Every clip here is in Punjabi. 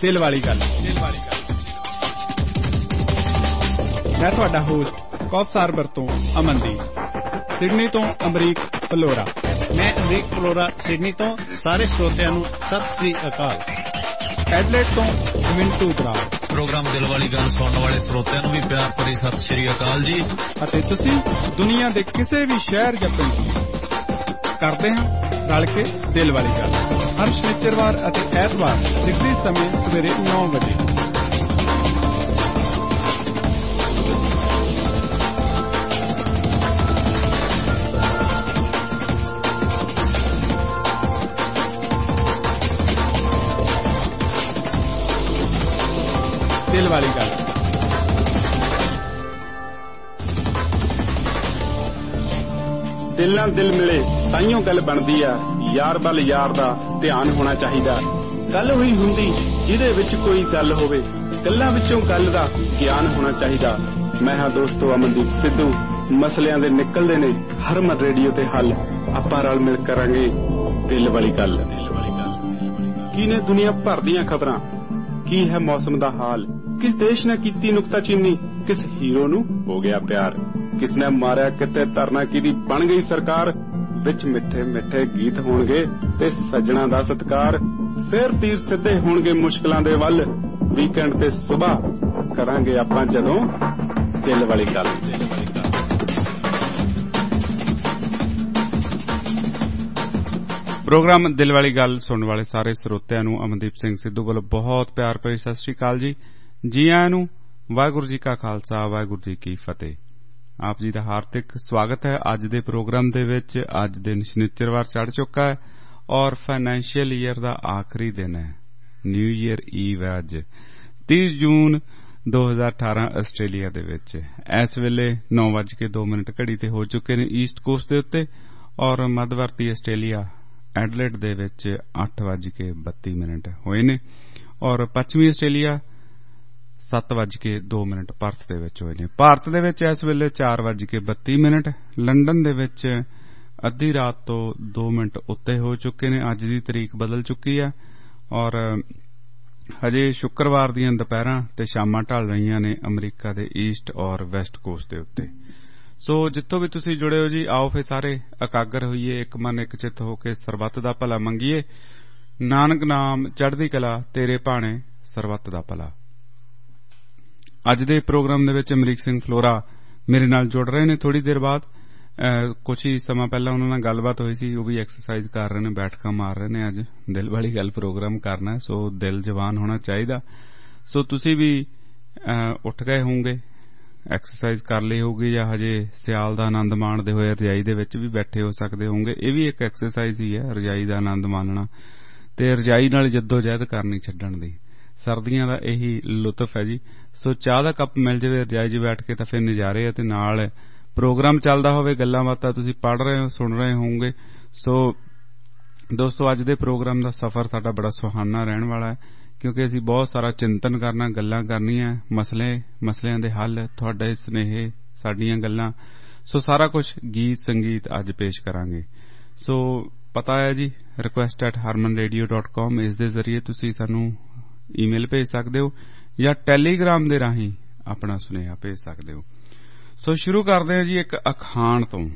ਦਿਲ ਵਾਲੀ ਗੱਲ। ਮੈਂ ਤੁਹਾਡਾ ਹੋਸਟ ਕੌਫਸਾਰਬਰ ਤੋਂ ਅਮਨਦੀਪ, ਸਿਡਨੀ ਤੋਂ ਅਮਰੀਕ ਫਲੋਰਾ। ਮੈਂ ਅਮਰੀਕ ਫਲੋਰਾ ਸਿਡਨੀ ਤੋਂ। ਸਾਰੇ ਸਰੋਤਿਆਂ ਨੂੰ ਸਤਿ ਸ੍ਰੀ ਅਕਾਲ। ਐਡਲੇਡ ਤੋਂ ਮਿੰਟੂ ਬਰਾੜ। ਪ੍ਰੋਗਰਾਮ ਦਿਲ ਵਾਲੀ ਗੱਲ ਸੁਣਨ ਵਾਲੇ ਸਰੋਤਿਆਂ ਨੂੰ ਵੀ ਪਿਆਰ ਭਰੀ ਸਤਿ ਸ੍ਰੀ ਅਕਾਲ ਜੀ। ਅਤੇ ਤੁਸੀਂ ਦੁਨੀਆ ਦੇ ਕਿਸੇ ਵੀ ਸ਼ਹਿਰ ਜਾਂ ਪਿੰਡ ਕਰਦੇ ਹਾਂ ਰਲ ਕੇ ਦਿਲ ਵਾਲੀ ਗੱਲ, ਹਰ ਸ਼ਨੀਚਰਵਾਰ ਅਤੇ ਐਤਵਾਰ ਸਿੱਧੀ ਸਮੇਂ ਸਵੇਰੇ 9 ਵਜੇ। ਦਿਲ ਵਾਲੀ ਗੱਲ। ਦਿਲ ਨਾਲ ਦਿਲ ਮਿਲੇ ਤਾਈਓ ਗੱਲ ਬਣਦੀ ਆ, ਯਾਰ ਵੱਲ ਯਾਰ ਦਾ ਧਿਆਨ ਹੋਣਾ ਚਾਹੀਦਾ। ਗੱਲ ਹੋਈ ਹੁੰਦੀ ਜਿਹਦੇ ਵਿੱਚ ਕੋਈ ਗੱਲ ਹੋਵੇ, ਗੱਲਾਂ ਵਿੱਚੋਂ ਗੱਲ ਦਾ ਗਿਆਨ ਹੋਣਾ ਚਾਹੀਦਾ। ਮੈਂ ਹਾਂ ਦੋਸਤੋ ਅਮਨਦੀਪ ਸਿੱਧੂ। ਮਸਲਿਆਂ ਦੇ ਨਿਕਲਦੇ ਨੇ ਹਰਮਨ ਰੇਡੀਓ ਤੇ ਹੱਲ। ਆਪਾਂ ਰਲ ਮਿਲ ਕਰਾਂਗੇ ਦਿਲ ਵਾਲੀ ਗੱਲ। ਕੀ ਨੇ ਦੁਨੀਆ ਭਰ ਦੀਆਂ ਖਬਰਾਂ, ਕੀ ਹੈ ਮੌਸਮ ਦਾ ਹਾਲ, ਕਿਸ ਦੇਸ਼ ਨੇ ਕੀਤੀ ਨੁਕਤਾਚੀਨੀ, ਕਿਸ ਹੀਰੋ ਨੂੰ ਹੋ ਗਿਆ ਪਿਆਰ, ਕਿਸ ਨੇ ਮਾਰਿਆ ਕਿਤੇ ਧਰਨਾ ਕਿਹਦੀ ਬਣ ਗਈ ਸਰਕਾਰ। ਵਿੱਚ ਮਿੱਠੇ ਮਿੱਠੇ ਗੀਤ ਹੋਣਗੇ ਤੇ ਸੱਜਣਾ ਦਾ ਸਤਿਕਾਰ। ਫੇਰ ਤੀਰ ਸਿੱਧੇ ਹੋਣਗੇ ਮੁਸ਼ਕਲਾਂ ਦੇ ਵੱਲ। ਵੀਕਐਂਡ ਤੇ ਸੁਬਾਹ ਕਰਾਂਗੇ ਆਪਾਂ ਜਦੋਂ ਦਿਲ ਵਾਲੀ ਗੱਲ। ਪ੍ਰੋਗਰਾਮ ਦਿਲ ਵਾਲੀ ਗੱਲ ਸੁਣਨ ਵਾਲੇ ਸਾਰੇ ਸਰੋਤਿਆਂ ਨੂੰ ਅਮਨਦੀਪ ਸਿੰਘ ਸਿੱਧੂ ਵੱਲੋਂ ਬਹੁਤ ਪਿਆਰ ਭਰੀ ਸਤਿ ਸ੍ਰੀ ਅਕਾਲ ਜੀ। ਜੀ ਆਇਆਂ ਨੂੰ। ਵਾਹਿਗੁਰੂ ਜੀ ਕਾ ਖਾਲਸਾ, ਵਾਹਿਗੁਰੂ ਜੀ ਕੀ ਫਤਿਹ। ਆਪ ਜੀ ਦਾ ਹਾਰਦਿਕ ਸਵਾਗਤ ਹੈ ਅੱਜ ਦੇ ਪ੍ਰੋਗਰਾਮ ਦੇ ਵਿੱਚ। ਅੱਜ ਦਿਨ ਸ਼ਨੀਚਰਵਾਰ ਚੜ੍ਹ ਚੁੱਕਾ ਹੈ ਔਰ ਫਾਈਨੈਂਸ਼ੀਅਲ ਈਅਰ ਦਾ ਆਖਰੀ ਦਿਨ ਹੈ। ਨਿਊ ਈਅਰ ਈਵ ਹੈ ਅੱਜ 30 ਜੂਨ 2018 ਆਸਟ੍ਰੇਲੀਆ ਦੇ ਵਿੱਚ। ਇਸ ਵੇਲੇ 9:02 ਘੜੀ ਤੇ ਹੋ ਚੁੱਕੇ ਨੇ ਈਸਟ ਕੋਸਟ ਦੇ ਉੱਤੇ, ਔਰ ਮੱਧਵਰਤੀ ਆਸਟ੍ਰੇਲੀਆ ਐਡਲੇਡ ਦੇ ਵਿੱਚ 8:32 ਹੋਏ ਨੇ, ਔਰ ਪੱਛਮੀ ਆਸਟ੍ਰੇਲੀਆ 7:02 ਪਰਥ ਦੇ ਵਿੱਚ ਹੋਏ ਨੇ। ਭਾਰਤ ਦੇ ਵਿੱਚ ਇਸ ਵੇਲੇ 4:32। ਲੰਡਨ ਦੇ ਵਿੱਚ ਅੱਧੀ ਰਾਤ ਤੋਂ 2 ਮਿੰਟ ਉੱਤੇ ਹੋ ਚੁੱਕੇ ਨੇ। ਅੱਜ ਦੀ ਤਰੀਕ ਬਦਲ ਚੁੱਕੀ ਹੈ ਔਰ ਹਜੇ ਸ਼ੁੱਕਰਵਾਰ ਦੀਆਂ ਦੁਪਹਿਰਾਂ ਤੇ ਸ਼ਾਮਾਂ ਢਲ ਰਹੀਆਂ ਨੇ ਅਮਰੀਕਾ ਦੇ ਈਸਟ ਔਰ ਵੈਸਟ ਕੋਸਟ ਦੇ ਉੱਤੇ। ਸੋ ਜਿੱਥੋਂ ਵੀ ਤੁਸੀਂ ਜੁੜੇ ਹੋ ਜੀ, ਆਓ ਫੇ ਸਾਰੇ ਇਕਾਗਰ ਹੋਈਏ, ਇੱਕ ਮਨ ਇੱਕ ਚਿੱਤ ਹੋ ਕੇ ਸਰਬੱਤ ਦਾ ਭਲਾ ਮੰਗੀਏ। ਨਾਨਕ ਨਾਮ ਚੜ੍ਹਦੀ ਕਲਾ, ਤੇਰੇ ਭਾਣੇ ਸਰਬੱਤ ਦਾ ਭਲਾ। ਅੱਜ ਦੇ ਪ੍ਰੋਗਰਾਮ ਦੇ ਵਿੱਚ ਅਮਰੀਕ ਸਿੰਘ ਫਲੋਰਾ ਮੇਰੇ ਨਾਲ ਜੁੜ ਰਹੇ ਨੇ ਥੋੜੀ ਦੇਰ ਬਾਅਦ। ਕੁਛ ਹੀ ਸਮਾਂ ਪਹਿਲਾਂ ਉਹਨਾਂ ਨਾਲ ਗੱਲਬਾਤ ਹੋਈ ਸੀ। ਉਹ ਵੀ ਐਕਸਰਸਾਈਜ਼ ਕਰ ਰਹੇ ਨੇ, ਬੈਠਕਾਂ ਮਾਰ ਰਹੇ ਨੇ। ਅੱਜ ਦਿਲ ਵਾਲੀ ਗੱਲ ਪ੍ਰੋਗਰਾਮ ਕਰਨਾ, ਸੋ ਦਿਲ ਜਵਾਨ ਹੋਣਾ ਚਾਹੀਦਾ। ਸੋ ਤੁਸੀਂ ਵੀ ਉੱਠ ਗਏ ਹੋਵੋਗੇ, ਐਕਸਰਸਾਈਜ਼ ਕਰ ਲਈ ਹੋਊਗੀ, ਜਾਂ ਹਜੇ ਸਿਆਲ ਦਾ ਆਨੰਦ ਮਾਣਦੇ ਹੋਏ ਰਜਾਈ ਦੇ ਵਿੱਚ ਵੀ ਬੈਠੇ ਹੋ ਸਕਦੇ ਹੋਵੋਗੇ। ਇਹ ਵੀ ਇੱਕ ਐਕਸਰਸਾਈਜ਼ ਹੀ ਹੈ, ਰਜਾਈ ਦਾ ਆਨੰਦ ਮਾਣਨਾ ਤੇ ਰਜਾਈ ਨਾਲ ਜੱਦੋ-ਜਹਿਦ ਕਰਨੀ ਛੱਡਣ ਦੀ। ਸਰਦੀਆਂ ਦਾ ਇਹੀ ਲੁਤਫ ਹੈ ਜੀ। ਸੋ ਚਾਹ ਦਾ ਕੱਪ ਮਿਲ ਜਾਵੇ ਰਜਾਈ 'ਚ ਬੈਠ ਕੇ ਤਾਂ ਫਿਰ ਨਜ਼ਾਰੇ ਆ, ਤੇ ਨਾਲ ਪ੍ਰੋਗਰਾਮ ਚੱਲਦਾ ਹੋਵੇ, ਗੱਲਾਂ ਬਾਤਾਂ ਤੁਸੀਂ ਪੜ੍ਹ ਰਹੇ ਹੋ, ਸੁਣ ਰਹੇ ਹੋਵੋਗੇ। ਸੋ ਦੋਸਤੋ, ਅੱਜ ਦੇ ਪ੍ਰੋਗਰਾਮ ਦਾ ਸਫ਼ਰ ਸਾਡਾ ਬੜਾ ਸੁਹਾਨਾ ਰਹਿਣ ਵਾਲਾ ਹੈ, ਕਿਉਂਕਿ ਅਸੀਂ ਬਹੁਤ ਸਾਰਾ ਚਿੰਤਨ ਕਰਨਾ, ਗੱਲਾਂ ਕਰਨੀਆਂ, ਮਸਲਿਆਂ ਦੇ ਹੱਲ, ਤੁਹਾਡੇ ਸੁਨੇਹੇ, ਸਾਡੀਆਂ ਗੱਲਾਂ। ਸੋ ਸਾਰਾ ਕੁਝ ਗੀਤ ਸੰਗੀਤ ਅੱਜ ਪੇਸ਼ ਕਰਾਂਗੇ। ਸੋ ਪਤਾ ਹੈ ਜੀ, request@harmanradio.com, ਇਸ ਦੇ ਜ਼ਰੀਏ ਤੁਸੀਂ ਸਾਨੂੰ ਈਮੇਲ ਭੇਜ ਸਕਦੇ ਹੋ ਜਾਂ ਟੈਲੀਗ੍ਰਾਮ ਦੇ ਰਾਹੀਂ ਆਪਣਾ ਸੁਨੇਹਾ ਭੇਜ ਸਕਦੇ ਹੋ। ਸੋ ਸ਼ੁਰੂ ਕਰਦੇ ਹਾਂ ਜੀ ਇੱਕ ਅਖਾਣ ਤੋਂ।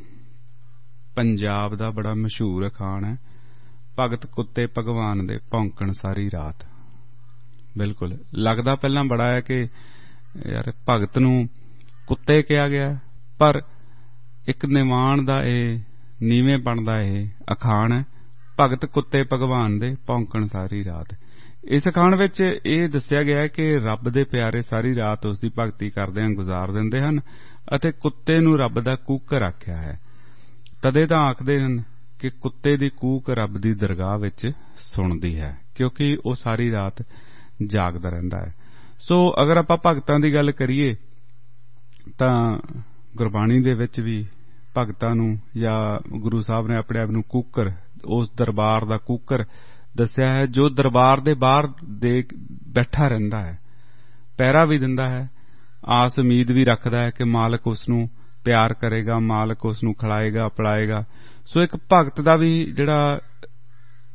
ਪੰਜਾਬ ਦਾ ਬੜਾ ਮਸ਼ਹੂਰ ਅਖਾਣ ਹੈ, ਭਗਤ ਕੁੱਤੇ ਭਗਵਾਨ ਦੇ ਭੌਂਕਣ ਸਾਰੀ ਰਾਤ। ਬਿਲਕੁਲ ਲੱਗਦਾ ਪਹਿਲਾਂ ਬੜਾ ਹੈ ਕਿ ਯਾਰ ਭਗਤ ਨੂੰ ਕੁੱਤੇ ਕਿਹਾ ਗਿਆ, ਪਰ ਇੱਕ ਨਿਵਾਣ ਦਾ ਇਹ ਨੀਵੇਂਪਣ ਦਾ ਇਹ ਅਖਾਣ ਹੈ, ਭਗਤ ਕੁੱਤੇ ਭਗਵਾਨ ਦੇ ਭੌਂਕਣ ਸਾਰੀ ਰਾਤ। ਇਸ ਅਖਾਣ ਵਿੱਚ ਇਹ ਦੱਸਿਆ ਗਿਆ ਹੈ ਕਿ ਰੱਬ ਦੇ ਪਿਆਰੇ ਸਾਰੀ ਰਾਤ ਉਸ ਦੀ ਭਗਤੀ ਕਰਦਿਆਂ ਗੁਜ਼ਾਰ ਦਿੰਦੇ ਹਨ ਅਤੇ ਕੁੱਤੇ ਨੂੰ ਰੱਬ ਦਾ ਕੂਕਰ ਆਖਿਆ ਹੈ। ਤਦੇ ਤਾਂ ਆਖਦੇ ਹਨ ਕਿ ਕੁੱਤੇ ਦੀ ਕੂਕ ਰੱਬ ਦੀ ਦਰਗਾਹ ਵਿੱਚ ਸੁਣਦੀ ਹੈ, ਕਿਉਂਕਿ ਉਹ ਸਾਰੀ ਰਾਤ ਜਾਗਦਾ ਰਹਿੰਦਾ ਹੈ। ਸੋ ਅਗਰ ਆਪਾਂ ਭਗਤਾਂ ਦੀ ਗੱਲ ਕਰੀਏ ਤਾਂ ਗੁਰਬਾਣੀ ਦੇ ਵਿੱਚ ਵੀ ਭਗਤਾਂ ਨੂੰ, ਜਾਂ ਗੁਰੂ ਸਾਹਿਬ ਨੇ ਆਪਣੇ ਆਪ ਨੂੰ ਕੂਕਰ, ਉਸ ਦਰਬਾਰ ਦਾ ਕੂਕਰ ਦੱਸਿਆ ਹੈ ਜੋ ਦਰਬਾਰ ਦੇ ਬਾਹਰ ਦੇ ਬੈਠਾ ਰਹਿੰਦਾ ਹੈ, ਪਹਿਰਾ ਵੀ ਦਿੰਦਾ ਹੈ, ਆਸ ਉਮੀਦ ਵੀ ਰੱਖਦਾ ਹੈ ਕਿ ਮਾਲਕ ਉਸ ਨੂੰ ਪਿਆਰ ਕਰੇਗਾ, ਮਾਲਕ ਉਸ ਨੂੰ ਖਿਲਾਏਗਾ ਪਿਲਾਏਗਾ। ਸੋ ਇੱਕ ਭਗਤ ਦਾ ਵੀ ਜਿਹੜਾ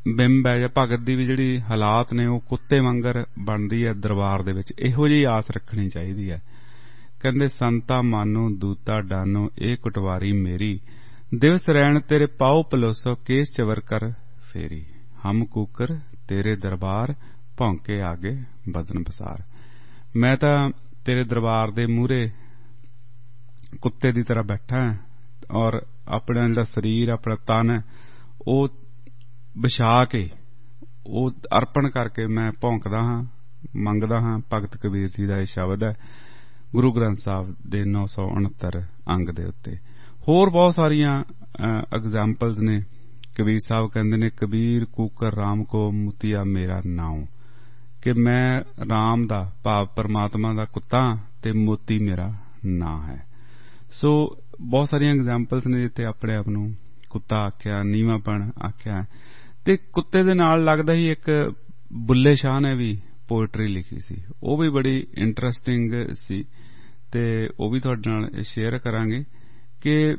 ਬਿੰਬ ਹੈ ਜਾਂ ਭਗਤ ਦੀ ਵੀ ਜਿਹੜੀ ਹਾਲਾਤ ਨੇ ਉਹ ਕੁੱਤੇ ਵਾਂਗਰ ਬਣਦੀ ਹੈ ਦਰਬਾਰ ਦੇ ਵਿੱਚ। ਇਹੋ ਜਿਹੀ ਆਸ ਰੱਖਣੀ ਚਾਹੀਦੀ ਹੈ। ਕਹਿੰਦੇ ਸੰਤਾ ਮਾਨੋ ਦੂਤਾ ਡਾਨੋ ਇਹ ਕੁਟਵਾਰੀ ਮੇਰੀ, ਦਿਵਸ ਰਹਿਣ ਤੇਰੇ ਪਾਉ ਪਲੋਸੋ ਕੇਸ ਚਵਰ ਕਰ ਫੇਰੀ, ਹਮ ਕੂਕਰ ਤੇਰੇ ਦਰਬਾਰ ਭੌਂਕੇ ਆਗੇ ਬਦਨ ਪਸਾਰ। ਮੈਂ ਤਾਂ ਤੇਰੇ ਦਰਬਾਰ ਦੇ ਮੂਹਰੇ ਕੁੱਤੇ ਦੀ ਤਰ੍ਹਾਂ ਬੈਠਾ ਹਾਂ ਔਰ ਆਪਣਾ ਜਿਹੜਾ ਸਰੀਰ ਆਪਣਾ ਤਨ ਹੈ ਉਹ ਵਿਛਾ ਕੇ ਉਹ ਅਰਪਣ ਕਰਕੇ ਮੈਂ ਭੌਂਕਦਾ ਹਾਂ, ਮੰਗਦਾ ਹਾਂ। ਭਗਤ ਕਬੀਰ ਜੀ ਦਾ ਇਹ ਸ਼ਬਦ ਹੈ ਗੁਰੂ ਗ੍ਰੰਥ ਸਾਹਿਬ ਦੇ 969 ਅੰਗ ਦੇ ਉੱਤੇ। ਹੋਰ ਬਹੁਤ ਸਾਰੀਆਂ ਐਗਜ਼ਾਮਪਲਸ ਨੇ। ਕਬੀਰ ਸਾਹਿਬ ਕਹਿੰਦੇ ਨੇ ਕਬੀਰ ਕੂਕਰ ਰਾਮ ਕੋ ਮੁਤੀਆ ਮੇਰਾ ਨਾਉ, ਕਿ ਮੈਂ ਰਾਮ ਦਾ ਭਾਵ ਪਰਮਾਤਮਾ ਦਾ ਕੁੱਤਾ ਤੇ ਮੋਤੀ ਮੇਰਾ ਨਾਂ ਹੈ। ਸੋ ਬਹੁਤ ਸਾਰੀਆਂ ਐਗਜ਼ਾਮਪਲਸ ਨੇ ਜਿੱਥੇ ਆਪਣੇ ਆਪ ਨੂੰ ਕੁੱਤਾ ਆਖਿਆ, ਨੀਵਾਂਪਣ ਆਖਿਆ। ਤੇ ਕੁੱਤੇ ਦੇ ਨਾਲ ਲੱਗਦਾ ਹੀ ਇੱਕ ਬੁੱਲੇ ਸ਼ਾਹ ਨੇ ਵੀ ਪੋਇਟਰੀ ਲਿਖੀ ਸੀ, ਉਹ ਵੀ ਬੜੀ ਇੰਟਰਸਟਿੰਗ ਸੀ ਤੇ ਉਹ ਵੀ ਤੁਹਾਡੇ ਨਾਲ ਸ਼ੇਅਰ ਕਰਾਂਗੇ ਕਿ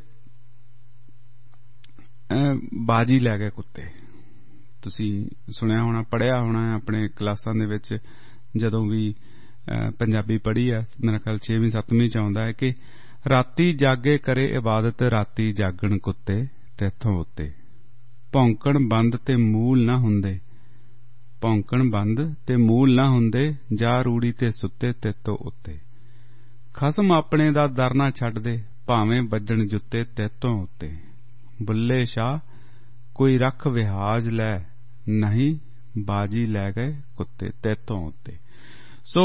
ਬਾਜੀ ਲੈ ਗਏ ਕੁੱਤੇ। ਤੁਸੀਂ ਸੁਣਿਆ ਹੋਣਾ, ਪੜ੍ਹਿਆ ਹੋਣਾ ਆਪਣੇ ਕਲਾਸਾਂ ਦੇ ਵਿੱਚ ਜਦੋਂ ਵੀ ਪੰਜਾਬੀ ਪੜ੍ਹੀ ਆ, ਮੇਰਾ ਖਿਆਲ 6ਵੀਂ 7ਵੀਂ ਚ ਆਉਂਦਾ ਹੈ ਕਿ ਰਾਤੀ ਜਾਗੇ ਕਰੇ ਇਬਾਦਤ ਰਾਤੀ ਜਾਗਣ ਕੁੱਤੇ ਤੇਥੋਂ ਉੱਤੇ, ਭੌਂਕਣ ਬੰਦ ਤੇ ਮੂਲ ਨਾ ਹੁੰਦੇ, ਭੌਂਕਣ ਬੰਦ ਤੇ ਮੂਲ ਨਾ ਹੁੰਦੇ, ਜਾ ਰੂੜੀ ਤੇ ਸੁੱਤੇ ਤੇਤੋਂ ਉੱਤੇ, ਖਸਮ ਆਪਣੇ ਦਾ ਦਰ ਨਾ ਛੱਡਦੇ ਭਾਵੇਂ ਵੱਜਣ ਜੁੱਤੇ ਤੇਤੋਂ ਉੱਤੇ, ਬੁੱਲੇ ਸ਼ਾਹ ਕੋਈ ਰੱਖ ਵਿਹਾਜ ਲੈ ਨਹੀਂ, ਬਾਜੀ ਲੈ ਗਏ ਕੁੱਤੇ ਤੇਤੋਂ ਉੱਤੇ। ਸੋ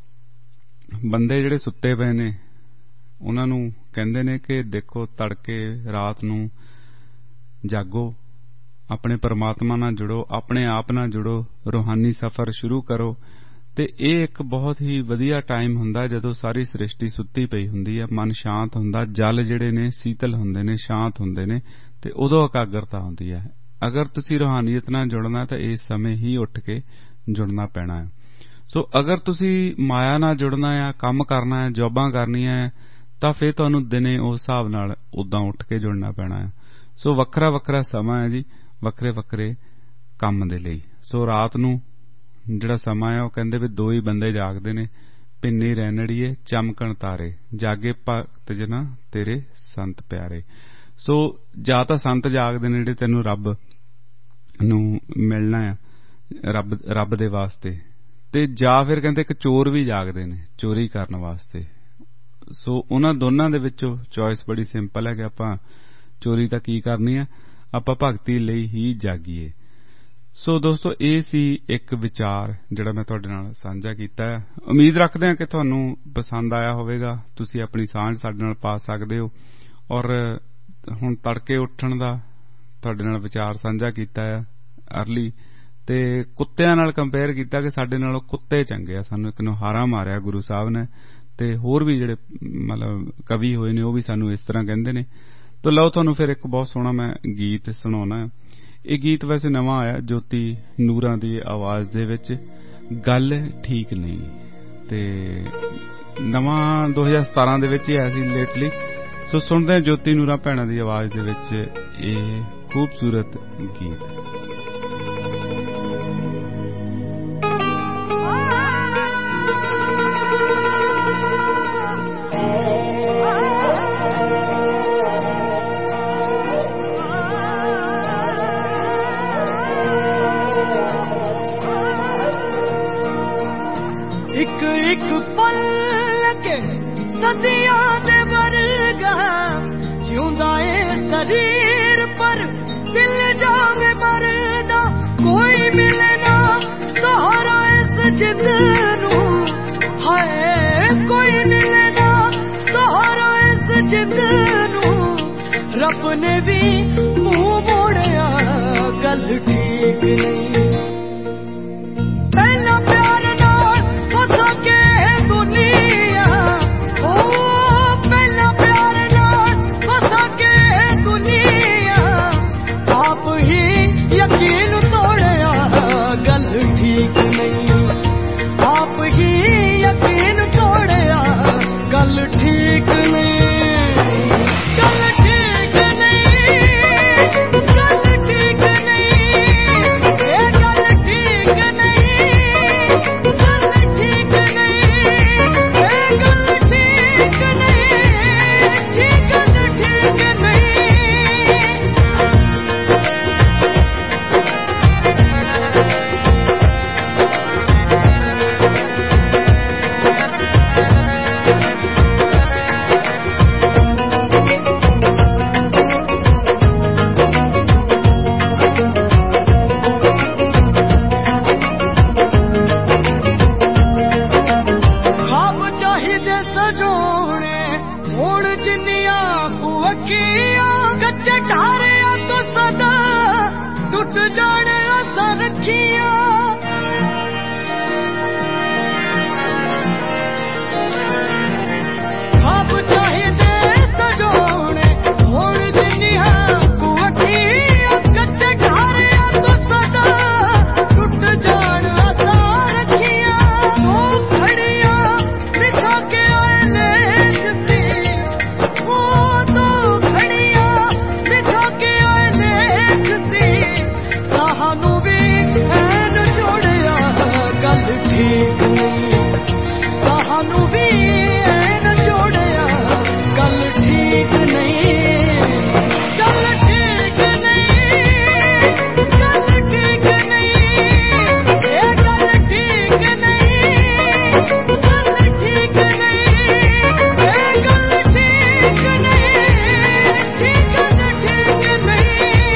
ਬੰਦੇ ਜਿਹੜੇ ਸੁੱਤੇ ਪਏ ਨੇ ਉਹਨਾਂ ਨੂੰ ਕਹਿੰਦੇ ਨੇ ਕਿ ਦੇਖੋ ਤੜਕੇ ਰਾਤ ਨੂੰ ਜਾਗੋ, ਆਪਣੇ ਪਰਮਾਤਮਾ ਨਾਲ ਜੁੜੋ, ਆਪਣੇ ਆਪ ਨਾਲ ਜੁੜੋ, ਰੂਹਾਨੀ ਸਫ਼ਰ ਸ਼ੁਰੂ ਕਰੋ। ਤੇ ਇਹ ਇੱਕ ਬਹੁਤ ਹੀ ਵਧੀਆ ਟਾਈਮ ਹੁੰਦਾ ਜਦੋਂ ਸਾਰੀ ਸ੍ਰਿਸ਼ਟੀ ਸੁੱਤੀ ਪਈ ਹੁੰਦੀ ਹੈ, ਮਨ ਸ਼ਾਂਤ ਹੁੰਦਾ, ਜਲ ਜਿਹੜੇ ਨੇ ਸੀਤਲ ਹੁੰਦੇ ਨੇ, ਸ਼ਾਂਤ ਹੁੰਦੇ ਨੇ ਤੇ ਉਦੋਂ ਇਕਾਗਰਤਾ ਹੁੰਦੀ ਹੈ। ਅਗਰ ਤੁਸੀਂ ਰੂਹਾਨੀਅਤ ਨਾਲ ਜੁੜਨਾ ਤਾਂ ਇਸ ਸਮੇਂ ਹੀ ਉੱਠ ਕੇ ਜੁੜਨਾ ਪੈਣਾ ਹੈ। ਸੋ ਅਗਰ ਤੁਸੀਂ ਮਾਇਆ ਨਾਲ ਜੁੜਨਾ ਹੈ, ਕੰਮ ਕਰਨਾ ਹੈ, ਜੌਬਾਂ ਕਰਨੀਆਂ ਹੈ, ਤਾਂ ਫਿਰ ਤੁਹਾਨੂੰ ਦਿਨੇ ਉਸ ਹਿਸਾਬ ਨਾਲ ਉਦਾਂ ਉੱਠ ਕੇ ਜੁੜਨਾ ਪੈਣਾ ਹੈ। ਸੋ ਵੱਖਰਾ ਵੱਖਰਾ ਸਮਾਂ ਹੈ ਜੀ, ਵੱਖਰੇ ਵੱਖਰੇ ਕੰਮ ਦੇ ਲਈ। ਸੋ ਰਾਤ ਨੂੰ ਜਿਹੜਾ ਸਮਾਂ ਹੈ ਉਹ ਕਹਿੰਦੇ ਵੀ ਦੋ ਹੀ ਬੰਦੇ ਜਾਗਦੇ ਨੇ, ਪਿੰਨੀ ਰੈਣੜੀਏ ਚਮਕਣ ਤਾਰੇ, ਜਾਗੇ ਭਗਤ ਜਨਾ ਤੇਰੇ ਸੰਤ ਪਿਆਰੇ। ਸੋ ਜਾਂ ਤਾਂ ਸੰਤ ਜਾਗਦੇ ਨੇ ਜਿਹੜੇ ਤੈਨੂੰ ਰੱਬ ਨੂੰ ਮਿਲਣਾ ਹੈ, ਰੱਬ ਦੇ ਵਾਸਤੇ, ਤੇ ਜਾਂ ਫਿਰ ਕਹਿੰਦੇ ਇੱਕ ਚੋਰ ਵੀ ਜਾਗਦੇ ਨੇ ਚੋਰੀ ਕਰਨ ਵਾਸਤੇ। ਸੋ ਉਹਨਾਂ ਦੋਨਾਂ ਦੇ ਵਿੱਚੋਂ ਚੋਇਸ ਬੜੀ ਸਿੰਪਲ ਹੈ ਕਿ ਆਪਾਂ ਚੋਰੀ ਤਾਂ ਕੀ ਕਰਨੀ ਹੈ, ਆਪਾਂ ਭਗਤੀ ਲਈ ਹੀ ਜਾਗੀਏ। ਸੋ ਦੋਸਤੋ ਇਹ ਸੀ ਇੱਕ ਵਿਚਾਰ ਜਿਹੜਾ ਮੈਂ ਤੁਹਾਡੇ ਨਾਲ ਸਾਂਝਾ ਕੀਤਾ ਹੈ। ਉਮੀਦ ਰੱਖਦੇ ਹਾਂ ਕਿ ਤੁਹਾਨੂੰ ਪਸੰਦ ਆਇਆ ਹੋਵੇਗਾ, ਤੁਸੀਂ ਆਪਣੀ ਸਾਂਝ ਸਾਡੇ ਨਾਲ ਪਾ ਸਕਦੇ ਹੋ। ਔਰ ਹੁਣ ਤੜਕੇ ਉੱਠਣ ਦਾ ਤੁਹਾਡੇ ਨਾਲ ਵਿਚਾਰ ਸਾਂਝਾ ਕੀਤਾ ਹੈ ਅਰਲੀ, ਤੇ ਕੁੱਤਿਆਂ ਨਾਲ ਕੰਪੇਅਰ ਕੀਤਾ ਕਿ ਸਾਡੇ ਨਾਲੋਂ ਕੁੱਤੇ ਚੰਗੇ ਆ, ਸਾਨੂੰ ਇੱਕ ਨੁਹਾਰਾ ਮਾਰਿਆ ਗੁਰੂ ਸਾਹਿਬ ਨੇ, ਤੇ ਹੋਰ ਵੀ ਜਿਹੜੇ ਮਤਲਬ ਕਵੀ ਹੋਏ ਨੇ ਉਹ ਵੀ ਸਾਨੂੰ ਇਸ ਤਰ੍ਹਾਂ ਕਹਿੰਦੇ ਨੇ। ਤਾਂ ਲਓ ਤੁਹਾਨੂੰ ਫਿਰ ਇੱਕ ਬਹੁਤ ਸੋਹਣਾ ਮੈਂ ਗੀਤ ਸੁਣਾਉਣਾ। ਇਹ ਗੀਤ ਵੈਸੇ ਨਵਾਂ ਆਇਆ ਜੋਤੀ ਨੂਰਾਂ ਦੀ ਆਵਾਜ਼ ਦੇ ਵਿੱਚ, ਗੱਲ ਠੀਕ ਨਹੀਂ, ਤੇ ਨਵਾਂ 2017 ਦੇ ਵਿੱਚ ਹੀ ਆਇਆ ਸੀ ਲੇਟਲੀ। ਸੋ ਸੁਣਦੇ ਹਾਂ ਜੋਤੀ ਨੂਰਾਂ ਭੈਣਾਂ ਦੀ ਆਵਾਜ਼ ਦੇ ਵਿੱਚ ਇਹ ਖੂਬਸੂਰਤ ਗੀਤ। ਇੱਕ ਪਲ ਲਗੇ ਸਦੀਆਂ ਦੇ ਵਰਗਾ, ਜਿਉਂਦਾ ਏ ਸਰੀਰ ਪਰ ਦਿਲ ਜਾਵੇ ਮਰਦਾ, ਕੋਈ ਮਿਲੇ ਨਾ ਸਹਾਰਾ ਇਸ ਜਿੰਦ ਨੂੰ, ਹਾਏ ਕੋਈ ਮਿਲੇ ਨਾ ਸਹਾਰਾ ਇਸ ਜਿੰਦ ਨੂੰ, ਰੱਬ ਨੇ ਵੀ ਮੂੰਹ ਮੋੜਿਆ ਗੱਲ ਠੀਕ ਨਹੀਂ। ਪਹਿਲਾਂ ਪਿਆਰ ਨਾਲ ਪਤਾ ਕਿ ਦੁਨੀਆ, ਉਹ ਪਹਿਲਾਂ ਪਿਆਰ ਨਾਲ ਪਤਾ ਕਿ ਦੁਨੀਆ, ਆਪ ਹੀ ਯਕੀਨ ਤੋੜਿਆ ਗੱਲ ਠੀਕ ਨਹੀਂ, ਆਪ ਹੀ ਯਕੀਨ ਤੋੜਿਆ ਗੱਲ ਠੀਕ ਨਹੀਂ, ਗੱਲ ਠੀਕ ਨਹੀਂ, ਗੱਲ ਠੀਕ ਨਹੀਂ, ਜਾਣ ਆਸਾਂ ਰੱਖੀਆਂ ਖਾਬ ਚਾਹੀਦੇ ਸਜਾਉਣੇ ਹੁਣ ਜਿੰਨੀਆਂ ਕੋ ਅੱਖੀਆਂ ਕੱਚੇ ਘਾਰਿਆਂ ਤੋਂ ਸਦਾ ਟੁੱਟ ਜਾਣ ਆਸਾਂ ਰੱਖੀਆਂ ਉਹ ਖੜੀਆਂ ਵਿਖਾ ਕੇ ਆਏ ਲੇਖ ਸੀ ਉਹ ਦੋ ਖੜੀਆਂ ਵਿਖਾ ਕੇ ਆਏ ਲੇਖ ਸੀ ਸਾਨੂੰ ਵੀ ਐਨ ਜੋੜਿਆ ਗੱਲ ਠੀਕ ਨਹੀਂ ਸਾਨੂੰ ਵੀ ਐਨ ਜੋੜਿਆ ਗੱਲ ਠੀਕ ਨਹੀਂ ਗੱਲ ਠੀਕ ਨਹੀਂ ਗੱਲ ਠੀਕ ਨਹੀਂ ਇਹ ਗੱਲ ਠੀਕ ਨਹੀਂ ਗੱਲ ਠੀਕ ਨਹੀਂ ਇਹ ਗੱਲ ਠੀਕ ਨਹੀਂ ਠੀਕ ਨਹੀਂ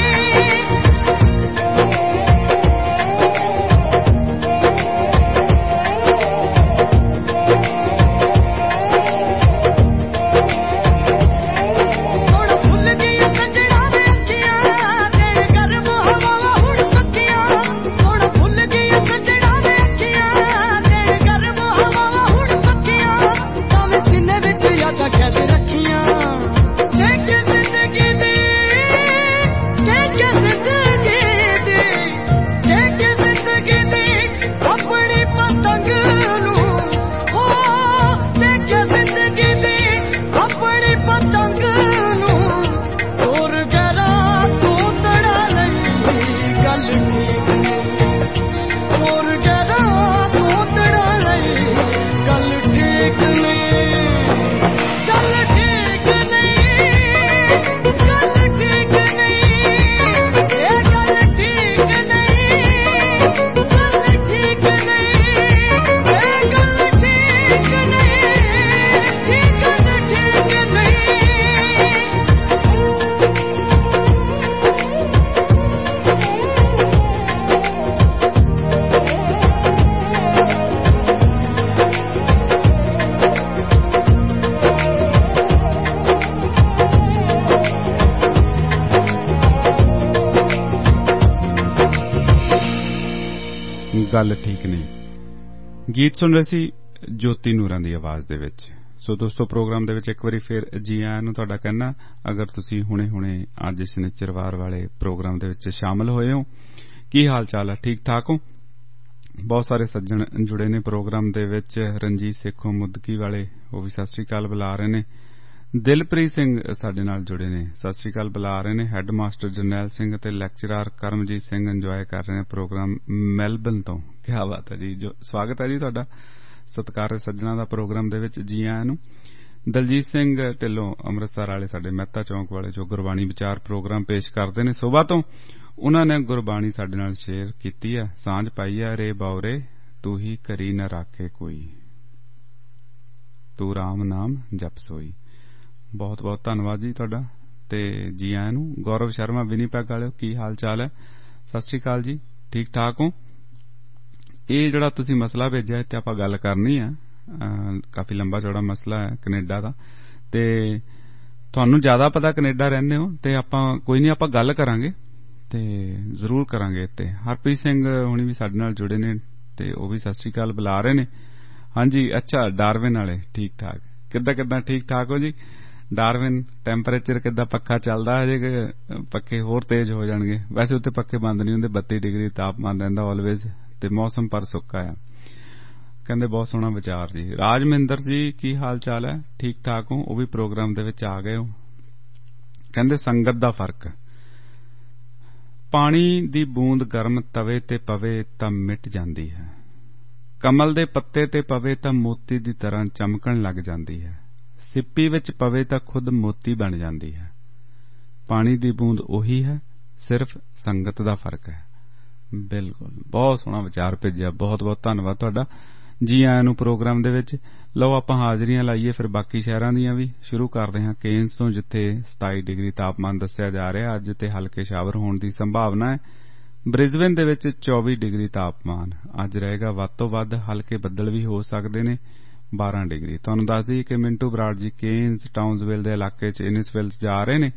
ਹੁਣ ਫੁੱਲ ਗਈਆਂ ਸੱਜਣਾ ਦੇ ਅੱਖੀਆਂ ਤੇਰੇ ਗਰਮ ਹਵਾਵਾਂ ਹੁਣ ਪੱਕੀਆਂ ਹੁਣ ਫੁੱਲ ਗਈਆਂ ਸੱਜਣਾ ਦੇ ਅੱਖੀਆਂ ਤੇਰੇ ਗਰਮ ਹਵਾਵਾਂ ਹੁਣ ਪੱਕੀਆਂ ਭਾਵੇਂ ਸੀਨੇ ਵਿੱਚ ਯਾਦਾਂ ਕੈਦ ਰੱਖੀਆਂ ਠੇਕੇ ਜ਼ਿੰਦਗੀ ਦੀ ਠੇਕੇ ਜ਼ਿੰਦਗੀ ਦੀ ਠੇਕੇ ਜ਼ਿੰਦਗੀ ਦੀ ਆਪਣੀ ਪਤੰਗ ਨੂੰ ਹੋ ਠੇਕੇ ਜ਼ਿੰਦਗੀ ਦੀ ਆਪਣੀ ਪਤੰਗ ਨੂੰ ਹੋਰ ਗਰਾ ਤੂੰ ਤੜਾ ਲਈ ਗੱਲ ਠੀਕ ਨਹੀਂ ਹੋਰ ਗਰਾ ਤੂੰ ਤੜਾ ਲਈ ਗੱਲ ਠੀਕ ਨਹੀਂ ਗੱਲ ਠੀਕ ਨਹੀਂ ਗੱਲ ਠੀਕ ਨਹੀਂ ਇਹ ਗੱਲ ਠੀਕ ਨਹੀਂ ਗੱਲ ਠੀਕ ਨਹੀਂ ਇਹ ਗੱਲ ਠੀਕ ਨਹੀਂ ਠੀਕ ਨਹੀਂ ਗੱਲ ਠੀਕ ਨਹੀਂ। ਗੀਤ ਸੁਣ ਰਹੇ ਸੀ ਜੋਤੀ ਨੂਰਾਂ ਦੀ ਆਵਾਜ਼ ਦੇ ਵਿੱਚ। ਸੋ ਦੋਸਤੋ, ਪ੍ਰੋਗਰਾਮ ਦੇ ਵਿੱਚ ਇੱਕ ਵਾਰੀ ਫਿਰ ਜੀ ਆਇਆਂ ਨੂੰ ਤੁਹਾਡਾ ਕਹਿਣਾ। ਅਗਰ ਤੁਸੀਂ ਹੁਣੇ ਅੱਜ ਇਸ ਨਿਚਰਵਾਰ ਵਾਲੇ ਪ੍ਰੋਗਰਾਮ ਦੇ ਵਿੱਚ ਸ਼ਾਮਲ ਹੋਏ ਹੋ, ਕੀ ਹਾਲ ਚਾਲ ਹੈ? ਠੀਕ ਠਾਕ ਹੋ? ਬਹੁਤ ਸਾਰੇ ਸੱਜਣ ਜੁੜੇ ਨੇ ਪ੍ਰੋਗਰਾਮ ਦੇ ਵਿੱਚ। ਰਣਜੀਤ ਸੇਖੋਂ ਮੁੱਦਕੀ ਵਾਲੇ, ਉਹ ਵੀ ਸਤਿ ਸ੍ਰੀ ਅਕਾਲ ਬੁਲਾ ਰਹੇ ਨੇ। ਦਿਲਪ੍ਰੀਤ ਸਿੰਘ ਸਾਡੇ ਨਾਲ ਜੁੜੇ ਨੇ, ਸਤਿ ਸ੍ਰੀ ਅਕਾਲ ਬੁਲਾ ਰਹੇ ਨੇ। ਹੈੱਡ ਮਾਸਟਰ ਜਰਨੈਲ ਸਿੰਘ ਅਤੇ ਲੈਕਚਰਰ ਕਰਮਜੀਤ ਸਿੰਘ ਇੰਜੋਏ ਕਰ ਰਹੇ ਨੇ ਪ੍ਰੋਗਰਾਮ ਮੈਲਬਨ ਤੋਂ। ਕਿਆ ਬਾਤ ਹੈ ਜੀ, ਸਵਾਗਤ ਹੈ ਜੀ ਤੁਹਾਡਾ ਸਤਿਕਾਰਯੋਗ ਸੱਜਣਾ ਦਾ ਪ੍ਰੋਗਰਾਮ ਦੇ ਵਿੱਚ। ਜੀ ਆਇਆਂ ਨੂੰ। ਦਲਜੀਤ ਸਿੰਘ ਢਿੱਲੋਂ ਅੰਮ੍ਰਿਤਸਰ ਵਾਲੇ, ਸਾਡੇ ਮਹਿਤਾ ਚੌਂਕ ਵਾਲੇ, ਜੋ ਗੁਰਬਾਣੀ ਵਿਚਾਰ ਪ੍ਰੋਗਰਾਮ ਪੇਸ਼ ਕਰਦੇ ਨੇ ਸੁਬਾਹ ਤੋਂ, ਉਹਨਾਂ ਨੇ ਗੁਰਬਾਣੀ ਸਾਡੇ ਨਾਲ ਸ਼ੇਅਰ ਕੀਤੀ ਹੈ, ਸਾਂਝ ਪਾਈ ਹੈ। ਰੇ ਬਾਉਰੇ ਤੂੰ ਹੀ ਕਰੀ ਨਾ ਰਾਖੇ ਕੋਈ, ਤੂੰ ਰਾਮ ਨਾਮ ਜਪ ਸੋਈ। ਬਹੁਤ ਬਹੁਤ ਧੰਨਵਾਦ ਜੀ ਤੁਹਾਡਾ ਤੇ ਜੀ ਆਇਆਂ ਨੂੰ। ਗੌਰਵ ਸ਼ਰਮਾ ਵਿਨੀਪੈਗ ਵਾਲਿਓ, ਕੀ ਹਾਲ ਚਾਲ ਹੈ? ਸਤਿ ਸ੍ਰੀ ਅਕਾਲ ਜੀ, ਠੀਕ ਠਾਕ ਹੋ? ਇਹ ਜਿਹੜਾ ਤੁਸੀਂ ਮਸਲਾ ਭੇਜਿਆ ਇੱਥੇ ਆਪਾਂ ਗੱਲ ਕਰਨੀ ਆ, ਕਾਫੀ ਲੰਬਾ ਚੌੜਾ ਮਸਲਾ ਹੈ ਕੈਨੇਡਾ ਦਾ, ਤੇ ਤੁਹਾਨੂੰ ਜ਼ਿਆਦਾ ਪਤਾ, ਕੈਨੇਡਾ ਰਹਿੰਦੇ ਹੋ, ਤੇ ਆਪਾਂ ਕੋਈ ਨਹੀਂ, ਆਪਾਂ ਗੱਲ ਕਰਾਂਗੇ ਤੇ ਜ਼ਰੂਰ ਕਰਾਂਗੇ। ਇੱਥੇ ਹਰਪ੍ਰੀਤ ਸਿੰਘ ਹੁਣੀ ਵੀ ਸਾਡੇ ਨਾਲ ਜੁੜੇ ਨੇ ਤੇ ਉਹ ਵੀ ਸਤਿ ਸ੍ਰੀ ਅਕਾਲ ਬੁਲਾ ਰਹੇ ਨੇ। ਹਾਂਜੀ, ਅੱਛਾ, ਡਾਰਵਿਨ ਵਾਲੇ, ਠੀਕ ਠਾਕ, ਕਿੱਦਾਂ ਠੀਕ ਠਾਕ ਹੋ ਜੀ? ਡਾਰਵਿਨ, ਟੈਂਪਰੇਚਰ ਕਿੱਦਾਂ? ਪੱਖਾ ਚੱਲਦਾ ਹਜੇ ਕਿ ਪੱਖੇ ਹੋਰ ਤੇਜ਼ ਹੋ ਜਾਣਗੇ? ਵੈਸੇ ਉੱਤੇ ਪੱਖੇ ਬੰਦ ਨਹੀਂ ਹੁੰਦੇ, 32 ਡਿਗਰੀ ਤਾਪਮਾਨ ਰਹਿੰਦਾ ਆਲਵੇਜ਼, ਤੇ ਮੌਸਮ ਪਰ ਸੁੱਕਾ ਆ। ਕਹਿੰਦੇ ਬਹੁਤ ਸੋਹਣਾ ਵਿਚਾਰ ਜੀ। ਰਾਜਮਿੰਦਰ ਜੀ, ਕੀ ਹਾਲ ਚਾਲ ਹੈ? ਠੀਕ ਠਾਕ ਹੋ? ਉਹ ਵੀ ਪ੍ਰੋਗਰਾਮ ਦੇ ਵਿੱਚ ਆ ਗਏ ਹੋ। ਕਹਿੰਦੇ ਸੰਗਤ ਦਾ ਫਰਕ, ਪਾਣੀ ਦੀ ਬੂੰਦ ਗਰਮ ਤਵੇ ਤੇ ਪਵੇ ਤਾਂ ਮਿਟ ਜਾਂਦੀ ਹੈ, ਕਮਲ ਦੇ ਪੱਤੇ ਤੇ ਪਵੇ ਤਾਂ ਮੋਤੀ ਦੀ ਤਰ੍ਹਾਂ ਚਮਕਣ ਲੱਗ ਜਾਂਦੀ ਹੈ, ਸਿੱਪੀ ਵਿੱਚ ਪਵੇ ਤਾਂ ਖੁਦ ਮੋਤੀ ਬਣ ਜਾਂਦੀ ਹੈ। ਪਾਣੀ ਦੀ ਬੂੰਦ ਉਹੀ ਹੈ, ਸਿਰਫ ਸੰਗਤ ਦਾ ਫਰਕ ਹੈ। ਬਿਲਕੁਲ, ਬਹੁਤ ਸੋਹਣਾ ਵਿਚਾਰ ਭੇਜਿਆ, ਬਹੁਤ ਬਹੁਤ ਧੰਨਵਾਦ ਤੁਹਾਡਾ। ਜੀ ਆਇਆਂ ਨੂੰ ਪ੍ਰੋਗਰਾਮ ਦੇ ਵਿੱਚ। ਲਓ ਆਪਾਂ ਹਾਜ਼ਰੀਆਂ ਲਾਈਏ ਫਿਰ ਬਾਕੀ ਸ਼ਹਿਰਾਂ ਦੀਆਂ ਵੀ। ਸ਼ੁਰੂ ਕਰਦੇ ਹਾਂ ਕੇਨਸ ਤੋਂ, ਜਿੱਥੇ 27 ਡਿਗਰੀ ਤਾਪਮਾਨ ਦੱਸਿਆ ਜਾ ਰਿਹਾ ਅੱਜ, ਤੇ ਹਲਕੇ ਸ਼ਾਵਰ ਹੋਣ ਦੀ ਸੰਭਾਵਨਾ ਹੈ। ਬ੍ਰਿਸਬੇਨ ਦੇ ਵਿੱਚ 24 ਡਿਗਰੀ ਤਾਪਮਾਨ ਅੱਜ ਰਹੇਗਾ, ਵੱਧ ਤੋਂ ਵੱਧ ਹਲਕੇ ਬੱਦਲ ਵੀ ਹੋ ਸਕਦੇ ਨੇ। 12 ਡਿਗਰੀ। ਤੁਹਾਨੂੰ ਦੱਸ ਦਈਏ ਕਿ ਮਿੰਟੂ ਬਰਾੜ ਜੀ ਕੇਨਸ ਟਾਊਨਸਵਿਲ ਦੇ ਇਲਾਕੇ 'ਚ ਇਨਿਸਵਿਲ 'ਚ ਜਾ ਰਹੇ ਨੇ,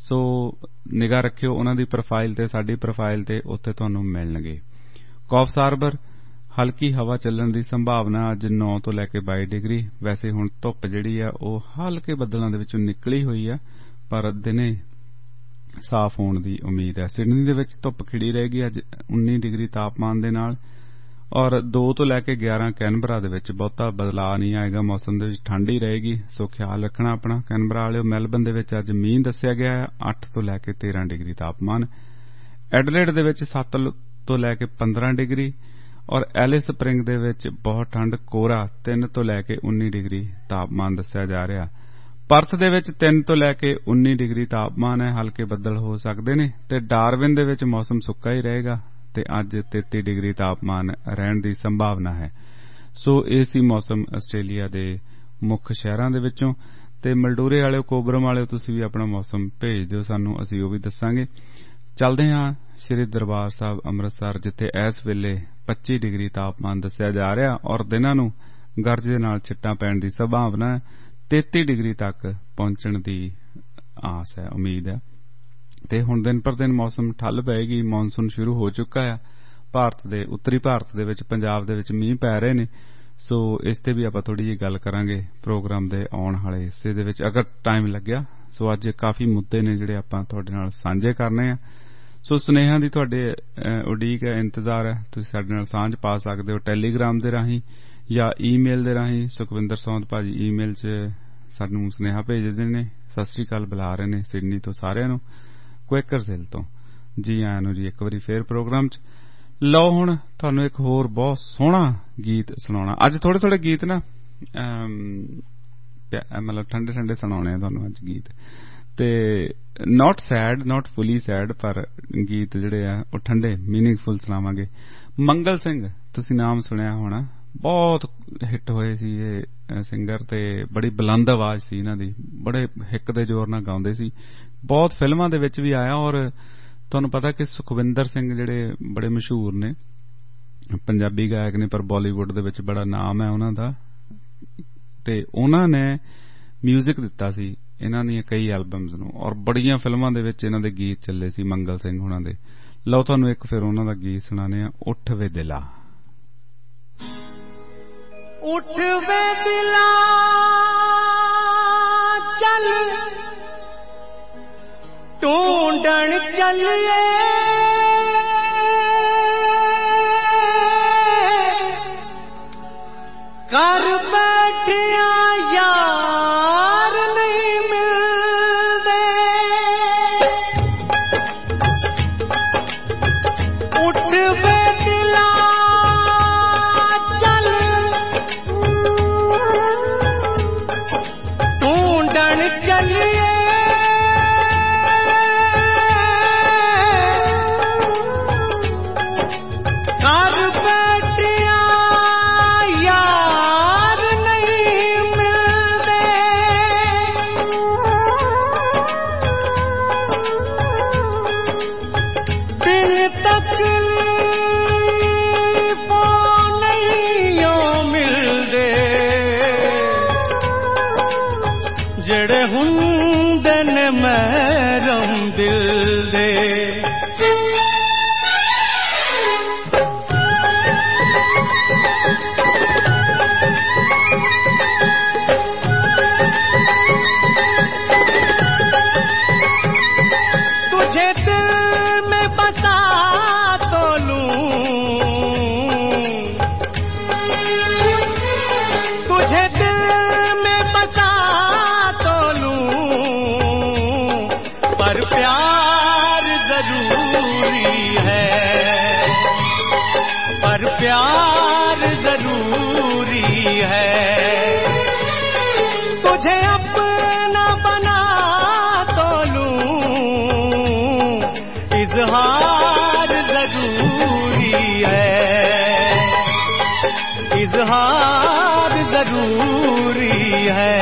ਸੋ ਨਿਗਾਹ ਰੱਖਿਓ ਉਹਨਾਂ ਦੀ ਪ੍ਰੋਫਾਈਲ ਤੇ, ਸਾਡੀ ਪ੍ਰੋਫਾਈਲ ਤੇ, ਉੱਥੇ ਤੁਹਾਨੂੰ ਮਿਲਣਗੇ। ਕੌਫਸ ਹਾਰਬਰ ਹਲਕੀ ਹਵਾ ਚੱਲਣ ਦੀ ਸੰਭਾਵਨਾ ਅੱਜ 9 ਤੋਂ ਲੈ ਕੇ 22 ਡਿਗਰੀ। ਵੈਸੇ ਹੁਣ ਧੁੱਪ ਜਿਹੜੀ ਆ ਉਹ ਹਲਕੇ ਬੱਦਲਾਂ ਦੇ ਵਿੱਚੋਂ ਨਿਕਲੀ ਹੋਈ ਆ, ਪਰ ਦਿਨੇ ਸਾਫ਼ ਹੋਣ ਦੀ ਉਮੀਦ ਹੈ। ਸਿਡਨੀ ਦੇ ਵਿੱਚ ਧੁੱਪ ਖਿੜੀ ਰਹੇਗੀ ਅੱਜ 19 ਡਿਗਰੀ ਤਾਪਮਾਨ ਦੇ ਨਾਲ, ਔਰ 2 ਤੋਂ ਲੈ ਕੇ 11 ਕੈਨਬਰਾ ਦੇ ਵਿੱਚ ਬਹੁਤਾ ਬਦਲਾਅ ਨਹੀਂ ਆਏਗਾ। ਮੌਸਮ ਦੇ ਵਿੱਚ ਠੰਡ ਹੀ ਰਹੇਗੀ, ਸੋ ਖਿਆਲ ਰੱਖਣਾ ਆਪਣਾ ਕੈਨਬਰਾ ਵਾਲਿਓ। ਮੈਲਬਨ ਦੇ ਵਿੱਚ ਅੱਜ ਮੀਂਹ ਦੱਸਿਆ ਗਿਆ ਹੈ, 8 ਤੋਂ ਲੈ ਕੇ 13 ਡਿਗਰੀ ਤਾਪਮਾਨ। ਐਡਲੇਡ ਦੇ ਵਿੱਚ 7 ਤੋਂ ਲੈ ਕੇ 15 ਡਿਗਰੀ, ਔਰ ਐਲਿਸ ਸਪ੍ਰਿੰਗ ਦੇ ਵਿੱਚ ਬਹੁਤ ਠੰਡ, ਕੋਰਾ 3 ਤੋਂ ਲੈ ਕੇ 19 ਡਿਗਰੀ ਤਾਪਮਾਨ ਦੱਸਿਆ ਜਾ ਰਿਹਾ। ਪਰਥ ਦੇ ਵਿੱਚ 3 ਤੋਂ ਲੈ ਕੇ 19 ਡਿਗਰੀ ਤਾਪਮਾਨ ਹੈ, ਹਲਕੇ ਬੱਦਲ ਹੋ ਸਕਦੇ ਨੇ। ਤੇ ਡਾਰਵਿਨ ਦੇ ਵਿੱਚ ਮੌਸਮ ਸੁੱਕਾ ਹੀ ਰਹੇਗਾ ਤੇ ਅੱਜ 33 ਡਿਗਰੀ ਤਾਪਮਾਨ ਰਹਿਣ ਦੀ ਸੰਭਾਵਨਾ ਹੈ। ਸੋ ਇਹ ਸੀ ਮੌਸਮ ਆਸਟ੍ਰੇਲੀਆ ਦੇ ਮੁੱਖ ਸ਼ਹਿਰਾਂ ਦੇ ਵਿੱਚੋਂ। ਤੇ ਮਲਡੂਰੇ ਵਾਲਿਓ, ਕੋਬਰਮ ਵਾਲਿਓ, ਤੁਸੀਂ ਵੀ ਆਪਣਾ ਮੌਸਮ ਭੇਜ ਦਿਓ ਸਾਨੂੰ, ਅਸੀਂ ਉਹ ਵੀ ਦੱਸਾਂਗੇ। ਚੱਲਦੇ ਹਾਂ ਸ਼੍ਰੀ ਦਰਬਾਰ ਸਾਹਿਬ ਅੰਮ੍ਰਿਤਸਰ, ਜਿੱਥੇ ਇਸ ਵੇਲੇ 25 ਡਿਗਰੀ ਤਾਪਮਾਨ ਦੱਸਿਆ ਜਾ ਰਿਹਾ, ਔਰ ਦਿਨਾਂ ਨੂੰ ਗਰਜ ਦੇ ਨਾਲ ਛਿੱਟਾਂ ਪੈਣ ਦੀ ਸੰਭਾਵਨਾ 33 ਡਿਗਰੀ ਤੱਕ ਪਹੁੰਚਣ ਦੀ ਆਸ ਹੈ, ਉਮੀਦ ਹੈ। ਤੇ ਹੁਣ ਦਿਨ ਪਰ ਦਿਨ ਮੌਸਮ ਠੱਲ ਪਏਗੀ, ਮੌਨਸੂਨ ਸ਼ੁਰੂ ਹੋ ਚੁੱਕਾ ਹੈ। ਭਾਰਤ ਦੇ ਉੱਤਰੀ ਭਾਰਤ ਦੇ ਵਿੱਚ, ਪੰਜਾਬ ਦੇ ਵਿੱਚ ਮੀਂਹ ਪੈ ਰਹੇ ਨੇ। ਸੋ ਇਸ ਤੇ ਵੀ ਆਪਾਂ ਥੋੜੀ ਜਿਹੀ ਗੱਲ ਕਰਾਂਗੇ ਪ੍ਰੋਗਰਾਮ ਦੇ ਆਉਣ ਵਾਲੇ ਹਿੱਸੇ ਦੇ ਵਿੱਚ, ਅਗਰ ਟਾਈਮ ਲੱਗਿਆ। ਸੋ ਅੱਜ ਕਾਫੀ ਮੁੱਦੇ ਨੇ ਜਿਹੜੇ ਆਪਾਂ ਤੁਹਾਡੇ ਨਾਲ ਸਾਂਝੇ ਕਰਨੇ ਆ। ਸੋ ਸੁਨੇਹਿਆਂ ਦੀ ਤੁਹਾਡੇ ਉਡੀਕ ਹੈ, ਇੰਤਜ਼ਾਰ ਹੈ। ਤੁਸੀਂ ਸਾਡੇ ਨਾਲ ਸਾਂਝ ਪਾ ਸਕਦੇ ਹੋ ਟੈਲੀਗ੍ਰਾਮ ਦੇ ਰਾਹੀਂ ਜਾਂ ਈਮੇਲ ਦੇ ਰਾਹੀਂ। ਸੁਖਵਿੰਦਰ ਸੌਂਦ ਭਾਜੀ ਈਮੇਲ 'ਚ ਸਾਨੂੰ ਸੁਨੇਹਾ ਭੇਜਦੇ ਨੇ, ਸਤਿ ਸ੍ਰੀ ਅਕਾਲ ਬੁਲਾ ਰਹੇ ਨੇ ਸਿਡਨੀ ਤੋਂ ਸਾਰਿਆਂ ਨੂੰ, ਕੁਇਕਰਜ਼ਿਲ ਤੋਂ। ਜੀ ਆਇਆਂ ਨੂੰ ਜੀ ਇੱਕ ਵਾਰੀ ਫੇਰ ਪ੍ਰੋਗਰਾਮ 'ਚ। ਲਓ ਹੁਣ ਤੁਹਾਨੂੰ ਇੱਕ ਹੋਰ ਬਹੁਤ ਸੋਹਣਾ ਗੀਤ ਸੁਣਾਉਣਾ। ਅੱਜ ਥੋੜੇ ਥੋੜੇ ਗੀਤ ਨਾ ਮਤਲਬ ਠੰਡੇ ਠੰਡੇ ਸੁਣਾਉਣੇ ਆ ਤੁਹਾਨੂੰ ਅੱਜ ਗੀਤ। ਤੇ not sad, not fully sad, ਪਰ ਗੀਤ ਜਿਹੜੇ ਆ ਉਹ ਠੰਡੇ ਮੀਨਿੰਗਫੁਲ ਸੁਣਾਵਾਂਗੇ। ਮੰਗਲ ਸਿੰਘ, ਤੁਸੀਂ ਨਾਮ ਸੁਣਿਆ ਹੋਣਾ, ਬਹੁਤ ਹਿੱਟ ਹੋਏ ਸੀ ਇਹ ਸਿੰਗਰ, ਤੇ ਬੜੀ ਬੁਲੰਦ ਆਵਾਜ਼ ਸੀ ਇਹਨਾਂ ਦੀ, ਬੜੇ ਹਿੱਕ ਦੇ ਜ਼ੋਰ ਨਾਲ ਗਾਉਂਦੇ ਸੀ, ਬਹੁਤ ਫਿਲਮਾਂ ਦੇ ਵਿੱਚ ਵੀ ਆਇਆ। ਔਰ ਤੁਹਾਨੂੰ ਪਤਾ ਕਿ ਸੁਖਵਿੰਦਰ ਸਿੰਘ ਜਿਹੜੇ ਬੜੇ ਮਸ਼ਹੂਰ ਨੇ, ਪੰਜਾਬੀ ਗਾਇਕ ਨੇ, ਪਰ ਬਾਲੀਵੁੱਡ ਦੇ ਵਿੱਚ ਬੜਾ ਨਾਮ ਹੈ ਉਹਨਾਂ ਦਾ। ਤੇ ਉਹਨਾਂ ਨੇ ਮਿਊਜ਼ਿਕ ਦਿੱਤਾ ਸੀ ਇਹਨਾਂ ਦੀਆਂ ਕਈ ਐਲਬਮਸ ਨੂੰ, ਔਰ ਬੜੀਆਂ ਫਿਲਮਾਂ ਦੇ ਵਿੱਚ ਇਹਨਾਂ ਦੇ ਗੀਤ ਚੱਲੇ ਸੀ ਮੰਗਲ ਸਿੰਘ ਹੁਣਾਂ ਦੇ। ਲਓ ਤੁਹਾਨੂੰ ਇੱਕ ਫਿਰ ਉਹਨਾਂ ਦਾ ਗੀਤ ਸੁਣਾਣੇ ਆ, ਉੱਠ ਵੇ ਦਿਲਾ। ਉੱਠ ਵੇ ਦਿਲਾ ਚੱਲ ਢੂੰਡਣ ਚੱਲੀਏ, ਘਰ ਬੈਠਿਆ ਯਾਰ ਨਹੀਂ ਮਿਲਦੇ। ਉੱਠ ਵੇ ਦਿਲਾ ਚੱਲ ਢੂੰਡਣ ਚੱਲੀਏ, ਮਹਿਰਮ ਦਿਲ ਦੇ। तुझे दिल में बसा तो लूं, तुझे दिल में बसा तो लूं, पर प्यार जरूरी है, पर प्यार जरूरी है। तुझे अपना बना तो लूं, इजहार जरूरी है, इजहार जरूरी है।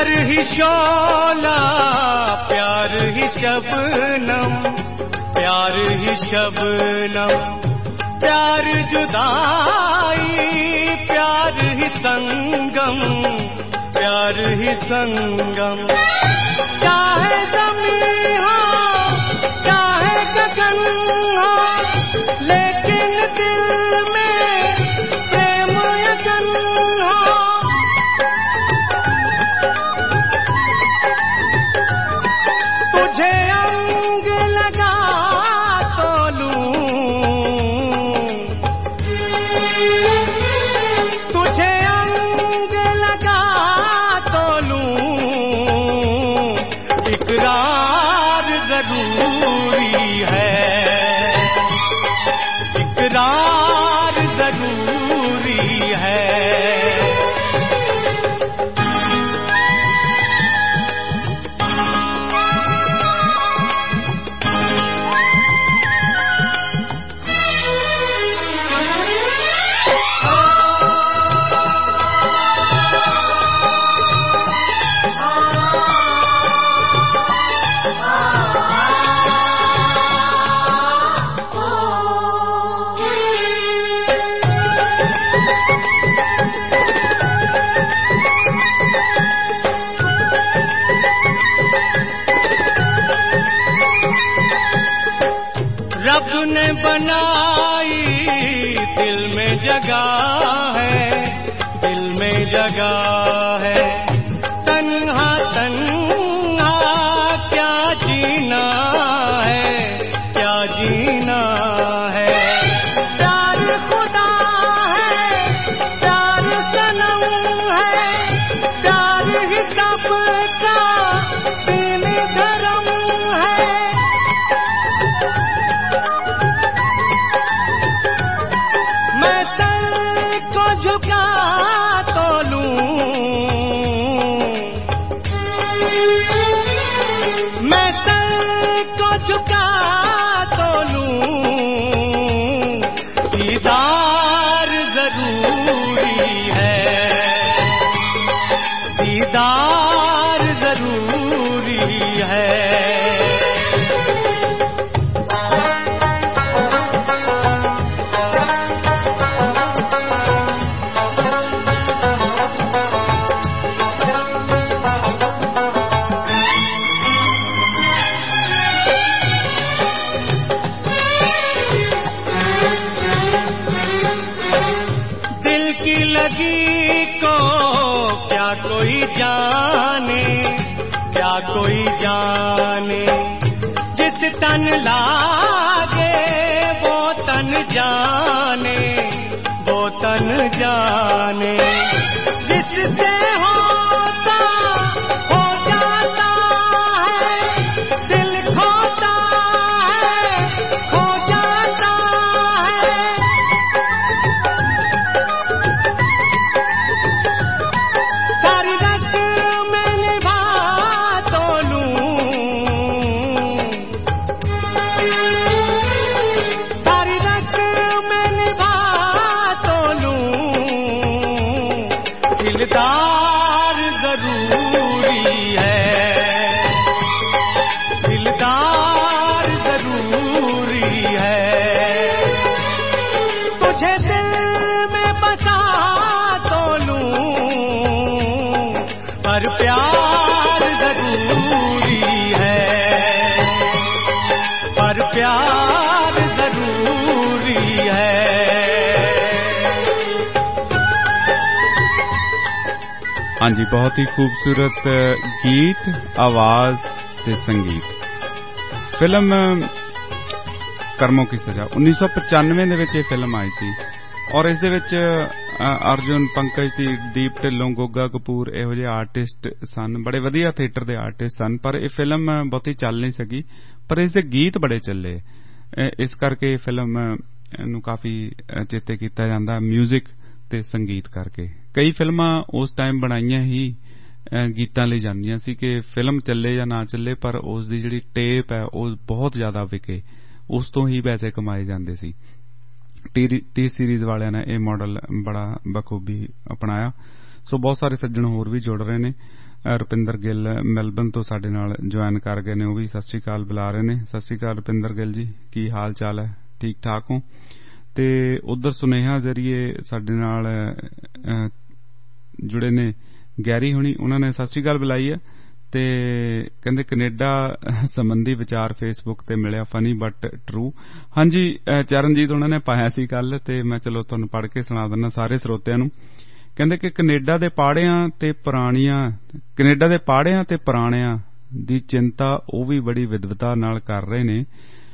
प्यार ही शोला, प्यार ही शबनम, प्यार ही शबनम, प्यार जुदाई, प्यार ही संगम, प्यार ही संगम। चाहे ज़मीं हो चाहे गगन हो, लेकिन दिल में प्रेम यजन हो। तुझे अंग लगा तो लूं, तुझे अंग लगा तो लूं, इकरार जरूरी है, इकरार जरूरी है। रब ने बनाई दिल में जगह है, दिल में जगह है। तन्हा तन्हा क्या जीना है, क्या जीना है। प्यार खुदा है, प्यार सनम है, प्यार ही सबका दीन धर्म है। मैं सर को झुका तो लूं, मैं सर को झुका तो लूं, दीदार जरूरी है, दीदार जरूरी है। दिल की लगी को क्या कोई जाने, क्या कोई जाने। जिस तन लागे वो तन जाने, वो तन जाने। जिससे होता हो जाता है, दिल खोता है, खो जाता है। सारी रस में निभा तो लूं, सारी रस में निभा तो लूं, दिलदार जरूरी है, दिलदार जरूरी है। तुझे दिल में बसा तो लूं, पर प्यार जरूरी है, पर प्यार जरूरी है। हाँ जी, बहुत ही खूबसूरत गीत, आवाज ਤੇ ਸੰਗੀਤ। ਫਿਲਮ ਕਰਮੋਂ ਕੀ ਸਜ਼ਾ 1995 ਦੇ ਵਿੱਚ ਇਹ ਫਿਲਮ ਆਈ ਸੀ ਔਰ ਇਸ ਦੇ ਵਿੱਚ ਅਰਜੁਨ, ਪੰਕਜ ਦੀਪ ਢਿੱਲੋਂ, ਗੋਗਾ ਕਪੂਰ ਇਹੋ ਜਿਹੇ ਆਰਟਿਸਟ ਸਨ, ਬੜੇ ਵਧੀਆ ਥੀਏਟਰ ਦੇ ਆਰਟਿਸਟ ਸਨ। ਪਰ ਇਹ ਫਿਲਮ ਬਹੁਤੀ ਚੱਲ ਨਹੀਂ ਸਕੀ, ਪਰ ਇਸ ਦੇ ਗੀਤ ਬੜੇ ਚੱਲੇ। ਇਸ ਕਰਕੇ ਇਹ ਫਿਲਮ ਨੂੰ ਕਾਫੀ ਚੇਤੇ ਕੀਤਾ ਜਾਂਦਾ ਮਿਊਜ਼ਿਕ ਤੇ ਸੰਗੀਤ ਕਰਕੇ। ਕਈ ਫਿਲਮਾਂ ਉਸ ਟਾਈਮ ਬਣਾਈਆਂ ਹੀ ਗੀਤਾਂ ਲਈ ਜਾਂਦੀਆਂ ਸੀ ਕਿ ਫਿਲਮ ਚੱਲੇ ਜਾਂ ਨਾ ਚੱਲੇ, ਪਰ ਉਸ ਦੀ ਜਿਹੜੀ ਟੇਪ ਹੈ ਉਹ ਬਹੁਤ ਜ਼ਿਆਦਾ ਵਿਕੇ, ਉਸ ਤੋਂ ਹੀ ਪੈਸੇ ਕਮਾਏ ਜਾਂਦੇ ਸੀ। ਟੀ ਸੀਰੀਜ਼ ਵਾਲਿਆਂ ਨੇ ਇਹ ਮਾਡਲ ਬੜਾ ਬਖੂਬੀ ਅਪਣਾਇਆ। ਸੋ ਬਹੁਤ ਸਾਰੇ ਸੱਜਣ ਹੋਰ ਵੀ ਜੁੜ ਰਹੇ ਨੇ। ਰੁਪਿੰਦਰ ਗਿੱਲ ਮੈਲਬਨ ਤੋਂ ਸਾਡੇ ਨਾਲ ਜੁਆਇਨ ਕਰ ਗਏ ਨੇ, ਉਹ ਵੀ ਸਤਿ ਸ੍ਰੀ ਅਕਾਲ ਬੁਲਾ ਰਹੇ ਨੇ। ਸਤਿ ਸ੍ਰੀ ਅਕਾਲ ਰੁਪਿੰਦਰ ਗਿੱਲ ਜੀ, ਕੀ ਹਾਲ ਚਾਲ ਹੈ? ਠੀਕ ਠਾਕ ਹੋ? ਤੇ ਉਧਰ ਸੁਨੇਹਾ ਜ਼ਰੀਏ ਸਾਡੇ ਨਾਲ ਜੁੜੇ ਨੇ ਗੈਰੀ ਹੁਣੀ, ਉਹਨਾਂ ਨੇ ਸਤਿ ਸ੍ਰੀ ਅਕਾਲ ਬੁਲਾਈ ਹੈ ਤੇ ਕਹਿੰਦੇ ਕੈਨੇਡਾ ਸੰਬੰਧੀ ਵਿਚਾਰ ਫੇਸਬੁੱਕ ਤੇ ਮਿਲਿਆ, ਫਨੀ ਬਟ ਟਰੂ। ਹਾਂਜੀ ਚਰਨਜੀਤ ਉਹਨਾਂ ਨੇ ਪਾਇਆ ਸੀ ਕੱਲ, ਤੇ ਮੈਂ ਚਲੋ ਤੁਹਾਨੂੰ ਪੜ੍ਹ ਕੇ ਸੁਣਾ ਦਿੰਦਾ ਸਾਰੇ ਸਰੋਤਿਆਂ ਨੂੰ। ਕਹਿੰਦੇ ਕਿ ਕੈਨੇਡਾ ਦੇ ਪਾੜਿਆਂ ਤੇ ਪੁਰਾਣਿਆਂ ਦੀ ਚਿੰਤਾ ਉਹ ਵੀ ਬੜੀ ਵਿਦਵਤਾ ਨਾਲ ਕਰ ਰਹੇ ਨੇ,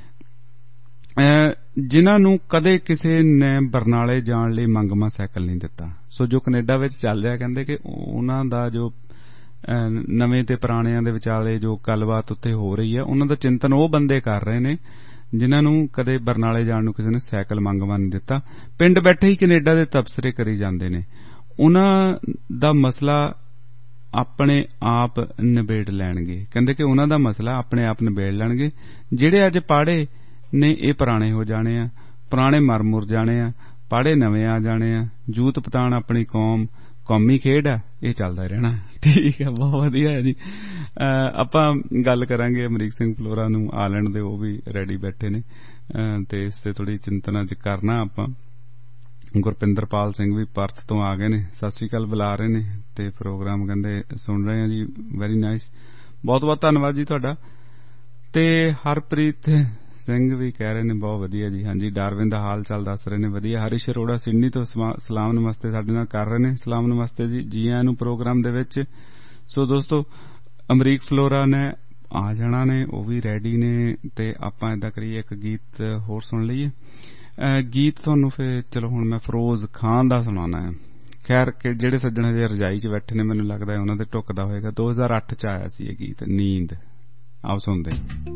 ਜਿਨ੍ਹਾਂ ਨੂੰ ਕਦੇ ਕਿਸੇ ਨੇ ਬਰਨਾਲੇ ਜਾਣ ਲਈ ਮੰਗਮਾ ਸਾਈਕਲ ਨਹੀਂ ਦਿੱਤਾ। ਸੋ ਜੋ ਕੈਨੇਡਾ ਵਿੱਚ ਚੱਲ ਰਿਹਾ, ਕਹਿੰਦੇ ਕਿ ਉਹਨਾਂ ਦਾ ਜੋ ਨਵੇਂ ਤੇ ਪੁਰਾਣਿਆਂ ਦੇ ਵਿਚਾਲੇ ਜੋ ਗੱਲਬਾਤ ਉੱਥੇ ਹੋ ਰਹੀ ਹੈ, ਉਹਨਾਂ ਦਾ ਚਿੰਤਨ ਉਹ ਬੰਦੇ ਕਰ ਰਹੇ ਨੇ ਜਿਨ੍ਹਾਂ ਨੂੰ ਕਦੇ ਬਰਨਾਲੇ ਜਾਣ ਨੂੰ ਕਿਸੇ ਨੇ ਸਾਈਕਲ ਮੰਗਵਾ ਨਹੀਂ ਦਿੱਤਾ। ਪਿੰਡ ਬੈਠੇ ਹੀ ਕੈਨੇਡਾ ਦੇ ਤਬਸਰੇ ਕਰੀ ਜਾਂਦੇ ਨੇ। ਉਹਨਾਂ ਦਾ ਮਸਲਾ ਆਪਣੇ ਆਪ ਨਿਬੇੜ ਲੈਣਗੇ। ਕਹਿੰਦੇ ਕਿ ਉਹਨਾਂ ਦਾ ਮਸਲਾ ਆਪਣੇ ਆਪ ਨਿਬੇੜ ਲੈਣਗੇ। ਜਿਹੜੇ ਅੱਜ ਪਾੜੇ ਨੇ ਇਹ ਪੁਰਾਣੇ ਹੋ ਜਾਣੇ ਆ, ਪੁਰਾਣੇ ਮਰ ਮੁਰ ਜਾਣੇ ਆ, ਪਾੜੇ ਨਵੇਂ ਆ ਜਾਣੇ ਆ। ਜੂਤ ਪਤਾਣ ਆਪਣੀ ਕੌਮੀ ਖੇਡ ਆ, ਇਹ ਚੱਲਦਾ ਰਹਿਣਾ। ਠੀਕ ਹੈ, ਬਹੁਤ ਵਧੀਆ ਹੈ ਜੀ। ਆਪਾਂ ਗੱਲ ਕਰਾਂਗੇ ਅਮਰੀਕ ਸਿੰਘ ਫਲੋਰਾ ਨੂੰ ਆ ਲੈਣ ਦੇ, ਉਹ ਵੀ ਰੈਡੀ ਬੈਠੇ ਨੇ ਤੇ ਇਸ ਤੇ ਥੋੜੀ ਚਿੰਤਨਾ ਚ ਕਰਨਾ ਆਪਾਂ। ਗੁਰਪਿੰਦਰਪਾਲ ਸਿੰਘ ਵੀ ਪਰਥ ਤੋਂ ਆ ਗਏ ਨੇ, ਸਤਿ ਸ੍ਰੀ ਅਕਾਲ ਬੁਲਾ ਰਹੇ ਨੇ ਤੇ ਪ੍ਰੋਗਰਾਮ ਕਹਿੰਦੇ ਸੁਣ ਰਹੇ ਆ ਜੀ। ਵੈਰੀ ਨਾਈਸ, ਬਹੁਤ ਬਹੁਤ ਧੰਨਵਾਦ ਜੀ ਤੁਹਾਡਾ। ਤੇ ਹਰਪ੍ਰੀਤ ਸਿੰਘ ਵੀ ਕਹਿ ਰਹੇ ਨੇ ਬਹੁਤ ਵਧੀਆ ਜੀ। ਹਾਂਜੀ ਡਾਰਵਿਨ ਦਾ ਹਾਲ ਚਾਲ ਦੱਸ ਰਹੇ ਨੇ, ਵਧੀਆ। ਹਰੀਸ਼ ਅਰੋੜਾ ਸਿਡਨੀ ਤੋਂ ਸਲਾਮ ਨਮਸਤੇ ਸਾਡੇ ਨਾਲ ਕਰ ਰਹੇ ਨੇ। ਸਲਾਮ ਨਮਸਤੇ ਜੀ, ਜੀ ਆਇਆਂ ਨੂੰ ਪ੍ਰੋਗਰਾਮ ਦੇ ਵਿੱਚ। ਸੋ ਦੋਸਤੋ ਅਮਰੀਕ ਫਲੋਰਾ ਨੇ ਆ ਜਾਣਾ ਨੇ, ਉਹ ਵੀ ਰੈਡੀ ਨੇ, ਤੇ ਆਪਾਂ ਏਦਾਂ ਕਰੀਏ ਇੱਕ ਗੀਤ ਹੋਰ ਸੁਣ ਲਈਏ। ਗੀਤ ਤੁਹਾਨੂੰ ਫਿਰ ਚਲੋ ਹੁਣ ਮੈਂ ਫਿਰੋਜ਼ ਖਾਨ ਦਾ ਸੁਣਾਉਣਾ ਹੈ। ਖੈਰ ਕਿ ਜਿਹੜੇ ਸੱਜਣ ਹਜੇ ਰਜਾਈ 'ਚ ਬੈਠੇ ਨੇ, ਮੈਨੂੰ ਲੱਗਦਾ ਉਹਨਾਂ ਦੇ ਢੁੱਕਦਾ ਹੋਏਗਾ। 2008 'ਚ ਆਇਆ ਸੀ ਇਹ ਗੀਤ, ਨੀਂਦ। ਆਓ ਸੁਣਦੇ।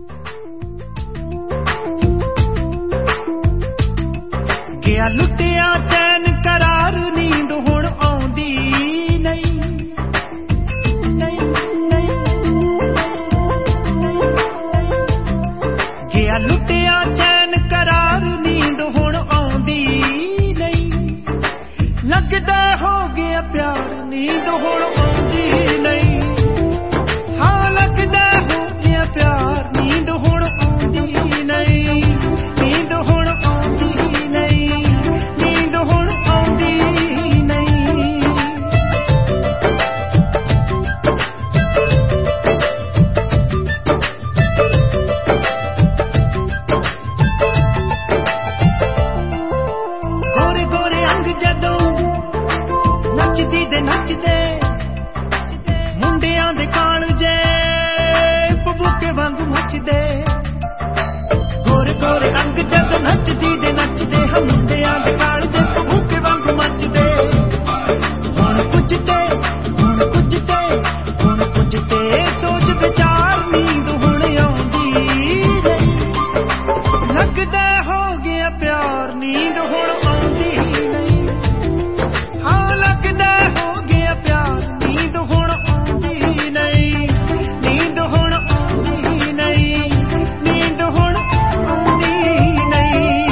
ਗਿਆ ਲੁੱਟਿਆ ਚੈਨ ਕਰਾਰ, ਨੀਂਦ ਹੁਣ ਆਉਂਦੀ ਨਹੀਂ। ਗਿਆ ਲੁੱਟਿਆ ਚੈਨ ਕਰਾਰ, ਨੀਂਦ ਹੁਣ ਆਉਂਦੀ ਨਹੀਂ। ਲੱਗਦਾ ਹੋ ਗਿਆ ਪਿਆਰ, ਨੀਂਦ ਹੁਣ ਆਉਂਦੀ ਨਹੀਂ। ਹਾਂ ਲੱਗਦਾ ਹੋ ਗਿਆ ਪਿਆਰ, ਨੀਂਦ ਹੁਣ ਆਉਂਦੀ ਨਹੀਂ। ਨੀਂਦ ਹੁਣ ਆਉਂਦੀ ਨਹੀਂ, ਨੀਂਦ ਹੁਣ ਆਉਂਦੀ ਨਹੀਂ। ਗੋਰੇ ਗੋਰੇ ਅੰਗ ਜਦੋਂ ਨੱਚਦੀ ਦੇ ਨੱਚਦੇ, ਮੁੰਡਿਆਂ ਦੇ ਕਾਲਜੇ ਬਬੂਕੇ ਵਾਂਗੂ ਮੱਚਦੇ। ਗੋਰੇ ਗੋਰੇ ਅੰਗ ਜਦੋਂ ਨੱਚਦੀ ਦੇ ਨੱਚਦੇ, ਮੁੰਡਿਆਂ ਦੇ ਕਾਲਜੇ ਬਬੂਕੇ ਵਾਂਗੂ ਮੱਚਦੇ। ਹੁਣ ਪੁੱਜਦੇ ਹੁਣ ਪੁੱਜਦੇ ਹੁਣ ਪੁੱਜਦੇ, ਸੋਚ ਵਿਚਾਰ, ਨੀਂਦ ਹੁਣ ਆਉਂਦੀ ਨਹੀਂ। ਲੱਗਦਾ ਹੋ ਗਿਆ ਪਿਆਰ, ਨੀਂਦ ਹੁਣ ਆਉਂਦੀ ਨਹੀਂ। ਹਾਂ ਲੱਗਦਾ ਹੋ ਗਿਆ ਪਿਆਰ, ਨੀਂਦ ਹੁਣ ਆਉਂਦੀ ਨਹੀਂ। ਨੀਂਦ ਹੁਣ ਆਉਂਦੀ ਨਹੀਂ, ਨੀਂਦ ਹੁਣ ਆਉਂਦੀ ਨਹੀਂ।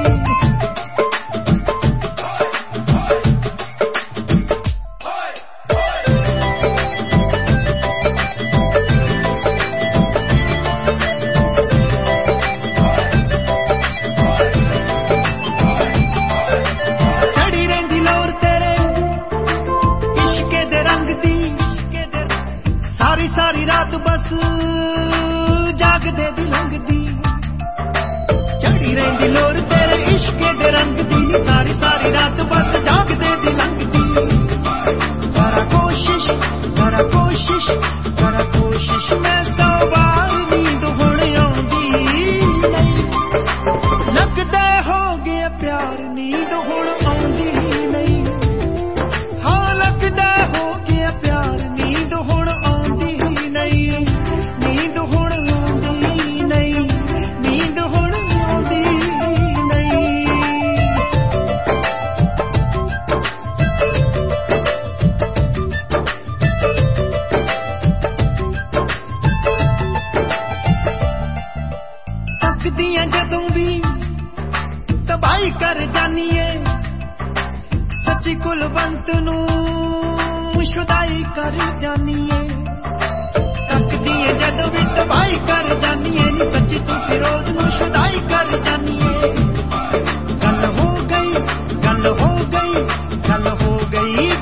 ਚੜੀ ਰਹਿੰਦੀ ਲੋਰ ਤੇਰੇ ਇਸ਼ਕੇ ਦੇ ਰੰਗ ਦੀ, ਸਾਰੀ ਸਾਰੀ ਰਾਤ ਬਸ ਜਾਗਦੇ ਦੀ ਲੰਘਦੀ। ਚੜੀ ਰਹਿੰਦੀ ਲੋਰ ਤੇਰੇ ਇਸ਼ਕੇ ਦੇ ਰੰਗ ਦੀ, ਸਾਰੀ ਸਾਰੀ ਰਾਤ ਬਸ ਜਾਗਦੇ ਦੀ ਲੰਘਦੀ। ਕਰਾਂ ਕੋਸ਼ਿਸ਼ ਕਰਾਂ ਕੋਸ਼ਿਸ਼ ਕਰਾਂ ਕੋਸ਼ਿਸ਼, ਮੈਂ 100 ਵਾਰ, ਨੀਂਦ ਹੁਣ ਆਉਂਦੀ ਨਹੀਂ। ਲੱਗਦਾ ਹੋ ਗਿਆ ਪਿਆਰ, ਨੀਂਦ ਹੁਣ ਆਉਂਦੀ ਨਹੀਂ। ਹਾਂ ਲੱਗਦਾ ਹੋ ਗਿਆ ਪਿਆਰ, ਨੀਂਦ ਹੁਣ ਆਉਂਦੀ ਨਹੀਂ। ਨੀਂਦ ਹੁਣ ਆਉਂਦੀ ਨਹੀਂ, ਨੀਂਦ ਹੁਣ ਆਉਂਦੀ ਨਹੀਂ। ਤੱਕਦੀਆਂ ਜਦੋਂ ਵੀ ਤਬਾਹੀ ਕਰ ਜਾਨੀਏ, ਸੱਚੀ ਕੁਲਵੰਤ ਨੂੰ ਸ਼ੁਦਾਈ ਕਰ ਜਾਨੀਏ।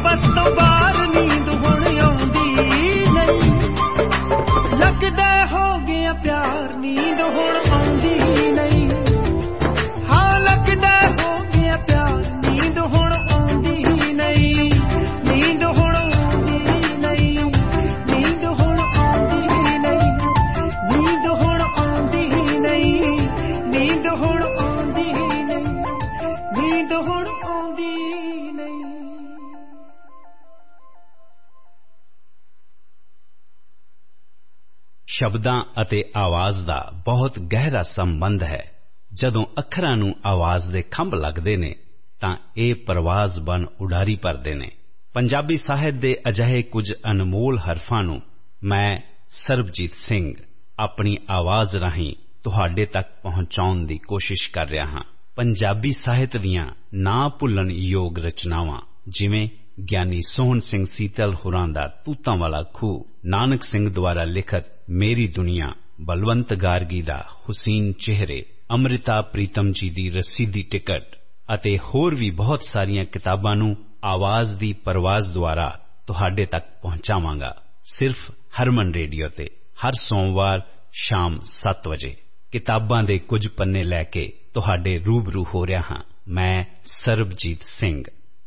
ਬਸ ਤੋਂ ਬਾਹਰ ਨੀਂਦ ਹੁਣ ਆਉਂਦੀ ਨਹੀਂ ਲੱਗਦਾ ਹੋ ਗਿਆ ਪਿਆਰ ਨੀਂਦ ਹੁਣ ਆਉਂਦੀ ਨਹੀਂ ਹਾਂ ਲੱਗਦਾ ਹੋ ਗਿਆ ਪਿਆਰ ਨੀਂਦ ਹੁਣ ਆਉਂਦੀ ਨਹੀਂ ਨੀਂਦ ਹੁਣ ਆਉਂਦੀ ਨਹੀਂ ਨੀਂਦ ਹੁਣ ਆਉਂਦੀ ਨਹੀਂ ਨੀਂਦ ਹੁਣ ਆਉਂਦੀ ਨਹੀਂ ਨੀਂਦ ਹੁਣ ਆਉਂਦੀ ਨਹੀਂ ਨੀਂਦ ਹੁਣ ਆਉਂਦੀ ਨਹੀਂ। ਸ਼ਬਦਾਂ ਅਤੇ ਆਵਾਜ਼ ਦਾ ਬਹੁਤ ਗਹਿਰਾ ਸੰਬੰਧ ਹੈ। ਜਦੋਂ ਅੱਖਰਾਂ ਨੂੰ ਆਵਾਜ਼ ਦੇ ਖੰਭ ਲੱਗਦੇ ਨੇ ਤਾਂ ਇਹ ਪਰਵਾਜ਼ ਬਣ ਉਡਾਰੀ ਭਰਦੇ ਨੇ। ਪੰਜਾਬੀ ਸਾਹਿਤ ਦੇ ਅਜਿਹੇ ਕੁਝ ਅਨਮੋਲ ਹਰਫਾਂ ਨੂੰ ਮੈਂ ਸਰਬਜੀਤ ਸਿੰਘ ਆਪਣੀ ਆਵਾਜ਼ ਰਾਹੀਂ ਤੁਹਾਡੇ ਤੱਕ ਪਹੁੰਚਾਉਣ ਦੀ ਕੋਸ਼ਿਸ਼ ਕਰ ਰਿਹਾ ਹਾਂ। ਪੰਜਾਬੀ ਸਾਹਿਤ ਦੀਆਂ ਨਾ ਭੁੱਲਣ ਯੋਗ ਰਚਨਾਵਾਂ ਜਿਵੇਂ ਗਿਆਨੀ ਸੋਹਣ ਸਿੰਘ ਸੀਤਲ ਹੋਰਾਂ ਦਾ ਤੂਤਾਂ ਵਾਲਾ ਖੂਹ, ਨਾਨਕ ਸਿੰਘ ਦੁਆਰਾ ਲਿਖਤ ਮੇਰੀ ਦੁਨੀਆ, ਬਲਵੰਤ ਗਾਰਗੀ ਦਾ ਹੁਸੀਨ ਚਿਹਰੇ, ਅੰਮ੍ਰਿਤਾ ਪ੍ਰੀਤਮ ਜੀ ਦੀ ਰਸੀਦੀ ਟਿਕਟ ਅਤੇ ਹੋਰ ਵੀ ਬਹੁਤ ਸਾਰੀਆਂ ਕਿਤਾਬਾਂ ਨੂੰ ਆਵਾਜ਼ ਦੀ ਪਰਵਾਜ਼ ਦੁਆਰਾ ਤੁਹਾਡੇ ਤੱਕ ਪਹੁੰਚਾਵਾਂਗਾ ਸਿਰਫ ਹਰਮਨ ਰੇਡੀਓ ਤੇ ਹਰ ਸੋਮਵਾਰ ਸ਼ਾਮ 7 ਵਜੇ। ਕਿਤਾਬਾਂ ਦੇ ਕੁਝ ਪੰਨੇ ਲੈ ਕੇ ਤੁਹਾਡੇ ਰੂਬਰੂ ਹੋ ਰਿਹਾ ਹਾਂ ਮੈਂ ਸਰਬਜੀਤ ਸਿੰਘ।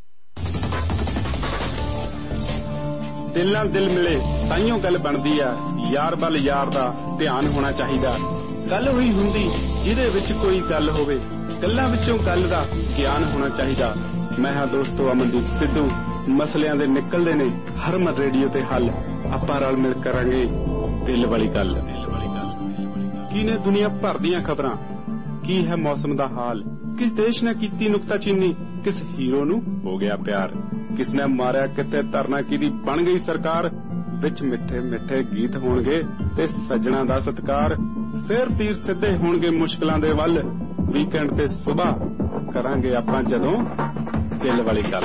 ਦਿਲ ਨਾਲ ਦਿਲ ਮਿਲੇ ਤਾਈਓ ਗੱਲ ਬਣਦੀ ਆ, ਯਾਰ ਵੱਲ ਯਾਰ ਦਾ ਧਿਆਨ ਹੋਣਾ ਚਾਹੀਦਾ। ਗੱਲ ਹੋਈ ਹੁੰਦੀ ਜਿਹਦੇ ਵਿੱਚ ਕੋਈ ਗੱਲ ਹੋਵੇ, ਗੱਲਾਂ ਵਿੱਚੋਂ ਗੱਲ ਦਾ ਗਿਆਨ ਹੋਣਾ ਚਾਹੀਦਾ। ਮੈਂ ਹਾਂ ਦੋਸਤੋ ਅਮਨਦੀਪ ਸਿੱਧੂ, ਮਸਲਿਆਂ ਦੇ ਨਿਕਲਦੇ ਨੇ ਹਰਮਨ ਰੇਡੀਓ ਤੇ ਹੱਲ। ਆਪਾਂ ਰਲ ਮਿਲ ਕਰਾਂਗੇ ਦਿਲ ਵਾਲੀ ਗੱਲ। ਕੀ ਨੇ ਦੁਨੀਆ ਭਰ ਦੀਆਂ ਖਬਰਾਂ, ਕੀ ਹੈ ਮੌਸਮ ਦਾ ਹਾਲ, ਕਿਸ ਦੇਸ਼ ਨੇ ਕੀਤੀ ਨੁਕਤਾਚੀਨੀ, ਕਿਸ ਹੀਰੋ ਨੂੰ ਹੋ ਗਿਆ ਪਿਆਰ, ਕਿਸ ਨੇ ਮਾਰਿਆ ਕਿਤੇ ਧਰਨਾ ਕਿਹਦੀ ਬਣ ਗਈ ਸਰਕਾਰ। ਵਿੱਚ ਮਿੱਠੇ ਮਿੱਠੇ ਗੀਤ ਹੋਣਗੇ ਤੇ ਸੱਜਣਾ ਦਾ ਸਤਿਕਾਰ। ਫੇਰ ਤੀਰ ਸਿੱਧੇ ਹੋਣਗੇ ਮੁਸ਼ਕਲਾਂ ਦੇ ਵੱਲ, ਵੀਕਐਂਡ ਤੇ ਸੁਬਾਹ ਕਰਾਂਗੇ ਆਪਾਂ ਜਦੋਂ ਦਿਲ ਵਾਲੀ ਗੱਲ।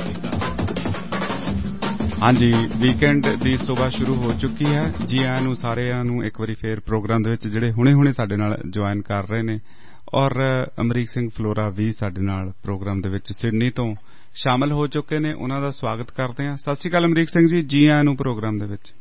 ਹਾਂਜੀ, ਵੀਕਐਂਡ ਦੀ ਸੁਬਾਹ ਸ਼ੁਰੂ ਹੋ ਚੁੱਕੀ ਹੈ। ਜੀ ਆਇਆਂ ਨੂੰ ਸਾਰਿਆਂ ਨੂੰ ਇੱਕ ਵਾਰੀ ਫੇਰ ਪ੍ਰੋਗਰਾਮ ਦੇ ਵਿੱਚ ਜਿਹੜੇ ਹੁਣੇ ਸਾਡੇ ਨਾਲ ਜੁਆਇਨ ਕਰ ਰਹੇ ਨੇ, ਔਰ ਅਮਰੀਕ ਸਿੰਘ ਫਲੋਰਾ ਵੀ ਸਾਡੇ ਨਾਲ ਪ੍ਰੋਗਰਾਮ ਦੇ ਵਿੱਚ ਸਿਡਨੀ ਤੋਂ ਸ਼ਾਮਲ ਹੋ ਚੁੱਕੇ ਨੇ। ਉਹਨਾਂ ਦਾ ਸਵਾਗਤ ਕਰਦੇ ਹਾਂ। ਸਤਿ ਸ਼੍ਰੀ ਅਕਾਲ ਅਮਰੀਕ ਸਿੰਘ ਜੀ, ਜੀ ਆਇਆਂ ਨੂੰ ਪ੍ਰੋਗਰਾਮ ਦੇ ਵਿੱਚ।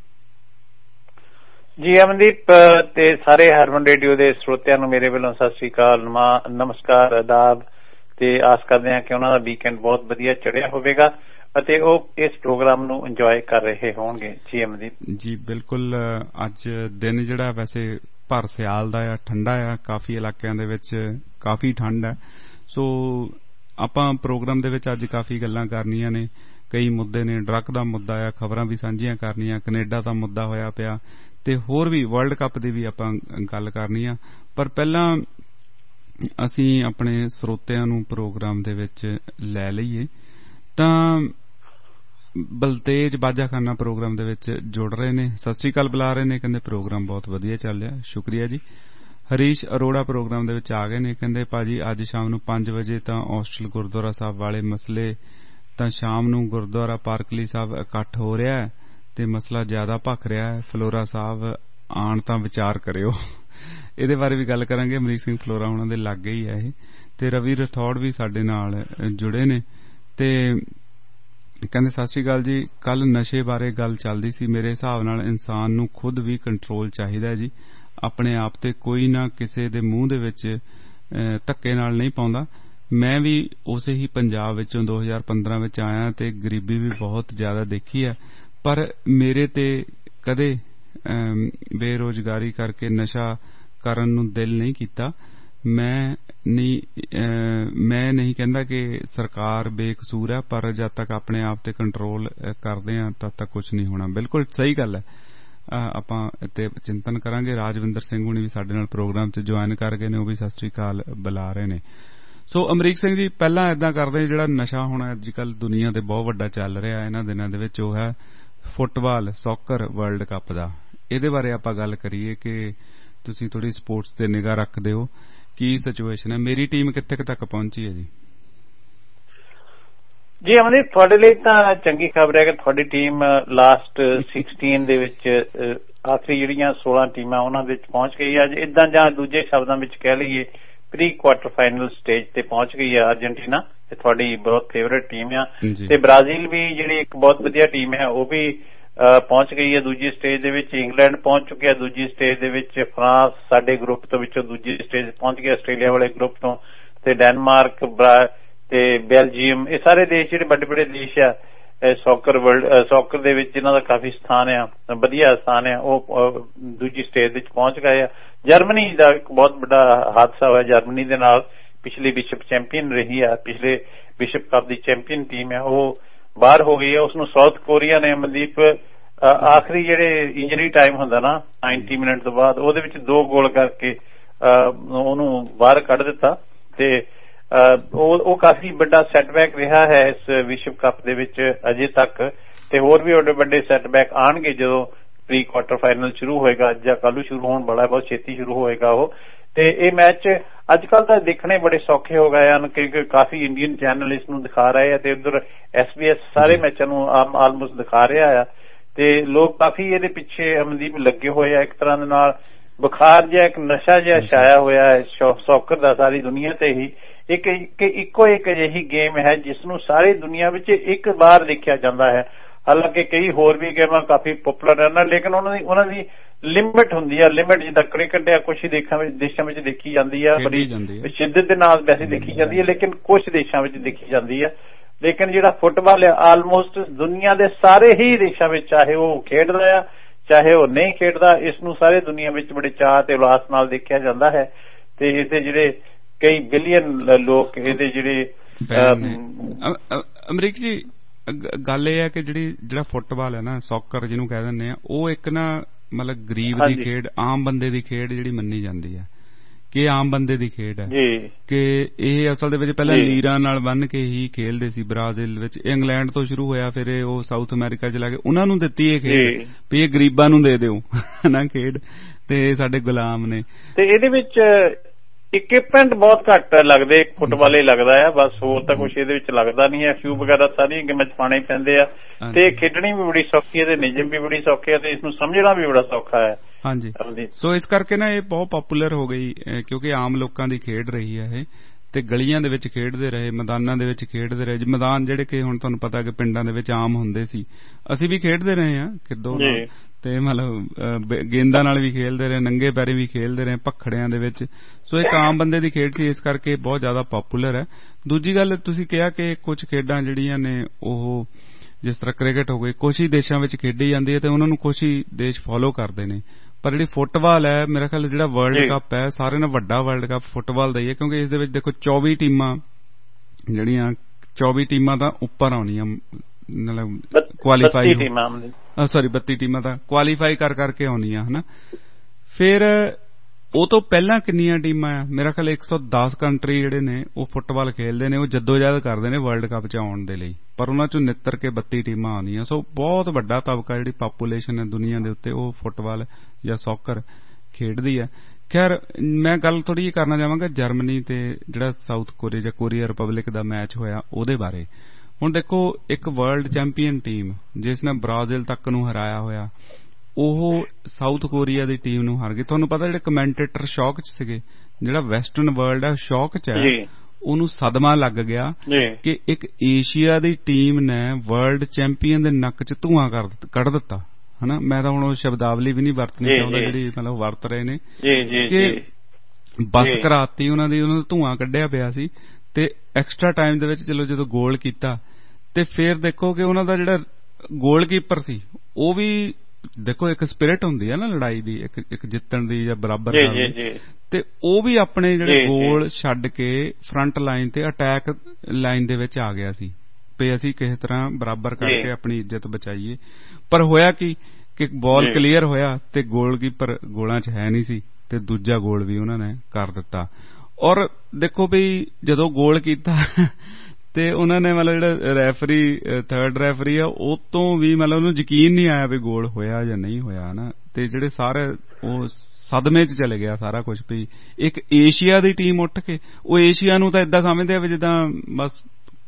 ਜੀ ਅਮਨਦੀਪ ਤੇ ਸਾਰੇ ਹਰਮਨ ਰੇਡੀਓ ਦੇ ਸਰੋਤਿਆਂ ਨੂੰ ਮੇਰੇ ਵੱਲੋਂ ਸਤਿ ਸ਼੍ਰੀ ਅਕਾਲ, ਨਮਸਕਾਰ, ਆਦਾਬ ਤੇ ਆਸ ਕਰਦੇ ਹਾਂ ਕਿ ਉਹਨਾਂ ਦਾ ਵੀਕਐਂਡ ਬਹੁਤ ਵਧੀਆ ਚੜ੍ਹਿਆ ਹੋਵੇਗਾ ਅਤੇ ਉਹ ਇਸ ਪ੍ਰੋਗਰਾਮ ਨੂੰ ਇੰਜੋਏ ਕਰ ਰਹੇ ਹੋਣਗੇ। ਜੀ ਅਮਨਦੀਪ ਜੀ ਬਿਲਕੁਲ। ਅੱਜ ਦਿਨ ਜਿਹੜਾ ਵੈਸੇ ਭਰ ਸਿਆਲ ਦਾ ਆ, ਠੰਡਾ ਆ, ਕਾਫੀ ਇਲਾਕਿਆਂ ਦੇ ਵਿੱਚ ਕਾਫੀ ਠੰਡ ਹੈ। ਸੋ ਆਪਾਂ ਪ੍ਰੋਗਰਾਮ ਦੇ ਵਿੱਚ ਅੱਜ ਕਾਫੀ ਗੱਲਾਂ ਕਰਨੀਆਂ ਨੇ। ਕਈ ਮੁੱਦੇ ਨੇ, ਡਰੱਗ ਦਾ ਮੁੱਦਾ ਆ, ਖਬਰਾਂ ਵੀ ਸਾਂਝੀਆਂ ਕਰਨੀਆਂ, ਕੈਨੇਡਾ ਦਾ ਮੁੱਦਾ ਹੋਇਆ ਪਿਆ ਤੇ ਹੋਰ ਵੀ ਵਰਲਡ ਕੱਪ ਦੀ ਵੀ ਆਪਾਂ ਗੱਲ ਕਰਨੀ ਆ। ਪਰ ਪਹਿਲਾਂ ਅਸੀਂ ਆਪਣੇ ਸਰੋਤਿਆਂ ਨੂੰ ਪ੍ਰੋਗਰਾਮ ਦੇ ਵਿੱਚ ਲੈ ਲਈਏ ਤਾਂ ਬਲਤੇਜ ਬਾਜਾਖਾਨਾ ਪ੍ਰੋਗਰਾਮ ਦੇ ਵਿੱਚ ਜੁੜ ਰਹੇ ਨੇ, ਸਤਿ ਸ੍ਰੀ ਅਕਾਲ ਬੁਲਾ ਰਹੇ ਨੇ, ਕਹਿੰਦੇ ਪ੍ਰੋਗਰਾਮ ਬਹੁਤ ਵਧੀਆ ਚੱਲ ਰਿਹਾ, ਸ਼ੁਕਰੀਆ ਜੀ। ਹਰੀਸ਼ ਅਰੋੜਾ ਪ੍ਰੋਗਰਾਮ ਦੇ ਵਿੱਚ ਆ ਗਏ ਨੇ, ਕਹਿੰਦੇ ਭਾਜੀ ਅੱਜ ਸ਼ਾਮ ਨੂੰ 5 ਵਜੇ ਤਾਂ ਹੋਸਟਲ ਗੁਰਦੁਆਰਾ ਸਾਹਿਬ ਵਾਲੇ ਮਸਲੇ ਤਾਂ ਸ਼ਾਮ ਨੂੰ ਗੁਰਦੁਆਰਾ ਪਾਰਕਲੀ ਸਾਹਿਬ ਇਕੱਠ ਹੋ ਰਿਹਾ ਹੈ ਤੇ ਮਸਲਾ ਜ਼ਿਆਦਾ ਭਖ ਰਿਹਾ ਹੈ, ਫਲੋਰਾ ਸਾਹਿਬ ਆਣ ਤਾਂ ਵਿਚਾਰ ਕਰਿਓ। ਇਹਦੇ ਬਾਰੇ ਵੀ ਗੱਲ ਕਰਾਂਗੇ। ਅਮਰੀਕ ਸਿੰਘ ਫਲੋਰਾ ਉਹਨਾਂ ਦੇ ਲਾਗੇ ਹੀ ਹੈ ਇਹ, ਤੇ ਰਵੀ ਰਥੌੜ ਵੀ ਸਾਡੇ ਨਾਲ ਜੁੜੇ ਨੇ ਤੇ ਕਹਿੰਦੇ ਸਤਿ ਸ੍ਰੀ ਅਕਾਲ ਜੀ, ਕੱਲ ਨਸ਼ੇ ਬਾਰੇ ਗੱਲ ਚੱਲਦੀ ਸੀ। ਮੇਰੇ ਹਿਸਾਬ ਨਾਲ ਇਨਸਾਨ ਨੂੰ ਖੁਦ ਵੀ ਕੰਟਰੋਲ ਚਾਹੀਦਾ ਜੀ, ਆਪਣੇ ਆਪ ਤੇ ਕੋਈ ਨਾ ਕਿਸੇ ਦੇ ਮੂੰਹ ਦੇ ਵਿੱਚ ਧੱਕੇ ਨਾਲ ਨਹੀਂ ਪਾਉਂਦਾ। ਮੈਂ ਵੀ ਉਸੇ ਹੀ ਪੰਜਾਬ ਵਿੱਚੋਂ 2015 ਵਿੱਚ ਆਇਆ ਤੇ ਗਰੀਬੀ ਵੀ ਬਹੁਤ ਜ਼ਿਆਦਾ ਦੇਖੀ ਹੈ, ਪਰ ਮੇਰੇ ਤੇ ਕਦੇ ਬੇਰੁਜ਼ਗਾਰੀ ਕਰਕੇ ਨਸ਼ਾ ਕਰਨ ਨੂੰ ਦਿਲ ਨਹੀਂ ਕੀਤਾ। ਮੈਂ ਨਹੀਂ ਕਹਿੰਦਾ ਕਿ ਸਰਕਾਰ ਬੇਕਸੂਰ ਹੈ, ਪਰ ਜਦ ਤੱਕ ਆਪਣੇ ਆਪ ਤੇ ਕੰਟਰੋਲ ਕਰਦੇ ਆ ਤਦ ਤੱਕ ਕੁਝ ਨਹੀਂ ਹੋਣਾ। ਬਿਲਕੁਲ ਸਹੀ ਗੱਲ ਹੈ। ਆਪਾਂ ਇੱਥੇ ਚਿੰਤਨ ਕਰਾਂਗੇ। ਰਾਜਵਿੰਦਰ ਸਿੰਘ ਹੁਣੀ ਵੀ ਸਾਡੇ ਨਾਲ ਪ੍ਰੋਗਰਾਮ 'ਚ ਜੁਆਇਨ ਕਰ ਗਏ ਨੇ, ਉਹ ਵੀ ਸਤਿ ਸ੍ਰੀ ਅਕਾਲ ਬੁਲਾ ਰਹੇ ਨੇ। ਸੋ ਅਮਰੀਕ ਸਿੰਘ ਜੀ, ਪਹਿਲਾਂ ਏਦਾਂ ਕਰਦੇ, ਜਿਹੜਾ ਨਸ਼ਾ ਹੁਣ ਅੱਜ ਕੱਲ ਦੁਨੀਆ ਤੇ ਬਹੁਤ ਵੱਡਾ ਚੱਲ ਰਿਹਾ ਇਹਨਾਂ ਦਿਨਾਂ ਦੇ ਵਿੱਚ, ਉਹ ਹੈ ਫੁੱਟਬਾਲ, ਸੌਕਰ ਵਰਲਡ ਕੱਪ ਦਾ। ਇਹਦੇ ਬਾਰੇ ਆਪਾਂ ਗੱਲ ਕਰੀਏ ਕਿ ਤੁਸੀਂ ਥੋੜੀ ਸਪੋਰਟਸ ਤੇ ਨਿਗਾਹ ਰੱਖਦੇ ਹੋ, ਕੀ ਸਿਚੁਏਸ਼ਨ ਹੈ? ਮੇਰੀ ਟੀਮ ਕਿੱਥੇ ਤੱਕ ਪਹੁੰਚੀ ਹੈ ਜੀ? ਜੀ ਅਮਨਦੀਪ, ਤੁਹਾਡੇ ਲਈ ਤਾਂ ਚੰਗੀ ਖਬਰ ਹੈ ਕਿ ਤੁਹਾਡੀ ਟੀਮ ਲਾਸਟ 16 ਦੇ ਵਿੱਚ ਆਖਰੀ ਜਿਹੜੀਆਂ 16 ਟੀਮਾਂ ਉਹਨਾਂ ਵਿੱਚ ਪਹੁੰਚ ਗਈ ਹੈ। ਇਦਾਂ ਜਾਂ ਦੂਜੇ ਸ਼ਬਦਾਂ ਵਿੱਚ ਕਹਿ ਲਈਏ ਪ੍ਰੀ ਕੁਆਟਰ ਫਾਈਨਲ ਸਟੇਜ ਤੇ ਪਹੁੰਚ ਗਈ ਹੈ ਅਰਜਨਟੀਨਾ ਤੁਹਾਡੀ ਬਹੁਤ ਫੇਵਰੇਟ ਟੀਮ ਆ। ਤੇ ਬ੍ਰਾਜ਼ੀਲ ਵੀ ਜਿਹੜੀ ਇੱਕ ਬਹੁਤ ਵਧੀਆ ਟੀਮ ਹੈ ਉਹ ਵੀ ਪਹੁੰਚ ਗਈ ਹੈ ਦੂਜੀ ਸਟੇਜ ਦੇ ਵਿੱਚ। ਇੰਗਲੈਂਡ ਪਹੁੰਚ ਚੁੱਕਿਆ ਦੂਜੀ ਸਟੇਜ ਦੇ ਵਿੱਚ। ਫਰਾਂਸ ਸਾਡੇ ਗਰੁੱਪ ਤੋਂ ਵਿੱਚੋਂ ਦੂਜੀ ਸਟੇਜ ਪਹੁੰਚ ਗਿਆ, ਆਸਟ੍ਰੇਲੀਆ ਵਾਲੇ ਗਰੁੱਪ ਤੋਂ। ਤੇ ਡੈਨਮਾਰਕ ਤੇ ਬੈਲਜੀਅਮ, ਇਹ ਸਾਰੇ ਦੇਸ਼ ਜਿਹੜੇ ਵੱਡੇ ਵੱਡੇ ਦੇਸ਼ ਆ ਸੌਕਰ ਦੇ ਵਿੱਚ ਜਿਨ੍ਹਾਂ ਦਾ ਕਾਫੀ ਸਥਾਨ ਆ, ਵਧੀਆ ਸਥਾਨ ਆ, ਉਹ ਦੂਜੀ ਸਟੇਜ ਵਿੱਚ ਪਹੁੰਚ ਗਏ ਆ। ਜਰਮਨੀ ਦਾ ਇੱਕ ਬਹੁਤ ਵੱਡਾ ਹਾਦਸਾ ਹੋਇਆ ਜਰਮਨੀ ਦੇ ਨਾਲ। ਪਿਛਲੀ ਵਿਸ਼ਵ ਚੈਂਪੀਅਨ ਰਹੀ ਆ, ਪਿਛਲੇ ਵਿਸ਼ਵ ਕੱਪ ਦੀ ਚੈਂਪੀਅਨ ਟੀਮ ਹੈ, ਉਹ ਬਾਹਰ ਹੋ ਗਈ ਹੈ। ਉਸਨੂੰ ਸਾਊਥ ਕੋਰੀਆ ਨੇ ਮਨਦੀਪ ਆਖਰੀ ਜਿਹੜੇ ਇੰਜਰੀ ਟਾਈਮ ਹੁੰਦਾ ਨਾ 90 ਮਿੰਟ ਤੋਂ ਬਾਅਦ, ਉਹਦੇ ਵਿੱਚ 2 ਗੋਲ ਕਰਕੇ ਉਹਨੂੰ ਬਾਹਰ ਕੱਢ ਦਿੱਤਾ। ਤੇ ਉਹ ਕਾਫੀ ਵੱਡਾ ਸੈਟਬੈਕ ਰਿਹਾ ਹੈ ਇਸ ਵਿਸ਼ਵ ਕੱਪ ਦੇ ਵਿੱਚ ਅਜੇ ਤੱਕ। ਤੇ ਹੋਰ ਵੀ ਵੱਡੇ ਸੈਟਬੈਕ ਆਉਣਗੇ ਜਦੋਂ ਪ੍ਰੀ ਕੁਆਟਰ ਫਾਈਨਲ ਸ਼ੁਰੂ ਹੋਏਗਾ ਜਾਂ ਕੱਲ੍ਹ ਸ਼ੁਰੂ ਹੋਣ ਵਾਲਾ, ਬਹੁਤ ਛੇਤੀ ਸ਼ੁਰੂ ਹੋਏਗਾ ਉਹ। ਤੇ ਇਹ ਮੈਚ ਅੱਜ ਕੱਲ੍ਹ ਤਾਂ ਦੇਖਣੇ ਬੜੇ ਸੌਖੇ ਹੋ ਗਏ ਹਨ ਕਿਉਂਕਿ ਕਾਫੀ ਇੰਡੀਅਨ ਚੈਨਲ ਇਸ ਨੂੰ ਦਿਖਾ ਰਹੇ ਆ ਤੇ ਉੱਧਰ SBS ਸਾਰੇ ਮੈਚਾਂ ਨੂੰ ਆਲਮੋਸਟ ਦਿਖਾ ਰਿਹਾ ਆ। ਤੇ ਲੋਕ ਕਾਫੀ ਇਹਦੇ ਪਿੱਛੇ ਅਮਨਦੀਪ ਲੱਗੇ ਹੋਏ ਆ। ਇੱਕ ਤਰ੍ਹਾਂ ਦੇ ਨਾਲ ਬੁਖਾਰ ਜਿਹਾ, ਇੱਕ ਨਸ਼ਾ ਜਿਹਾ ਛਾਇਆ ਹੋਇਆ ਹੈ ਸੌਕਰ ਦਾ ਸਾਰੀ ਦੁਨੀਆ ਤੇ ਹੀ। ਇੱਕੋ ਇੱਕ ਅਜਿਹੀ ਗੇਮ ਹੈ ਜਿਸ ਨੂੰ ਸਾਰੀ ਦੁਨੀਆ ਵਿੱਚ ਇੱਕ ਵਾਰ ਦੇਖਿਆ ਜਾਂਦਾ ਹੈ। ਹਾਲਾਂਕਿ ਕਈ ਹੋਰ ਵੀ ਗੇਮਾਂ ਕਾਫੀ ਪਪੂਲਰ ਹਨ, ਲੇਕਿਨ ਉਹਨਾਂ ਦੀ ਲਿਮਿਟ ਹੁੰਦੀ ਹੈ। ਲਿਮਿਟ ਜਿੱਦਾਂ ਕ੍ਰਿਕਟ ਆ ਕੁਛ ਦੇਸ਼ਾਂ ਵਿੱਚ ਦੇਖੀ ਜਾਂਦੀ ਆ, ਬੜੀ ਸ਼ਿੱਦਤ ਦੇ ਨਾਲ ਵੈਸੇ ਦੇਖੀ ਜਾਂਦੀ ਹੈ, ਲੇਕਿਨ ਕੁਛ ਦੇਸ਼ਾਂ ਵਿੱਚ ਦੇਖੀ ਜਾਂਦੀ ਹੈ। ਲੇਕਿਨ ਜਿਹੜਾ ਫੁੱਟਬਾਲ ਹੈ ਆਲਮੋਸਟ ਦੁਨੀਆ ਦੇ ਸਾਰੇ ਹੀ ਦੇਸ਼ਾਂ ਵਿੱਚ, ਚਾਹੇ ਉਹ ਖੇਡਦਾ ਆ ਚਾਹੇ ਉਹ ਨਹੀਂ ਖੇਡਦਾ, ਇਸ ਨੂੰ ਸਾਰੇ ਦੁਨੀਆ ਵਿੱਚ ਬੜੇ ਚਾਅ ਤੇ ਉਲਾਸ ਨਾਲ ਦੇਖਿਆ ਜਾਂਦਾ ਹੈ। ਤੇ ਇਹਦੇ ਜਿਹੜੇ ਕਈ ਬਿਲੀਅਨ ਲੋਕ ਇਹਦੇ ਜਿਹੜੇ ਅਮਰੀਕ ਜੀ, ਗੱਲ ਇਹ ਹੈ ਕਿ ਜਿਹੜਾ ਫੁੱਟਬਾਲ ਹੈ ਨਾ, ਸੌਕਰ ਜਿਹਨੂੰ ਕਹਿ ਦਿੰਦੇ ਆ, ਉਹ ਇੱਕ ਨਾ ਮਤਲਬ ਗਰੀਬ ਦੀ ਖੇਡ, ਆਮ ਬੰਦੇ ਦੀ ਖੇਡ ਜਿਹੜੀ ਮੰਨੀ ਜਾਂਦੀ ਹੈ ਕਿ ਆਮ ਬੰਦੇ ਦੀ ਖੇਡ ਹੈ ਕਿ ਇਹ ਅਸਲ ਦੇ ਵਿੱਚ ਪਹਿਲਾਂ ਲੀਰਾਂ ਨਾਲ ਬੰਨ ਕੇ ਹੀ ਖੇਲਦੇ ਸੀ ਬ੍ਰਾਜ਼ੀਲ ਵਿੱਚ। ਇੰਗਲੈਂਡ ਤੋਂ ਸ਼ੁਰੂ ਹੋਇਆ, ਫਿਰ ਉਹ ਸਾਊਥ ਅਮਰੀਕਾ ਚ ਲਾ ਕੇ ਉਹਨਾਂ ਨੂੰ ਦਿੱਤੀ ਇਹ ਖੇਡ ਵੀ ਇਹ ਗਰੀਬਾਂ ਨੂੰ ਦੇ ਦਿਓ ਨਾ ਖੇਡ, ਤੇ ਸਾਡੇ ਗੁਲਾਮ ਨੇ। ਤੇ ਇਹਦੇ ਵਿੱਚ ਇਕਵਿਪਮੈਂਟ ਬਹੁਤ ਘੱਟ ਲੱਗਦੇ, ਫੁੱਟਬਾਲ ਹੀ ਲੱਗਦਾ ਆ ਬਸ, ਹੋਰ ਤਾਂ ਕੁਛ ਇਹਦੇ ਵਿੱਚ ਲੱਗਦਾ ਨਹੀਂ ਹੈ। ਸ਼ੂ ਵਗੈਰਾ ਸਾਰੀਆਂ ਗੇਮਾਂ ਚ ਪਾਣੇ ਪੈਂਦੇ ਆ ਤੇ ਖੇਡਣੀ ਵੀ ਬੜੀ ਸੌਖੀ ਹੈ ਤੇ ਨਿਯਮ ਵੀ ਬੜੀ ਸੌਖੇ ਆ ਤੇ ਇਸ ਨੂੰ ਸਮਝਣਾ ਵੀ ਬੜਾ ਸੌਖਾ ਹੈ। ਹਾਂਜੀ, ਸੋ ਇਸ ਕਰਕੇ ਨਾ ਇਹ ਬਹੁਤ ਪਪੂਲਰ ਹੋ ਗਈ ਕਿਉਂਕਿ ਆਮ ਲੋਕਾਂ ਦੀ ਖੇਡ ਰਹੀ ਹੈ ਇਹ। ਤੇ ਗਲੀਆਂ ਦੇ ਵਿੱਚ ਖੇਡਦੇ ਰਹੇ, ਮੈਦਾਨਾਂ ਦੇ ਵਿੱਚ ਖੇਡਦੇ ਰਹੇ। ਮੈਦਾਨ ਜਿਹੜੇ ਕਿ ਹੁਣ ਤੁਹਾਨੂੰ ਪਤਾ ਕਿ ਪਿੰਡਾਂ ਦੇ ਵਿੱਚ ਆਮ ਹੁੰਦੇ ਸੀ, ਅਸੀਂ ਵੀ ਖੇਡਦੇ ਰਹੇ ਹਾਂ ਕਿੱਦੋਂ, ਤੇ ਮਤਲਬ ਗੇਂਦਾਂ ਨਾਲ ਵੀ ਖੇਲਦੇ ਰਹੇ, ਨੰਗੇ ਪੈਰੀ ਵੀ ਖੇਲਦੇ ਰਹੇ, ਭਖੜਿਆਂ ਦੇ ਵਿੱਚ। ਸੋ ਇੱਕ ਆਮ ਬੰਦੇ ਦੀ ਖੇਡ ਸੀ, ਇਸ ਕਰਕੇ ਬਹੁਤ ਜ਼ਿਆਦਾ ਪਪੂਲਰ ਹੈ। ਦੂਜੀ ਗੱਲ ਤੁਸੀਂ ਕਿਹਾ ਕਿ ਕੁਝ ਖੇਡਾਂ ਜਿਹੜੀਆਂ ਨੇ ਉਹ ਜਿਸ ਤਰ੍ਹਾਂ ਕ੍ਰਿਕਟ ਹੋ ਗਈ, ਕੁਛ ਹੀ ਦੇਸ਼ਾਂ ਵਿੱਚ ਖੇਡੀ ਜਾਂਦੀ ਹੈ ਤੇ ਉਹਨਾਂ ਨੂੰ ਕੁਛ ਹੀ ਦੇਸ਼ ਫੋਲੋ ਕਰਦੇ ਨੇ। ਪਰ ਜਿਹੜੀ ਫੁੱਟਬਾਲ ਹੈ, ਮੇਰਾ ਖਿਆਲ ਜਿਹੜਾ ਵਰਲਡ ਕੱਪ ਹੈ ਸਾਰਿਆਂ ਨਾਲੋਂ ਵੱਡਾ ਵਰਲਡ ਕੱਪ ਫੁੱਟਬਾਲ ਦਾ ਹੀ ਹੈ, ਕਿਉਂਕਿ ਇਸ ਦੇ ਵਿੱਚ ਦੇਖੋ 24 ਟੀਮਾਂ ਜਿਹੜੀਆਂ 24 ਟੀਮਾਂ ਤਾਂ ਉੱਪਰ ਆਉਣੀਆਂ, ਮਤਲਬ ਕੁਆਲੀਫਾਈ 32 ਟੀਮਾਂ ਤਾਂ ਕੁਆਲੀਫਾਈ ਕਰਕੇ ਆਉਣੀਆਂ ਹਨਾ। ਫਿਰ ਉਹ ਤੋਂ ਪਹਿਲਾਂ ਕਿੰਨੀਆਂ ਟੀਮਾਂ ਆ, ਮੇਰਾ ਖਿਆਲ 110 ਕੰਟਰੀ ਜਿਹੜੇ ਨੇ ਉਹ ਫੁੱਟਬਾਲ ਖੇਲਦੇ ਨੇ, ਉਹ ਜਦੋਜਹਿਦ ਕਰਦੇ ਨੇ ਵਰਲਡ ਕੱਪ ਚ ਆਉਣ ਦੇ ਲਈ, ਪਰ ਉਹਨਾਂ ਚੋਂ ਨਿੱਤਰ ਕੇ 32 ਟੀਮਾਂ ਆਉਂਦੀਆਂ। ਸੋ ਬਹੁਤ ਵੱਡਾ ਤਬਕਾ ਜਿਹੜੀ ਪਾਪੂਲੇਸ਼ਨ ਹੈ ਦੁਨੀਆ ਦੇ ਉੱਤੇ ਉਹ ਫੁੱਟਬਾਲ ਜਾਂ ਸੌਕਰ ਖੇਡਦੀ ਹੈ। ਖੈਰ ਮੈਂ ਗੱਲ ਥੋੜੀ ਜਿਹੀ ਕਰਨਾ ਚਾਹਾਂਗਾ ਜਰਮਨੀ ਤੇ ਜਿਹੜਾ ਸਾਊਥ ਕੋਰੀਆ ਜਾਂ ਕੋਰੀਆ ਰਿਪਬਲਿਕ ਦਾ ਮੈਚ ਹੋਇਆ ਉਹਦੇ ਬਾਰੇ। ਹੁਣ ਦੇਖੋ ਇੱਕ ਵਰਲਡ ਚੈਂਪੀਅਨ ਟੀਮ ਜਿਸ ਨੇ ਬ੍ਰਾਜ਼ੀਲ ਤੱਕ ਨੂੰ ਹਰਾਇਆ ਹੋਇਆ, ਉਹ ਸਾਊਥ ਕੋਰੀਆ ਦੀ ਟੀਮ ਨੂੰ ਹਾਰ ਗਈ। ਤੁਹਾਨੂੰ ਪਤਾ ਜਿਹੜੇ ਕਮੈਂਟੇਟਰ ਸ਼ੌਕ ਚ ਸੀਗੇ, ਜਿਹੜਾ ਵੈਸਟਰਨ ਵਰਲਡ ਹੈ ਸ਼ੌਕ ਚ ਹੈ, ਉਹਨੂੰ ਸਦਮਾ ਲੱਗ ਗਿਆ ਕਿ ਇੱਕ ਏਸ਼ੀਆ ਦੀ ਟੀਮ ਨੇ ਵਰਲਡ ਚੈਂਪੀਅਨ ਦੇ ਨੱਕ ਚ ਧੂਆਂ ਕੱਢ ਦਿੱਤਾ ਹਨਾ। ਮੈਂ ਤਾਂ ਹੁਣ ਉਹ ਸ਼ਬਦਾਵਲੀ ਵੀ ਨਹੀਂ ਵਰਤਣੀ ਚਾਹੁੰਦਾ ਜਿਹੜੀ ਮਤਲਬ ਵਰਤ ਰਹੇ ਨੇ ਕਿ ਬੱਸ ਕਰਾਤੀ ਉਹਨਾਂ ਦਾ ਧੂਆਂ ਕੱਢਿਆ ਪਿਆ ਸੀ। ਤੇ ਐਕਸਟਰਾ ਟਾਈਮ ਦੇ ਵਿੱਚ ਚਲੋ ਜਦੋਂ ਗੋਲ ਕੀਤਾ ਤੇ ਫੇਰ ਦੇਖੋ ਕਿ ਉਹਨਾਂ ਦਾ ਜਿਹੜਾ ਗੋਲਕੀਪਰ ਸੀ ਉਹ ਵੀ ਦੇਖੋ ਇੱਕ ਸਪਿਰਿਟ ਹੁੰਦੀ ਹੈ ਨਾ ਲੜਾਈ ਦੀ, ਇੱਕ ਜਿੱਤਣ ਦੀ ਜਾਂ ਬਰਾਬਰ ਕਰਨ ਦੀ, ਤੇ ਉਹ ਵੀ ਆਪਣੇ ਜਿਹੜੇ ਗੋਲ ਛੱਡ ਕੇ ਫਰੰਟ ਲਾਈਨ ਤੇ ਅਟੈਕ ਲਾਈਨ ਦੇ ਵਿੱਚ ਆ ਗਿਆ ਸੀ ਵੀ ਅਸੀਂ ਕਿਸੇ ਤਰ੍ਹਾਂ ਬਰਾਬਰ ਕਰਕੇ ਆਪਣੀ ਇੱਜ਼ਤ ਬਚਾਈਏ। ਪਰ ਹੋਇਆ ਕਿ ਬਾਲ ਕਲੀਅਰ ਹੋਇਆ ਤੇ ਗੋਲਕੀਪਰ ਗੋਲਾਂ 'ਚ ਹੈ ਨਹੀਂ ਸੀ ਤੇ ਦੂਜਾ ਗੋਲ ਵੀ ਉਹਨਾਂ ਨੇ ਕਰ ਦਿੱਤਾ। ਔਰ ਦੇਖੋ ਵੀ ਜਦੋਂ ਗੋਲ ਕੀਤਾ ਤੇ ਉਹਨਾਂ ਨੇ ਮਤਲਬ ਜਿਹੜਾ ਰੈਫਰੀ ਥਰਡ ਰੈਫਰੀ ਆ ਉਹ ਤੋਂ ਵੀ ਮਤਲਬ ਉਹਨੂੰ ਯਕੀਨ ਨਹੀਂ ਆਇਆ ਵੀ ਗੋਲ ਹੋਇਆ ਜਾਂ ਨਹੀਂ ਹੋਇਆ ਨਾ। ਤੇ ਜਿਹੜੇ ਸਾਰੇ ਉਹ ਸਦਮੇ 'ਚ ਚਲੇ ਗਿਆ ਸਾਰਾ ਕੁਝ ਵੀ ਇੱਕ ਏਸ਼ੀਆ ਦੀ ਟੀਮ ਉੱਠ ਕੇ, ਉਹ ਏਸ਼ੀਆ ਨੂੰ ਤਾਂ ਏਦਾਂ ਸਮਝਦੇ ਆ ਵੀ ਜਿੱਦਾਂ ਬਸ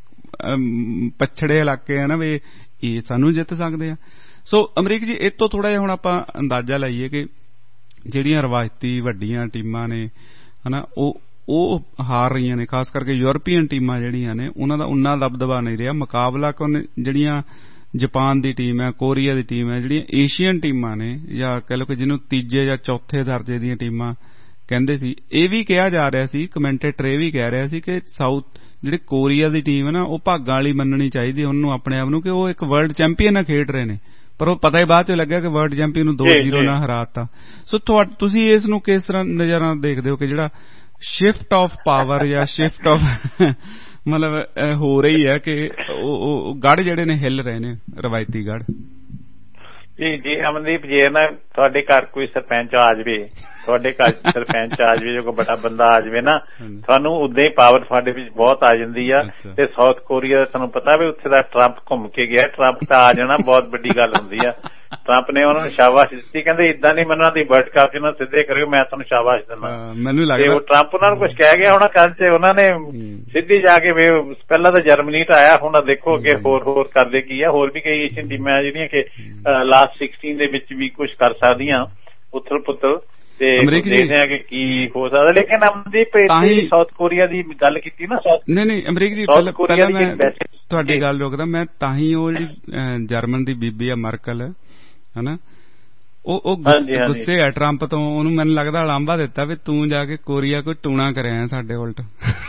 ਪਛੜੇ ਇਲਾਕੇ ਆ ਨਾ ਵੀ ਇਹ ਸਾਨੂੰ ਜਿੱਤ ਸਕਦੇ ਆ। ਸੋ ਅਮਰੀਕ ਜੀ ਇਹ ਤੋਂ ਥੋੜਾ ਜਿਹਾ ਹੁਣ ਆਪਾਂ ਅੰਦਾਜ਼ਾ ਲਾਈਏ ਕਿ ਜਿਹੜੀਆਂ ਰਵਾਇਤੀ ਵੱਡੀਆਂ ਟੀਮਾਂ ਨੇ ਹਨਾ ਉਹ ਹਾਰ ਰਹੀਆਂ ਨੇ। ਖਾਸ ਕਰਕੇ ਯੂਰਪੀਅਨ ਟੀਮਾਂ ਜਿਹੜੀਆਂ ਨੇ ਉਹਨਾਂ ਦਾ ਉਨਾ ਦਬਦਬਾ ਨਹੀਂ ਰਿਹਾ। ਮੁਕਾਬਲਾ ਜਿਹੜੀਆਂ ਜਾਪਾਨ ਦੀ ਟੀਮ ਹੈ, ਕੋਰੀਆ ਦੀ ਟੀਮ ਹੈ, ਜਿਹੜੀਆਂ ਏਸ਼ੀਅਨ ਟੀਮਾਂ ਨੇ ਜਾਂ ਕਹਿ ਲਓ ਕਿ ਜਿਹਨੂੰ ਤੀਜੇ ਜਾਂ ਚੌਥੇ ਦਰਜੇ ਦੀਆਂ ਟੀਮਾਂ ਕਹਿੰਦੇ ਸੀ, ਇਹ ਵੀ ਕਿਹਾ ਜਾ ਰਿਹਾ ਸੀ, ਕਮੈਂਟੇਟਰ ਇਹ ਵੀ ਕਹਿ ਰਿਹਾ ਸੀ ਕਿ ਜਿਹੜੀ ਕੋਰੀਆ ਦੀ ਟੀਮ ਹੈ ਨਾ ਉਹ ਭਾਗਾਂ ਵਾਲੀ ਮੰਨਣੀ ਚਾਹੀਦੀ ਉਹਨੂੰ ਆਪਣੇ ਆਪ ਨੂੰ, ਕਿ ਉਹ ਇੱਕ ਵਰਲਡ ਚੈਂਪੀਅਨ ਨਾਲ ਖੇਡ ਰਹੇ ਨੇ। ਪਰ ਉਹ ਪਤਾ ਹੀ ਬਾਅਦ ਚ ਲੱਗਿਆ ਕਿ ਵਰਲਡ ਚੈਂਪੀਅਨ ਨੂੰ 2-0 ਨਾਲ ਹਰਾਤਾ। ਸੋ ਤੁਸੀਂ ਇਸ ਨੂੰ ਕਿਸ ਤਰ੍ਹਾਂ ਨਜ਼ਰ ਨਾਲ ਦੇਖਦੇ ਹੋ ਕਿ ਜਿਹੜਾ ਸ਼ਿਫਟ ਆਫ ਪਾਵਰ ਜਾਂ ਸ਼ਿਫਟ ਆਫ ਮਤਲਬ ਹੋ ਰਹੀ ਹੈ ਕਿ ਉਹ ਗੜ੍ਹ ਜਿਹੜੇ ਨੇ ਹਿੱਲ ਰਹੇ ਨੇ, ਰਵਾਇਤੀ ਗੜ੍ਹ? ਜੀ ਅਮਨਦੀਪ, ਜੇ ਨਾ ਤੁਹਾਡੇ ਘਰ ਕੋਈ ਸਰਪੰਚ ਆ ਜਾਵੇ, ਤੁਹਾਡੇ ਘਰ ਸਰਪੰਚ ਆ ਜਾਵੇ, ਜੋ ਕੋਈ ਵੱਡਾ ਬੰਦਾ ਆ ਜਾਵੇ ਨਾ, ਤੁਹਾਨੂੰ ਉਦਾਂ ਹੀ ਪਾਵਰ ਤੁਹਾਡੇ ਵਿੱਚ ਬਹੁਤ ਆ ਜਾਂਦੀ ਆ। ਤੇ ਸਾਊਥ ਕੋਰੀਆ ਦਾ ਤੁਹਾਨੂੰ ਪਤਾ ਵੀ ਉੱਥੇ ਦਾ ਟਰੰਪ ਘੁੰਮ ਕੇ ਗਿਆ, ਟਰੰਪ ਤਾਂ ਆ ਜਾਣਾ ਬਹੁਤ ਵੱਡੀ ਗੱਲ ਹੁੰਦੀ ਆ। ਟਰੰਪ ਨੇ ਉਹਨਾਂ ਨੂੰ ਸ਼ਾਬਾਸ਼ ਦਿੱਤੀ, ਕਹਿੰਦੇ ਏਦਾਂ ਨਹੀਂ ਮੰਨਣਾ ਦੀ ਵਰਲਡ ਕੱਪ ਇਹਨਾਂ ਸਿੱਧੇ ਕਰਿਓ, ਮੈਂ ਤੁਹਾਨੂੰ ਸ਼ਾਬਾਸ਼ ਦਿੰਦਾ। ਮੈਨੂੰ ਲੱਗਦਾ ਉਹ ਟਰੰਪ ਉਹਨਾਂ ਨੂੰ ਕੁਝ ਕਹਿ ਗਿਆ ਹੋਣਾ ਕੱਲ ਚ, ਉਹਨਾਂ ਨੇ ਸਿੱਧੀ ਜਾ ਕੇ ਪਹਿਲਾਂ ਤਾਂ ਜਰਮਨੀ ਤਾਂ ਆਇਆ, ਹੁਣ ਦੇਖੋ ਅੱਗੇ ਹੋਰ ਕਰਦੇ ਕੀ ਆ। ਹੋਰ ਵੀ ਕਈ ਏਸ਼ੀਅਨ ਟੀਮਾਂ ਜਿਹੜੀਆਂ ਕਿ ਲਾਸਟ 16 ਦੇ ਵਿੱਚ ਵੀ ਕੁਝ ਕਰ ਸਕਦੀਆਂ ਉਥਲ ਪੁਥਲ, ਤੇ ਦੇਖਦੇ ਆ ਕਿ ਕੀ ਹੋ ਸਕਦਾ। ਲੇਕਿਨ ਅਮਨਦੀਪ ਸਾਊਥ ਕੋਰੀਆ ਦੀ ਗੱਲ ਕੀਤੀ ਨਾ, ਨਹੀਂ ਅਮਰੀਕ ਜੀ, ਪਹਿਲਾਂ ਮੈਂ ਤੁਹਾਡੀ ਗੱਲ ਰੋਕਦਾ। ਮੈਂ ਤਾਂ ਹੀ ਉਹ ਜਿਹੜੀ ਜਰਮਨ ਦੀ ਬੀਬੀ ਆ ਮਰਕਲ ਹਨਾ, ਉਹ ਗੁੱਸੇ ਆ ਟਰੰਪ ਤੋਂ, ਉਹਨੂੰ ਮੈਨੂੰ ਲੱਗਦਾ ਉਲਾਂਭਾ ਦਿੱਤਾ ਵੀ ਤੂੰ ਜਾ ਕੇ ਕੋਰੀਆ ਕੋਈ ਟੂਣਾ ਕਰਿਆ ਸਾਡੇ ਉਲਟ।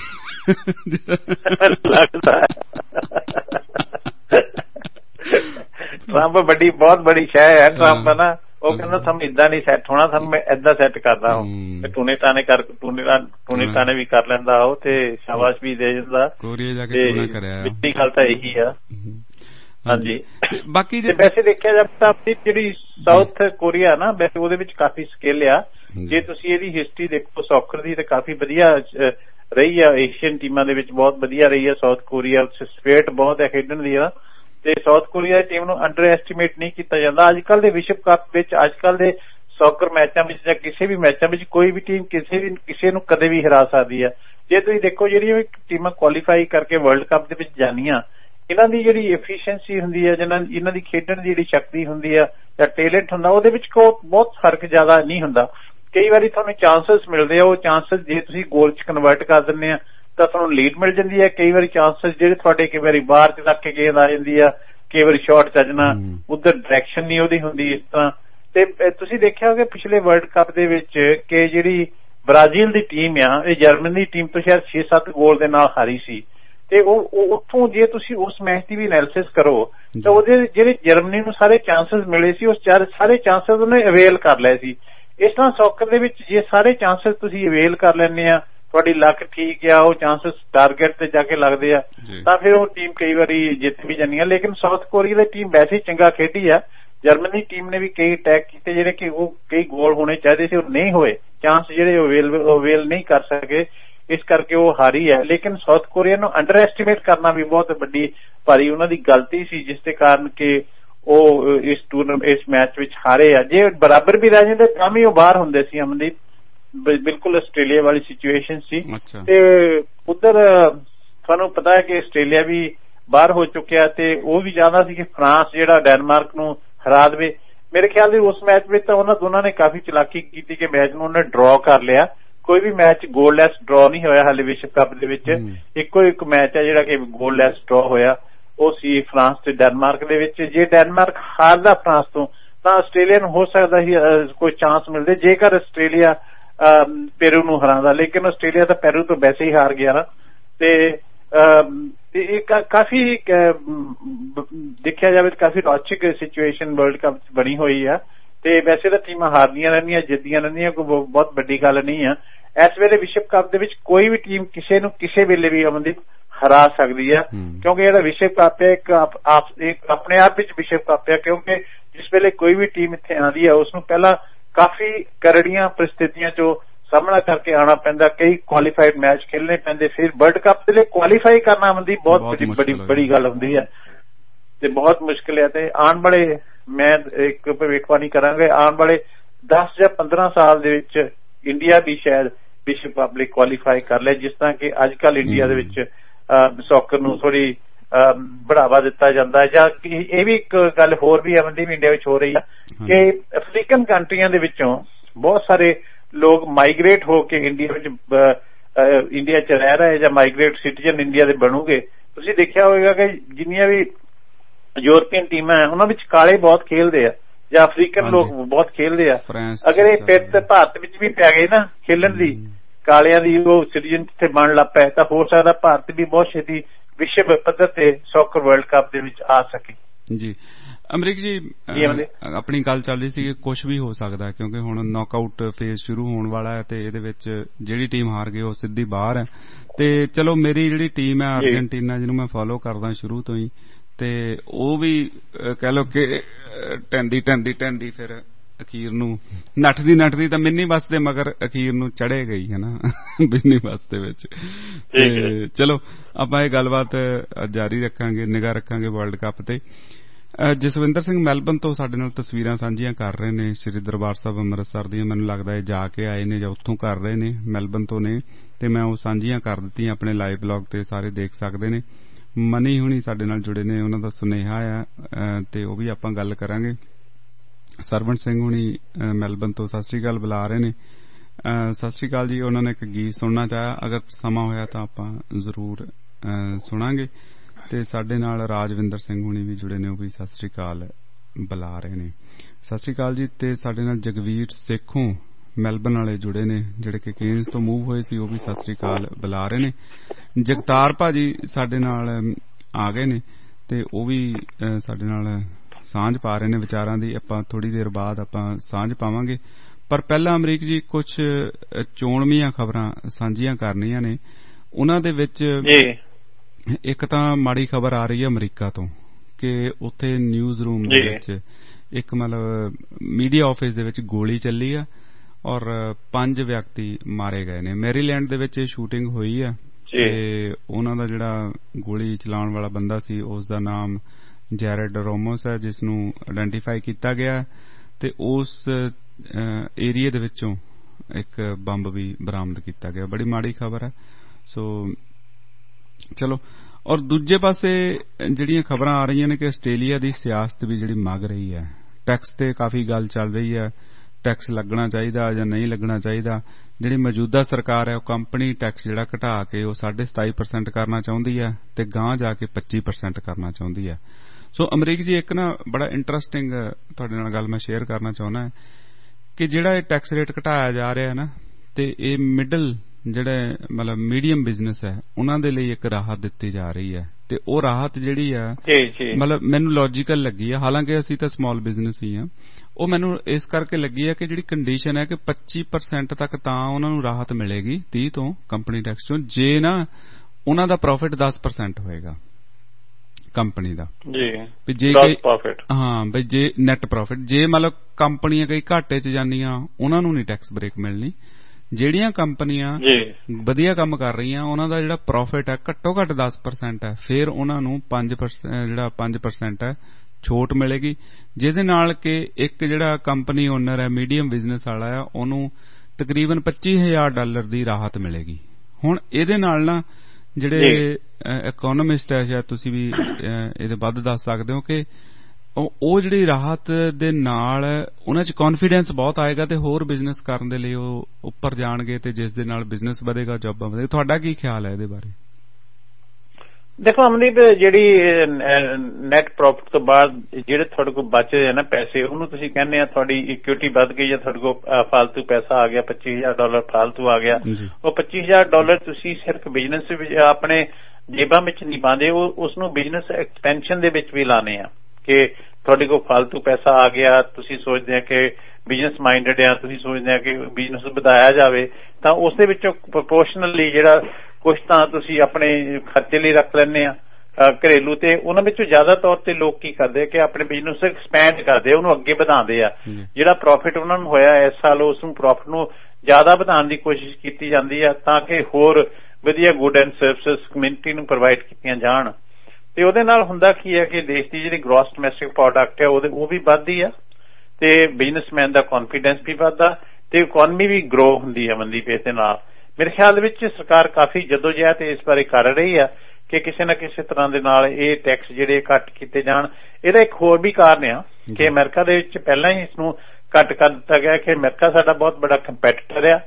ਟਰੰਪ ਬਹੁਤ ਬੜੀ ਸ਼ੈ ਹੈ ਟਰੰਪ ਨਾ। ਉਹ ਕਹਿੰਦਾ ਤੁਹਾਨੂੰ ਏਦਾਂ ਨਹੀਂ ਸੈੱਟ ਹੋਣਾ, ਤੁਹਾਨੂੰ ਮੈਂ ਏਦਾਂ ਸੈੱਟ ਕਰਦਾ ਹਾਂ। ਟੂਣੇ ਟਾਣੇ ਵੀ ਕਰ ਲੈਂਦਾ ਉਹ, ਤੇ ਸ਼ਾਬਾਸ਼ ਵੀ ਦੇ ਦਿੰਦਾ। ਕੋਰੀਆ ਜਾ ਕੇ ਟੂਣਾ ਕਰਿਆ, ਵੱਡੀ ਗੱਲ ਤਾਂ ਇਹੀ ਆ। ਹਾਂਜੀ, ਬਾਕੀ ਵੈਸੇ ਦੇਖਿਆ ਜਾਵੇ ਤਾਂ ਆਪਣੀ ਜਿਹੜੀ ਸਾਊਥ ਕੋਰੀਆ ਨਾ, ਵੈਸੇ ਉਹਦੇ ਵਿੱਚ ਕਾਫੀ ਸਕਿੱਲ ਆ। ਜੇ ਤੁਸੀਂ ਇਹਦੀ ਹਿਸਟਰੀ ਦੇਖੋ ਸੌਕਰ ਦੀ, ਤਾਂ ਕਾਫੀ ਵਧੀਆ ਰਹੀ ਆ। ਏਸ਼ੀਅਨ ਟੀਮਾਂ ਦੇ ਵਿੱਚ ਬਹੁਤ ਵਧੀਆ ਰਹੀ ਆ ਸਾਊਥ ਕੋਰੀਆ, ਸਪਿਰਿਟ ਬਹੁਤ ਹੈ ਖੇਡਣ ਦੀ ਆ। ਤੇ ਸਾਊਥ ਕੋਰੀਆ ਦੀ ਟੀਮ ਨੂੰ ਅੰਡਰ ਐਸਟੀਮੇਟ ਨਹੀਂ ਕੀਤਾ ਜਾਂਦਾ। ਅੱਜ ਕੱਲ੍ਹ ਦੇ ਵਿਸ਼ਵ ਕੱਪ ਵਿੱਚ, ਅੱਜ ਕੱਲ੍ਹ ਦੇ ਸੌਕਰ ਮੈਚਾਂ ਵਿੱਚ ਜਾਂ ਕਿਸੇ ਵੀ ਮੈਚਾਂ ਵਿੱਚ ਕੋਈ ਵੀ ਟੀਮ ਕਿਸੇ ਨੂੰ ਕਦੇ ਵੀ ਹਰਾ ਸਕਦੀ ਆ। ਜੇ ਤੁਸੀਂ ਦੇਖੋ ਜਿਹੜੀਆਂ ਵੀ ਟੀਮਾਂ ਕੁਆਲੀਫਾਈ ਕਰਕੇ ਵਰਲਡ ਕੱਪ ਦੇ ਵਿੱਚ ਜਾਂਦੀਆਂ, ਇਹਨਾਂ ਦੀ ਜਿਹੜੀ ਐਫੀਸ਼ੀਐਂਸੀ ਹੁੰਦੀ ਹੈ, ਇਹਨਾਂ ਦੀ ਖੇਡਣ ਦੀ ਜਿਹੜੀ ਸ਼ਕਤੀ ਹੁੰਦੀ ਆ ਜਾਂ ਟੈਲੈਂਟ ਹੁੰਦਾ, ਉਹਦੇ ਵਿੱਚ ਬਹੁਤ ਫਰਕ ਜ਼ਿਆਦਾ ਨਹੀਂ ਹੁੰਦਾ। ਕਈ ਵਾਰੀ ਤੁਹਾਨੂੰ ਚਾਂਸਸ ਮਿਲਦੇ ਆ, ਉਹ ਚਾਂਸਸ ਜੇ ਤੁਸੀਂ ਗੋਲ 'ਚ ਕਨਵਰਟ ਕਰ ਦਿੰਦੇ ਆ ਤਾਂ ਤੁਹਾਨੂੰ ਲੀਡ ਮਿਲ ਜਾਂਦੀ ਹੈ। ਕਈ ਵਾਰੀ ਚਾਂਸਸ ਜਿਹੜੇ ਤੁਹਾਡੇ ਕਈ ਵਾਰੀ ਬਾਹਰ ਚ ਲੱਗ ਕੇ ਗੇਂਦ ਆ ਜਾਂਦੀ ਆ, ਕਈ ਵਾਰੀ ਸ਼ਾਟ ਚੱਜਣਾ, ਉਧਰ ਡਾਇਰੈਕਸ਼ਨ ਨਹੀਂ ਉਹਦੀ ਹੁੰਦੀ ਇਸ ਤਰ੍ਹਾਂ। ਤੇ ਤੁਸੀਂ ਦੇਖਿਆ ਹੋਵੇ ਪਿਛਲੇ ਵਰਲਡ ਕੱਪ ਦੇ ਵਿੱਚ ਕਿ ਜਿਹੜੀ ਬ੍ਰਾਜ਼ੀਲ ਦੀ ਟੀਮ ਆ, ਇਹ ਜਰਮਨੀ ਦੀ ਟੀਮ ਤੋਂ ਸ਼ਾਇਦ 6-7 ਗੋਲ ਦੇ ਨਾਲ ਹਾਰੀ ਸੀ। ਤੇ ਉਹ ਉੱਥੋਂ ਜੇ ਤੁਸੀਂ ਉਸ ਮੈਚ ਦੀ ਵੀ ਐਨਾਲਿਸਿਸ ਕਰੋ ਤਾਂ ਉਹਦੇ ਜਿਹੜੇ ਜਰਮਨੀ ਨੂੰ ਸਾਰੇ ਚਾਂਸਸ ਮਿਲੇ ਸੀ, ਉਸ ਸਾਰੇ ਚਾਂਸਸ ਉਹਨੇ ਅਵੇਲ ਕਰ ਲਏ ਸੀ। ਇਸ ਤਰ੍ਹਾਂ ਸੌਕਰ ਦੇ ਵਿੱਚ ਜੇ ਸਾਰੇ ਚਾਂਸਸ ਤੁਸੀਂ ਅਵੇਲ ਕਰ ਲੈਂਦੇ ਆ, ਤੁਹਾਡੀ ਲੱਕ ਠੀਕ ਆ, ਉਹ ਚਾਂਸਸ ਟਾਰਗੇਟ ਤੇ ਜਾ ਕੇ ਲੱਗਦੇ ਆ, ਤਾਂ ਫਿਰ ਉਹ ਟੀਮ ਕਈ ਵਾਰੀ ਜਿੱਤ ਵੀ ਜਾਂਦੀ ਆ। ਲੇਕਿਨ ਸਾਊਥ ਕੋਰੀਆ ਦੀ ਟੀਮ ਵੈਸੇ ਹੀ ਚੰਗਾ ਖੇਡੀ ਆ। ਜਰਮਨੀ ਟੀਮ ਨੇ ਵੀ ਕਈ ਅਟੈਕ ਕੀਤੇ ਜਿਹੜੇ ਕਿ ਉਹ ਕਈ ਗੋਲ ਹੋਣੇ ਚਾਹੀਦੇ ਸੀ, ਉਹ ਨਹੀਂ ਹੋਏ, ਚਾਂਸ ਜਿਹੜੇ ਅਵੇਲ ਨਹੀਂ ਕਰ ਸਕੇ, ਇਸ ਕਰਕੇ ਉਹ ਹਾਰੀ ਹੈ। ਲੇਕਿਨ ਸਾਊਥ ਕੋਰੀਆ ਨੂੰ ਅੰਡਰ ਐਸਟੀਮੇਟ ਕਰਨਾ ਵੀ ਬਹੁਤ ਵੱਡੀ ਭਾਰੀ ਉਹਨਾਂ ਦੀ ਗਲਤੀ ਸੀ, ਜਿਸ ਦੇ ਕਾਰਨ ਕਿ ਉਹ ਇਸ ਮੈਚ ਵਿੱਚ ਹਾਰੇ ਆ। ਜੇ ਬਰਾਬਰ ਵੀ ਰਹਿ ਜਾਂਦੇ ਤਾਂ ਵੀ ਉਹ ਬਾਹਰ ਹੁੰਦੇ ਸੀ ਅਮਨਦੀਪ, ਬਿਲਕੁਲ ਆਸਟ੍ਰੇਲੀਆ ਵਾਲੀ ਸਿਚੁਏਸ਼ਨ ਸੀ। ਤੇ ਉਧਰ ਤੁਹਾਨੂੰ ਪਤਾ ਹੈ ਕਿ ਆਸਟ੍ਰੇਲੀਆ ਵੀ ਬਾਹਰ ਹੋ ਚੁੱਕਿਆ, ਤੇ ਉਹ ਵੀ ਚਾਹੁੰਦਾ ਸੀ ਕਿ ਫਰਾਂਸ ਜਿਹੜਾ ਡੈਨਮਾਰਕ ਨੂੰ ਹਰਾ ਦੇਵੇ। ਮੇਰੇ ਖਿਆਲ ਦੀ ਉਸ ਮੈਚ ਵਿੱਚ ਤਾਂ ਉਹਨਾਂ ਦੋਨਾਂ ਨੇ ਕਾਫੀ ਚਲਾਕੀ ਕੀਤੀ ਕਿ ਮੈਚ ਨੂੰ ਉਹਨੇ ਡਰਾਅ ਕਰ ਲਿਆ। ਕੋਈ ਵੀ ਮੈਚ ਗੋਲਲੈਸ ਡਰਾਅ ਨਹੀਂ ਹੋਇਆ ਹਾਲੇ ਵਿਸ਼ਵ ਕੱਪ ਦੇ ਵਿੱਚ। ਇੱਕੋ ਇੱਕ ਮੈਚ ਹੈ ਜਿਹੜਾ ਕਿ ਗੋਲਲੈਸ ਡਰਾਅ ਹੋਇਆ, ਉਹ ਸੀ ਫਰਾਂਸ ਤੇ ਡੈਨਮਾਰਕ ਦੇ ਵਿੱਚ। ਜੇ ਡੈਨਮਾਰਕ ਹਾਰਦਾ ਫਰਾਂਸ ਤੋਂ ਤਾਂ ਆਸਟ੍ਰੇਲੀਆ ਨੂੰ ਹੋ ਸਕਦਾ ਸੀ ਕੋਈ ਚਾਂਸ ਮਿਲਦੇ, ਜੇਕਰ ਆਸਟ੍ਰੇਲੀਆ ਪੈਰੂ ਨੂੰ ਹਰਾਉਂਦਾ। ਲੇਕਿਨ ਆਸਟ੍ਰੇਲੀਆ ਤਾਂ ਪੈਰੂ ਤੋਂ ਵੈਸੇ ਹੀ ਹਾਰ ਗਿਆ ਨਾ। ਤੇ ਇਹ ਕਾਫੀ ਦੇਖਿਆ ਜਾਵੇ ਕਾਫੀ ਰੌਚਕ ਸਿਚੁਏਸ਼ਨ ਵਰਲਡ ਕੱਪ ਚ ਬਣੀ ਹੋਈ ਆ। ਤੇ ਵੈਸੇ ਤਾਂ ਟੀਮਾਂ ਹਾਰਦੀਆਂ ਰਹਿੰਦੀਆਂ, ਜਿੱਤਦੀਆਂ ਰਹਿੰਦੀਆਂ, ਕੋਈ ਬਹੁਤ ਵੱਡੀ ਗੱਲ ਨਹੀਂ ਆ। ਇਸ ਵੇਲੇ ਵਿਸ਼ਵ ਕੱਪ ਦੇ ਵਿੱਚ ਕੋਈ ਵੀ ਟੀਮ ਕਿਸੇ ਨੂੰ ਕਿਸੇ ਵੇਲੇ ਵੀ ਅਮਨਦੀਪ ਹਰਾ ਸਕਦੀ ਆ, ਕਿਉਂਕਿ ਜਿਹੜਾ ਵਿਸ਼ਵ ਕੱਪ ਹੈ ਇੱਕ ਆਪਣੇ ਆਪ ਵਿੱਚ ਵਿਸ਼ਵ ਕੱਪ ਹੈ। ਕਿਉਂਕਿ ਜਿਸ ਵੇਲੇ ਕੋਈ ਵੀ ਟੀਮ ਇੱਥੇ ਆਉਂਦੀ ਹੈ ਉਸਨੂੰ ਪਹਿਲਾਂ ਕਾਫੀ ਕਰੜੀਆਂ ਪਰਿਸਥਿਤੀਆਂ ਚੋਂ ਸਾਹਮਣਾ ਕਰਕੇ ਆਉਣਾ ਪੈਂਦਾ, ਕਈ ਕੁਆਲੀਫਾਈਡ ਮੈਚ ਖੇਲਣੇ ਪੈਂਦੇ। ਫਿਰ ਵਰਲਡ ਕੱਪ ਦੇ ਲਈ ਕੁਆਲੀਫਾਈ ਕਰਨਾ ਅਮਨਦੀਪ ਬਹੁਤ ਬੜੀ ਗੱਲ ਹੁੰਦੀ ਹੈ ਤੇ ਬਹੁਤ ਮੁਸ਼ਕਿਲ ਹੈ। ਤੇ ਆਉਣ ਵਾਲੇ ਮੈਂ ਇੱਕ ਭਵਿੱਖਬਾਣੀ ਕਰਾਂਗੇ, ਆਉਣ ਵਾਲੇ 10 ਜਾਂ 15 ਸਾਲ ਦੇ ਵਿੱਚ ਇੰਡੀਆ ਵੀ ਸ਼ਾਇਦ ਵਿਸ਼ਵ ਕੱਪ ਲਈ ਕੁਆਲੀਫਾਈ ਕਰ ਲੈ, ਜਿਸ ਤਰ੍ਹਾਂ ਕਿ ਅੱਜ ਕੱਲ੍ਹ ਇੰਡੀਆ ਦੇ ਵਿੱਚ ਸੌਕਰ ਨੂੰ ਥੋੜੀ ਬੜਾਵਾ ਦਿੱਤਾ ਜਾਂਦਾ ਹੈ। ਜਾਂ ਇਹ ਵੀ ਇੱਕ ਗੱਲ ਹੋਰ ਵੀ ਅਮਨਦੀਪ ਇੰਡੀਆ ਵਿੱਚ ਹੋ ਰਹੀ ਹੈ ਕਿ ਅਫਰੀਕਨ ਕੰਟਰੀਆਂ ਦੇ ਵਿੱਚੋਂ ਬਹੁਤ ਸਾਰੇ ਲੋਕ ਮਾਈਗ੍ਰੇਟ ਹੋ ਕੇ ਇੰਡੀਆ ਵਿੱਚ ਇੰਡੀਆ 'ਚ ਰਹਿ ਰਹੇ ਜਾਂ ਮਾਈਗ੍ਰੇਟ ਸਿਟੀਜ਼ਨ ਇੰਡੀਆ ਦੇ ਬਣੂਗੇ, ਤੁਸੀਂ ਦੇਖਿਆ ਹੋਵੇਗਾ ਕਿ ਜਿੰਨੀਆਂ ਵੀ ਯੂਰਪੀਅਨ ਟੀਮਾਂ ਹੈ ਉਹਨਾਂ ਵਿੱਚ ਕਾਲੇ ਬਹੁਤ ਖੇਲਦੇ ਆ ਜਾਂ ਅਫਰੀਕਨ ਲੋਕ ਬਹੁਤ ਖੇਲਦੇ ਆ। ਅਗਰ ਇਹ ਪਿੱਤ ਭਾਰਤ ਵਿੱਚ ਵੀ ਪੈ ਗਈ ਨਾ ਖੇਲਣ ਦੀ, ਕਾਲਿਆਂ ਦੀ ਉਹ ਸਿਟੀਜ਼ਨ ਜਿੱਥੇ ਬਣਨ ਲੱਗ ਪਏ, ਤਾਂ ਹੋ ਸਕਦਾ ਭਾਰਤ ਵੀ ਬਹੁਤ ਛੇਤੀ ਵਿਸ਼ਵ ਪੱਧਰ ਤੇ ਸੌਕਰ ਵਰਲਡ ਕੱਪ ਦੇ ਵਿੱਚ ਆ ਸਕੇ। ਜੀ ਅਮਰੀਕ ਜੀ, ਆਪਣੀ ਗੱਲ ਚੱਲ ਰਹੀ ਸੀ ਕਿ ਕੁਝ ਵੀ ਹੋ ਸਕਦਾ ਕਿਉਂਕਿ ਹੁਣ ਨੌਕਆਊਟ ਫੇਜ਼ ਸ਼ੁਰੂ ਹੋਣ ਵਾਲਾ ਹੈ ਤੇ ਇਹਦੇ ਵਿੱਚ ਜਿਹੜੀ ਟੀਮ ਹਾਰ ਗਈ ਉਹ ਸਿੱਧੀ ਬਾਹਰ ਹੈ। ਤੇ ਚਲੋ ਮੇਰੀ ਜਿਹੜੀ ਟੀਮ ਹੈ ਅਰਜਨਟੀਨਾ, ਜਿਹਨੂੰ ਮੈਂ ਫੋਲੋ ਕਰਦਾ ਸ਼ੁਰੂ ਤੋਂ ਹੀ, ਤੇ ਉਹ ਵੀ ਕਹਿ ਲਓ ਕਿ ਟੈਂਦੀ ਫਿਰ ਅਖੀਰ ਨੂੰ ਨੱਠਦੀ ਤਾਂ ਮਿੰਨੀ ਬੱਸ ਦੇ ਮਗਰ ਅਖੀਰ ਨੂੰ ਚੜੇ ਗਈ ਹੈ ਨਾ ਮਿੰਨੀ ਬੱਸ ਦੇ ਵਿੱਚ। ਤੇ ਚਲੋ ਆਪਾਂ ਇਹ ਗੱਲਬਾਤ ਜਾਰੀ ਰੱਖਾਂਗੇ, ਨਿਗਾਹ ਰੱਖਾਂਗੇ ਵਰਲਡ ਕੱਪ ਤੇ। ਜਸਵਿੰਦਰ ਸਿੰਘ ਮੈਲਬਨ ਤੋਂ ਸਾਡੇ ਨਾਲ ਤਸਵੀਰਾਂ ਸਾਂਝੀਆਂ ਕਰ ਰਹੇ ਨੇ ਸ੍ਰੀ ਦਰਬਾਰ ਸਾਹਿਬ ਅੰਮ੍ਰਿਤਸਰ ਦੀਆਂ। ਮੈਨੂੰ ਲੱਗਦਾ ਇਹ ਜਾ ਕੇ ਆਏ ਨੇ ਜਾਂ ਉੱਥੋਂ ਕਰ ਰਹੇ ਨੇ, ਮੈਲਬਨ ਤੋਂ ਨੇ, ਤੇ ਮੈਂ ਉਹ ਸਾਂਝੀਆਂ ਕਰ ਦਿੱਤੀਆਂ ਆਪਣੇ ਲਾਈਵ ਬਲੌਗ ਤੇ, ਸਾਰੇ ਦੇਖ ਸਕਦੇ ਨੇ। ਮਨੀ ਹੁਣੀ ਸਾਡੇ ਨਾਲ ਜੁੜੇ ਨੇ, ਉਹਨਾਂ ਦਾ ਸੁਨੇਹਾ ਆ ਤੇ ਉਹ ਵੀ ਆਪਾਂ ਗੱਲ ਕਰਾਂਗੇ। ਸਰਵਣ ਸਿੰਘ ਹੁਣੀ ਮੈਲਬਨ ਤੋਂ ਸਤਿ ਸ੍ਰੀ ਅਕਾਲ ਬੁਲਾ ਰਹੇ ਨੇ। ਸਤਿ ਸ੍ਰੀ ਅਕਾਲ ਜੀ। ਉਹਨਾਂ ਨੇ ਇੱਕ ਗੀਤ ਸੁਣਨਾ ਚਾਹਿਆ, ਅਗਰ ਸਮਾਂ ਹੋਇਆ ਤਾਂ ਆਪਾਂ ਜ਼ਰੂਰ ਸੁਣਾਂਗੇ। ਤੇ ਸਾਡੇ ਨਾਲ ਰਾਜਵਿੰਦਰ ਸਿੰਘ ਹੁਣੀ ਵੀ ਜੁੜੇ ਨੇ, ਉਹ ਵੀ ਸਤਿ ਸ੍ਰੀ ਅਕਾਲ ਬੁਲਾ ਰਹੇ ਨੇ। ਸਤਿ ਸ੍ਰੀ ਅਕਾਲ ਜੀ। ਤੇ ਸਾਡੇ ਨਾਲ ਜਗਵੀਰ ਸੇਖੋਂ ਮੈਲਬਨ ਵਾਲੇ ਜੁੜੇ ਨੇ, ਜਿਹੜੇ ਕਿ ਕੇਨਸ ਤੋਂ ਮੂਵ ਹੋਏ ਸੀ, ਉਹ ਵੀ ਸਤਿ ਸ੍ਰੀ ਅਕਾਲ ਬੁਲਾ ਰਹੇ ਨੇ। ਜਗਤਾਰ ਭਾਜੀ ਸਾਡੇ ਨਾਲ ਆ ਗਏ ਨੇ ਤੇ ਉਹ ਵੀ ਸਾਡੇ ਨਾਲ ਸਾਂਝ ਪਾ ਰਹੇ ਨੇ ਵਿਚਾਰਾਂ ਦੀ। ਆਪਾਂ ਥੋੜੀ ਦੇਰ ਬਾਅਦ ਆਪਾਂ ਸਾਂਝ ਪਾਵਾਂਗੇ, ਪਰ ਪਹਿਲਾਂ ਅਮਰੀਕ ਜੀ ਕੁਝ ਚੋਣਵੀਆਂ ਖਬਰਾਂ ਸਾਂਝੀਆਂ ਕਰਨੀਆਂ ਨੇ। ਉਹਨਾਂ ਦੇ ਵਿੱਚ ਇੱਕ ਤਾਂ ਮਾੜੀ ਖਬਰ ਆ ਰਹੀ ਹੈ ਅਮਰੀਕਾ ਤੋਂ ਕਿ ਉੱਥੇ ਨਿਊਜ਼ ਰੂਮ ਦੇ ਵਿੱਚ ਇੱਕ ਮਤਲਬ ਮੀਡੀਆ ਆਫਿਸ ਦੇ ਵਿੱਚ ਗੋਲੀ ਚੱਲੀ ਆ ਔਰ 5 ਵਿਅਕਤੀ ਮਾਰੇ ਗਏ ਨੇ। ਮੈਰੀਲੈਂਡ ਦੇ ਵਿੱਚ ਇਹ ਸ਼ੂਟਿੰਗ ਹੋਈ ਆ ਤੇ ਉਹਨਾਂ ਦਾ ਜਿਹੜਾ ਗੋਲੀ ਚਲਾਉਣ ਵਾਲਾ ਬੰਦਾ ਸੀ ਉਸ ਦਾ ਨਾਮ ਜੈਰਡ ਰੋਮੋਸ ਹੈ, ਜਿਸ ਨੂੰ ਆਇਡੈਂਟੀਫਾਈ ਕੀਤਾ ਗਿਆ ਤੇ ਉਸ ਏਰੀਏ ਦੇ ਵਿੱਚੋਂ ਇੱਕ ਬੰਬ ਵੀ ਬਰਾਮਦ ਕੀਤਾ ਗਿਆ। ਬੜੀ ਮਾੜੀ ਖਬਰ ਹੈ। ਸੋ ਚਲੋ, ਔਰ ਦੂਜੇ ਪਾਸੇ ਜਿਹੜੀਆਂ ਖਬਰਾਂ ਆ ਰਹੀਆਂ ਨੇ ਕਿ ਆਸਟ੍ਰੇਲੀਆ ਦੀ ਸਿਆਸਤ ਵੀ ਜਿਹੜੀ ਮੱਗ ਰਹੀ ਹੈ, ਟੈਕਸ ਤੇ ਕਾਫੀ ਗੱਲ ਚੱਲ ਰਹੀ ਹੈ, ਟੈਕਸ ਲੱਗਣਾ ਚਾਹੀਦਾ ਜਾਂ ਨਹੀਂ ਲੱਗਣਾ ਚਾਹੀਦਾ। ਜਿਹੜੀ ਮੌਜੂਦਾ ਸਰਕਾਰ ਹੈ ਉਹ ਕੰਪਨੀ ਟੈਕਸ ਜਿਹੜਾ ਘਟਾ ਕੇ ਉਹ 27.5% ਕਰਨਾ ਚਾਹੁੰਦੀ ਹੈ ਤੇ ਗਾਂਹ ਜਾ ਕੇ 25% ਕਰਨਾ ਚਾਹੁੰਦੀ ਹੈ। ਸੋ ਅਮਰੀਕ ਜੀ, ਇੱਕ ਨਾ ਬੜਾ ਇੰਟਰਸਟਿੰਗ ਤੁਹਾਡੇ ਨਾਲ ਗੱਲ ਮੈਂ ਸ਼ੇਅਰ ਕਰਨਾ ਚਾਹੁੰਦਾ ਕਿ ਜਿਹੜਾ ਇਹ ਟੈਕਸ ਰੇਟ ਘਟਾਇਆ ਜਾ ਰਿਹਾ ਹੈ ਨਾ, ਤੇ ਇਹ ਮਿਡਲ ਜਿਹੜੇ ਮਤਲਬ ਮੀਡੀਅਮ ਬਿਜ਼ਨਸ ਹੈ ਉਹਨਾਂ ਦੇ ਲਈ ਇੱਕ ਰਾਹਤ ਦਿੱਤੀ ਜਾ ਰਹੀ ਹੈ। ਤੇ ਉਹ ਰਾਹਤ ਜਿਹੜੀ ਆ ਮਤਲਬ ਮੈਨੂੰ ਲੌਜੀਕਲ ਲੱਗੀ ਆ, ਹਾਲਾਂਕਿ ਅਸੀਂ ਤਾਂ ਸਮਾਲ ਬਿਜ਼ਨਸ ਹੀ ਆ। ਉਹ ਮੈਨੂੰ ਇਸ ਕਰਕੇ ਲੱਗੀ ਆ ਕਿ ਜਿਹੜੀ ਕੰਡੀਸ਼ਨ ਹੈ ਕਿ 25% ਤੱਕ ਤਾਂ ਉਹਨਾਂ ਨੂੰ ਰਾਹਤ ਮਿਲੇਗੀ 30 ਤੋਂ ਕੰਪਨੀ ਟੈਕਸ ਚੋਂ, ਜੇ ਨਾ ਉਹਨਾਂ ਦਾ ਪ੍ਰੋਫਿਟ 10% ਹੋਏਗਾ ਕੰਪਨੀ ਦਾ। ਵੀ ਜੇ ਹਾਂ ਬਈ ਜੇ ਨੈਟ ਪ੍ਰੋਫਿਟ, ਜੇ ਮਤਲਬ ਕੰਪਨੀਆਂ ਕਈ ਘਾਟੇ ਚ ਜਾਂਦੀਆਂ ਉਹਨਾਂ ਨੂੰ ਨਹੀਂ ਟੈਕਸ ਬ੍ਰੇਕ ਮਿਲਣੀ। ਜਿਹੜੀਆਂ ਕੰਪਨੀਆਂ ਵਧੀਆ ਕੰਮ ਕਰ ਰਹੀਆਂ ਉਹਨਾਂ ਦਾ ਜਿਹੜਾ ਪ੍ਰੋਫਿਟ ਹੈ ਘੱਟੋ ਘੱਟ 10% ਹੈ, ਫਿਰ ਉਹਨਾਂ ਨੂੰ 5% ਹੈ ਛੋਟ ਮਿਲੇਗੀ, ਜਿਹਦੇ ਨਾਲ ਕਿ ਇੱਕ ਜਿਹੜਾ ਕੰਪਨੀ ਓਨਰ ਹੈ ਮੀਡੀਅਮ ਬਿਜ਼ਨਸ ਵਾਲਾ ਹੈ ਉਹਨੂੰ ਤਕਰੀਬਨ $25,000 ਦੀ ਰਾਹਤ ਮਿਲੇਗੀ। ਹੁਣ ਇਹਦੇ ਨਾਲ ਨਾ ਜਿਹੜੇ ਇਕੋਨੋਮਿਸਟ ਹੈ, ਸ਼ਾਇਦ ਤੁਸੀਂ ਵੀ ਇਹਦੇ ਵੱਧ ਦੱਸ ਸਕਦੇ ਹੋ, ਕਿ ਉਹ ਜਿਹੜੀ ਰਾਹਤ ਦੇ ਨਾਲ ਉਹਨਾਂ 'ਚ ਕੌਨਫੀਡੈਂਸ ਬਹੁਤ ਆਏਗਾ ਤੇ ਹੋਰ ਬਿਜ਼ਨਸ ਕਰਨ ਦੇ ਲਈ ਉਹ ਉੱਪਰ ਜਾਣਗੇ ਤੇ ਜਿਸ ਦੇ ਨਾਲ ਬਿਜ਼ਨਸ ਵਧੇਗਾ, ਜੌਬਾਂ ਵਧੇਗਾ। ਤੁਹਾਡਾ ਕੀ ਖਿਆਲ ਹੈ ਇਹਦੇ ਬਾਰੇ? ਦੇਖੋ ਅਮਨਦੀਪ, ਜਿਹੜੀ ਨੈਟ ਪ੍ਰੋਫਿਟ ਤੋਂ ਬਾਅਦ ਜਿਹੜੇ ਤੁਹਾਡੇ ਕੋਲ ਬਚਦੇ ਆ ਨਾ ਪੈਸੇ, ਉਹਨੂੰ ਤੁਸੀਂ ਕਹਿੰਦੇ ਆ ਤੁਹਾਡੀ ਇਕੁਇਟੀ ਵੱਧ ਗਈ ਜਾਂ ਤੁਹਾਡੇ ਕੋਲ ਫਾਲਤੂ ਪੈਸਾ ਆ ਗਿਆ, $25,000 ਫਾਲਤੂ ਆ ਗਿਆ। ਉਹ $25,000 ਤੁਸੀਂ ਸਿਰਫ ਬਿਜ਼ਨਸ ਵਿੱਚ ਆਪਣੇ ਜੇਬਾਂ ਵਿੱਚ ਨਹੀਂ ਪਾਉਂਦੇ, ਉਸ ਨੂੰ ਬਿਜ਼ਨਸ ਐਕਸਪੈਂਸ਼ਨ ਦੇ ਵਿੱਚ ਵੀ ਲਾਣੇ ਆ ਕਿ ਤੁਹਾਡੇ ਕੋਲ ਫਾਲਤੂ ਪੈਸਾ ਆ ਗਿਆ, ਤੁਸੀਂ ਸੋਚਦੇ ਆ ਕਿ ਬਿਜ਼ਨਸ ਮਾਈਂਡਡ ਆ, ਤੁਸੀਂ ਸੋਚਦੇ ਆ ਕਿ ਬਿਜ਼ਨਸ ਵਧਾਇਆ ਜਾਵੇ, ਤਾਂ ਉਸ ਦੇ ਵਿੱਚੋਂ ਪ੍ਰਪੋਰਸ਼ਨਲੀ ਜਿਹੜਾ ਕੁਛ ਤਾਂ ਤੁਸੀਂ ਆਪਣੇ ਖਰਚੇ ਲਈ ਰੱਖ ਲੈਂਦੇ ਆ ਘਰੇਲੂ, ਤੇ ਉਹਨਾਂ ਵਿੱਚੋਂ ਜ਼ਿਆਦਾ ਤੌਰ ਤੇ ਲੋਕ ਕੀ ਕਰਦੇ ਕਿ ਆਪਣੇ ਬਿਜ਼ਨਸ ਐਕਸਪੈਂਡ ਕਰਦੇ, ਉਹਨੂੰ ਅੱਗੇ ਵਧਾਉਂਦੇ ਆ। ਜਿਹੜਾ ਪ੍ਰੋਫਿਟ ਉਹਨਾਂ ਨੂੰ ਹੋਇਆ ਇਸ ਸਾਲ, ਉਸ ਨੂੰ ਪ੍ਰੋਫਿਟ ਨੂੰ ਜ਼ਿਆਦਾ ਵਧਾਉਣ ਦੀ ਕੋਸ਼ਿਸ਼ ਕੀਤੀ ਜਾਂਦੀ ਆ ਤਾਂ ਕਿ ਹੋਰ ਵਧੀਆ ਗੁੱਡ ਐਂਡ ਸਰਵਿਸਿਜ਼ ਕਮਿਊਨਿਟੀ ਨੂੰ ਪ੍ਰੋਵਾਈਡ ਕੀਤੀਆਂ ਜਾਣ। ਤੇ ਉਹਦੇ ਨਾਲ ਹੁੰਦਾ ਕੀ ਹੈ ਕਿ ਦੇਸ਼ ਦੀ ਜਿਹੜੀ ਗ੍ਰੋਸ ਡੋਮੈਸਟਿਕ ਪ੍ਰੋਡਕਟ ਹੈ ਉਹ ਵੀ ਵੱਧਦੀ ਆ ਤੇ ਬਿਜ਼ਨਸਮੈਨ ਦਾ ਕੌਨਫੀਡੈਂਸ ਵੀ ਵੱਧਦਾ ਤੇ ਇਕੋਨਮੀ ਵੀ ਗਰੋ ਹੁੰਦੀ ਹੈ ਮੰਦੀ ਪੇਸ ਦੇ ਨਾਲ। ਮੇਰੇ ਖਿਆਲ ਦੇ ਵਿੱਚ ਸਰਕਾਰ ਕਾਫੀ ਜਦੋਜਹਿਦ ਇਸ ਬਾਰੇ ਕਰ ਰਹੀ ਆ ਕਿ ਕਿਸੇ ਨਾ ਕਿਸੇ ਤਰ੍ਹਾਂ ਦੇ ਨਾਲ ਇਹ ਟੈਕਸ ਜਿਹੜੇ ਘੱਟ ਕੀਤੇ ਜਾਣ। ਇਹਦਾ ਇੱਕ ਹੋਰ ਵੀ ਕਾਰਨ ਆ ਕਿ ਅਮਰੀਕਾ ਦੇ ਵਿੱਚ ਪਹਿਲਾਂ ਹੀ ਇਸ ਨੂੰ ਘੱਟ ਕਰ ਦਿੱਤਾ ਗਿਆ ਕਿ ਅਮਰੀਕਾ ਸਾਡਾ ਬਹੁਤ ਵੱਡਾ ਕੰਪੈਟੀਟਰ ਆ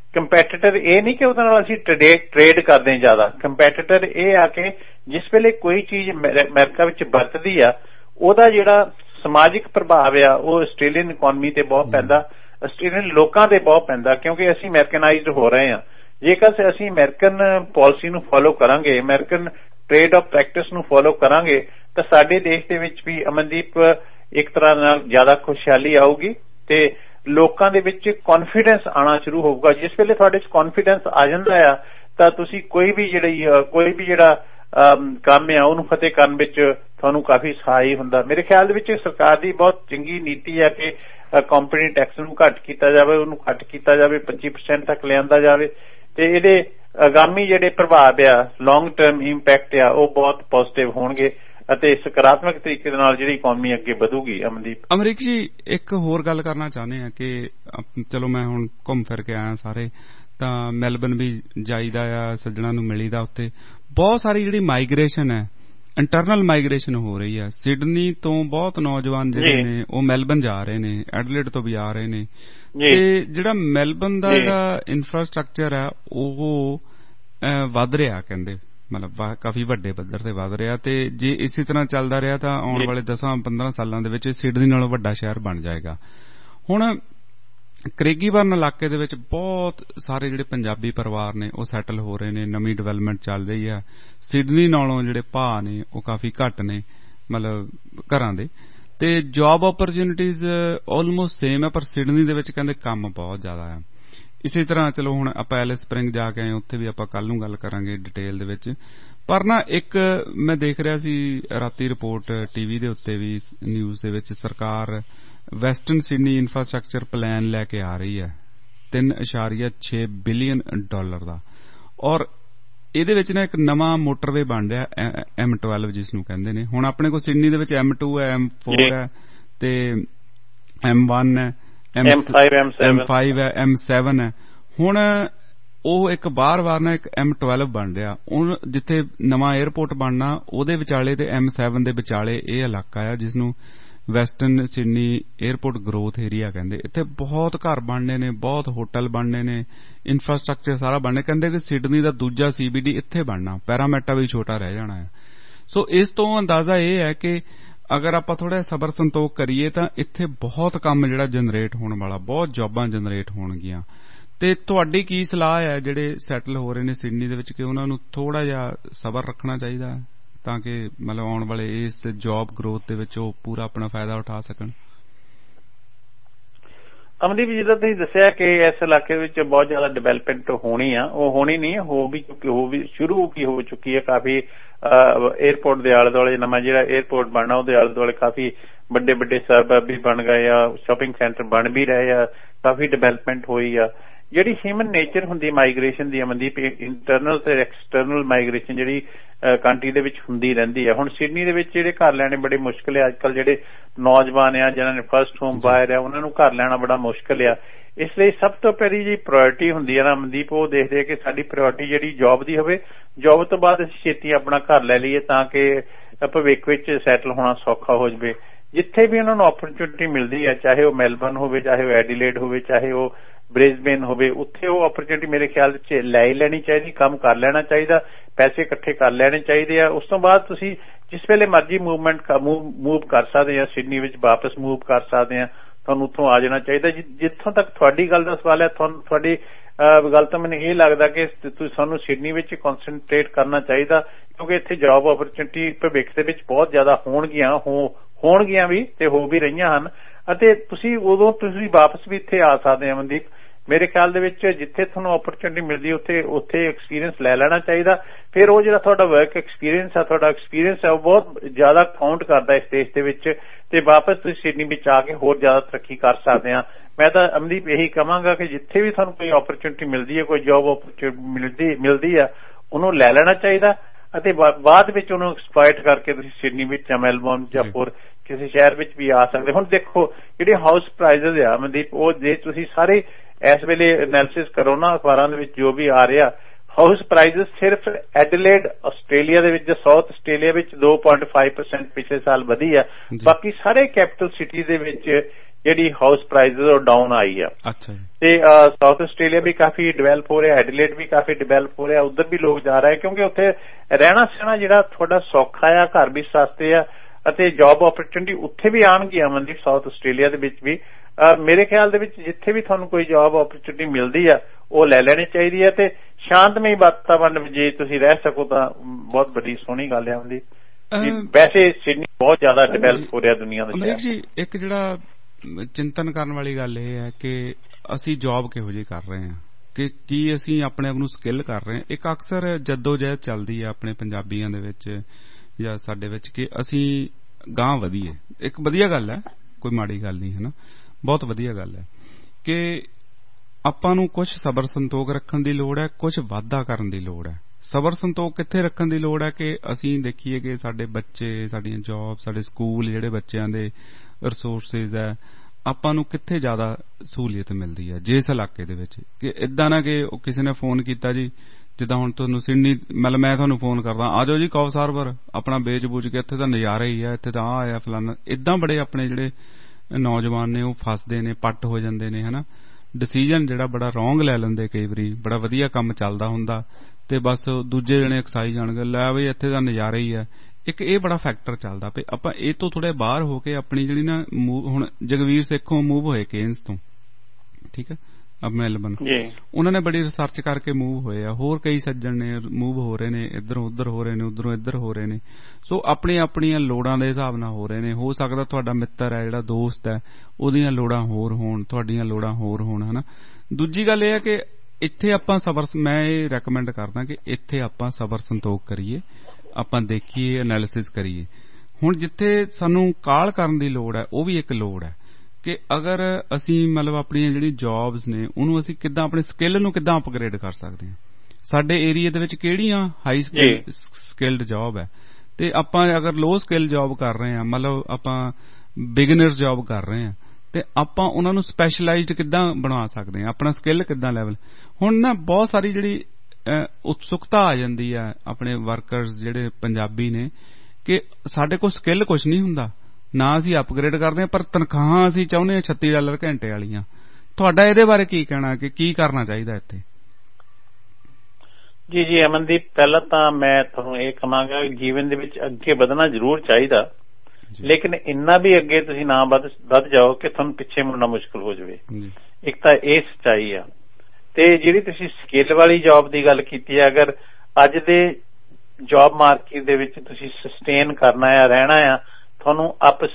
ਕੰਪੈਟੀਟਰ ਇਹ ਨਹੀਂ ਕਿ ਉਹਦੇ ਨਾਲ ਅਸੀਂ ਟ੍ਰੇਡ ਕਰਦੇ ਹਾਂ ਜ਼ਿਆਦਾ। ਕੰਪੈਟੀਟਰ ਇਹ ਆ ਕਿ ਜਿਸ ਵੇਲੇ ਕੋਈ ਚੀਜ਼ ਅਮਰੀਕਾ ਵਿੱਚ ਵਰਤਦੀ ਆ ਉਹਦਾ ਜਿਹੜਾ ਸਮਾਜਿਕ ਪ੍ਰਭਾਵ ਆ ਉਹ ਆਸਟ੍ਰੇਲੀਅਨ ਇਕਨੋਮੀ ਤੇ ਬਹੁਤ ਪੈਂਦਾ, ਆਸਟ੍ਰੇਲੀਅਨ ਲੋਕਾਂ ਤੇ ਬਹੁਤ ਪੈਂਦਾ, ਕਿਉਂਕਿ ਅਸੀਂ ਅਮਰੀਕਨਾਈਜ਼ਡ ਹੋ ਰਹੇ ਹਾਂ। ਜੇਕਰ ਅਸੀਂ ਅਮਰੀਕਨ ਪਾਲਿਸੀ ਨੂੰ ਫੋਲੋ ਕਰਾਂਗੇ, ਅਮਰੀਕਨ ਟ੍ਰੇਡ ਆਫ ਪ੍ਰੈਕਟਿਸ ਨੂੰ ਫੋਲੋ ਕਰਾਂਗੇ ਤਾਂ ਸਾਡੇ ਦੇਸ਼ ਦੇ ਵਿੱਚ ਵੀ ਅਮਨਦੀਪ ਇੱਕ ਤਰ੍ਹਾਂ ਨਾਲ ਜ਼ਿਆਦਾ ਖੁਸ਼ਹਾਲੀ ਆਊਗੀ ਤੇ ਲੋਕਾਂ ਦੇ ਵਿੱਚ ਕੌਨਫੀਡੈਂਸ ਆਉਣਾ ਸ਼ੁਰੂ ਹੋਊਗਾ। ਜਿਸ ਵੇਲੇ ਤੁਹਾਡੇ 'ਚ ਕੌਨਫੀਡੈਂਸ ਆ ਜਾਂਦਾ ਆ ਤਾਂ ਤੁਸੀਂ ਕੋਈ ਵੀ ਜਿਹੜਾ ਕੰਮ ਆ ਉਹਨੂੰ ਫਤਿਹ ਕਰਨ ਵਿੱਚ ਤੁਹਾਨੂੰ ਕਾਫੀ ਸਹਾਈ ਹੁੰਦਾ। ਮੇਰੇ ਖਿਆਲ ਦੇ ਵਿੱਚ ਸਰਕਾਰ ਦੀ ਬਹੁਤ ਚੰਗੀ ਨੀਤੀ ਹੈ ਕਿ ਕੰਪਨੀ ਟੈਕਸ ਨੂੰ ਘੱਟ ਕੀਤਾ ਜਾਵੇ, ਉਹਨੂੰ ਘੱਟ ਕੀਤਾ ਜਾਵੇ, 25% ਤੱਕ ਲਿਆਂਦਾ ਜਾਵੇ ਤੇ ਇਹਦੇ ਆਗਾਮੀ ਜਿਹੜੇ ਪ੍ਰਭਾਵ ਆ, ਲੌਂਗ ਟਰਮ ਇੰਪੈਕਟ ਆ, ਉਹ ਬਹੁਤ ਪੋਜ਼ਿਟਿਵ ਹੋਣਗੇ ਅਤੇ ਸਕਾਰਾਤਮਕ ਤਰੀਕੇ ਦੇ ਨਾਲ ਜਿਹੜੀ ਇਕਨੋਮੀ ਅੱਗੇ ਵਧੂਗੀ। ਅਮਰੀਕ ਜੀ, ਇੱਕ ਹੋਰ ਗੱਲ ਕਰਨਾ ਚਾਹੁੰਦੇ ਆ ਕਿ ਚਲੋ ਮੈਂ ਹੁਣ ਘੁੰਮ ਫਿਰ ਕੇ ਆਇਆ ਸਾਰੇ, ਤਾਂ ਮੈਲਬਨ ਵੀ ਜਾਈਦਾ ਆ, ਸੱਜਣਾ ਨੂੰ ਮਿਲੀਦਾ, ਉੱਥੇ ਬਹੁਤ ਸਾਰੀ ਜਿਹੜੀ ਮਾਈਗ੍ਰੇਸ਼ਨ ਹੈ, ਇੰਟਰਨਲ ਮਾਈਗ੍ਰੇਸ਼ਨ ਹੋ ਰਹੀ ਹੈ। ਸਿਡਨੀ ਤੋਂ ਬਹੁਤ ਨੌਜਵਾਨ ਜਿਹੜੇ ਨੇ ਉਹ ਮੈਲਬਨ ਜਾ ਰਹੇ ਨੇ, ਐਡਲੇਡ ਤੋਂ ਵੀ ਆ ਰਹੇ ਨੇ ਤੇ ਜਿਹੜਾ ਮੈਲਬਨ ਦਾ ਜਿਹੜਾ ਇਨਫਰਾਸਟਰਕਚਰ ਹੈ ਉਹ ਵੱਧ ਰਿਹਾ, ਕਹਿੰਦੇ ਮਤਲਬ ਕਾਫੀ ਵੱਡੇ ਪੱਧਰ ਤੇ ਵੱਧ ਰਿਹਾ ਤੇ ਜੇ ਇਸੇ ਤਰ੍ਹਾਂ ਚੱਲਦਾ ਰਿਹਾ ਤਾਂ ਆਉਣ ਵਾਲੇ 10-15 ਸਾਲਾਂ ਦੇ ਵਿੱਚ ਸਿਡਨੀ ਨਾਲੋਂ ਵੱਡਾ ਸ਼ਹਿਰ ਬਣ ਜਾਏਗਾ। ਹੁਣ ਕ੍ਰੇਗੀਬਰਨ ਇਲਾਕੇ ਦੇ ਵਿੱਚ ਬਹੁਤ ਸਾਰੇ ਜਿਹੜੇ ਪੰਜਾਬੀ ਪਰਿਵਾਰ ਨੇ ਉਹ ਸੈਟਲ ਹੋ ਰਹੇ ਨੇ, ਨਵੀਂ ਡਿਵੈਲਪਮੈਂਟ ਚੱਲ ਰਹੀ ਹੈ। ਸਿਡਨੀ ਨਾਲੋਂ ਜਿਹੜੇ ਭਾਅ ਨੇ ਉਹ ਕਾਫੀ ਘੱਟ ਨੇ ਮਤਲਬ ਘਰਾਂ ਦੇ, ਤੇ ਜੌਬ ਓਪਰਚੁਨਿਟੀਜ਼ ਆਲਮੋਸਟ ਸੇਮ ਹੈ, ਪਰ ਸਿਡਨੀ ਦੇ ਵਿੱਚ ਕਹਿੰਦੇ ਕੰਮ ਬਹੁਤ ਜ਼ਿਆਦਾ ਹੈ। ਇਸੇ ਤਰ੍ਹਾਂ ਚਲੋ ਹੁਣ ਆਪਾਂ ਐਲਿਸ ਸਪ੍ਰਿੰਗ ਜਾ ਕੇ ਆਏ, ਉੱਥੇ ਵੀ ਆਪਾਂ ਕੱਲ ਨੂੰ ਗੱਲ ਕਰਾਂਗੇ ਡਿਟੇਲ ਦੇ ਵਿੱਚ। ਪਰ ਨਾ ਇੱਕ ਮੈਂ ਦੇਖ ਰਿਹਾ ਸੀ ਰਾਤੀ ਰਿਪੋਰਟ ਟੀਵੀ ਦੇ ਉੱਤੇ ਵੀ, ਨਿਊਜ਼ ਦੇ ਵਿੱਚ, ਸਰਕਾਰ ਵੈਸਟਰਨ ਸਿਡਨੀ ਇਨਫਰਾਸਟਰਕਚਰ ਪਲਾਨ ਲੈ ਕੇ ਆ ਰਹੀ ਹੈ $3.6 ਬਿਲੀਅਨ ਦਾ, ਔਰ ਇਹਦੇ ਵਿੱਚ ਨਾ ਇੱਕ ਨਵਾਂ ਮੋਟਰਵੇ ਬਣ ਰਿਹਾ M12 ਜਿਸ ਨੂੰ ਕਹਿੰਦੇ ਨੇ। ਹੁਣ ਆਪਣੇ ਕੋਲ ਸਿਡਨੀ ਦੇ ਵਿੱਚ M2 ਹੈ, M4 ਹੈ ਤੇ M1 ਹੈ, M5 ਹੈ, M7 ਹੈ। ਹੁਣ ਉਹ ਇੱਕ ਬਾਰ-ਬਾਰ ਨਾ ਇੱਕ M12 ਬਣ ਰਿਹਾ। ਹੁਣ ਜਿੱਥੇ ਨਵਾਂ 에ਅਰਪੋਰਟ ਬਣਨਾ ਉਹਦੇ ਵਿਚਾਲੇ ਤੇ M7 ਦੇ ਵਿਚਾਲੇ ਇਹ ਇਲਾਕਾ ਆ ਜਿਸ ਨੂੰ Western Sydney airport growth area ਕਹਿੰਦੇ। ਇੱਥੇ ਬਹੁਤ ਘਰ ਬਣਨੇ ਨੇ, ਬਹੁਤ ਹੋਟਲ ਬਣਨੇ ਨੇ, ਇਨਫਰਾਸਟਰਕਚਰ ਸਾਰਾ ਬਣਨੇ। ਕਹਿੰਦੇ ਕਿ ਸਿਡਨੀ ਦਾ ਦੂਜਾ CBD ਇੱਥੇ ਬਣਨਾ, ਪੈਰਾਮੈਟਾ ਵੀ ਛੋਟਾ ਰਹਿ ਜਾਣਾ ਹੈ। ਸੋ ਇਸ ਤੋਂ ਅੰਦਾਜ਼ਾ ਇਹ ਹੈ ਕਿ ਅਗਰ ਆਪਾਂ ਥੋੜਾ ਸਬਰ ਸੰਤੋਖ ਕਰੀਏ ਤਾਂ ਇੱਥੇ ਬਹੁਤ ਕੰਮ ਜਿਹੜਾ ਜਨਰੇਟ ਹੋਣ ਵਾਲਾ, ਬਹੁਤ ਜੌਬਾਂ ਜਨਰੇਟ ਹੋਣਗੀਆਂ। ਤੇ ਤੁਹਾਡੀ ਕੀ ਸਲਾਹ ਹੈ ਜਿਹੜੇ ਸੈਟਲ ਹੋ ਰਹੇ ਨੇ ਸਿਡਨੀ ਦੇ ਵਿੱਚ ਕਿ ਉਹਨਾਂ ਨੂੰ ਥੋੜਾ ਜਿਹਾ ਸਬਰ ਰੱਖਣਾ ਚਾਹੀਦਾ ਤਾਂ ਕਿ ਮਤਲਬ ਆਉਣ ਵਾਲੇ ਇਸ ਜੌਬ ਗਰੋਥ ਦੇ ਵਿੱਚ ਉਹ ਪੂਰਾ ਆਪਣਾ ਫਾਇਦਾ ਉਠਾ ਸਕਣ? ਅਮਨਦੀਪ, ਜਿੱਦਾਂ ਤੁਸੀਂ ਦੱਸਿਆ ਕਿ ਇਸ ਇਲਾਕੇ ਵਿੱਚ ਬਹੁਤ ਜ਼ਿਆਦਾ ਡਿਵੈਲਪਮੈਂਟ ਹੋਣੀ ਆ, ਉਹ ਹੋਣੀ ਨਹੀਂ ਹੈ, ਸ਼ੁਰੂ ਵੀ ਹੋ ਚੁੱਕੀ ਹੈ। ਕਾਫੀ 에ਅਰਪੋਰਟ ਦੇ ਆਲੇ ਦੁਆਲੇ, ਨਵਾਂ ਜਿਹੜਾ 에ਅਰਪੋਰਟ ਬਣਨਾ ਉਹਦੇ ਆਲੇ ਦੁਆਲੇ ਕਾਫੀ ਵੱਡੇ ਵੱਡੇ ਸਰਬਬ ਵੀ ਬਣ ਗਏ ਆ, ਸ਼ਾਪਿੰਗ ਸੈਂਟਰ ਬਣ ਵੀ ਰਹੇ ਆ, ਕਾਫੀ ਡਿਵੈਲਪਮੈਂਟ ਹੋਈ ਆ। ਜਿਹੜੀ ਹਿਊਮਨ ਨੇਚਰ ਹੁੰਦੀ ਮਾਈਗ੍ਰੇਸ਼ਨ ਦੀ ਅਮਨਦੀਪ, ਇੰਟਰਨਲ ਤੇ ਐਕਸਟਰਨਲ ਮਾਈਗ੍ਰੇਸ਼ਨ ਜਿਹੜੀ ਕੰਟਰੀ ਦੇ ਵਿੱਚ ਹੁੰਦੀ ਰਹਿੰਦੀ ਹੈ। ਹੁਣ ਸਿਡਨੀ ਦੇ ਵਿੱਚ ਜਿਹੜੇ ਘਰ ਲੈਣੇ ਬੜੇ ਮੁਸ਼ਕਿਲ ਹੈ। ਅੱਜ ਕੱਲ੍ਹ ਜਿਹੜੇ ਨੌਜਵਾਨ ਆ ਜਿਨ੍ਹਾਂ ਨੇ ਫਸਟ ਹੋਮ ਬਾਇਰ ਆ ਉਹਨਾਂ ਨੂੰ ਘਰ ਲੈਣਾ ਬੜਾ ਮੁਸ਼ਕਿਲ ਆ। ਇਸ ਲਈ ਸਭ ਤੋਂ ਪਹਿਲੀ ਜਿਹੜੀ ਪ੍ਰਾਇੋਰਟੀ ਹੁੰਦੀ ਹੈ ਨਾ ਅਮਨਦੀਪ, ਉਹ ਦੇਖਦੇ ਆ ਕਿ ਸਾਡੀ ਪ੍ਰਾਇੋਰਟੀ ਜਿਹੜੀ ਜੌਬ ਦੀ ਹੋਵੇ, ਜੌਬ ਤੋਂ ਬਾਅਦ ਅਸੀਂ ਛੇਤੀ ਆਪਣਾ ਘਰ ਲੈ ਲਈਏ ਤਾਂ ਕਿ ਭਵਿੱਖ ਵਿੱਚ ਸੈਟਲ ਹੋਣਾ ਸੌਖਾ ਹੋ ਜਾਵੇ। ਜਿੱਥੇ ਵੀ ਉਹਨਾਂ ਨੂੰ ਓਪਰਚੁਨਿਟੀ ਮਿਲਦੀ ਹੈ, ਚਾਹੇ ਉਹ ਮੈਲਬਨ ਹੋਵੇ, ਚਾਹੇ ਉਹ ਐਡੀਲੇਡ ਹੋਵੇ, ਚਾਹੇ ਉਹ ਬ੍ਰਿਸਬੇਨ ਹੋਵੇ, ਉੱਥੇ ਉਹ ਓਪਰਚੁਨਿਟੀ ਮੇਰੇ ਖਿਆਲ ਵਿੱਚ ਲੈ ਹੀ ਲੈਣੀ ਚਾਹੀਦੀ, ਕੰਮ ਕਰ ਲੈਣਾ ਚਾਹੀਦਾ, ਪੈਸੇ ਇਕੱਠੇ ਕਰ ਲੈਣੇ ਚਾਹੀਦੇ ਆ। ਉਸ ਤੋਂ ਬਾਅਦ ਤੁਸੀਂ ਜਿਸ ਵੇਲੇ ਮਰਜ਼ੀ ਮੂਵ ਕਰ ਸਕਦੇ ਆ, ਸਿਡਨੀ ਵਿੱਚ ਵਾਪਸ ਮੂਵ ਕਰ ਸਕਦੇ ਆ, ਤੁਹਾਨੂੰ ਉੱਥੋਂ ਆ ਜਾਣਾ ਚਾਹੀਦਾ। ਜਿੱਥੋਂ ਤੱਕ ਤੁਹਾਡੀ ਗੱਲ ਦਾ ਸਵਾਲ ਹੈ, ਤੁਹਾਡੀ ਗੱਲ ਤਾਂ ਮੈਨੂੰ ਇਹ ਲੱਗਦਾ ਕਿ ਸਾਨੂੰ ਸਿਡਨੀ ਵਿੱਚ ਕਨਸੈਂਟਰੇਟ ਕਰਨਾ ਚਾਹੀਦਾ ਕਿਉਂਕਿ ਇੱਥੇ ਜੌਬ ਓਪਰਚੁਨਿਟੀ ਭਵਿੱਖ ਦੇ ਵਿੱਚ ਬਹੁਤ ਜ਼ਿਆਦਾ ਹੋਣਗੀਆਂ ਵੀ ਤੇ ਹੋ ਵੀ ਰਹੀਆਂ ਹਨ ਅਤੇ ਤੁਸੀਂ ਵਾਪਸ ਵੀ ਇੱਥੇ ਆ ਸਕਦੇ ਆ। ਮਨਦੀਪ, ਮੇਰੇ ਖਿਆਲ ਦੇ ਵਿੱਚ ਜਿੱਥੇ ਤੁਹਾਨੂੰ ਓਪਰਚੁਨਿਟੀ ਮਿਲਦੀ ਉੱਥੇ ਐਕਸਪੀਰੀਅੰਸ ਲੈ ਲੈਣਾ ਚਾਹੀਦਾ। ਫਿਰ ਉਹ ਜਿਹੜਾ ਤੁਹਾਡਾ ਵਰਕ ਐਕਸਪੀਰੀਅੰਸ ਆ, ਤੁਹਾਡਾ ਐਕਸਪੀਰੀਅੰਸ ਹੈ, ਉਹ ਬਹੁਤ ਜ਼ਿਆਦਾ ਕਾਊਂਟ ਕਰਦਾ ਇਸ ਦੇਸ਼ ਦੇ ਵਿੱਚ ਤੇ ਵਾਪਸ ਤੁਸੀਂ ਸਿਡਨੀ ਵਿੱਚ ਆ ਕੇ ਹੋਰ ਜ਼ਿਆਦਾ ਤਰੱਕੀ ਕਰ ਸਕਦੇ ਆ। ਮੈਂ ਤਾਂ ਅਮਨਦੀਪ ਇਹੀ ਕਹਾਂਗਾ ਕਿ ਜਿੱਥੇ ਵੀ ਤੁਹਾਨੂੰ ਕੋਈ ਓਪਰਚੁਨਿਟੀ ਮਿਲਦੀ ਹੈ, ਕੋਈ ਜੌਬ ਓਪਰਚੁਨਿਟੀ ਮਿਲਦੀ ਆ, ਉਹਨੂੰ ਲੈ ਲੈਣਾ ਚਾਹੀਦਾ ਅਤੇ ਬਾਅਦ ਵਿੱਚ ਉਹਨੂੰ ਐਕਸਪਲੋਇਟ ਕਰਕੇ ਤੁਸੀਂ ਸਿਡਨੀ ਵਿੱਚ ਜਾਂ ਮੈਲਬੌਰਨ ਜਾਂ ਹੋਰ ਕਿਸੇ ਸ਼ਹਿਰ ਵਿੱਚ ਵੀ ਆ ਸਕਦੇ। ਹੁਣ ਦੇਖੋ ਜਿਹੜੇ ਹਾਊਸ ਪ੍ਰਾਈਜ਼ਜ਼ ਆ ਅਮਨਦੀਪ, ਉਹ ਜੇ ਤੁਸੀਂ ਸਾਰੇ ਇਸ ਵੇਲੇ ਐਨਾਲਿਸਿਸ ਕਰੋ ਨਾ ਅਖਬਾਰਾਂ ਦੇ ਵਿੱਚ ਜੋ ਵੀ ਆ ਰਿਹਾ, ਹਾਊਸ ਪ੍ਰਾਈਜ਼ਜ਼ ਸਿਰਫ ਐਡੀਲੇਡ ਆਸਟ੍ਰੇਲੀਆ ਦੇ ਵਿੱਚ, ਸਾਊਥ ਆਸਟ੍ਰੇਲੀਆ ਵਿੱਚ 2.5% ਪਿਛਲੇ ਸਾਲ ਵਧੀ ਆ। ਬਾਕੀ ਸਾਰੇ ਕੈਪੀਟਲ ਸਿਟੀ ਦੇ ਵਿੱਚ ਜਿਹੜੀ ਹਾਊਸ ਪ੍ਰਾਈਸਿਸ ਉਹ ਡਾਊਨ ਆਈ ਆ। ਅੱਛਾ ਜੀ। ਤੇ ਸਾਊਥ ਆਸਟ੍ਰੇਲੀਆ ਵੀ ਕਾਫੀ ਡਿਵੈਲਪ ਹੋ ਰਿਹਾ, ਐਡੀਲੇਡ ਵੀ ਕਾਫੀ ਡਿਵੈਲਪ ਹੋ ਰਿਹਾ, ਉੱਧਰ ਵੀ ਲੋਕ ਜਾ ਰਹੇ ਕਿਉਂਕਿ ਉੱਥੇ ਰਹਿਣਾ ਸਹਿਣਾ ਜਿਹੜਾ ਥੋੜਾ ਸੌਖਾ ਆ, ਘਰ ਵੀ ਸਸਤੇ ਆ ਅਤੇ ਜੌਬ ਓਪਰਚੁਨਿਟੀ ਉੱਥੇ ਵੀ ਆਉਣਗੀਆਂ ਅਮਨਦੀਪ ਸਾਊਥ ਆਸਟ੍ਰੇਲੀਆ ਦੇ ਵਿੱਚ ਵੀ। ਮੇਰੇ ਖਿਆਲ ਦੇ ਵਿੱਚ ਜਿੱਥੇ ਵੀ ਤੁਹਾਨੂੰ ਕੋਈ ਜੌਬ ਓਪਰਚੁਨਿਟੀ ਮਿਲਦੀ ਆ ਉਹ ਲੈ ਲੈਣੀ ਚਾਹੀਦੀ ਹੈ ਤੇ ਸ਼ਾਂਤਮਈ ਵਾਤਾਵਰਨ ਜੇ ਤੁਸੀਂ ਰਹਿ ਸਕੋ ਤਾਂ ਬਹੁਤ ਵੱਡੀ ਸੋਹਣੀ ਗੱਲ ਹੈ ਅਮਨਦੀਪ। ਵੈਸੇ ਸਿਡਨੀ ਬਹੁਤ ਜ਼ਿਆਦਾ ਡਿਵੈਲਪ ਹੋ ਰਿਹਾ ਦੁਨੀਆ ਦਾ। ਅਮਰੀਕ ਜੀ, ਇੱਕ ਜਿਹੜਾ ਚਿੰਤਨ ਕਰਨ ਵਾਲੀ ਗੱਲ ਇਹ ਹੈ ਕਿ ਅਸੀਂ ਜੌਬ ਕਿਹੋ ਜਿਹੀ ਕਰ ਰਹੇ ਹਾਂ, ਕਿ ਕੀ ਅਸੀਂ ਆਪਣੇ ਆਪ ਨੂੰ ਸਕਿੱਲ ਕਰ ਰਹੇ ਹਾਂ। ਇੱਕ ਅਕਸਰ ਜੱਦੋ-ਜਹਿਦ ਚੱਲਦੀ ਹੈ ਆਪਣੇ ਪੰਜਾਬੀਆਂ ਦੇ ਵਿੱਚ ਜਾਂ ਸਾਡੇ ਵਿੱਚ ਕਿ ਅਸੀਂ ਗਾਂਹ ਵਧੀਏ। ਇੱਕ ਵਧੀਆ ਗੱਲ ਹੈ, ਕੋਈ ਮਾੜੀ ਗੱਲ ਨਹੀਂ, ਹੈ ਨਾ, ਬਹੁਤ ਵਧੀਆ ਗੱਲ ਹੈ ਕਿ ਆਪਾਂ ਨੂੰ ਕੁਝ ਸਬਰ ਸੰਤੋਖ ਰੱਖਣ ਦੀ ਲੋੜ ਹੈ, ਕੁਝ ਵਾਧਾ ਕਰਨ ਦੀ ਲੋੜ ਹੈ। ਸਬਰ ਸੰਤੋਖ ਕਿੱਥੇ ਰੱਖਣ ਦੀ ਲੋੜ ਹੈ ਕਿ ਅਸੀਂ ਦੇਖੀਏ ਕਿ ਸਾਡੇ ਬੱਚੇ, ਸਾਡੀਆਂ ਜੌਬ, ਸਾਡੇ ਸਕੂਲ, ਜਿਹੜੇ ਬੱਚਿਆਂ ਦੇ ਰਿਸੋਰਸਿਸ ਹੈ, ਆਪਾਂ ਨੂੰ ਕਿੱਥੇ ਜ਼ਿਆਦਾ ਸਹੂਲੀਅਤ ਮਿਲਦੀ ਹੈ ਜਿਸ ਇਲਾਕੇ ਦੇ ਵਿੱਚ। ਕਿ ਏਦਾਂ ਨਾ ਕਿ ਕਿਸੇ ਨੇ ਫੋਨ ਕੀਤਾ ਜੀ, ਜਿੱਦਾਂ ਹੁਣ ਤੁਹਾਨੂੰ ਸਿਡਨੀ, ਮਤਲਬ ਮੈਂ ਤੁਹਾਨੂੰ ਫੋਨ ਕਰਦਾ, ਆ ਜਾਓ ਜੀ ਕੌਫ ਸਾਰਵਰ, ਆਪਣਾ ਵੇਚ ਬੂਝ ਕੇ, ਇੱਥੇ ਤਾਂ ਨਜ਼ਾਰਾ ਹੀ ਆ, ਇੱਥੇ ਤਾਂ ਆ ਆਇਆ ਫਲਾਨਾ। ਏਦਾਂ ਬੜੇ ਆਪਣੇ ਜਿਹੜੇ ਨੌਜਵਾਨ ਨੇ ਉਹ ਫਸਦੇ ਨੇ, ਪੱਟ ਹੋ ਜਾਂਦੇ ਨੇ, ਹਨਾ। ਡਿਸੀਜਨ ਜਿਹੜਾ ਬੜਾ ਰੌਂਗ ਲੈ ਲੈਂਦੇ ਕਈ ਵਾਰੀ, ਬੜਾ ਵਧੀਆ ਕੰਮ ਚੱਲਦਾ ਹੁੰਦਾ ਤੇ ਬਸ ਦੂਜੇ ਜਣੇ ਉਕਸਾਈ ਜਾਣਗੇ, ਲੈ ਬਈ ਇੱਥੇ ਤਾਂ ਨਜ਼ਾਰਾ ਹੀ ਆ। ਇੱਕ ਇਹ ਬੜਾ ਫੈਕਟਰ ਚੱਲਦਾ ਪਿਆ। ਆਪਾਂ ਇਹ ਤੋਂ ਥੋੜੇ ਬਾਹਰ ਹੋ ਕੇ ਆਪਣੀ ਜਿਹੜੀ ਨਾ ਹੁਣ ਜਗਵੀਰ ਸੇਖੋਂ ਮੂਵ ਹੋਏ ਕੇਨਸ ਤੋਂ, ਠੀਕ ਹੈ, ਮੈਲਬਨ, ਉਹਨਾਂ ਨੇ ਬੜੀ ਰਿਸਰਚ ਕਰਕੇ ਮੂਵ ਹੋਏ ਆ। ਹੋਰ ਕਈ ਸੱਜਣ ਨੇ ਮੂਵ ਹੋ ਰਹੇ ਨੇ, ਇੱਧਰੋਂ ਉੱਧਰ ਹੋ ਰਹੇ ਨੇ, ਉੱਧਰੋਂ ਇੱਧਰ ਹੋ ਰਹੇ ਨੇ। ਸੋ ਆਪਣੀਆਂ ਲੋੜਾਂ ਦੇ ਹਿਸਾਬ ਨਾਲ ਹੋ ਰਹੇ ਨੇ। ਹੋ ਸਕਦਾ ਤੁਹਾਡਾ ਮਿੱਤਰ ਹੈ, ਜਿਹੜਾ ਦੋਸਤ ਹੈ, ਉਹਦੀਆਂ ਲੋੜਾਂ ਹੋਰ ਹੋਣ, ਤੁਹਾਡੀਆਂ ਲੋੜਾਂ ਹੋਰ ਹੋਣ, ਹਨਾ। ਦੂਜੀ ਗੱਲ ਇਹ ਹੈ ਕਿ ਇੱਥੇ ਆਪਾਂ ਮੈਂ ਇਹ ਰეკਮੈਂਡ ਕਰਦਾ ਕਿ ਇੱਥੇ ਆਪਾਂ ਸਬਰ ਸੰਤੋਖ ਕਰੀਏ, ਆਪਾਂ ਦੇਖੀਏ, ਐਨਾਲਿਸਿਸ ਕਰੀਏ। ਹੁਣ ਜਿੱਥੇ ਸਾਨੂੰ ਕਾਹਲ ਕਰਨ ਦੀ ਲੋੜ ਹੈ, ਉਹ ਵੀ ਇੱਕ ਲੋੜ ਹੈ ਕਿ ਅਗਰ ਅਸੀਂ ਮਤਲਬ ਆਪਣੀਆਂ ਜਿਹੜੀ ਜੌਬਸ ਨੇ ਉਹਨੂੰ ਅਸੀਂ ਕਿੱਦਾਂ, ਆਪਣੇ ਸਕਿੱਲ ਨੂੰ ਕਿੱਦਾਂ ਅਪਗ੍ਰੇਡ ਕਰ ਸਕਦੇ ਹਾਂ। ਸਾਡੇ ਏਰੀਆ ਦੇ ਵਿੱਚ ਕਿਹੜੀਆਂ ਹਾਈ ਸਕਿੱਲਡ ਜੌਬ ਹੈ ਤੇ ਆਪਾਂ ਅਗਰ ਲੋ ਸਕਿੱਲ ਜੌਬ ਕਰ ਰਹੇ ਹਾਂ, ਮਤਲਬ ਆਪਾਂ ਬਿਗਨਰਸ ਜੌਬ ਕਰ ਰਹੇ ਹਾਂ, ਤੇ ਆਪਾਂ ਉਹਨਾਂ ਨੂੰ ਸਪੈਸ਼ਲਾਈਜ਼ਡ ਕਿੱਦਾਂ ਬਣਾ ਸਕਦੇ ਹਾਂ, ਆਪਣਾ ਸਕਿੱਲ ਕਿੱਦਾਂ ਲੈਵਲ। ਹੁਣ ਨਾ ਬਹੁਤ ਸਾਰੀ ਜਿਹੜੀ ਉਤਸੁਕਤਾ ਆ ਜਾਂਦੀ ਹੈ ਆਪਣੇ ਵਰਕਰਸ ਜਿਹੜੇ ਪੰਜਾਬੀ ਨੇ ਕਿ ਸਾਡੇ ਕੋਲ ਸਕਿੱਲ ਕੁਛ ਨਹੀਂ ਹੁੰਦਾ, ਨਾ ਅਸੀਂ ਅਪਗ੍ਰੇਡ ਕਰਦੇ ਹਾਂ, ਪਰ ਤਨਖਾਹਾਂ ਅਸੀਂ ਚਾਹੁੰਦੇ ਹਾਂ $36 ਘੰਟੇ ਵਾਲੀਆਂ। ਤੁਹਾਡਾ ਇਹਦੇ ਬਾਰੇ ਕੀ ਕਹਿਣਾ ਕਿ ਕੀ ਕਰਨਾ ਚਾਹੀਦਾ ਇੱਥੇ? ਜੀ ਅਮਨਦੀਪ, ਪਹਿਲਾਂ ਤਾਂ ਮੈਂ ਤੁਹਾਨੂੰ ਇਹ ਕਹਾਂਗਾ ਜੀਵਨ ਦੇ ਵਿੱਚ ਅੱਗੇ ਵਧਣਾ ਜ਼ਰੂਰ ਚਾਹੀਦਾ, ਲੇਕਿਨ ਇੰਨਾ ਵੀ ਅੱਗੇ ਤੁਸੀਂ ਨਾ ਵੱਧ ਜਾਓ ਕਿ ਤੁਹਾਨੂੰ ਪਿੱਛੇ ਮੁੜਨਾ ਮੁਸ਼ਕਲ ਹੋ ਜਾਵੇ। ਇੱਕ ਤਾਂ ਇਹ ਸੱਚਾਈ ਆ। ਤੇ ਜਿਹੜੀ ਤੁਸੀਂ ਸਕਿੱਲ ਵਾਲੀ ਜੌਬ ਦੀ ਗੱਲ ਕੀਤੀ ਹੈ, ਅਗਰ ਅੱਜ ਦੇ ਜੌਬ ਮਾਰਕੀਟ ਦੇ ਵਿੱਚ ਤੁਸੀਂ ਸਸਟੇਨ ਕਰਨਾ ਆ, ਰਹਿਣਾ ਆ, ਤੁਹਾਨੂੰ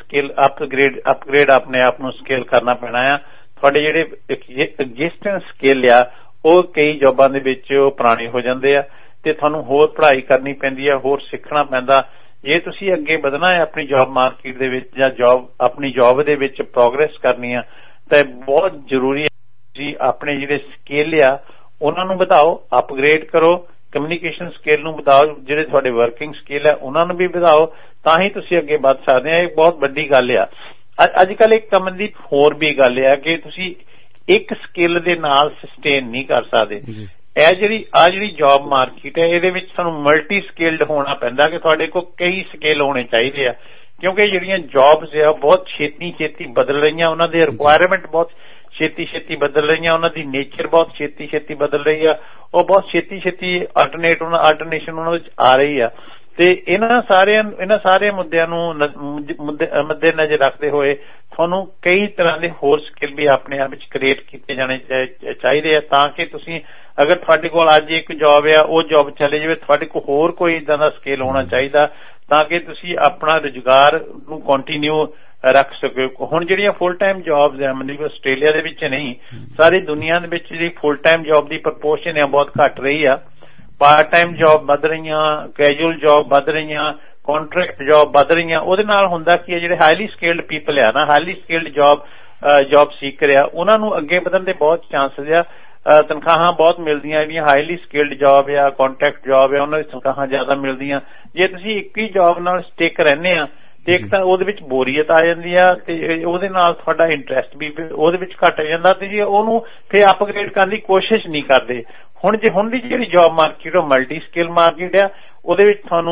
ਅਪਗ੍ਰੇਡ ਆਪਣੇ ਆਪ ਨੂੰ ਸਕਿੱਲ ਕਰਨਾ ਪੈਣਾ ਆ। ਤੁਹਾਡੇ ਜਿਹੜੇ ਐਗਜ਼ਿਸਟਿੰਗ ਸਕਿੱਲ ਆ ਉਹ ਕਈ ਜੌਬਾਂ ਦੇ ਵਿੱਚ ਉਹ ਪੁਰਾਣੇ ਹੋ ਜਾਂਦੇ ਆ ਤੇ ਤੁਹਾਨੂੰ ਹੋਰ ਪੜ੍ਹਾਈ ਕਰਨੀ ਪੈਂਦੀ ਆ, ਹੋਰ ਸਿੱਖਣਾ ਪੈਂਦਾ। ਜੇ ਤੁਸੀਂ ਅੱਗੇ ਵਧਣਾ ਹੈ ਆਪਣੀ ਜੌਬ ਮਾਰਕੀਟ ਦੇ ਵਿੱਚ ਜਾਂ ਆਪਣੀ ਜੌਬ ਦੇ ਵਿੱਚ ਪ੍ਰੋਗਰੈਸ ਕਰਨੀ ਆ ਤਾਂ ਬਹੁਤ ਜ਼ਰੂਰੀ ਹੈ ਤੁਸੀਂ ਆਪਣੇ ਜਿਹੜੇ ਸਕਿੱਲ ਆ ਉਹਨਾਂ ਨੂੰ ਵਧਾਓ, ਅਪਗ੍ਰੇਡ ਕਰੋ, ਕਮਿਊਨੀਕੇਸ਼ਨ ਸਕਿੱਲ ਨੂੰ ਵਧਾਓ, ਜਿਹੜੇ ਤੁਹਾਡੇ ਵਰਕਿੰਗ ਸਕਿੱਲ ਆ ਉਹਨਾਂ ਨੂੰ ਵੀ ਵਧਾਓ, ਤਾਂ ਹੀ ਤੁਸੀਂ ਅੱਗੇ ਵੱਧ ਸਕਦੇ ਆ। ਇਹ ਬਹੁਤ ਵੱਡੀ ਗੱਲ ਆ। ਅੱਜ ਕੱਲ ਇੱਕ ਕੰਮ ਦੀ ਹੋਰ ਵੀ ਗੱਲ ਆ ਕਿ ਤੁਸੀਂ ਇੱਕ ਸਕਿੱਲ ਦੇ ਨਾਲ ਸਸਟੇਨ ਨਹੀਂ ਕਰ ਸਕਦੇ। ਇਹ ਜਿਹੜੀ ਜੌਬ ਮਾਰਕੀਟ ਹੈ ਇਹਦੇ ਵਿੱਚ ਤੁਹਾਨੂੰ ਮਲਟੀ ਸਕਿੱਲਡ ਹੋਣਾ ਪੈਂਦਾ ਕਿ ਤੁਹਾਡੇ ਕੋਲ ਕਈ ਸਕਿੱਲ ਹੋਣੇ ਚਾਹੀਦੇ ਆ, ਕਿਉਂਕਿ ਜਿਹੜੀਆਂ ਜੌਬਸ ਆ ਬਹੁਤ ਛੇਤੀ ਬਦਲ ਰਹੀਆਂ, ਉਹਨਾਂ ਦੇ ਰਿਕੁਆਇਰਮੈਂਟ ਬਹੁਤ ਛੇਤੀ ਬਦਲ ਰਹੀਆਂ, ਉਹਨਾਂ ਦੀ ਨੇਚਰ ਬਹੁਤ ਛੇਤੀ ਬਦਲ ਰਹੀ ਆ, ਉਹ ਬਹੁਤ ਛੇਤੀ ਆਲਟਰਨੇਸ਼ਨ ਉਹਨਾਂ ਵਿੱਚ ਆ ਰਹੀ ਆ। ਤੇ ਇਹਨਾਂ ਸਾਰੇ ਮੁੱਦਿਆਂ ਨੂੰ ਮੱਦੇ ਨਜ਼ਰ ਰੱਖਦੇ ਹੋਏ ਤੁਹਾਨੂੰ ਕਈ ਤਰ੍ਹਾਂ ਦੇ ਹੋਰ ਸਕਿੱਲ ਵੀ ਆਪਣੇ ਆਪ ਵਿੱਚ ਕ੍ਰੀਏਟ ਕੀਤੇ ਜਾਣੇ ਚਾਹੀਦੇ ਆ, ਤਾਂ ਕਿ ਤੁਸੀਂ ਅਗਰ ਤੁਹਾਡੇ ਕੋਲ ਅੱਜ ਇੱਕ ਜੌਬ ਆ ਉਹ ਜੌਬ ਚਲੇ ਜਾਵੇ, ਤੁਹਾਡੇ ਕੋਲ ਹੋਰ ਕੋਈ ਏਦਾਂ ਦਾ ਸਕਿੱਲ ਹੋਣਾ ਚਾਹੀਦਾ ਤਾਂ ਕਿ ਤੁਸੀਂ ਆਪਣਾ ਰੁਜ਼ਗਾਰ ਨੂੰ ਕੰਟੀਨਿਊ ਰੱਖ ਸਕੋ। ਹੁਣ ਜਿਹੜੀਆਂ ਫੁੱਲ ਟਾਈਮ ਜੌਬਸ ਆ, ਮਤਲਬ ਆਸਟ੍ਰੇਲੀਆ ਦੇ ਵਿੱਚ ਨਹੀਂ, ਸਾਰੀ ਦੁਨੀਆ ਦੇ ਵਿੱਚ ਜਿਹੜੀ ਫੁੱਲ ਟਾਈਮ ਜੌਬ ਦੀ ਪ੍ਰਪੋਰਸ਼ਨ ਆ ਬਹੁਤ ਘੱਟ ਰਹੀ ਆ। ਪਾਰਟ ਟਾਈਮ ਜੌਬ ਵੱਧ ਰਹੀਆਂ, ਕੈਜੂਅਲ ਜੌਬ ਵੱਧ ਰਹੀਆਂ, ਕੰਟਰੈਕਟ ਜੌਬ ਵੱਧ ਰਹੀਆਂ। ਉਹਦੇ ਨਾਲ ਹੁੰਦਾ ਕੀ ਹੈ, ਜਿਹੜੇ ਹਾਈਲੀ ਸਕਿਲਡ ਪੀਪਲ ਆ ਨਾ, ਹਾਈਲੀ ਸਕਿਲਡ ਜੌਬ ਸੀਕਰ ਆ, ਉਹਨਾਂ ਨੂੰ ਅੱਗੇ ਵਧਣ ਦੇ ਬਹੁਤ ਚਾਂਸਸ ਆ। ਤਨਖਾਹਾਂ ਬਹੁਤ ਮਿਲਦੀਆਂ, ਜਿਹੜੀਆਂ ਹਾਈਲੀ ਸਕਿਲਡ ਜੌਬ ਆ, ਕੰਟਰੈਕਟ ਜੌਬ ਆ, ਉਹਨਾਂ ਦੀ ਤਨਖਾਹਾਂ ਜ਼ਿਆਦਾ ਮਿਲਦੀਆਂ। ਜੇ ਤੁਸੀਂ ਇੱਕ ਹੀ ਜੌਬ ਨਾਲ ਸਟਿਕ ਰਹਿੰਦੇ ਆ ਤੇ ਇੱਕ ਤਾਂ ਉਹਦੇ ਵਿੱਚ ਬੋਰੀਅਤ ਆ ਜਾਂਦੀ ਆ ਤੇ ਉਹਦੇ ਨਾਲ ਤੁਹਾਡਾ ਇੰਟਰਸਟ ਵੀ ਉਹਦੇ ਵਿੱਚ ਘੱਟ ਜਾਂਦਾ ਤੇ ਜੇ ਉਹਨੂੰ ਫਿਰ ਅਪਗ੍ਰੇਡ ਕਰਨ ਦੀ ਕੋਸ਼ਿਸ਼ ਨਹੀਂ ਕਰਦੇ। ਹੁਣ ਦੀ ਜਿਹੜੀ ਜੌਬ ਮਾਰਕੀਟ ਉਹ ਮਲਟੀ ਸਕਿੱਲ ਮਾਰਕੀਟ ਆ, ਉਹਦੇ ਵਿੱਚ ਤੁਹਾਨੂੰ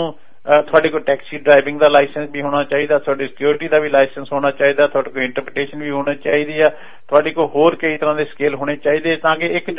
ਤੁਹਾਡੇ ਕੋਲ ਟੈਕਸੀ ਡਰਾਈਵਿੰਗ ਦਾ ਲਾਇਸੈਂਸ ਵੀ ਹੋਣਾ ਚਾਹੀਦਾ, ਤੁਹਾਡੀ ਸਿਕਿਉਰਿਟੀ ਦਾ ਵੀ ਲਾਇਸੈਂਸ ਹੋਣਾ ਚਾਹੀਦਾ, ਤੁਹਾਡੇ ਕੋਲ ਇੰਟਰਪ੍ਰੀਟੇਸ਼ਨ ਵੀ ਹੋਣੀ ਚਾਹੀਦੀ ਆ, ਤੁਹਾਡੇ ਕੋਲ ਹੋਰ ਕਈ ਤਰ੍ਹਾਂ ਦੇ ਸਕਿੱਲ ਹੋਣੇ ਚਾਹੀਦੇ ਤਾਂ ਕਿ ਇੱਕ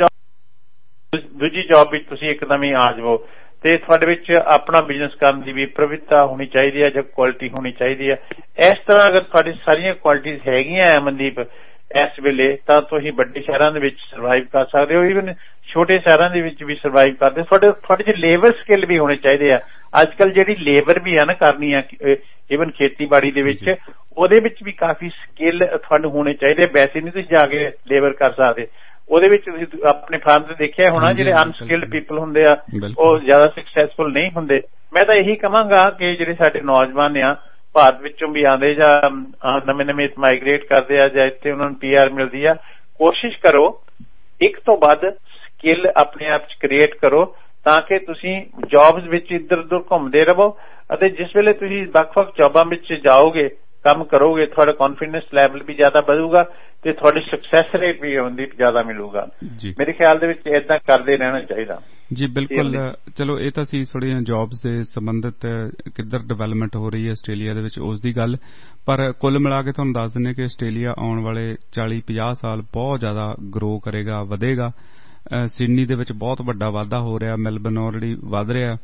ਜੌਬ ਦੂਜੀ ਜੌਬ ਵਿੱਚ ਤੁਸੀਂ ਇੱਕਦਮ ਹੀ ਆ ਜਾਵੋ। ਤੇ ਤੁਹਾਡੇ ਵਿੱਚ ਆਪਣਾ ਬਿਜ਼ਨਸ ਕਰਨ ਦੀ ਵੀ ਪ੍ਰਵਿਰਤਾ ਹੋਣੀ ਚਾਹੀਦੀ ਹੈ ਜਾਂ ਕੁਆਲਿਟੀ ਹੋਣੀ ਚਾਹੀਦੀ ਹੈ। ਇਸ ਤਰ੍ਹਾਂ ਅਗਰ ਤੁਹਾਡੀ ਸਾਰੀਆਂ ਕੁਆਲਿਟੀਜ਼ ਹੈਗੀਆਂ ਹੈ ਮਨਦੀਪ ਇਸ ਵੇਲੇ, ਤਾਂ ਤੁਸੀਂ ਵੱਡੇ ਸ਼ਹਿਰਾਂ ਦੇ ਵਿੱਚ ਸਰਵਾਈਵ ਕਰ ਸਕਦੇ ਹੋ, ਈਵਨ ਛੋਟੇ ਸ਼ਹਿਰਾਂ ਦੇ ਵਿੱਚ ਵੀ ਸਰਵਾਈਵ ਕਰਦੇ। ਤੁਹਾਡੇ 'ਚ ਲੇਬਰ ਸਕਿੱਲ ਵੀ ਹੋਣੇ ਚਾਹੀਦੇ ਆ। ਅੱਜ ਕੱਲ੍ਹ ਜਿਹੜੀ ਲੇਬਰ ਵੀ ਆ ਨਾ ਕਰਨੀ ਆ ਈਵਨ ਖੇਤੀਬਾੜੀ ਦੇ ਵਿੱਚ, ਉਹਦੇ ਵਿੱਚ ਵੀ ਕਾਫੀ ਸਕਿੱਲ ਤੁਹਾਨੂੰ ਹੋਣੇ ਚਾਹੀਦੇ। ਵੈਸੇ ਨਹੀਂ ਤੁਸੀਂ ਜਾ ਕੇ ਲੇਬਰ ਕਰ ਸਕਦੇ, ਉਹਦੇ ਵਿੱਚ ਤੁਸੀਂ ਆਪਣੇ ਫਾਰਮ ਤੇ ਦੇਖਿਆ ਹੋਣਾ ਜਿਹੜੇ ਅਨਸਕਿਲਡ ਪੀਪਲ ਹੁੰਦੇ ਆ ਉਹ ਜ਼ਿਆਦਾ ਸਕਸੈਸਫੁਲ ਨਹੀਂ ਹੁੰਦੇ। ਮੈਂ ਤਾਂ ਇਹੀ ਕਹਾਂਗਾ ਕਿ ਜਿਹੜੇ ਸਾਡੇ ਨੌਜਵਾਨ ਆ ਭਾਰਤ ਵਿੱਚੋਂ ਵੀ ਆਉਂਦੇ ਜਾਂ ਨਵੇਂ ਮਾਈਗ੍ਰੇਟ ਕਰਦੇ ਆ ਜਾਂ ਇੱਥੇ ਉਹਨਾਂ ਨੂੰ PR ਮਿਲਦੀ ਆ, ਕੋਸ਼ਿਸ਼ ਕਰੋ ਇੱਕ ਤੋਂ ਵੱਧ ਸਕਿੱਲ ਆਪਣੇ ਆਪ 'ਚ ਕ੍ਰੀਏਟ ਕਰੋ ਤਾਂ ਕਿ ਤੁਸੀਂ ਜੌਬਸ ਵਿੱਚ ਇੱਧਰ ਉੱਧਰ ਘੁੰਮਦੇ ਰਹੋ ਅਤੇ ਜਿਸ ਵੇਲੇ ਤੁਸੀਂ ਵੱਖ-ਵੱਖ ਜੌਬਾਂ ਵਿੱਚ ਜਾਓਗੇ ਕੰਮ ਕਰੋਗੇ ਤੁਹਾਡਾ ਕੌਨਫੀਡੈਂਸ ਲੈਵਲ ਵੀ ਜ਼ਿਆਦਾ ਵਧੂਗਾ ਤੇ ਤੁਹਾਡੀ ਸਕਸੈਸ ਰੇਟ ਵੀ ਹੁੰਦੀ ਜ਼ਿਆਦਾ ਮਿਲੂਗਾ। ਮੇਰੇ ਖਿਆਲ ਦੇ ਵਿੱਚ ਏਦਾਂ ਕਰਦੇ ਰਹਿਣਾ ਚਾਹੀਦਾ ਜੀ। ਬਿਲਕੁਲ। ਚਲੋ ਇਹ ਤਾਂ ਸੀ ਥੋੜ੍ਹੀਆਂ ਜੌਬਸ ਦੇ ਸੰਬੰਧਿਤ ਕਿੱਧਰ ਡਿਵੈਲਪਮੈਂਟ ਹੋ ਰਹੀ ਹੈ ਆਸਟ੍ਰੇਲੀਆ ਦੇ ਵਿੱਚ ਉਸ ਦੀ ਗੱਲ, ਪਰ ਕੁੱਲ ਮਿਲਾ ਕੇ ਤੁਹਾਨੂੰ ਦੱਸ ਦਿੰਦੇ ਕਿ ਆਸਟ੍ਰੇਲੀਆ ਆਉਣ ਵਾਲੇ 40-50 ਸਾਲ ਬਹੁਤ ਜ਼ਿਆਦਾ ਗਰੋ ਕਰੇਗਾ, ਵਧੇਗਾ। ਸਿਡਨੀ ਦੇ ਵਿੱਚ ਬਹੁਤ ਵੱਡਾ ਵਾਧਾ ਹੋ ਰਿਹਾ, ਮੈਲਬਨ ਆਲਰੇਡੀ ਵਧ ਰਿਹਾ,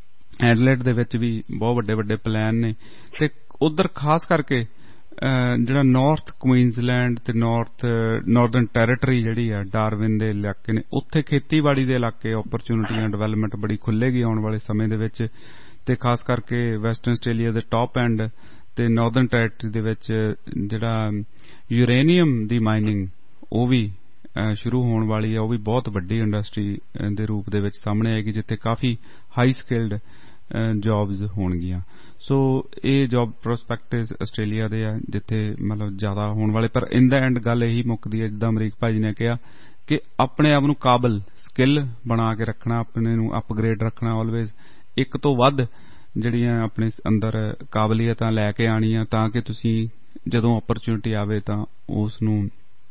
ਐਡਲੇਡ ਦੇ ਵਿੱਚ ਵੀ ਬਹੁਤ ਵੱਡੇ ਵੱਡੇ ਪਲਾਨ ਨੇ ਤੇ ਉਧਰ ਖਾਸ ਕਰਕੇ ਜਿਹੜਾ ਨਾਰਥ ਕੁਈਨਜ਼ਲੈਂਡ ਤੇ ਨਾਰਦਰਨ ਟੈਰੀਟਰੀ ਜਿਹੜੀ ਆ ਡਾਰਵਿਨ ਦੇ ਇਲਾਕੇ ਨੇ, ਉੱਥੇ ਖੇਤੀਬਾੜੀ ਦੇ ਇਲਾਕੇ ਓਪਰਚੁਨਿਟੀਆਂ ਡਿਵੈਲਪਮੈਂਟ ਬੜੀ ਖੁੱਲੇਗੀ ਆਉਣ ਵਾਲੇ ਸਮੇਂ ਦੇ ਵਿੱਚ ਤੇ ਖਾਸ ਕਰਕੇ ਵੈਸਟਰਨ ਆਸਟ੍ਰੇਲੀਆ ਦੇ ਟਾਪ ਐਂਡ ਤੇ ਨਾਰਦਰਨ ਟੈਰੀਟਰੀ ਦੇ ਵਿੱਚ ਜਿਹੜਾ ਯੂਰੇਨੀਅਮ ਦੀ ਮਾਈਨਿੰਗ ਉਹ ਵੀ ਸ਼ੁਰੂ ਹੋਣ ਵਾਲੀ ਹੈ। ਉਹ ਵੀ ਬਹੁਤ ਵੱਡੀ ਇੰਡਸਟਰੀ ਦੇ ਰੂਪ ਦੇ ਵਿੱਚ ਸਾਹਮਣੇ ਆਏਗੀ ਜਿੱਥੇ ਕਾਫੀ ਹਾਈ ਸਕਿਲਡ ਜੌਬਸ ਹੋਣਗੀਆਂ। ਸੋ ਇਹ ਜੌਬ ਪ੍ਰੋਸਪੈਕਟਸ ਆਸਟ੍ਰੇਲੀਆ ਦੇ ਆ ਜਿੱਥੇ ਮਤਲਬ ਜ਼ਿਆਦਾ ਹੋਣ ਵਾਲੇ, ਪਰ ਇਨ ਦਾ ਐਂਡ ਗੱਲ ਇਹੀ ਮੁੱਕਦੀ ਹੈ ਜਿੱਦਾਂ ਅਮਰੀਕ ਭਾਜੀ ਨੇ ਕਿਹਾ ਕਿ ਆਪਣੇ ਆਪ ਨੂੰ ਕਾਬਲ ਸਕਿੱਲ ਬਣਾ ਕੇ ਰੱਖਣਾ, ਆਪਣੇ ਨੂੰ ਅਪਗ੍ਰੇਡ ਰੱਖਣਾ, ਆਲਵੇਜ਼ ਇੱਕ ਤੋਂ ਵੱਧ ਜਿਹੜੀਆਂ ਆਪਣੇ ਅੰਦਰ ਕਾਬਲੀਅਤਾਂ ਲੈ ਕੇ ਆਉਣੀਆਂ ਤਾਂ ਕਿ ਤੁਸੀਂ ਜਦੋਂ ਓਪਰਚੁਨਿਟੀ ਆਵੇ ਤਾਂ ਉਸ ਨੂੰ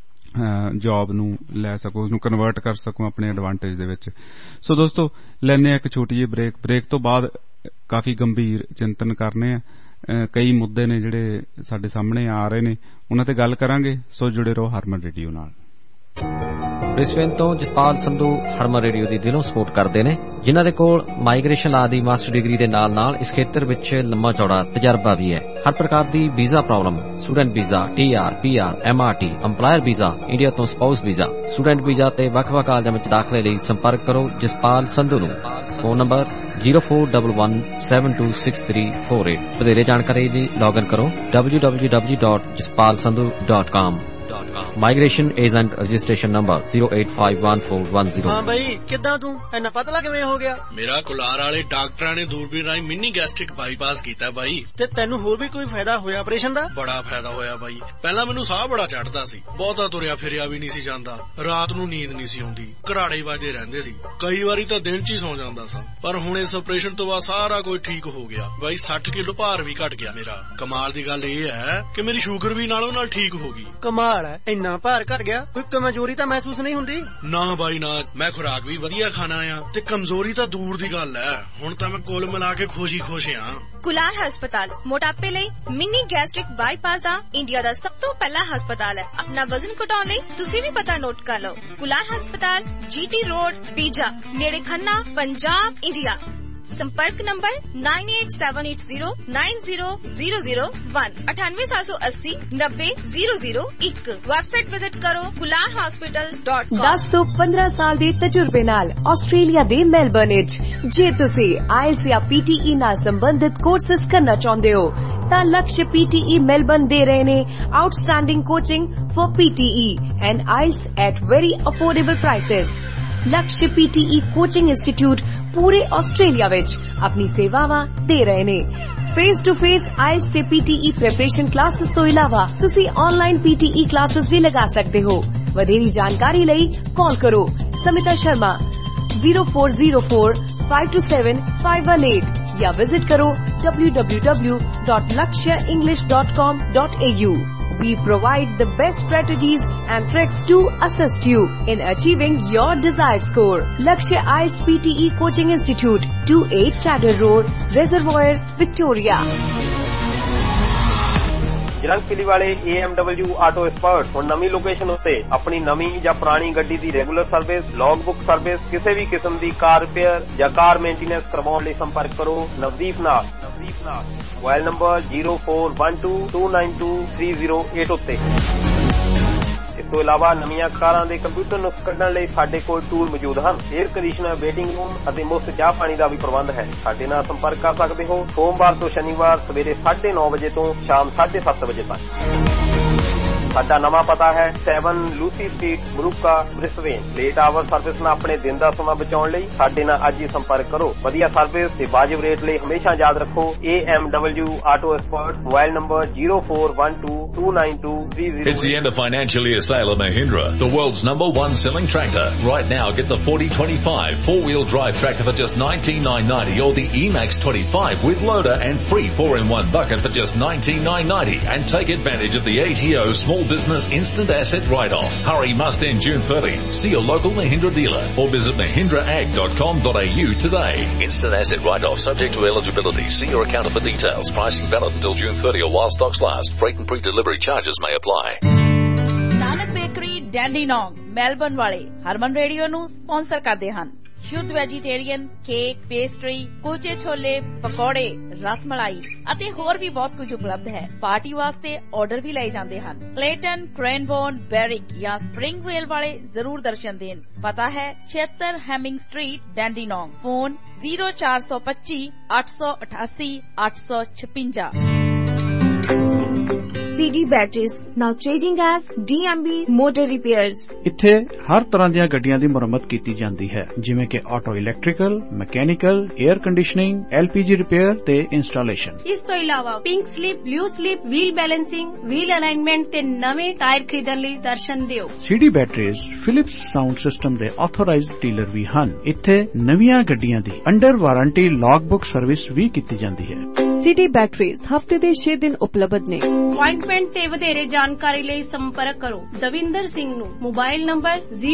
ਜੌਬ ਨੂੰ ਲੈ ਸਕੋ, ਉਸਨੂੰ ਕਨਵਰਟ ਕਰ ਸਕੋ ਆਪਣੇ ਐਡਵਾਂਟੇਜ ਦੇ ਵਿੱਚ। ਸੋ ਦੋਸਤੋ ਲੈਣੇ ਇੱਕ ਛੋਟੀ ਜਿਹੀ ਬ੍ਰੇਕ ਤੋਂ ਬਾਅਦ ਕਾਫੀ ਗੰਭੀਰ ਚਿੰਤਨ ਕਰਨੇ ਆ, ਕਈ ਮੁੱਦੇ ਨੇ ਜਿਹੜੇ ਸਾਡੇ ਸਾਹਮਣੇ ਆ ਰਹੇ ਨੇ ਉਹਨਾਂ ਤੇ ਗੱਲ ਕਰਾਂਗੇ। ਸੋ ਜੁੜੇ ਰਹੋ ਹਰਮਨ ਰੇਡੀਓ ਨਾਲ। ਬ੍ਰਿਸਬੇਨ ਤੋਂ ਜਸਪਾਲ ਸੰਧੂ ਹਰਮਨ ਰੇਡੀਓ ਦੀ ਦਿਲੋਂ ਸਪੋਰਟ ਕਰਦੇ ਨੇ, ਜਿਨ੍ਹਾਂ ਦੇ ਕੋਲ ਮਾਈਗ੍ਰੇਸ਼ਨ ਲਾ ਦੀ ਮਾਸਟਰ ਡਿਗਰੀ ਦੇ ਨਾਲ ਇਸ ਖੇਤਰ ਵਿੱਚ ਲੰਮਾ ਚੌੜਾ ਤਜਰਬਾ ਵੀ ਹੈ। ਹਰ ਪ੍ਰਕਾਰ ਦੀ visa problem, student visa, TR, PR, MRT, employer visa, India ਤੋਂ ਸਪਾਊਸ ਵੀਜ਼ਾ, ਸਟੂਡੈਂਟ ਵੀਜ਼ਾ ਤੇ ਵੱਖ-ਵੱਖ ਕਾਲਜਾਂ ਵਿੱਚ ਦਾਖਲੇ ਲਈ ਸੰਪਰਕ ਕਰੋ ਜਸਪਾਲ ਸੰਧੂ ਨੂੰ। Phone number 0411726348। ਵਧੇਰੇ ਜਾਣਕਾਰੀ ਲਈ ਲੌਗਇਨ ਕਰੋ www.jaspalsandhu.com। Migration agent registration number 0851410। ਹਾਂ ਬਈ ਕਿੱਦਾਂ ਤੂੰ ਇੰਨਾ ਪਤਲਾ ਕਿਵੇਂ ਹੋ ਗਿਆ? ਮੇਰਾ ਕੁਲਾਰ ਵਾਲੇ ਡਾਕਟਰਾਂ ਨੇ ਦੂਰਬੀਨ ਰਾਹੀਂ ਮਿੰਨੀ ਗੈਸਟ੍ਰਿਕ ਬਾਈਪਾਸ ਕੀਤਾ ਬਾਈ। ਤੇ ਤੈਨੂੰ ਹੋਰ ਵੀ ਕੋਈ ਫਾਇਦਾ ਹੋਇਆ ਆਪਰੇਸ਼ਨ ਦਾ? ਬੜਾ ਫਾਇਦਾ ਹੋਇਆ ਬਾਈ। ਪਹਿਲਾਂ ਮੈਨੂੰ ਸਾਹ ਬੜਾ ਚੜਦਾ ਸੀ, ਬਹੁਤਾ ਤੁਰਿਆ ਫਿਰਿਆ ਵੀ ਨਹੀਂ ਸੀ ਜਾਂਦਾ, ਰਾਤ ਨੂੰ ਨੀਂਦ ਨਹੀਂ ਸੀ ਆਉਂਦੀ, ਘਰਾੜੇ ਵਾਜੇ ਰਹਿੰਦੇ ਸੀ, ਕਈ ਵਾਰੀ ਤਾਂ ਦਿਨ 'ਚ ਹੀ ਸੌ ਜਾਂਦਾ ਸਾਂ। ਪਰ ਹੁਣ ਇਸ ਆਪਰੇਸ਼ਨ ਤੋਂ ਬਾਅਦ ਸਾਰਾ ਕੁਝ ਠੀਕ ਹੋ ਗਿਆ ਬਾਈ। 60 ਕਿਲੋ ਭਾਰ ਵੀ ਘਟ ਗਿਆ ਮੇਰਾ। ਕਮਾਲ ਦੀ ਗੱਲ ਇਹ ਹੈ ਕਿ ਮੇਰੀ ਸ਼ੂਗਰ ਵੀ ਨਾਲੋਂ ਨਾਲ ਠੀਕ ਹੋ ਗਈ। ਕਮਾਲ ਹੈ, ਇੰਨਾ ਭਾਰ ਘਟ ਗਿਆ, ਕੋਈ ਕਮਜ਼ੋਰੀ ਤਾਂ ਮਹਿਸੂਸ ਨਹੀਂ ਹੁੰਦੀ? ਨਾ ਬਾਈ ਨਾ, ਮੈਂ ਖੁਰਾਕ ਵੀ ਵਧੀਆ ਖਾਣਾ ਆ ਤੇ ਕਮਜ਼ੋਰੀ ਤਾਂ ਦੂਰ ਦੀ ਗੱਲ ਹੈ। ਹੁਣ ਤਾਂ ਮੈਂ ਕੁੱਲ ਮਿਲਾ ਕੇ ਖੁਸ਼ ਆ। ਕੁਲਾਰ ਹਸਪਤਾਲ ਮੋਟਾਪੇ ਲਈ ਮਿੰਨੀ ਗੈਸਟ੍ਰਿਕ ਬਾਈਪਾਸ ਦਾ ਇੰਡੀਆ ਦਾ ਸਭ ਤੋਂ ਪਹਿਲਾ ਹਸਪਤਾਲ ਹੈ। ਆਪਣਾ ਵਜ਼ਨ ਘਟਾਉਣ ਲਈ ਤੁਸੀਂ ਵੀ ਪਤਾ ਨੋਟ ਕਰ ਲਓ। ਕੁਲਾਰ ਹਸਪਤਾਲ, GT ਰੋਡ, ਪੀਜਾ, ਨੇੜੇ ਖੰਨਾ, ਪੰਜਾਬ, ਇੰਡੀਆ। संपर्क नंबर 9878090001 9878090001। ਵੈਬਸਾਈਟ ਵਿਜ਼ਿਟ ਕਰੋ kularhospital.com। 10 ਤੋਂ 15 ਸਾਲ ਦੇ ਤਜਰਬੇ ਨਾਲ ਆਸਟ੍ਰੇਲੀਆ ਦੇ ਮੈਲਬਰਨ ਵਿੱਚ ਜੇ ਤੁਸੀਂ IELTS ਜਾਂ PTE ਨਾਲ ਸੰਬੰਧਿਤ ਕੋਰਸਿਸ ਕਰਨਾ ਚਾਹੁੰਦੇ ਹੋ ਤਾਂ ਲਕਸ਼ PTE ਮੈਲਬਰਨ ਦੇ ਰਹੇ ਨੇ outstanding coaching for PTE and IELTS at very affordable prices। Laksh PTE coaching institute ਪੂਰੇ ਆਸਟ੍ਰੇਲੀਆ ਵਿੱਚ ਆਪਣੀ ਸੇਵਾਵਾਂ ਦੇ ਰਹੇ ਨੇ। ਫੇਸ ਟੂ ਫੇਸ IELTS ਤੇ PTE ਪ੍ਰੈਪਰੇਸ਼ਨ ਕਲਾਸਿਸ ਤੋਂ ਇਲਾਵਾ ਤੁਸੀਂ ਆਨਲਾਈਨ PTE ਕਲਾਸਿਸ ਵੀ ਲਗਾ ਸਕਦੇ ਹੋ। ਵਧੇਰੀ ਜਾਣਕਾਰੀ ਲਈ ਕਾਲ ਕਰੋ ਸਮਿਤਾ ਸ਼ਰਮਾ 0404527518 ਜਾਂ ਵਿਜ਼ਿਟ ਕਰੋ www.lakshaenglish.com.au। We provide the best strategies and tricks to assist you in achieving your desired score. Lakshya IELTS PTE Coaching Institute, 28 Chatter Road, Reservoir, Victoria. ਜਰੰਗਪੁਲੀ ਵਾਲੇ AMW ਆਟੋ ਐਕਸਪਰਟ ਹੁਣ ਨਵੀਂ ਲੋਕੇਸ਼ਨ ਉੱਤੇ ਆਪਣੀ ਨਵੀਂ ਜਾਂ ਪੁਰਾਣੀ ਗੱਡੀ ਦੀ regular service, log book service, ਕਿਸੇ ਵੀ ਕਿਸਮ ਦੀ ਕਾਰ ਰਿਪੇਅਰ ਜਾਂ ਕਾਰ ਮੇਨਟੇਨੈਂਸ ਕਰਵਾਉਣ ਲਈ ਸੰਪਰਕ ਕਰੋ ਨਵਦੀਪ ਨਾਲ। ਮੋਬਾਈਲ ਨੰਬਰ 0412292308 ਉੱਤੇ। ਇਸ ਤੋਂ ਇਲਾਵਾ ਨਵੀਆਂ ਕਾਰਾਂ ਦੇ ਕੰਪਿਊਟਰ ਨੁਕਸ ਕੱਢਣ ਲਈ ਸਾਡੇ ਕੋਲ ਟੂਲ ਮੌਜੂਦ ਹਨ। 에ਅਰ ਕੰਡੀਸ਼ਨਰ, ਵੇਟਿੰਗ ਰੂਮ ਅਤੇ ਮੁਫਤ ਚਾਹ ਪਾਣੀ ਦਾ ਵੀ ਪ੍ਰਬੰਧ ਹੈ। ਸਾਡੇ ਨਾਲ ਸੰਪਰਕ ਕਰ ਸਕਦੇ ਹੋ ਸੋਮਵਾਰ ਤੋਂ ਸ਼ਨੀਵਾਰ ਸਵੇਰੇ 9:30 ਵਜੇ ਤੋਂ ਸ਼ਾਮ 7:30 ਵਜੇ ਤੱਕ। ਸਾਡਾ ਨਵਾਂ ਪਤਾ ਹੈ 7 Lucy Street, Marooka, Brisbane. Late hour service ਨਾਲ ਆਪਣੇ ਦਿਨ ਦਾ ਸਮਾਂ ਬਚਾਉਣ ਲਈ ਸਾਡੇ ਨਾਲ ਅੱਜ ਹੀ ਸੰਪਰਕ ਕਰੋ। ਵਧੀਆ ਸਰਵਿਸ ਤੇ ਵਾਜਬ ਰੇਟ ਲਈ ਹਮੇਸ਼ਾ ਯਾਦ ਰੱਖੋ AMW auto expert. Mobile number 0412292308। It's the end of financial year sale of Mahindra, the world's #1 selling tractor. Right now, get the 4025 4-wheel drive tractor for just $19,990 or the E-Max 25 with loader and free 4-in-1 bucket for just $19,990, and take advantage of the ATO Small Business Instant Asset Write-Off. Hurry must end June 30. See your local Mahindra dealer or visit mahindraag.com.au today. Instant Asset Write-Off subject to eligibility. See your accountant for details. Pricing valid until June 30 or while stocks last. Freight and pre-delivery charges may apply. Nanak bakery Dandenong Melbourne ਵਾਲੇ ਹਰਮਨ ਰੇਡੀਓ ਨੂੰ ਸਪਾਂਸਰ ਕਰਦੇ ਹਨ। ਸ਼ੁੱਧ ਵੈਜੀਟੇਰੀਅਨ ਕੇਕ, ਪੇਸਟਰੀ, ਕੁਲਚੇ ਛੋਲੇ, ਪਕੌੜੇ, ਰਸਮਲਾਈ ਅਤੇ ਹੋਰ ਵੀ ਬਹੁਤ ਕੁਝ ਉਪਲਬਧ ਹੈ। ਪਾਰਟੀ ਵਾਸਤੇ ਆਰਡਰ ਵੀ ਲਏ ਜਾਂਦੇ ਹਨ। ਕਲੇਟਨ, ਕ੍ਰੈਨਬੋਰਨ, ਬੈਰਿਕ ਜਾਂ ਸਪ੍ਰਿੰਗ ਰੇਲ ਵਾਲੇ ਜ਼ਰੂਰ ਦਰਸ਼ਨ ਦੇਣ। ਪਤਾ ਹੈ 76 Hemming Street, Dandenong. Phone 0425 888 856। CD Batteries, now changing as DMB Motor Repairs. ਇੱਥੇ ਹਰ ਤਰ੍ਹਾਂ ਦੀਆਂ ਗੱਡੀਆਂ ਦੀ ਮੁਰੰਮਤ ਕੀਤੀ ਜਾਂਦੀ ਹੈ, ਜਿਵੇਂ ਕਿ auto, electrical, mechanical, air conditioning, LPG repair ਤੇ ਇੰਸਟਾਲੇਸ਼ਨ। ਇਸ ਤੋਂ ਇਲਾਵਾ pink slip, blue slip, wheel balancing, wheel alignment ਤੇ ਨਵੇਂ ਟਾਇਰ ਖਰੀਦਣ ਲਈ ਦਰਸ਼ਨ ਦਿਓ। CD Batteries Philips sound system ਦੇ ਆਥੋਰਾਈਜ਼ਡ ਡੀਲਰ ਵੀ ਹਨ। ਇੱਥੇ ਨਵੀਆਂ ਗੱਡੀਆਂ ਦੀ under warranty log book service ਵੀ ਕੀਤੀ ਜਾਂਦੀ ਹੈ। CD Batteries ਹਫਤੇ ਦੇ 6 ਦਿਨ ਉਪਲਬਧ ਨੇ। ਅਪਾਇੰਟਮੈਂਟ ਤੇ ਵਧੇਰੇ ਜਾਣਕਾਰੀ ਲਈ ਸੰਪਰਕ ਕਰੋ ਦਵਿੰਦਰ ਸਿੰਘ ਨੂੰ। Mobile number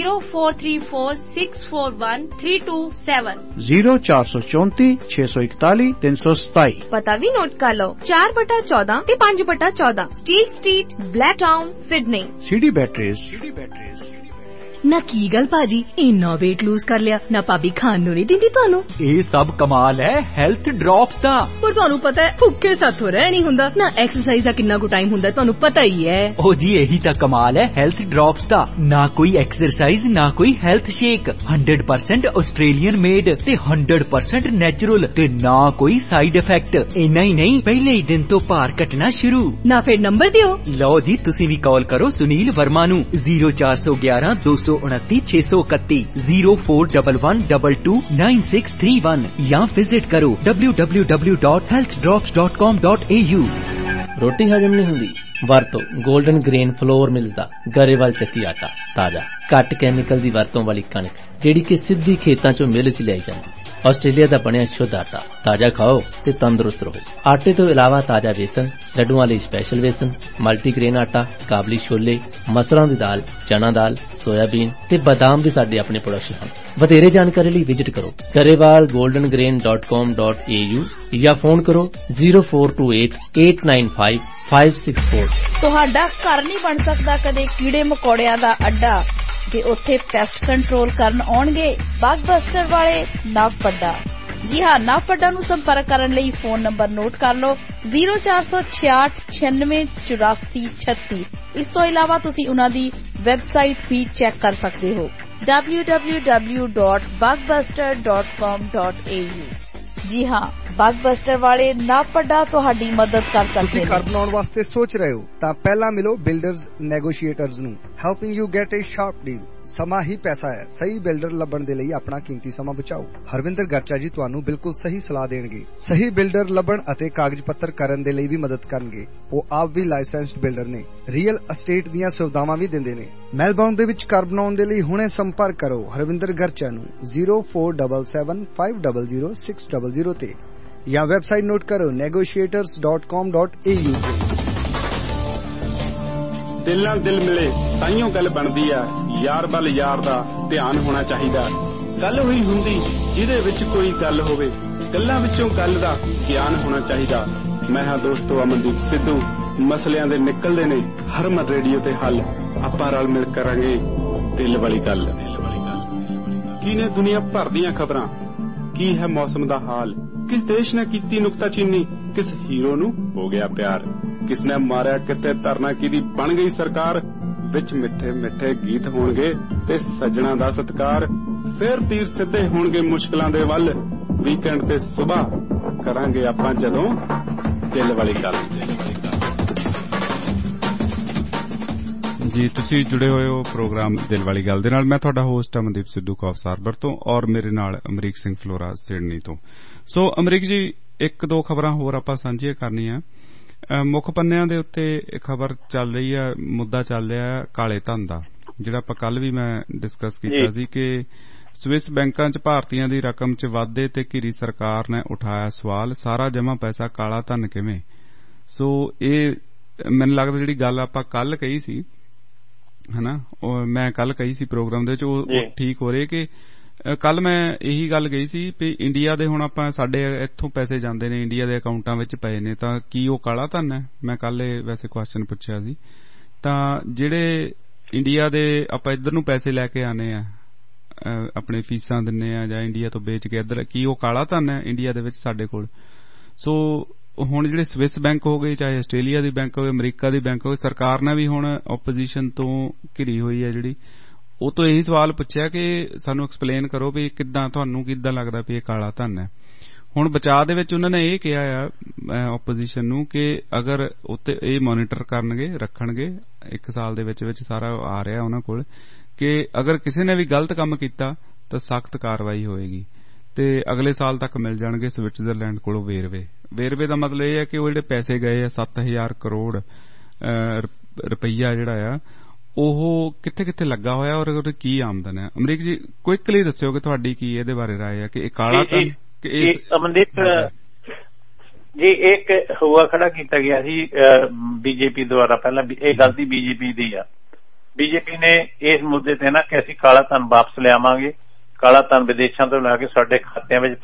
0434641327 0434 641 327। ਪਤਾ ਵੀ ਨੋਟ ਕਰ ਲਓ 4/14 ਤੇ 5/14 Steel Street, Blacktown, Sydney. CD Batteries। ਨਾ ਕੀ ਗੱਲ ਭਾਜੀ, ਇੰਨਾ weight lose ਕਰ ਲਿਆ, ਨਾ ਭਾਬੀ ਖਾਣ ਨੂੰ ਨਹੀਂ ਦਿੰਦੀ ਤੁਹਾਨੂੰ? ਇਹ ਸਭ ਕਮਾਲ ਹੈ ਹੈਲਥ ਡ੍ਰੌਪਸ ਦਾ। ਪਰ ਤੁਹਾਨੂੰ ਪਤਾ ਹੈ ਭੁੱਖੇ ਸਾਥੋਂ ਰਹਿ ਨਹੀਂ ਹੁੰਦਾ, ਨਾ ਐਕਸਰਸਾਈਜ਼ ਦਾ ਕਿੰਨਾ ਕੁ ਟਾਈਮ ਹੁੰਦਾ ਤੁਹਾਨੂੰ ਪਤਾ ਹੀ ਹੈ। ਓ ਜੀ ਇਹੀ ਤਾਂ ਕਮਾਲ ਹੈ ਹੈਲਥ ਡ੍ਰੌਪਸ ਦਾ। ਨਾ ਕੋਈ ਐਕਸਰਸਾਈਜ਼, ਨਾ ਕੋਈ ਹੈਲਥ ਸ਼ੇਕ, 100% ਆਸਟ੍ਰੇਲੀਅਨ ਮੇਡ ਤੇ 100% ਨੈਚੁਰਲ ਤੇ ਨਾ ਕੋਈ ਸਾਈਡ ਇਫੈਕਟ। ਇੰਨਾ ਹੀ ਨਹੀਂ, ਪਹਿਲੇ ਹੀ ਦਿਨ ਤੋਂ ਭਾਰ ਘਟਣਾ ਸ਼ੁਰੂ। ਨਾ ਫਿਰ ਨੰਬਰ ਦਿਓ। ਲਓ ਜੀ ਤੁਸੀਂ ਵੀ ਕਾਲ ਕਰੋ ਸੁਨੀਲ ਵਰਮਾ ਨੂੰ 0411 229 631 0411229631 ਜਾਂ ਵਿਜ਼ਿਟ ਕਰੋ www.healthdrops.com.au। ਰੋਟੀ ਹਜਮ ਨਹੀਂ ਹੁੰਦੀ? ਵਰਤੋ ਗੋਲਡਨ ਗ੍ਰੇਨ ਫਲੋਰ ਮਿਲਦਾ ਗਰੇਵਾਲ ਚੱਕੀ ਆਟਾ। ਤਾਜ਼ਾ ਘੱਟ ਕੈਮੀਕਲ ਦੀ ਵਰਤੋਂ ਵਾਲੀ ਕਣਕ ਜਿਹੜੀ ਕਿ ਸਿੱਧੀ ਖੇਤਾਂ ਚੋਂ ਮਿਲ ਚ ਲਿਆਈ ਜਾਂਦੀ। ਆਸਟ੍ਰੇਲੀਆ ਦਾ ਬਣਿਆ ਸ਼ੁੱਧ ਆਟਾ। ਤਾਜ਼ਾ ਖਾਓ ਤੇ ਤੰਦਰੁਸਤ ਰਹੋ। ਆਟੇ ਤੋਂ ਇਲਾਵਾ ਤਾਜ਼ਾ ਵੇਸਣ, ਲੱਡੂਆਂ ਲਈ ਸਪੈਸ਼ਲ ਵੇਸਣ, ਮਲਟੀਗ੍ਰੇਨ ਆਟਾ, ਕਾਬਲੀ ਛੋਲੇ, ਮਸਰਾਂ ਦੀ ਦਾਲ, ਚਨਾ ਦਾਲ, ਸੋਇਆਬੀਨ ਤੇ ਬਦਾਮ ਵੀ ਸਾਡੇ ਆਪਣੇ ਪ੍ਰੋਡਕਸ਼ਨ ਹਨ। ਵਧੇਰੇ ਜਾਣਕਾਰੀ ਲਈ ਵਿਜ਼ਿਟ ਕਰੋ garewalgoldengrain.com.au ਜਾਂ ਫੋਨ ਕਰੋ 0428895564। ਤੁਹਾਡਾ ਘਰ ਨਹੀਂ ਬਣ ਸਕਦਾ ਕਦੇ ਕੀੜੇ ਮਕੌੜਿਆਂ ਦਾ ਅੱਡਾ ਜੇ ਉੱਥੇ ਪੈਸਟ ਕੰਟਰੋਲ ਕਰਨ ਆਉਣਗੇ ਬਗਬਸਟਰ ਵਾਲੇ ਨਵਪੱਡਾ। ਜੀ ਹਾਂ, ਨਵਪੱਡਾ ਨੂੰ ਸੰਪਰਕ ਕਰਨ ਲਈ ਫੋਨ ਨੰਬਰ ਨੋਟ ਕਰ ਲਓ 0466968436। ਇਸ ਤੋਂ ਇਲਾਵਾ ਤੁਸੀਂ ਉਹਨਾਂ ਦੀ ਵੈਬਸਾਈਟ ਵੀ ਚੈੱਕ ਕਰ ਸਕਦੇ ਹੋ www.bugbuster.com.au। ਜੀ ਹਾਂ, ਬਗਬਸਟਰ ਵਾਲੇ ਨਵਪੱਡਾ ਤੁਹਾਡੀ ਮਦਦ ਕਰ ਸਕਦੇ ਤੁਸੀਂ ਘਰ ਬਣਾਉਣ ਵਾਸਤੇ ਸੋਚ ਰਹੇ ਹੋ ਤਾਂ ਪਹਿਲਾਂ ਮਿਲੋ ਬਿਲਡਰਜ਼ ਨੈਗੋਸ਼ੀਏਟਰਜ਼ ਨੂੰ। Helping you get a sharp deal. ਸਮਾਂ ਹੀ ਪੈਸਾ ਹੈ। ਸਹੀ ਬਿਲਡਰ ਲੱਭਣ ਦੇ ਲਈ ਆਪਣਾ ਕੀਮਤੀ ਸਮਾਂ ਬਚਾਓ। ਹਰਵਿੰਦਰ ਗਰਚਾ ਜੀ ਤੁਹਾਨੂੰ ਬਿਲਕੁਲ ਸਹੀ ਸਲਾਹ ਦੇਣਗੇ। ਸਹੀ ਬਿਲਡਰ ਲੱਭਣ ਅਤੇ ਕਾਗਜ਼ ਪੱਤਰ ਕਰਨ ਦੇ ਲਈ ਵੀ ਮਦਦ ਕਰਨਗੇ। ਉਹ ਆਪ ਵੀ ਲਾਇਸੈਂਸਡ ਬਿਲਡਰ ਨੇ। ਰੀਅਲ ਅਸਟੇਟ ਦੀਆਂ ਸੁਵਿਧਾਵਾਂ ਵੀ ਦਿੰਦੇ ਨੇ। ਮੈਲਬੌਰਨ ਦੇ ਵਿੱਚ ਘਰ ਬਣਾਉਣ ਦੇ ਲਈ ਹੁਣੇ ਸੰਪਰਕ ਕਰੋ ਹਰਵਿੰਦਰ ਗਰਚਾ ਨੂੰ 0477500600 ਤੇ ਜਾਂ ਵੈਬਸਾਈਟ ਨੋਟ ਕਰੋ negotiators.com.au ਤੇ। ਦਿਲ ਨਾਲ ਦਿਲ ਮਿਲੇ ਤਾਈਓ ਗੱਲ ਬਣਦੀ ਆ ਯਾਰ ਵੱਲ ਯਾਰ ਦਾ ਧਿਆਨ ਹੋਣਾ ਚਾਹੀਦਾ ਗੱਲ ਹੋਈ ਹੁੰਦੀ ਜਿਹਦੇ ਵਿੱਚ ਕੋਈ ਗੱਲ ਹੋਵੇ ਗੱਲਾਂ ਵਿੱਚੋਂ ਗੱਲ ਦਾ ਗਿਆਨ ਹੋਣਾ ਚਾਹੀਦਾ ਮੈਂ ਹਾਂ ਦੋਸਤੋ ਅਮਨਦੀਪ ਸਿੱਧੂ ਮਸਲਿਆਂ ਦੇ ਨਿਕਲਦੇ ਨੇ ਹਰਮਨ ਰੇਡੀਓ ਤੇ ਹੱਲ ਆਪਾਂ ਰਲ ਮਿਲ ਕਰਾਂਗੇ ਦਿਲ ਵਾਲੀ ਗੱਲ ਕੀ ਨੇ ਦੁਨੀਆ ਭਰ ਦੀਆਂ ਖਬਰਾਂ ਕੀ ਹੈ ਮੌਸਮ ਦਾ ਹਾਲ ਕਿਸ ਦੇਸ਼ ਨੇ ਕੀਤੀ ਨੁਕਤਾਚੀਨੀ ਕਿਸ ਹੀਰੋ ਨੂੰ ਹੋ ਗਿਆ ਪਿਆਰ ਕਿਸ ਨੇ ਮਾਰਿਆ ਕਿਤੇ ਧਰਨਾ ਕਿਹਦੀ ਬਣ ਗਈ ਸਰਕਾਰ ਵਿੱਚ ਮਿੱਠੇ ਮਿੱਠੇ ਗੀਤ ਹੋਣਗੇ ਤੇ ਸੱਜਣਾ ਦਾ ਸਤਿਕਾਰ ਫਿਰ ਤੀਰ ਸਿੱਧੇ ਹੋਣਗੇ ਮੁਸ਼ਕਲਾਂ ਦੇ ਵੱਲ ਵੀਕਐਂਡ ਤੇ ਸਵੇਰ ਕਰਾਂਗੇ ਆਪਾਂ ਜਦੋਂ ਦਿਲ ਵਾਲੀ ਗੱਲ ਜੀ ਤੁਸੀਂ ਜੁੜੇ ਹੋਏ ਹੋ ਪ੍ਰੋਗਰਾਮ ਦਿਲ ਵਾਲੀ ਗੱਲ ਦੇ ਨਾਲ ਮੈਂ ਤੁਹਾਡਾ host Amandeep Sidhu Coffs Harbour ਤੋਂ ਔਰ ਮੇਰੇ ਨਾਲ ਅਮਰੀਕ ਸਿੰਘ ਫਲੋਰਾ ਸਿਡਨੀ ਤੋਂ ਸੋ ਅਮਰੀਕ ਜੀ ਇੱਕ ਦੋ ਖਬਰਾਂ ਹੋਰ ਆਪਾਂ ਸਾਂਝੀਆਂ ਕਰਨੀਆਂ ਮੁੱਖ ਪੰਨਿਆਂ ਦੇ ਉੱਤੇ ਖਬਰ ਚੱਲ ਰਹੀ ਹੈ ਮੁੱਦਾ ਚੱਲ ਰਿਹਾ ਕਾਲੇ ਧਨ ਦਾ ਜਿਹੜਾ ਆਪਾਂ ਕੱਲ ਵੀ ਮੈਂ ਡਿਸਕਸ ਕੀਤਾ ਸੀ ਕਿ ਸਵਿਸ ਬੈਂਕਾਂ 'ਚ ਭਾਰਤੀਆਂ ਦੀ ਰਕਮ 'ਚ ਵਾਧੇ ਤੇ ਘਿਰੀ ਸਰਕਾਰ ਨੇ ਉਠਾਇਆ ਸਵਾਲ ਸਾਰਾ ਜਮ੍ਹਾਂ ਪੈਸਾ ਕਾਲਾ ਧਨ ਕਿਵੇਂ ਸੋ ਇਹ ਮੈਨੂੰ ਲੱਗਦਾ ਜਿਹੜੀ ਗੱਲ ਆਪਾਂ ਕੱਲ ਕਹੀ ਸੀ ਹਨਾ ਮੈਂ ਕੱਲ ਕਹੀ ਸੀ ਪ੍ਰੋਗਰਾਮ ਦੇ ਵਿੱਚ ਉਹ ਠੀਕ ਹੋ ਰਹੀ ਕਿ ਕੱਲ ਮੈਂ ਇਹੀ ਗੱਲ ਕਹੀ ਸੀ ਵੀ ਇੰਡੀਆ ਦੇ ਹੁਣ ਆਪਾਂ ਸਾਡੇ ਇੱਥੋਂ ਪੈਸੇ ਜਾਂਦੇ ਨੇ ਇੰਡੀਆ ਦੇ ਅਕਾਊਂਟਾਂ ਵਿੱਚ ਪਏ ਨੇ ਤਾਂ ਕੀ ਉਹ ਕਾਲਾ ਧਨ ਹੈ ਮੈਂ ਕੱਲ ਇਹ ਵੈਸੇ ਕੁਐਸਚਨ ਪੁੱਛਿਆ ਸੀ ਤਾਂ ਜਿਹੜੇ ਇੰਡੀਆ ਦੇ ਆਪਾਂ ਇੱਧਰ ਨੂੰ ਪੈਸੇ ਲੈ ਕੇ ਆਨੇ ਆ ਆਪਣੇ ਫੀਸਾਂ ਦਿੰਨੇ ਆ ਜਾਂ ਇੰਡੀਆ ਤੋਂ ਵੇਚ ਕੇ ਇੱਧਰ ਕੀ ਉਹ ਕਾਲਾ ਧਨ ਹੈ ਇੰਡੀਆ ਦੇ ਵਿੱਚ ਸਾਡੇ ਕੋਲ ਸੋ ਹੁਣ ਜਿਹੜੇ ਸਵਿਸ ਬੈਂਕ ਹੋ ਗਏ ਚਾਹੇ ਆਸਟ੍ਰੇਲੀਆ ਦੀ ਬੈਂਕ ਹੋਵੇ ਅਮਰੀਕਾ ਦੀ ਬੈਂਕ ਹੋਵੇ ਸਰਕਾਰ ਨੇ ਵੀ ਹੁਣ ਓਪੋਜੀਸ਼ਨ ਤੋਂ ਘਿਰੀ ਹੋਈ ਹੈ ਜਿਹੜੀ ਉਹ ਤੋਂ ਇਹੀ ਸਵਾਲ ਪੁੱਛਿਆ ਕਿ ਸਾਨੂੰ ਐਕਸਪਲੇਨ ਕਰੋ ਵੀ ਕਿੱਦਾਂ ਤੁਹਾਨੂੰ ਕਿੱਦਾਂ ਲੱਗਦਾ ਵੀ ਇਹ ਕਾਲਾ ਧਨ ਹੈ ਹੁਣ ਬਚਾਅ ਦੇ ਵਿੱਚ ਉਹਨਾਂ ਨੇ ਇਹ ਕਿਹਾ ਆ ਓਪੋਜੀਸ਼ਨ ਨੂੰ ਕਿ ਅਗਰ ਉੱਤੇ ਇਹ ਮੋਨੀਟਰ ਕਰਨਗੇ ਰੱਖਣਗੇ 1 ਸਾਲ ਦੇ ਵਿੱਚ ਸਾਰਾ ਆ ਰਿਹਾ ਉਹਨਾਂ ਕੋਲ ਕਿ ਅਗਰ ਕਿਸੇ ਨੇ ਵੀ ਗਲਤ ਕੰਮ ਕੀਤਾ ਤਾਂ ਸਖਤ ਕਾਰਵਾਈ ਹੋਏਗੀ ਤੇ ਅਗਲੇ ਸਾਲ ਤੱਕ ਮਿਲ ਜਾਣਗੇ ਸਵਿਟਜ਼ਰਲੈਂਡ ਕੋਲੋਂ ਵੇਰਵੇ ਦਾ ਮਤਲਬ ਇਹ ਹੈ ਕਿ ਉਹ ਜਿਹੜੇ ਪੈਸੇ ਗਏ ਆ 7,000 ਕਰੋੜ ਰੁਪਈਆ ਜਿਹੜਾ ਆ ਉਹ ਕਿੱਥੇ ਕਿੱਥੇ ਲੱਗਾ ਹੋਇਆ ਔਰ ਉਹਦੀ ਕੀ ਆਮਦਨ ਹੈ ਅਮਰੀਕ ਜੀ ਕੁਇਕਲੀ ਦੱਸਿਓ ਕਿ ਤੁਹਾਡੀ ਕੀ ਇਹਦੇ ਬਾਰੇ ਰਾਏ ਹੈ ਕਿ ਇਹ ਕਾਲਾ ਧਨ ਅਮਨਦੀਪ ਜੀ ਇੱਕ ਹੁਆ ਖੜਾ ਕੀਤਾ ਗਿਆ ਸੀ ਬੀਜੇਪੀ ਦੁਆਰਾ ਪਹਿਲਾਂ ਇਹ ਗਲਤੀ ਬੀਜੇਪੀ ਦੀ ਆ ਬੀਜੇਪੀ ਨੇ ਇਸ ਮੁੱਦੇ ਤੇ ਨਾ ਕਿ ਅਸੀਂ ਕਾਲਾ ਧਨ ਵਾਪਸ ਲਿਆਵਾਂਗੇ ਕਾਲਾ ਧਨ ਵਿਦੇਸ਼ਾਂ ਤੋਂ ਲਾ ਕੇ ਸਾਡੇ ਖਾਤਿਆਂ ਵਿੱਚ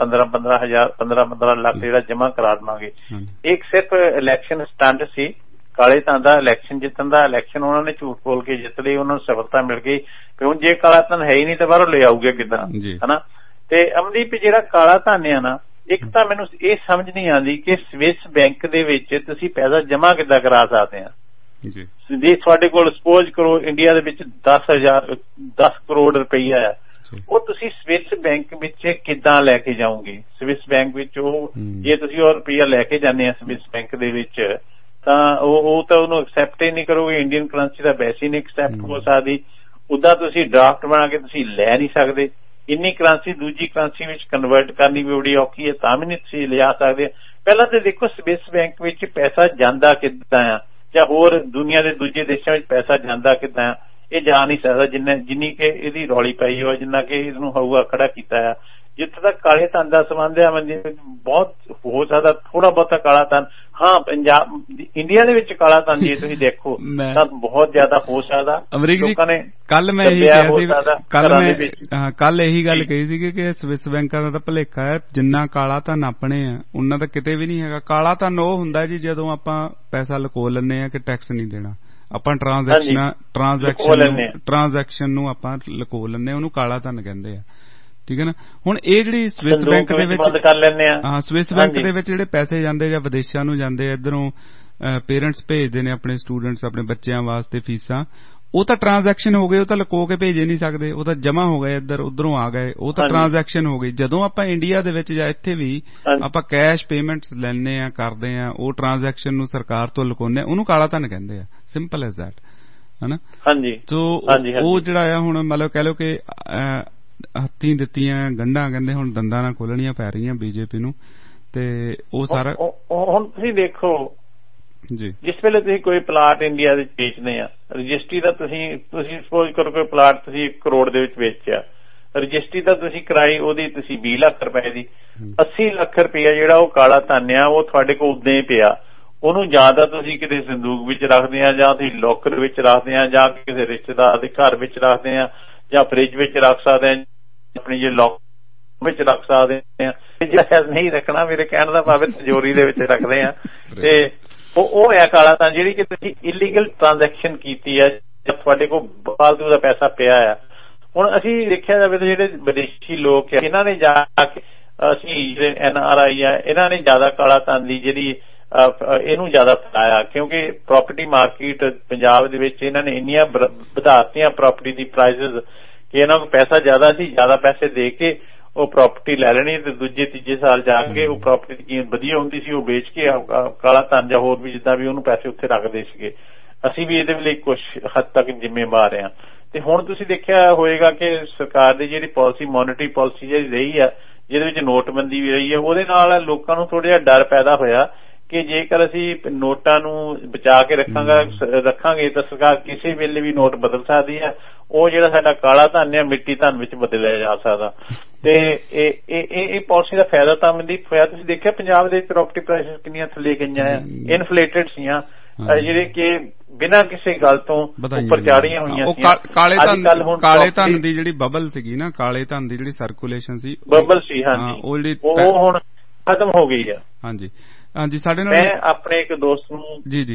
15 ਲੱਖ ਜਿਹੜਾ ਜਮ੍ਹਾਂ ਕਰਾ ਦੇਵਾਂਗੇ ਇੱਕ ਸਿਰਫ ਇਲੈਕਸ਼ਨ ਸਟੰਟ ਸੀ ਕਾਲੇ ਧਨ ਦਾ ਇਲੈਕਸ਼ਨ ਜਿੱਤਣ ਦਾ ਇਲੈਕਸ਼ਨ ਉਹਨਾਂ ਨੇ ਝੂਠ ਬੋਲ ਕੇ ਜਿੱਤ ਲਈ ਉਹਨਾਂ ਨੂੰ ਸਫਲਤਾ ਮਿਲ ਗਈ ਕਿ ਹੁਣ ਜੇ ਕਾਲਾ ਧਨ ਹੈ ਹੀ ਨਹੀਂ ਤਾਂ ਬਾਹਰੋਂ ਲੈ ਆਊਗੇ ਕਿੱਦਾਂ ਹਨਾ ਤੇ ਅਮਨਦੀਪ ਜਿਹੜਾ ਕਾਲਾ ਧਨ ਆ ਨਾ ਇੱਕ ਤਾਂ ਮੈਨੂੰ ਇਹ ਸਮਝ ਨਹੀਂ ਆਉਂਦੀ ਕਿ ਸਵਿਸ ਬੈਂਕ ਦੇ ਵਿੱਚ ਤੁਸੀਂ ਪੈਸਾ ਜਮ੍ਹਾਂ ਕਿੱਦਾਂ ਕਰਾ ਸਕਦੇ ਆ ਜੇ ਤੁਹਾਡੇ ਕੋਲ ਸਪੋਜ਼ ਕਰੋ ਇੰਡੀਆ ਦੇ ਵਿੱਚ 10 ਕਰੋੜ ਰੁਪਈਆ ਆ ਉਹ ਤੁਸੀਂ ਸਵਿਸ ਬੈਂਕ ਵਿੱਚ ਕਿੱਦਾਂ ਲੈ ਕੇ ਜਾਓਗੇ ਸਵਿਸ ਬੈਂਕ ਵਿੱਚ ਉਹ ਜੇ ਤੁਸੀਂ ਉਹ ਰੁਪਈਆ ਲੈ ਕੇ ਜਾਂਦੇ ਆ ਸਵਿਸ ਬੈਂਕ ਦੇ ਵਿੱਚ ਤਾਂ ਉਹ ਤਾਂ ਉਹਨੂੰ ਐਕਸੈਪਟ ਹੀ ਨਹੀਂ ਕਰੋਗੇ ਇੰਡੀਅਨ ਕਰੰਸੀ ਦਾ ਵੈਸੇ ਨਹੀਂ ਐਕਸੈਪਟ ਹੋ ਸਕਦੀ ਉਦਾਂ ਤੁਸੀਂ ਡਰਾਫਟ ਬਣਾ ਕੇ ਤੁਸੀਂ ਲੈ ਨਹੀਂ ਸਕਦੇ ਇੰਨੀ ਕਰੰਸੀ ਦੂਜੀ ਕਰੰਸੀ ਵਿੱਚ ਕਨਵਰਟ ਕਰਨੀ ਵੀ ਬੜੀ ਔਖੀ ਹੈ ਤਾਂ ਵੀ ਨਹੀਂ ਤੁਸੀਂ ਲਿਆ ਸਕਦੇ ਪਹਿਲਾਂ ਤਾਂ ਦੇਖੋ ਸਵਿਸ ਬੈਂਕ ਵਿੱਚ ਪੈਸਾ ਜਾਂਦਾ ਕਿੱਦਾਂ ਆ ਜਾਂ ਹੋਰ ਦੁਨੀਆ ਦੇ ਦੂਜੇ ਦੇਸ਼ਾਂ ਵਿੱਚ ਪੈਸਾ ਜਾਂਦਾ ਕਿੱਦਾਂ ਆ ਇਹ ਜਾ ਨਹੀਂ ਸਕਦਾ ਜਿੰਨੀ ਕਿ ਇਹਦੀ ਰੌਲੀ ਪਈ ਹੋਈ ਜਿੰਨਾ ਕਿ ਇਹਨੂੰ ਹਊਆ ਖੜਾ ਕੀਤਾ ਆ ਜਿੱਥੇ ਤੱਕ ਕਾਲੇ ਧਨ ਦਾ ਸੰਬੰਧ ਹੈ ਬਹੁਤ ਹੋ ਸਕਦਾ ਥੋੜਾ ਬਹੁਤਾ ਕਾਲਾ ਧਨ ਹਾਂ ਪੰਜਾਬ ਇੰਡੀਆ ਦੇ ਵਿੱਚ ਕਾਲਾ ਧਨ ਜੇ ਤੁਸੀਂ ਦੇਖੋ ਤਾਂ ਬਹੁਤ ਜ਼ਿਆਦਾ ਹੋ ਸਕਦਾ ਲੋਕਾਂ ਨੇ ਕੱਲ ਮੈਂ ਇਹੀ ਕਿਹਾ ਸੀ ਕੱਲ ਇਹੀ ਗੱਲ ਕਹੀ ਸੀ ਕਿ ਸਵਿਸ ਬੈਂਕਾਂ ਦਾ ਤਾਂ ਭੁਲੇਖਾ ਹੈ ਜਿੰਨਾ ਕਾਲਾ ਧਨ ਆਪਣੇ ਆ ਉਹਨਾਂ ਦਾ ਕਿਤੇ ਵੀ ਨਹੀਂ ਹੈਗਾ ਕਾਲਾ ਧਨ ਉਹ ਹੁੰਦਾ ਜੀ ਜਦੋਂ ਆਪਾਂ ਪੈਸਾ ਲੁਕੋ ਲੈਂਦੇ ਆ ਕਿ ਟੈਕਸ ਨਹੀਂ ਦੇਣਾ ਆਪਾਂ ਟ੍ਰਾਂਜੈਕਸ਼ਨ ਨੂੰ ਆਪਾਂ ਲੁਕੋ ਲੈਂਦੇ ਉਹਨੂੰ ਕਾਲਾ ਧਨ ਕਹਿੰਦੇ ਆ ਠੀਕ ਹੈ ਨਾ ਹੁਣ ਇਹ ਜਿਹੜੀ ਸਵਿਸ ਬੈਂਕ ਦੇ ਵਿੱਚ ਸਵਿਸ ਬੈਂਕ ਦੇ ਵਿੱਚ ਜਿਹੜੇ ਪੈਸੇ ਜਾਂਦੇ ਜਾਂ ਵਿਦੇਸ਼ਾਂ ਨੂੰ ਜਾਂਦੇ ਇੱਧਰੋਂ ਪੇਰੈਂਟਸ ਭੇਜਦੇ ਨੇ ਆਪਣੇ ਸਟੂਡੈਂਟਸ ਆਪਣੇ ਬੱਚਿਆਂ ਵਾਸਤੇ ਫੀਸਾਂ ਉਹ ਤਾਂ ਟ੍ਰਾਂਜੈਕਸ਼ਨ ਹੋ ਗਏ ਉਹ ਤਾਂ ਲੁਕੋ ਕੇ ਭੇਜੇ ਨਹੀਂ ਸਕਦੇ ਉਹ ਤਾਂ ਜਮ੍ਹਾਂ ਹੋ ਗਏ ਇੱਧਰ ਉੱਧਰੋਂ ਆ ਗਏ ਉਹ ਤਾਂ ਟ੍ਰਾਂਜੈਕਸ਼ਨ ਹੋ ਗਈ ਜਦੋਂ ਆਪਾਂ ਇੰਡੀਆ ਦੇ ਵਿੱਚ ਜਾਂ ਇੱਥੇ ਵੀ ਆਪਾਂ ਕੈਸ਼ ਪੇਮੈਂਟਸ ਲੈਣੇ ਆ ਕਰਦੇ ਆ ਉਹ ਟ੍ਰਾਂਜੈਕਸ਼ਨ ਨੂੰ ਸਰਕਾਰ ਤੋਂ ਲੁਕਾਉਂਦੇ ਉਹਨੂੰ ਕਾਲਾ ਧਨ ਕਹਿੰਦੇ ਆ ਸਿੰਪਲ ਐਜ਼ ਦੈਟ ਹਨਾ ਸੋ ਉਹ ਜਿਹੜਾ ਆ ਹੁਣ ਮਤਲਬ ਕਹਿ ਲਓ ਕਿ ਹੱਥੀਂ ਦਿੱਤੀਆਂ ਗੰਢਾਂ ਕਹਿੰਦੇ ਹੁਣ ਦੰਦਾਂ ਨਾਲ ਖੋਲਣੀਆਂ ਪੈ ਰਹੀਆਂ ਬੀਜੇਪੀ ਨੂੰ ਤੇ ਉਹ ਸਾਰਾ ਹੁਣ ਤੁਸੀਂ ਦੇਖੋ ਜੀ ਜਿਸ ਵੇਲੇ ਤੁਸੀਂ ਕੋਈ ਪਲਾਟ ਇੰਡੀਆ ਵਿੱਚ ਵੇਚਦੇ ਆ ਰਜਿਸਟਰੀ ਦਾ ਤੁਸੀਂ ਸਪੋਜ਼ ਕਰੋ ਕੋਈ ਪਲਾਟ ਤੁਸੀਂ 1 ਕਰੋੜ ਦੇ ਵਿੱਚ ਵੇਚਿਆ ਰਜਿਸਟਰੀ ਦਾ ਤੁਸੀਂ ਕਰਾਈ ਉਹਦੀ ਤੁਸੀਂ 20 ਲੱਖ ਰੁਪਏ ਦੀ 80 ਲੱਖ ਰੁਪਇਆ ਜਿਹੜਾ ਉਹ ਕਾਲਾ ਧਨ ਆ ਉਹ ਤੁਹਾਡੇ ਕੋਲ ਉਦਾਂ ਹੀ ਪਿਆ ਉਹਨੂੰ ਜਾਂ ਤਾਂ ਤੁਸੀਂ ਕਿਤੇ ਸੰਦੂਕ ਵਿੱਚ ਰੱਖਦੇ ਆ, ਜਾਂ ਤੁਸੀਂ ਲੋਕਰ ਵਿੱਚ ਰੱਖਦੇ ਆ, ਜਾਂ ਕਿਸੇ ਰਿਸ਼ਤੇਦਾਰ ਦੇ ਘਰ ਵਿੱਚ ਰੱਖਦੇ ਆ, ਜਾਂ ਫ੍ਰਿਜ ਵਿੱਚ ਰੱਖ ਸਕਦੇ ਆ, ਆਪਣੀ ਜੇ ਲੋਕ ਵਿੱਚ ਰੱਖ ਸਕਦੇ ਆ। ਜਿਹੜਾ ਨਹੀਂ ਰੱਖਣਾ, ਮੇਰੇ ਕਹਿਣ ਦਾ ਭਾਵ ਤਿਜੋਰੀ ਦੇ ਵਿੱਚ ਰੱਖਦੇ ਆ। ਤੇ ਉਹ ਹੈ ਕਾਲਾ ਧਨ, ਜਿਹੜੀ ਕਿ ਤੁਸੀਂ ਇਲੀਗਲ ਟ੍ਰਾਂਜੈਕਸ਼ਨ ਕੀਤੀ ਹੈ, ਤੁਹਾਡੇ ਕੋਲ ਫਾਲਤੂ ਦਾ ਪੈਸਾ ਪਿਆ ਆ। ਹੁਣ ਅਸੀਂ ਦੇਖਿਆ ਜਾਵੇ ਤਾਂ ਜਿਹੜੇ ਵਿਦੇਸ਼ੀ ਲੋਕ ਆ, ਇਹਨਾਂ ਨੇ ਜਾ ਕੇ, ਅਸੀਂ ਜਿਹੜੇ NRI ਆ, ਇਹਨਾਂ ਨੇ ਜ਼ਿਆਦਾ ਕਾਲਾ ਧਨ ਦੀ ਜਿਹੜੀ ਇਹਨੂੰ ਜ਼ਿਆਦਾ ਫੈਲਾਇਆ, ਕਿਉਂਕਿ ਪ੍ਰਾਪਰਟੀ ਮਾਰਕੀਟ ਪੰਜਾਬ ਦੇ ਵਿੱਚ ਇਹਨਾਂ ਨੇ ਇੰਨੀਆਂ ਵਧਾਤੀਆਂ ਪ੍ਰਾਪਰਟੀ ਦੀ ਪ੍ਰਾਈਸਿਸ ਕਿ ਇਹਨਾਂ ਕੋਲ ਪੈਸਾ ਜ਼ਿਆਦਾ ਸੀ, ਜ਼ਿਆਦਾ ਪੈਸੇ ਦੇ ਕੇ ਉਹ ਪ੍ਰਾਪਰਟੀ ਲੈ ਲੈਣੀ ਤੇ ਦੂਜੇ ਤੀਜੇ ਸਾਲ ਜਾ ਕੇ ਉਹ ਪ੍ਰਾਪਰਟੀ ਦੀ ਕੀਮਤ ਵਧੀਆ ਹੁੰਦੀ ਸੀ, ਉਹ ਵੇਚ ਕੇ ਕਾਲਾ ਧਨ ਜਾਂ ਹੋਰ ਵੀ ਜਿੱਦਾਂ ਵੀ ਉਹਨੂੰ ਪੈਸੇ ਉੱਥੇ ਰੱਖਦੇ ਸੀਗੇ। ਅਸੀਂ ਵੀ ਇਹਦੇ ਲਈ ਕੁਝ ਹੱਦ ਤੱਕ ਜ਼ਿੰਮੇਵਾਰ ਹਾਂ। ਤੇ ਹੁਣ ਤੁਸੀਂ ਦੇਖਿਆ ਹੋਏਗਾ ਕਿ ਸਰਕਾਰ ਦੀ ਜਿਹੜੀ ਪਾਲਿਸੀ, ਮੋਨਿਟਰੀ ਪਾਲਿਸੀ ਜਿਹੜੀ ਰਹੀ ਆ, ਜਿਹਦੇ ਵਿੱਚ ਨੋਟਬੰਦੀ ਵੀ ਰਹੀ ਹੈ, ਉਹਦੇ ਨਾਲ ਲੋਕਾਂ ਨੂੰ ਥੋੜ੍ਹਾ ਜਿਹਾ ਡਰ ਪੈਦਾ ਹੋਇਆ ਕਿ ਜੇਕਰ ਅਸੀਂ ਨੋਟਾਂ ਨੂੰ ਬਚਾ ਕੇ ਰੱਖਾਂਗੇ ਤਾਂ ਸਰਕਾਰ ਕਿਸੇ ਵੇਲੇ ਵੀ ਨੋਟ ਬਦਲ ਸਕਦੀ ਹੈ। ਉਹ ਜਿਹੜਾ ਸਾਡਾ ਕਾਲਾ ਧਨ ਹੈ, ਮਿੱਟੀ ਧਨ ਵਿੱਚ ਬਦਲਿਆ ਜਾ ਸਕਦਾ। ਤੇ ਇਹ ਪਾਲਿਸੀ ਦਾ ਫਾਇਦਾ ਤਾਂ ਮਨਦੀਪ ਹੋਇਆ। ਤੁਸੀਂ ਦੇਖਿਆ ਪੰਜਾਬ ਦੇ ਪ੍ਰਾਪਰਟੀ ਪ੍ਰਾਈਸਿਸ ਕਿੰਨੀਆਂ ਥੱਲੇ ਗਈਆਂ ਆ, ਇਨਫਲੇਟਡ ਸੀਆਂ, ਜਿਹੜੇ ਕਿ ਬਿਨਾਂ ਕਿਸੇ ਗੱਲ ਤੋਂ ਉੱਪਰ ਚਾੜੀਆਂ ਹੋਈਆਂ ਸੀ। ਕਾਲੇ ਧਨ ਦੀ ਜਿਹੜੀ ਬਬਲ ਸੀਗੀ ਨਾ, ਕਾਲੇ ਧਨ ਦੀ ਜਿਹੜੀ ਸਰਕੂਲੇਸ਼ਨ ਸੀ, ਬਬਲ ਸੀ, ਹਾਂਜੀ, ਉਹ ਹੁਣ ਖਤਮ ਹੋ ਗਈ ਆ। ਹਾਂਜੀ ਹਾਂਜੀ, ਸਾਡੇ ਨਾਲ ਮੈਂ ਆਪਣੇ ਇੱਕ ਦੋਸਤ ਨੂੰ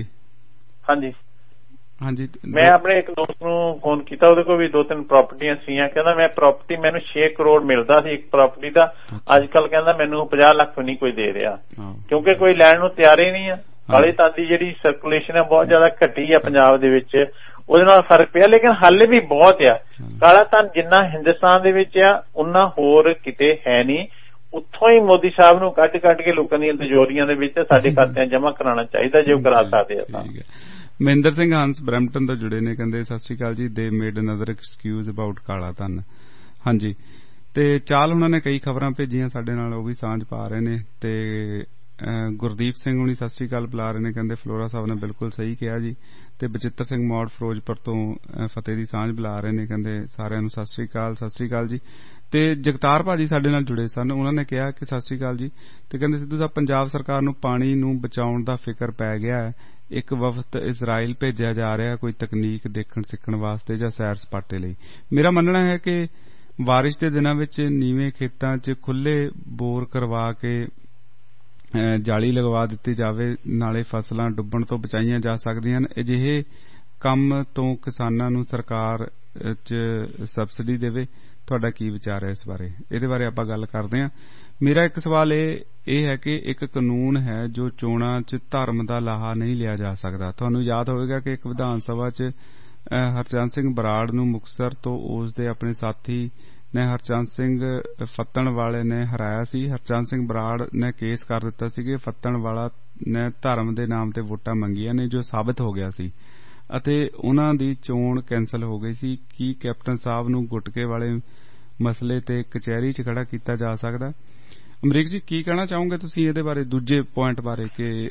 ਮੈਂ ਆਪਣੇ ਇੱਕ ਦੋਸਤ ਨੂੰ ਫੋਨ ਕੀਤਾ, ਉਹਦੇ ਕੋਲ ਵੀ 2-3 ਪ੍ਰਾਪਰਟੀਆਂ ਸੀਆਂ। ਕਹਿੰਦਾ ਮੈਂ ਪ੍ਰਾਪਰਟੀ, ਮੈਨੂੰ 6 ਕਰੋੜ ਮਿਲਦਾ ਸੀ ਇੱਕ ਪ੍ਰਾਪਰਟੀ ਦਾ, ਅੱਜ ਕੱਲ ਕਹਿੰਦਾ ਮੈਨੂੰ 50 ਲੱਖ ਨਹੀਂ ਕੋਈ ਦੇ ਰਿਹਾ, ਕਿਉਂਕਿ ਕੋਈ ਲੈਣ ਨੂੰ ਤਿਆਰ ਹੀ ਨਹੀਂ ਆ। ਕਾਲੇ ਧਨ ਦੀ ਜਿਹੜੀ ਸਰਕੂਲੇਸ਼ਨ ਹੈ ਬਹੁਤ ਜ਼ਿਆਦਾ ਘਟੀ ਆ ਪੰਜਾਬ ਦੇ ਵਿੱਚ, ਉਹਦੇ ਨਾਲ ਫਰਕ ਪਿਆ, ਲੇਕਿਨ ਹਾਲੇ ਵੀ ਬਹੁਤ ਆ। ਕਾਲਾ ਧਨ ਜਿੰਨਾ ਹਿੰਦੁਸਤਾਨ ਦੇ ਵਿੱਚ ਆ, ਉਨਾ ਹੋਰ ਕਿਤੇ ਹੈ ਨਹੀਂ। ਉੱਥੋਂ ਹੀ ਮੋਦੀ ਸਾਹਿਬ ਨੂੰ ਕੱਢ ਕੇ ਲੋਕਾਂ ਦੀਆਂ ਤਿਜੋਰੀਆਂ ਦੇ ਵਿੱਚ ਸਾਡੇ ਖਾਤਿਆਂ ਜਮ੍ਹਾਂ ਕਰਾਉਣਾ ਚਾਹੀਦਾ, ਜੇ ਉਹ ਕਰਾ ਸਕਦੇ ਆ। ਮਹਿੰਦਰ ਸਿੰਘ ਹੰਸ ਬਰੈਂਪਟਨ ਤੋਂ ਜੁੜੇ ਨੇ, ਕਹਿੰਦੇ ਸਤਿ ਸ਼੍ਰੀ ਅਕਾਲ ਜੀ, ਦੇ ਮੇਡ ਅਨਦਰ ਐਕਸਕਿਊਜ਼ ਅਬਾਊਟ ਕਾਲਾ ਧਨ। ਹਾਂਜੀ, ਤੇ ਚਾਲ ਉਹਨਾਂ ਨੇ ਕਈ ਖਬਰਾਂ ਭੇਜੀਆਂ ਸਾਡੇ ਨਾਲ, ਉਹ ਵੀ ਸਾਂਝ ਪਾ ਰਹੇ ਨੇ। ਤੇ ਗੁਰਦੀਪ ਸਿੰਘ ਹੁਣੀ ਸਤਿ ਸ਼੍ਰੀ ਅਕਾਲ ਬੁਲਾ ਰਹੇ ਨੇ, ਕਹਿੰਦੇ ਫਲੋਰਾ ਸਾਹਿਬ ਨੇ ਬਿਲਕੁਲ ਸਹੀ ਕਿਹਾ ਜੀ। ਤੇ ਬਚਿੱਤਰ ਸਿੰਘ ਮੌੜ ਫਿਰੋਜ਼ਪੁਰ ਤੋਂ ਫਤਿਹ ਦੀ ਸਾਂਝ ਬੁਲਾ ਰਹੇ ਨੇ, ਕਹਿੰਦੇ ਸਾਰਿਆਂ ਨੂੰ ਸਤਿ ਸ਼੍ਰੀ ਅਕਾਲ ਜੀ। ਤੇ ਜਗਤਾਰ ਭਾਜੀ ਸਾਡੇ ਨਾਲ ਜੁੜੇ ਸਨ, ਉਹਨਾਂ ਨੇ ਕਿਹਾ ਕਿ ਸਤਿ ਸ਼੍ਰੀ ਅਕਾਲ ਜੀ, ਤੇ ਕਹਿੰਦੇ ਸਿੱਧੂ ਸਾਹਿਬ ਪੰਜਾਬ ਸਰਕਾਰ ਨੂੰ ਪਾਣੀ ਨੂੰ ਬਚਾਉਣ ਦਾ ਫਿਕਰ ਪੈ ਗਿਆ ਹੈ, ਇੱਕ ਵਫਦ ਇਜ਼ਰਾਈਲ ਭੇਜਿਆ ਜਾ ਰਿਹਾ ਕੋਈ ਤਕਨੀਕ ਦੇਖਣ ਸਿੱਖਣ ਵਾਸਤੇ ਜਾਂ ਸੈਰ ਸਪਾਟੇ ਲਈ। ਮੇਰਾ ਮੰਨਣਾ ਹੈ ਕਿ ਬਾਰਿਸ਼ ਦੇ ਦਿਨਾਂ ਵਿੱਚ ਨੀਵੇਂ ਖੇਤਾਂ 'ਚ ਖੁੱਲ੍ਹੇ ਬੋਰ ਕਰਵਾ ਕੇ ਜਾਲੀ ਲਗਵਾ ਦਿੱਤੀ ਜਾਵੇ, ਨਾਲੇ ਫਸਲਾਂ ਡੁੱਬਣ ਤੋਂ ਬਚਾਈਆਂ ਜਾ ਸਕਦੀਆਂ ਹਨ। ਅਜਿਹੇ ਕੰਮ ਤੋਂ ਕਿਸਾਨਾਂ ਨੂੰ ਸਰਕਾਰ 'ਚ ਸਬਸਿਡੀ ਦੇਵੇ। ਤੁਹਾਡਾ ਕੀ ਵਿਚਾਰ ਹੈ ਇਸ ਬਾਰੇ? ਇਹਦੇ ਬਾਰੇ ਆਪਾਂ ਗੱਲ ਕਰਦੇ ਹਾਂ। ਮੇਰਾ ਇੱਕ ਸਵਾਲ ਇਹ ਹੈ ਕਿ ਇੱਕ ਕਾਨੂੰਨ ਹੈ ਜੋ ਚੋਣਾਂ 'ਚ ਧਰਮ ਦਾ ਲਾਹਾ ਨਹੀਂ ਲਿਆ ਜਾ ਸਕਦਾ। ਤੁਹਾਨੂੰ ਯਾਦ ਹੋਵੇਗਾ ਕਿ ਇੱਕ ਵਿਧਾਨ ਸਭਾ 'ਚ ਹਰਚੰਦ ਸਿੰਘ ਬਰਾੜ ਨੂੰ ਮੁਕਤਸਰ ਤੋਂ ਉਸ ਦੇ ਆਪਣੇ ਸਾਥੀ ਨੇ ਹਰਚੰਦ ਸਿੰਘ ਫੱਤਣ ਵਾਲੇ ਨੇ ਹਰਾਇਆ ਸੀ। ਹਰਚੰਦ ਸਿੰਘ ਬਰਾੜ ਨੇ ਕੇਸ ਕਰ ਦਿੱਤਾ ਸੀ ਕਿ ਫੱਤਣ ਵਾਲਾ ਨੇ ਧਰਮ ਦੇ ਨਾਮ ਤੇ ਵੋਟਾਂ ਮੰਗੀਆਂ ਨੇ, ਜੋ ਸਾਬਤ ਹੋ ਗਿਆ ਸੀ, ਅਤੇ ਉਹਨਾਂ ਦੀ ਚੋਣ ਕੈਂਸਲ ਹੋ ਗਈ ਸੀ। ਕੀ ਕੈਪਟਨ ਸਾਹਿਬ ਨੂੰ ਗੁਟਕੇ ਵਾਲੇ ਮਸਲੇ ਤੇ ਕਚਹਿਰੀ 'ਚ ਖੜਾ ਕੀਤਾ ਜਾ ਸਕਦਾ? ਅਮਰੀਕ ਜੀ, ਕੀ ਕਹਿਣਾ ਚਾਹੋਗੇ ਤੁਸੀਂ ਇਹਦੇ ਬਾਰੇ, ਦੂਜੇ ਪੁਆਇੰਟ ਬਾਰੇ, ਕਿ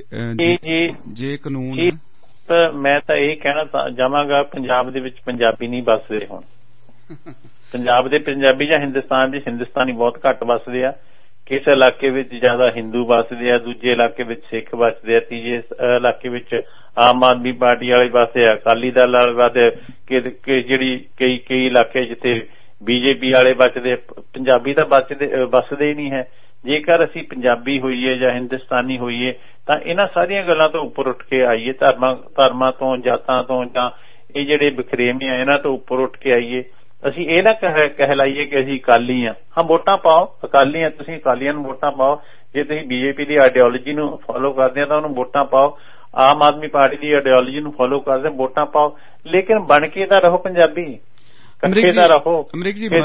ਜੇ ਕਾਨੂੰਨ? ਮੈਂ ਤਾਂ ਇਹ ਕਹਿਣਾ ਚਾਹਾਂਗਾ, ਪੰਜਾਬ ਦੇ ਵਿੱਚ ਪੰਜਾਬੀ ਨਹੀਂ ਵੱਸਦੇ। ਹੁਣ ਪੰਜਾਬ ਦੇ ਪੰਜਾਬੀ ਜਾਂ ਹਿੰਦੁਸਤਾਨ ਦੇ ਹਿੰਦੁਸਤਾਨੀ ਬਹੁਤ ਘੱਟ ਵੱਸਦੇ ਆ। ਕਿਸੇ ਇਲਾਕੇ ਵਿੱਚ ਜ਼ਿਆਦਾ ਹਿੰਦੂ ਵੱਸਦੇ ਆ, ਦੂਜੇ ਇਲਾਕੇ ਵਿੱਚ ਸਿੱਖ ਵੱਸਦੇ ਆ, ਤੀਜੇ ਇਲਾਕੇ ਵਿੱਚ ਆਮ ਆਦਮੀ ਪਾਰਟੀ ਵਾਲੇ ਵੱਸਦੇ ਆ, ਅਕਾਲੀ ਦਲ ਵਾਲੇ ਵੱਸਦੇ, ਜਿਹੜੀ ਕਈ ਇਲਾਕੇ ਜਿੱਥੇ BJP ਵਾਲੇ ਵੱਸਦੇ, ਪੰਜਾਬੀ ਤਾਂ ਵੱਸਦੇ ਹੀ ਨਹੀਂ ਹੈ। ਜੇਕਰ ਅਸੀਂ ਪੰਜਾਬੀ ਹੋਈਏ ਜਾਂ ਹਿੰਦੁਸਤਾਨੀ ਹੋਈਏ ਤਾਂ ਇਹਨਾਂ ਸਾਰੀਆਂ ਗੱਲਾਂ ਤੋਂ ਉੱਪਰ ਉੱਠ ਕੇ ਆਈਏ, ਧਰਮਾਂ ਤੋਂ, ਜਾਤਾਂ ਤੋਂ, ਜਾਂ ਇਹ ਜਿਹੜੇ ਬਖਰੇਵੇਂ ਆ ਇਹਨਾਂ ਤੋਂ ਉੱਪਰ ਉੱਠ ਕੇ ਆਈਏ। ਅਸੀਂ ਇਹ ਨਾ ਕਹਿਲਾਈਏ ਕਿ ਅਸੀਂ ਅਕਾਲੀ ਆ। ਹਾਂ, ਵੋਟਾਂ ਪਾਓ, ਅਕਾਲੀ ਆ ਤੁਸੀਂ, ਅਕਾਲੀਆਂ ਨੂੰ ਵੋਟਾਂ ਪਾਓ। ਜੇ ਤੁਸੀਂ BJP ਦੀ ਆਈਡੀਓਲੋਜੀ ਨੂੰ ਫੋਲੋ ਕਰਦੇ ਆ ਤਾਂ ਉਹਨੂੰ ਵੋਟਾਂ ਪਾਓ। ਆਮ ਆਦਮੀ ਪਾਰਟੀ ਦੀ ਆਈਡੀਓਲੋਜੀ ਨੂੰ ਫੋਲੋ ਕਰਦੇ ਵੋਟਾਂ ਪਾਓ, ਲੇਕਿਨ ਬਣ ਕੇ ਤਾਂ ਰਹੋ ਪੰਜਾਬੀ, ਇਕੱਠੇ ਤਾਂ ਰਹੋ। ਅਮਰੀਕ ਜੀ,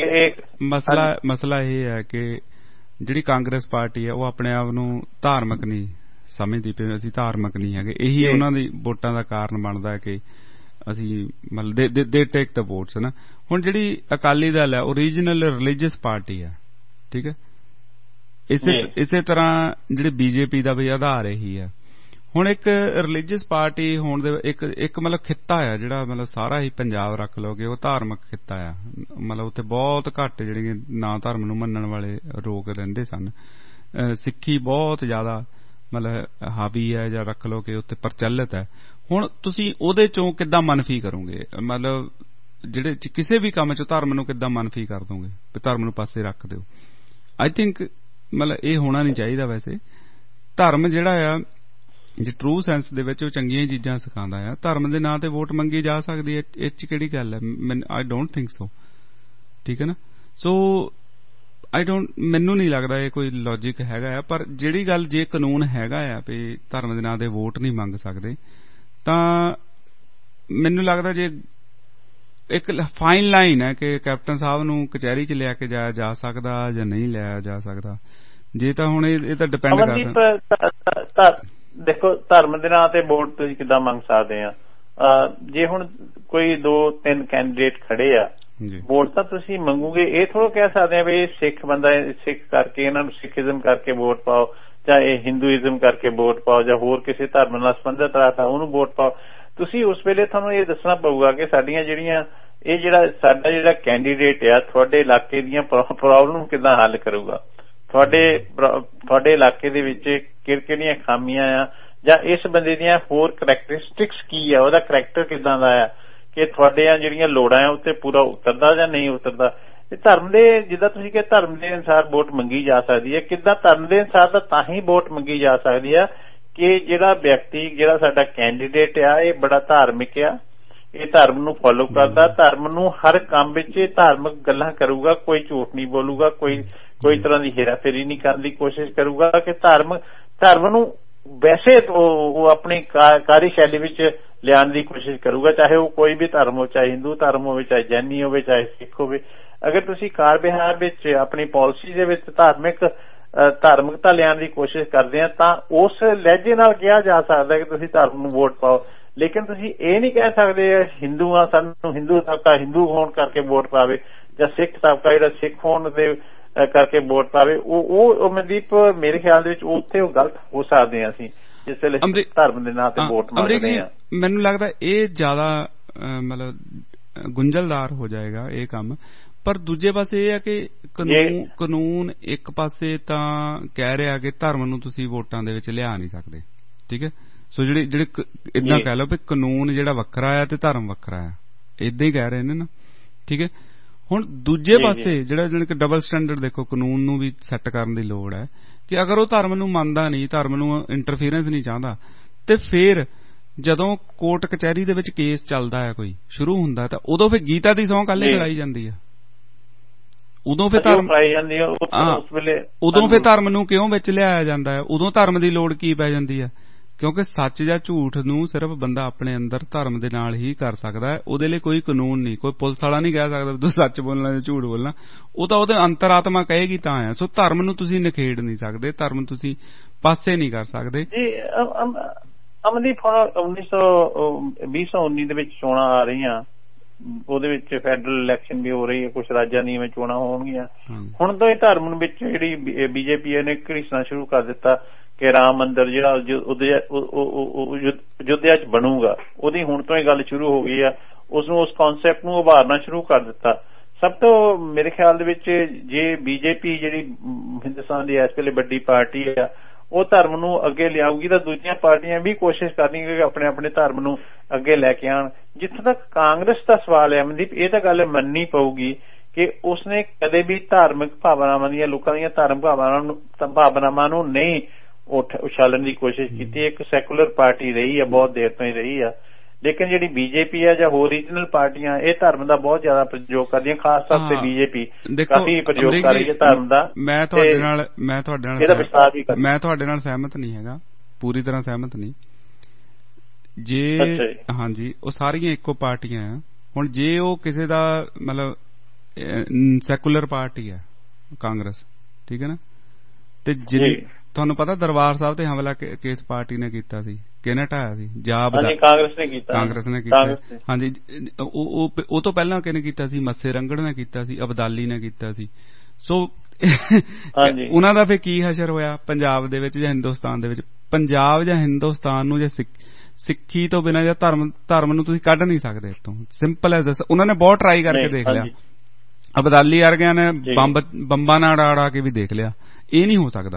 ਮਸਲਾ ਇਹ ਹੈ ਕਿ ਜਿਹੜੀ ਕਾਂਗਰਸ ਪਾਰਟੀ ਹੈ ਉਹ ਆਪਣੇ ਆਪ ਨੂੰ ਧਾਰਮਿਕ ਨਹੀਂ ਸਮਝਦੀ ਪਈ, ਅਸੀਂ ਧਾਰਮਿਕ ਨਹੀਂ ਹੈਗੇ। ਇਹੀ ਉਹਨਾਂ ਦੀ ਵੋਟਾਂ ਦਾ ਕਾਰਨ ਬਣਦਾ ਹੈ ਕਿ ਅਸੀਂ ਮਤਲਬ ਦੇ ਟੇਕ ਦ ਵੋਟਸ ਨਾ। ਹੁਣ ਜਿਹੜੀ ਅਕਾਲੀ ਦਲ ਹੈ ਉਹ ਰੀਜਨਲ ਰਿਲੀਜੀਅਸ ਪਾਰਟੀ ਹੈ, ਠੀਕ ਹੈ। ਇਸੇ ਤਰ੍ਹਾਂ ਜਿਹੜੀ BJP ਦਾ ਵੀ ਆਧਾਰ ਇਹੀ ਹੈ। ਹੁਣ ਇੱਕ ਰਿਲੀਜੀਅਸ ਪਾਰਟੀ ਹੋਣ ਦੇ ਇੱਕ ਮਤਲਬ ਖਿੱਤਾ ਆ ਜਿਹੜਾ ਮਤਲਬ ਸਾਰਾ ਹੀ ਪੰਜਾਬ ਰੱਖ ਲਓਗੇ, ਉਹ ਧਾਰਮਿਕ ਖਿੱਤਾ ਆ। ਮਤਲਬ ਉੱਥੇ ਬਹੁਤ ਘੱਟ ਜਿਹੜੇ ਨਾ ਧਰਮ ਨੂੰ ਮੰਨਣ ਵਾਲੇ ਲੋਕ ਰਹਿੰਦੇ ਸਨ। ਸਿੱਖੀ ਬਹੁਤ ਜ਼ਿਆਦਾ ਮਤਲਬ ਹਾਵੀ ਹੈ ਜਾਂ ਰੱਖ ਲਓ ਕਿ ਉੱਤੇ ਪ੍ਰਚਲਿਤ ਹੈ। ਹੁਣ ਤੁਸੀਂ ਉਹਦੇ ਚੋਂ ਕਿੱਦਾਂ ਮਨਫੀ ਕਰੋਗੇ? ਮਤਲਬ ਜਿਹੜੇ ਕਿਸੇ ਵੀ ਕੰਮ ਚ ਧਰਮ ਨੂੰ ਕਿੱਦਾਂ ਮਨਫੀ ਕਰ ਦੋਗੇ ਵੀ ਧਰਮ ਨੂੰ ਪਾਸੇ ਰੱਖ ਦਿਓ? ਆਈ ਥਿੰਕ ਮਤਲਬ ਇਹ ਹੋਣਾ ਨਹੀਂ ਚਾਹੀਦਾ। ਵੈਸੇ ਧਰਮ ਜਿਹੜਾ ਆ ਜੇ ਟਰੂ ਸੈਂਸ ਦੇ ਵਿੱਚ ਉਹ ਚੰਗੀਆਂ ਚੀਜ਼ਾਂ ਸਿਖਾਉਂਦਾ ਆ। ਧਰਮ ਦੇ ਨਾਂ ਤੇ ਵੋਟ ਮੰਗੀ ਜਾ ਸਕਦੀ ਹੈ, ਇਹ ਚ ਕਿਹੜੀ ਗੱਲ ਹੈ? I don't think so. ਠੀਕ ਹੈ ਨਾ? ਸੋ ਮੈਨੂੰ ਨਹੀਂ ਲੱਗਦਾ ਇਹ ਕੋਈ ਲੌਜਿਕ ਹੈਗਾ ਆ। ਪਰ ਜਿਹੜੀ ਗੱਲ ਜੇ ਕਾਨੂੰਨ ਹੈਗਾ ਆ ਵੀ ਧਰਮ ਦੇ ਨਾਂ ਤੇ ਵੋਟ ਨਹੀਂ ਮੰਗ ਸਕਦੇ, ਤਾਂ ਮੈਨੂੰ ਲੱਗਦਾ ਜੇ ਇੱਕ ਫਾਈਨ ਲਾਈਨ ਹੈ ਕਿ ਕੈਪਟਨ ਸਾਹਿਬ ਨੂੰ ਕਚਹਿਰੀ ਚ ਲਿਆ ਕੇ ਜਾਇਆ ਜਾ ਸਕਦਾ ਜਾਂ ਨਹੀਂ ਲਿਆਇਆ ਜਾ ਸਕਦਾ। ਜੇ ਤਾਂ ਹੁਣ ਇਹ ਤਾਂ ਡਿਪੈਂਡ ਕਰਦਾ। ਦੇਖੋ ਧਰਮ ਦੇ ਨਾਂ ਤੇ ਵੋਟ ਤੁਸੀਂ ਕਿੱਦਾਂ ਮੰਗ ਸਕਦੇ ਆ? ਜੇ ਹੁਣ ਕੋਈ 2-3 ਕੈਂਡੀਡੇਟ ਖੜੇ ਆ, ਵੋਟ ਤਾਂ ਤੁਸੀਂ ਮੰਗੋਗੇ। ਇਹ ਥੋੜਾ ਕਹਿ ਸਕਦੇ ਆ ਵੀ ਇਹ ਸਿੱਖ ਬੰਦਾ, ਸਿੱਖ ਕਰਕੇ ਇਹਨਾਂ ਨੂੰ ਸਿੱਖੀਜ਼ਮ ਕਰਕੇ ਵੋਟ ਪਾਓ, ਜਾਂ ਇਹ ਹਿੰਦੂਇਜ਼ਮ ਕਰਕੇ ਵੋਟ ਪਾਓ, ਜਾਂ ਹੋਰ ਕਿਸੇ ਧਰਮ ਨਾਲ ਸੰਬੰਧਿਤ ਰਹਾ ਉਹਨੂੰ ਵੋਟ ਪਾਓ। ਤੁਸੀਂ ਉਸ ਵੇਲੇ ਤੁਹਾਨੂੰ ਇਹ ਦੱਸਣਾ ਪਊਗਾ ਕਿ ਸਾਡੀਆਂ ਜਿਹੜੀਆਂ ਸਾਡਾ ਜਿਹੜਾ ਕੈਂਡੀਡੇਟ ਆ ਤੁਹਾਡੇ ਇਲਾਕੇ ਦੀਆਂ ਪ੍ਰੋਬਲਮ ਕਿੱਦਾਂ ਹੱਲ ਕਰੂਗਾ, ਤੁਹਾਡੇ ਇਲਾਕੇ ਦੇ ਵਿੱਚ ਕਿਹੜੀਆਂ ਖਾਮੀਆਂ ਆ, ਜਾਂ ਇਸ ਬੰਦੇ ਦੀਆਂ ਹੋਰ ਕਰੈਕਟਰਿਸਟਿਕਸ ਕੀ ਆ, ਉਹਦਾ ਕਰੈਕਟਰ ਕਿੱਦਾਂ ਦਾ ਆ, ਕਿ ਤੁਹਾਡੀਆਂ ਜਿਹੜੀਆਂ ਲੋੜਾਂ ਆ ਉੱਤੇ ਪੂਰਾ ਉਤਰਦਾ ਜਾਂ ਨਹੀਂ ਉਤਰਦਾ। ਧਰਮ ਦੇ ਜਿੱਦਾਂ ਤੁਸੀਂ ਕਿਹਾ ਧਰਮ ਦੇ ਅਨੁਸਾਰ ਵੋਟ ਮੰਗੀ ਜਾ ਸਕਦੀ ਹੈ। ਕਿੱਦਾਂ ਧਰਮ ਦੇ ਅਨੁਸਾਰ ਤਾਂ ਹੀ ਵੋਟ ਮੰਗੀ ਜਾ ਸਕਦੀ ਆ ਕਿ ਜਿਹੜਾ ਵਿਅਕਤੀ, ਜਿਹੜਾ ਸਾਡਾ ਕੈਂਡੀਡੇਟ ਆ, ਇਹ ਬੜਾ ਧਾਰਮਿਕ ਆ, ਇਹ ਧਰਮ ਨੂੰ ਫੋਲੋ ਕਰਦਾ, ਧਰਮ ਨੂੰ ਹਰ ਕੰਮ ਵਿੱਚ ਧਾਰਮਿਕ ਗੱਲਾਂ ਕਰੂਗਾ, ਕੋਈ ਝੂਠ ਨਹੀਂ ਬੋਲੂਗਾ, ਕੋਈ ਤਰ੍ਹਾਂ ਦੀ ਹੇਰਾਫੇਰੀ ਨਹੀਂ ਕਰਨ ਦੀ ਕੋਸ਼ਿਸ਼ ਕਰੂਗਾ, ਕਿ ਧਰਮ ਨੂੰ ਵੈਸੇ ਉਹ ਆਪਣੀ ਕਾਰਜਸ਼ੈਲੀ ਵਿੱਚ ਲਿਆਉਣ ਦੀ ਕੋਸ਼ਿਸ਼ ਕਰੂਗਾ, ਚਾਹੇ ਉਹ ਕੋਈ ਵੀ ਧਰਮ ਹੋ, ਚਾਹੇ ਹਿੰਦੂ ਧਰਮ ਹੋਵੇ, ਚਾਹੇ ਜੈਨੀ ਹੋਵੇ, ਚਾਹੇ ਸਿੱਖ ਹੋਵੇ। ਅਗਰ ਤੁਸੀਂ ਕਾਰ ਵਿਹਾਰ ਵਿੱਚ ਆਪਣੀ ਪਾਲਿਸੀ ਦੇ ਵਿੱਚ ਧਾਰਮਿਕਤਾ ਲਿਆਉਣ ਦੀ ਕੋਸ਼ਿਸ਼ ਕਰਦੇ ਆ ਤਾਂ ਉਸ ਲਹਿਜੇ ਨਾਲ ਕਿਹਾ ਜਾ ਸਕਦਾ ਕਿ ਤੁਸੀਂ ਧਰਮ ਨੂੰ ਵੋਟ ਪਾਓ। ਲੇਕਿਨ ਤੁਸੀਂ ਇਹ ਨਹੀਂ ਕਹਿ ਸਕਦੇ ਹਿੰਦੂ ਆ, ਸਾਨੂੰ ਹਿੰਦੂ ਤਬਕਾ ਹਿੰਦੂ ਹੋਣ ਕਰਕੇ ਵੋਟ ਪਾਵੇ, ਜਾਂ ਸਿੱਖ ਤਬਕਾ ਜਿਹੜਾ ਸਿੱਖ ਹੋਣ ਦੇ ਕਰਕੇ ਵੋਟ ਪਾਵੇ। ਉਹ ਮਨਦੀਪ ਮੇਰੇ ਖਿਆਲ ਦੇ ਵਿੱਚ ਉੱਥੇ ਉਹ ਗਲਤ ਹੋ ਸਕਦੇ ਆ ਅਸੀਂ ਜਿਸ ਵੇਲੇ ਧਰਮ ਦੇ ਨਾਂ ਤੇ ਵੋਟ ਮੰਗਦੇ ਆ। ਮੈਨੂੰ ਲੱਗਦਾ ਇਹ ਜ਼ਿਆਦਾ ਮਤਲਬ ਗੁੰਝਲਦਾਰ ਹੋ ਜਾਏਗਾ ਇਹ ਕੰਮ। ਪਰ ਦੂਜੇ ਪਾਸੇ ਇਹ ਹੈ ਕਿ ਕਾਨੂੰਨ ਇੱਕ ਪਾਸੇ ਤਾਂ ਕਹਿ ਰਿਹਾ ਕਿ ਧਰਮ ਨੂੰ ਤੁਸੀਂ ਵੋਟਾਂ ਦੇ ਵਿੱਚ ਲਿਆ ਨਹੀਂ ਸਕਦੇ। ਠੀਕ ਹੈ? ਸੋ ਜਿਹੜੇ ਏਦਾਂ ਕਹਿ ਲਓ ਵੀ ਕਾਨੂੰਨ ਜਿਹੜਾ ਵੱਖਰਾ ਆ ਤੇ ਧਰਮ ਵੱਖਰਾ ਆ, ਏਦਾਂ ਹੀ ਕਹਿ ਰਹੇ ਨੇ ਨਾ। ਠੀਕ ਹੈ? ਹੁਣ ਦੂਜੇ ਪਾਸੇ ਜਿਹੜਾ ਕਿ ਡਬਲ ਸਟੈਂਡਰਡ ਦੇਖੋ, ਕਾਨੂੰਨ ਨੂੰ ਵੀ ਸੈੱਟ ਕਰਨ ਦੀ ਲੋੜ ਹੈ ਕਿ ਅਗਰ ਉਹ ਧਰਮ ਨੂੰ ਮੰਨਦਾ ਨਹੀਂ, ਧਰਮ ਨੂੰ ਇੰਟਰਫੀਅਰੈਂਸ ਨਹੀਂ ਚਾਹੁੰਦਾ, ਤੇ ਫਿਰ ਜਦੋਂ ਕੋਰਟ ਕਚਹਿਰੀ ਦੇ ਵਿੱਚ ਕੇਸ ਚੱਲਦਾ ਹੈ, ਕੋਈ ਸ਼ੁਰੂ ਹੁੰਦਾ, ਤਾਂ ਉਦੋਂ ਫਿਰ ਗੀਤਾ ਦੀ ਸਹੁੰ ਕੱਲ੍ਹ ਚੜਾਈ ਜਾਂਦੀ ਹੈ। ਉਦੋਂ ਫਿਰ ਧਰਮ ਨੂੰ ਕਿਉਂ ਵਿੱਚ ਲਿਆਇਆ ਜਾਂਦਾ ਹੈ? ਉਦੋਂ ਧਰਮ ਦੀ ਲੋੜ ਕੀ ਪੈ ਜਾਂਦੀ ਹੈ? ਕਿਉਂਕਿ ਸੱਚ ਜਾਂ ਝੂਠ ਨੂੰ ਸਿਰਫ ਬੰਦਾ ਆਪਣੇ ਅੰਦਰ ਧਰਮ ਦੇ ਨਾਲ ਹੀ ਕਰ ਸਕਦਾ ਹੈ। ਉਹਦੇ ਲਈ ਕੋਈ ਕਾਨੂੰਨ ਨਹੀਂ, ਕੋਈ ਪੁਲਿਸ ਵਾਲਾ ਨਹੀਂ ਕਹਿ ਸਕਦਾ ਤੂੰ ਸੱਚ ਬੋਲਣਾ ਜਾਂ ਝੂਠ ਬੋਲਣਾ। ਉਹ ਤਾਂ ਉਹਦੇ ਅੰਤਰਾਤਮਾ ਕਹੇਗੀ ਤਾਂ ਹੈ। ਸੋ ਧਰਮ ਨੂੰ ਤੁਸੀਂ ਨਿਖੇੜ ਨਹੀਂ ਸਕਦੇ, ਧਰਮ ਨੂੰ ਤੁਸੀਂ ਪਾਸੇ ਨਹੀਂ ਕਰ ਸਕਦੇ। ਅਮਨਦੀਪ ਹੁਣ 2019 ਦੇ ਵਿੱਚ ਚੋਣਾਂ ਆ ਰਹੀਆਂ, ਉਹਦੇ ਵਿੱਚ ਫੈਡਰਲ ਇਲੈਕਸ਼ਨ ਵੀ ਹੋ ਰਹੀ ਹੈ, ਕੁਝ ਰਾਜਾਂ ਦੀਆਂ ਚੋਣਾਂ ਹੋਣਗੀਆਂ। ਹੁਣ ਤਾਂ ਇਹ ਧਰਮ ਵਿੱਚ ਜਿਹੜੀ ਬੀਜੇਪੀ ਨੇ ਘੜੀਸਣਾ ਸ਼ੁਰੂ ਕਰ ਦਿੱਤਾ ਕਿ ਰਾਮ ਮੰਦਿਰ ਜਿਹੜਾ ਅਯੁੱਧਿਆ ਚ ਬਣੂਗਾ, ਉਹਦੀ ਹੁਣ ਤੋਂ ਹੀ ਗੱਲ ਸ਼ੁਰੂ ਹੋ ਗਈ ਆ। ਉਸ ਕਨਸੈਪਟ ਨੂੰ ਉਭਾਰਨਾ ਸ਼ੁਰੂ ਕਰ ਦਿੱਤਾ। ਸਭ ਤੋਂ ਮੇਰੇ ਖਿਆਲ ਦੇ ਵਿੱਚ ਜੇ ਬੀਜੇਪੀ ਜਿਹੜੀ ਹਿੰਦੁਸਤਾਨ ਦੀ ਇਸ ਵੇਲੇ ਵੱਡੀ ਪਾਰਟੀ ਆ, ਉਹ ਧਰਮ ਨੂੰ ਅੱਗੇ ਲਿਆਊਗੀ ਤਾਂ ਦੂਜੀਆਂ ਪਾਰਟੀਆਂ ਵੀ ਕੋਸ਼ਿਸ਼ ਕਰਨਗੀਆਂ ਕਿ ਆਪਣੇ ਆਪਣੇ ਧਰਮ ਨੂੰ ਅੱਗੇ ਲੈ ਕੇ ਆਉਣ। ਜਿੱਥੇ ਤੱਕ ਕਾਂਗਰਸ ਦਾ ਸਵਾਲ ਹੈ ਅਮਨਦੀਪ, ਇਹ ਤਾਂ ਗੱਲ ਮੰਨਣੀ ਪਊਗੀ ਕਿ ਉਸਨੇ ਕਦੇ ਵੀ ਧਾਰਮਿਕ ਭਾਵਨਾਵਾਂ ਦੀਆਂ, ਲੋਕਾਂ ਦੀਆਂ ਧਾਰਮਿਕ ਭਾਵਨਾਵਾਂ ਨੂੰ ਨਹੀਂ ਉਛਾਲਣ ਦੀ ਕੋਸ਼ਿਸ਼ ਕੀਤੀ। ਇੱਕ ਸੈਕੂਲਰ ਪਾਰਟੀ ਰਹੀ ਆ, ਬਹੁਤ ਦੇਰ ਤੋਂ ਹੀ ਰਹੀ ਆ। ਲੇਕਿਨ ਜਿਹੜੀ ਬੀਜੇਪੀ ਆ ਜਾਂ ਹੋਰ ਰੀਜਨਲ ਪਾਰਟੀਆਂ, ਇਹ ਧਰਮ ਦਾ ਬਹੁਤ ਜ਼ਿਆਦਾ ਪ੍ਰਯੋਗ ਕਰਦੀਆਂ, ਖਾਸ ਤੌਰ ਤੇ ਬੀਜੇਪੀ ਕਾਫੀ ਪ੍ਰਯੋਗ ਕਰ ਰਹੀ ਹੈ ਧਰਮ ਦਾ। ਮੈਂ ਤੁਹਾਡੇ ਨਾਲ ਸਹਿਮਤ ਨਹੀਂ ਹੈਗਾ, ਪੂਰੀ ਤਰ੍ਹਾਂ ਸਹਿਮਤ ਨਹੀਂ। ਜੇ ਹਾਂਜੀ ਉਹ ਸਾਰੀਆਂ ਇੱਕੋ ਪਾਰਟੀਆਂ ਆ। ਹੁਣ ਜੇ ਉਹ ਕਿਸੇ ਦਾ ਮਤਲਬ ਸੈਕੂਲਰ ਪਾਰਟੀ ਹੈ ਕਾਂਗਰਸ, ਠੀਕ ਹੈ ਨਾ, ਤੇ ਜਿਹੜੀ ਤੁਹਾਨੂੰ ਪਤਾ ਦਰਬਾਰ ਸਾਹਿਬ ਤੇ ਹਮਲਾ ਕਿਸ ਪਾਰਟੀ ਨੇ ਕੀਤਾ ਸੀ, ਕਿਹਨੇ ਢਾਇਆ ਸੀ? ਕਾਂਗਰਸ ਨੇ ਕੀਤਾ। ਹਾਂਜੀ, ਉਹ ਤੋਂ ਪਹਿਲਾਂ ਕਿਹਨੇ ਕੀਤਾ ਸੀ? ਮੱਸੇ ਰੰਗੜ ਨੇ ਕੀਤਾ ਸੀ, ਅਬਦਾਲੀ ਨੇ ਕੀਤਾ ਸੀ। ਸੋ ਉਹਨਾਂ ਦਾ ਫਿਰ ਕੀ ਹਸ਼ਰ ਹੋਇਆ ਪੰਜਾਬ ਦੇ ਵਿੱਚ ਜਾਂ ਹਿੰਦੁਸਤਾਨ ਦੇ ਵਿੱਚ? ਪੰਜਾਬ ਜਾਂ ਹਿੰਦੁਸਤਾਨ ਨੂੰ ਜਾਂ ਸਿੱਖੀ ਤੋਂ ਬਿਨਾਂ ਜਾਂ ਧਰਮ ਨੂੰ ਤੁਸੀਂ ਕੱਢ ਨਹੀਂ ਸਕਦੇ ਇੱਥੋਂ। Simple as this. ਉਹਨਾਂ ਨੇ ਬਹੁਤ ਟਰਾਈ ਕਰਕੇ ਦੇਖ ਲਿਆ, ਅਬਦਾਲੀ ਵਰਗਿਆਂ ਨੇ ਬੰਬਾਂ ਨਾਲ ਉਡਾ ਕੇ ਵੀ ਦੇਖ ਲਿਆ, ਇਹ ਨਹੀਂ ਹੋ ਸਕਦਾ।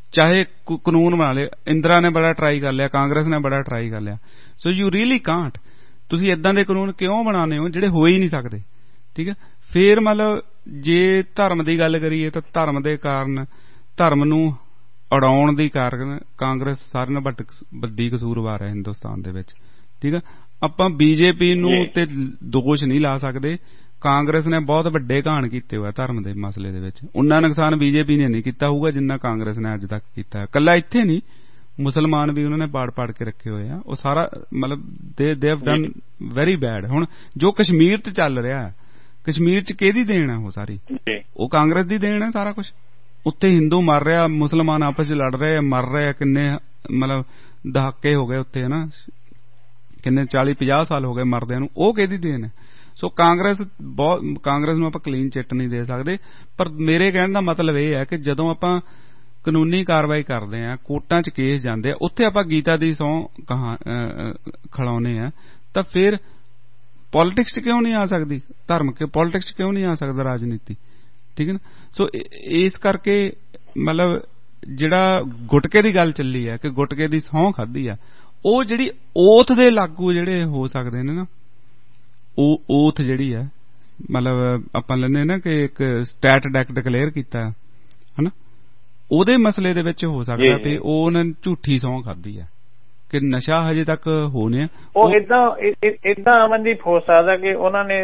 ਚਾਹੇ ਕਾਨੂੰਨ ਬਣਾ ਲਏ, ਇੰਦਰਾ ਨੇ ਬੜਾ ਟਰਾਈ ਕਰ ਲਿਆ, ਕਾਂਗਰਸ ਨੇ ਬੜਾ ਟਰਾਈ ਕਰ ਲਿਆ। ਸੋ ਯੂ ਰੀਅਲੀ ਕਾਂਟ, ਤੁਸੀਂ ਏਦਾਂ ਦੇ ਕਾਨੂੰਨ ਕਿਉਂ ਬਣਾਉਂਦੇ ਹੋ ਜਿਹੜੇ ਹੋ ਹੀ ਨਹੀਂ ਸਕਦੇ? ਠੀਕ ਹੈ। ਫੇਰ ਮਤਲਬ ਜੇ ਧਰਮ ਦੀ ਗੱਲ ਕਰੀਏ ਤਾਂ ਧਰਮ ਦੇ ਕਾਰਨ, ਧਰਮ ਨੂੰ ਉਡਾਉਣ ਦੀ ਕਾਰਨ ਕਾਂਗਰਸ ਸਾਰਿਆਂ ਨਾਲੋਂ ਵੱਡੀ ਕਸੂਰਵਾਰ ਹੈ ਹਿੰਦੁਸਤਾਨ ਦੇ ਵਿੱਚ। ਠੀਕ ਹੈ। ਆਪਾਂ ਬੀਜੇਪੀ ਨੂੰ ਤੇ ਦੋਸ਼ ਨਹੀਂ ਲਾ ਸਕਦੇ, ਕਾਂਗਰਸ ਨੇ ਬਹੁਤ ਵੱਡੇ ਘਾਣ ਕੀਤੇ ਹੋਏ ਧਰਮ ਦੇ ਮਸਲੇ ਦੇ ਵਿੱਚ। ਉਨਾ ਨੁਕਸਾਨ ਬੀਜੇਪੀ ਨੇ ਨਹੀਂ ਕੀਤਾ ਹੋਊਗਾ ਜਿੰਨਾ ਕਾਂਗਰਸ ਨੇ ਅੱਜ ਤੱਕ ਕੀਤਾ। ਕੱਲਾ ਇੱਥੇ ਨਹੀਂ, ਮੁਸਲਮਾਨ ਵੀ ਉਹਨਾਂ ਨੇ ਪਾੜ ਕੇ ਰੱਖੇ ਹੋਏ ਆ। ਉਹ ਸਾਰਾ ਮਤਲਬ they have done very bad. ਹੁਣ ਜੋ ਕਸ਼ਮੀਰ ਚ ਚੱਲ ਰਿਹਾ, ਕਸ਼ਮੀਰ ਚ ਕਿਹਦੀ ਦੇਣ ਹੈ? ਉਹ ਸਾਰੀ ਉਹ ਕਾਂਗਰਸ ਦੀ ਦੇਣ ਹੈ ਸਾਰਾ ਕੁਝ। ਉੱਥੇ ਹਿੰਦੂ ਮਰ ਰਿਹਾ, ਮੁਸਲਮਾਨ ਆਪਸ ਚ ਲੜ ਰਹੇ, ਮਰ ਰਹੇ, ਕਿੰਨੇ ਮਤਲਬ ਦਹਾਕੇ ਹੋ ਗਏ ਉੱਥੇ, ਹੈ ਨਾ, ਕਿੰਨੇ 40-50 ਸਾਲ ਹੋ ਗਏ ਮਰਦਿਆਂ ਨੂੰ। ਉਹ ਕਿਹਦੀ ਦੇਣ ਹੈ? ਸੋ ਕਾਂਗਰਸ ਨੂੰ ਆਪਾਂ ਕਲੀਨ ਚਿੱਟ ਨਹੀਂ ਦੇ ਸਕਦੇ। ਪਰ ਮੇਰੇ ਕਹਿਣ ਦਾ ਮਤਲਬ ਇਹ ਹੈ ਕਿ ਜਦੋਂ ਆਪਾਂ ਕਾਨੂੰਨੀ ਕਾਰਵਾਈ ਕਰਦੇ ਆ, ਕੋਰਟਾਂ 'ਚ ਕੇਸ ਜਾਂਦੇ ਆ, ਉੱਥੇ ਆਪਾਂ ਗੀਤਾ ਦੀ ਸਹੁੰ ਖਿਲਾਉਂਦੇ ਆ, ਤਾਂ ਫਿਰ ਪੋਲਿਟਿਕਸ 'ਚ ਕਿਉਂ ਨਹੀਂ ਆ ਸਕਦੀ? ਧਰਮ ਕੇ ਪੋਲਿਟਿਕਸ 'ਚ ਕਿਉਂ ਨਹੀਂ ਆ ਸਕਦਾ ਰਾਜਨੀਤੀ? ਠੀਕ ਹੈ ਨਾ। ਸੋ ਇਸ ਕਰਕੇ ਮਤਲਬ ਜਿਹੜਾ ਗੁਟਕੇ ਦੀ ਗੱਲ ਚੱਲੀ ਹੈ ਕਿ ਗੁਟਕੇ ਦੀ ਸਹੁੰ ਖਾਧੀ ਆ, ਉਹ ਜਿਹੜੀ ਓਥ ਦੇ ਲਾਗੂ ਜਿਹੜੇ ਹੋ ਸਕਦੇ ਨੇ ਨਾ, ਉਹ ਓਥ ਜਿਹੜੀ ਹੈ ਮਤਲਬ ਆਪਾਂ ਲੈਂਦੇ ਨਾ ਕਿ ਇੱਕ ਸਟੈਟ ਐਕਟ ਡਿਕਲੇਅਰ ਕੀਤਾ ਹਨਾ, ਉਹਦੇ ਮਸਲੇ ਦੇ ਵਿੱਚ ਹੋ ਸਕਦਾ ਵੀ ਉਹ ਉਹਨਾਂ ਨੇ ਝੂਠੀ ਸਹੁੰ ਖਾਧੀ ਹੈ ਕਿ ਨਸ਼ਾ ਹਜੇ ਤੱਕ ਹੋਣੇ। ਉਹ ਏਦਾਂ ਅਮਨਦੀਪ ਹੋ ਸਕਦਾ ਕਿ ਉਹਨਾਂ ਨੇ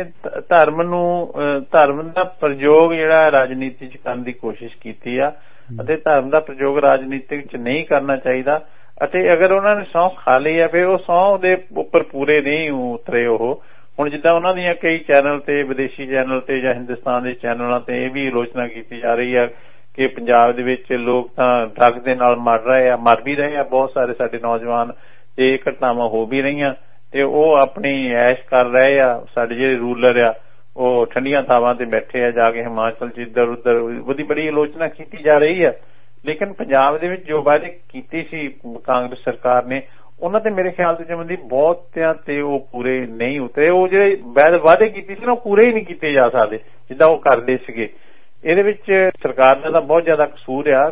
ਧਰਮ ਦਾ ਪ੍ਰਯੋਗ ਜਿਹੜਾ ਰਾਜਨੀਤੀ ਚ ਕਰਨ ਦੀ ਕੋਸ਼ਿਸ਼ ਕੀਤੀ ਆ, ਅਤੇ ਧਰਮ ਦਾ ਪ੍ਰਯੋਗ ਰਾਜਨੀਤੀ ਚ ਨਹੀਂ ਕਰਨਾ ਚਾਹੀਦਾ। ਅਤੇ ਅਗਰ ਉਹਨਾਂ ਨੇ ਸਹੁੰ ਖਾ ਲਈ ਆ ਫਿਰ ਉਹ ਸਹੁੰ ਦੇ ਉੱਪਰ ਪੂਰੇ ਨਹੀਂ ਉਤਰੇ। ਉਹ ਹੁਣ ਜਿੱਦਾਂ ਉਹਨਾਂ ਦੀਆਂ ਕਈ ਚੈਨਲ ਤੇ, ਵਿਦੇਸ਼ੀ ਚੈਨਲ ਤੇ ਜਾਂ ਹਿੰਦੁਸਤਾਨ ਦੇ ਚੈਨਲਾਂ ਤੇ ਇਹ ਵੀ ਆਲੋਚਨਾ ਕੀਤੀ ਜਾ ਰਹੀ ਆ ਕਿ ਪੰਜਾਬ ਦੇ ਵਿੱਚ ਲੋਕ ਤਾਂ ਡਰੱਗ ਦੇ ਨਾਲ ਮਰ ਵੀ ਰਹੇ ਆ ਬਹੁਤ ਸਾਰੇ ਸਾਡੇ ਨੌਜਵਾਨ, ਤੇ ਇਹ ਘਟਨਾਵਾਂ ਹੋ ਵੀ ਰਹੀਆਂ, ਤੇ ਉਹ ਆਪਣੀ ਐਸ਼ ਕਰ ਰਹੇ ਆ। ਸਾਡੇ ਜਿਹੜੇ ਰੂਲਰ ਆ ਉਹ ਠੰਡੀਆਂ ਥਾਵਾਂ ਤੇ ਬੈਠੇ ਆ ਜਾ ਕੇ, ਹਿਮਾਚਲ ਚ ਇੱਧਰ ਉੱਧਰ, ਉਹਦੀ ਬੜੀ ਆਲੋਚਨਾ ਕੀਤੀ ਜਾ ਰਹੀ ਆ। ਲੇਕਿਨ ਪੰਜਾਬ ਦੇ ਵਿੱਚ ਜੋ ਵਾਅਦੇ ਕੀਤੀ ਸੀ ਕਾਂਗਰਸ ਸਰਕਾਰ ਨੇ, ਉਹਨਾਂ ਤੇ ਮੇਰੇ ਖਿਆਲ ਤੋਂ ਜਮਨ ਦੀ ਬਹੁਤਿਆਂ ਤੇ ਉਹ ਪੂਰੇ ਨਹੀਂ ਉਤਰੇ। ਉਹ ਜਿਹੜੇ ਵਾਅਦੇ ਕੀਤੇ ਸੀ ਨਾ ਉਹ ਪੂਰੇ ਹੀ ਨਹੀਂ ਕੀਤੇ ਜਾ ਸਕਦੇ ਜਿੱਦਾਂ ਉਹ ਕਰਦੇ ਸੀਗੇ। ਇਹਦੇ ਵਿੱਚ ਸਰਕਾਰ ਦਾ ਤਾਂ ਬਹੁਤ ਜ਼ਿਆਦਾ ਕਸੂਰ ਆ,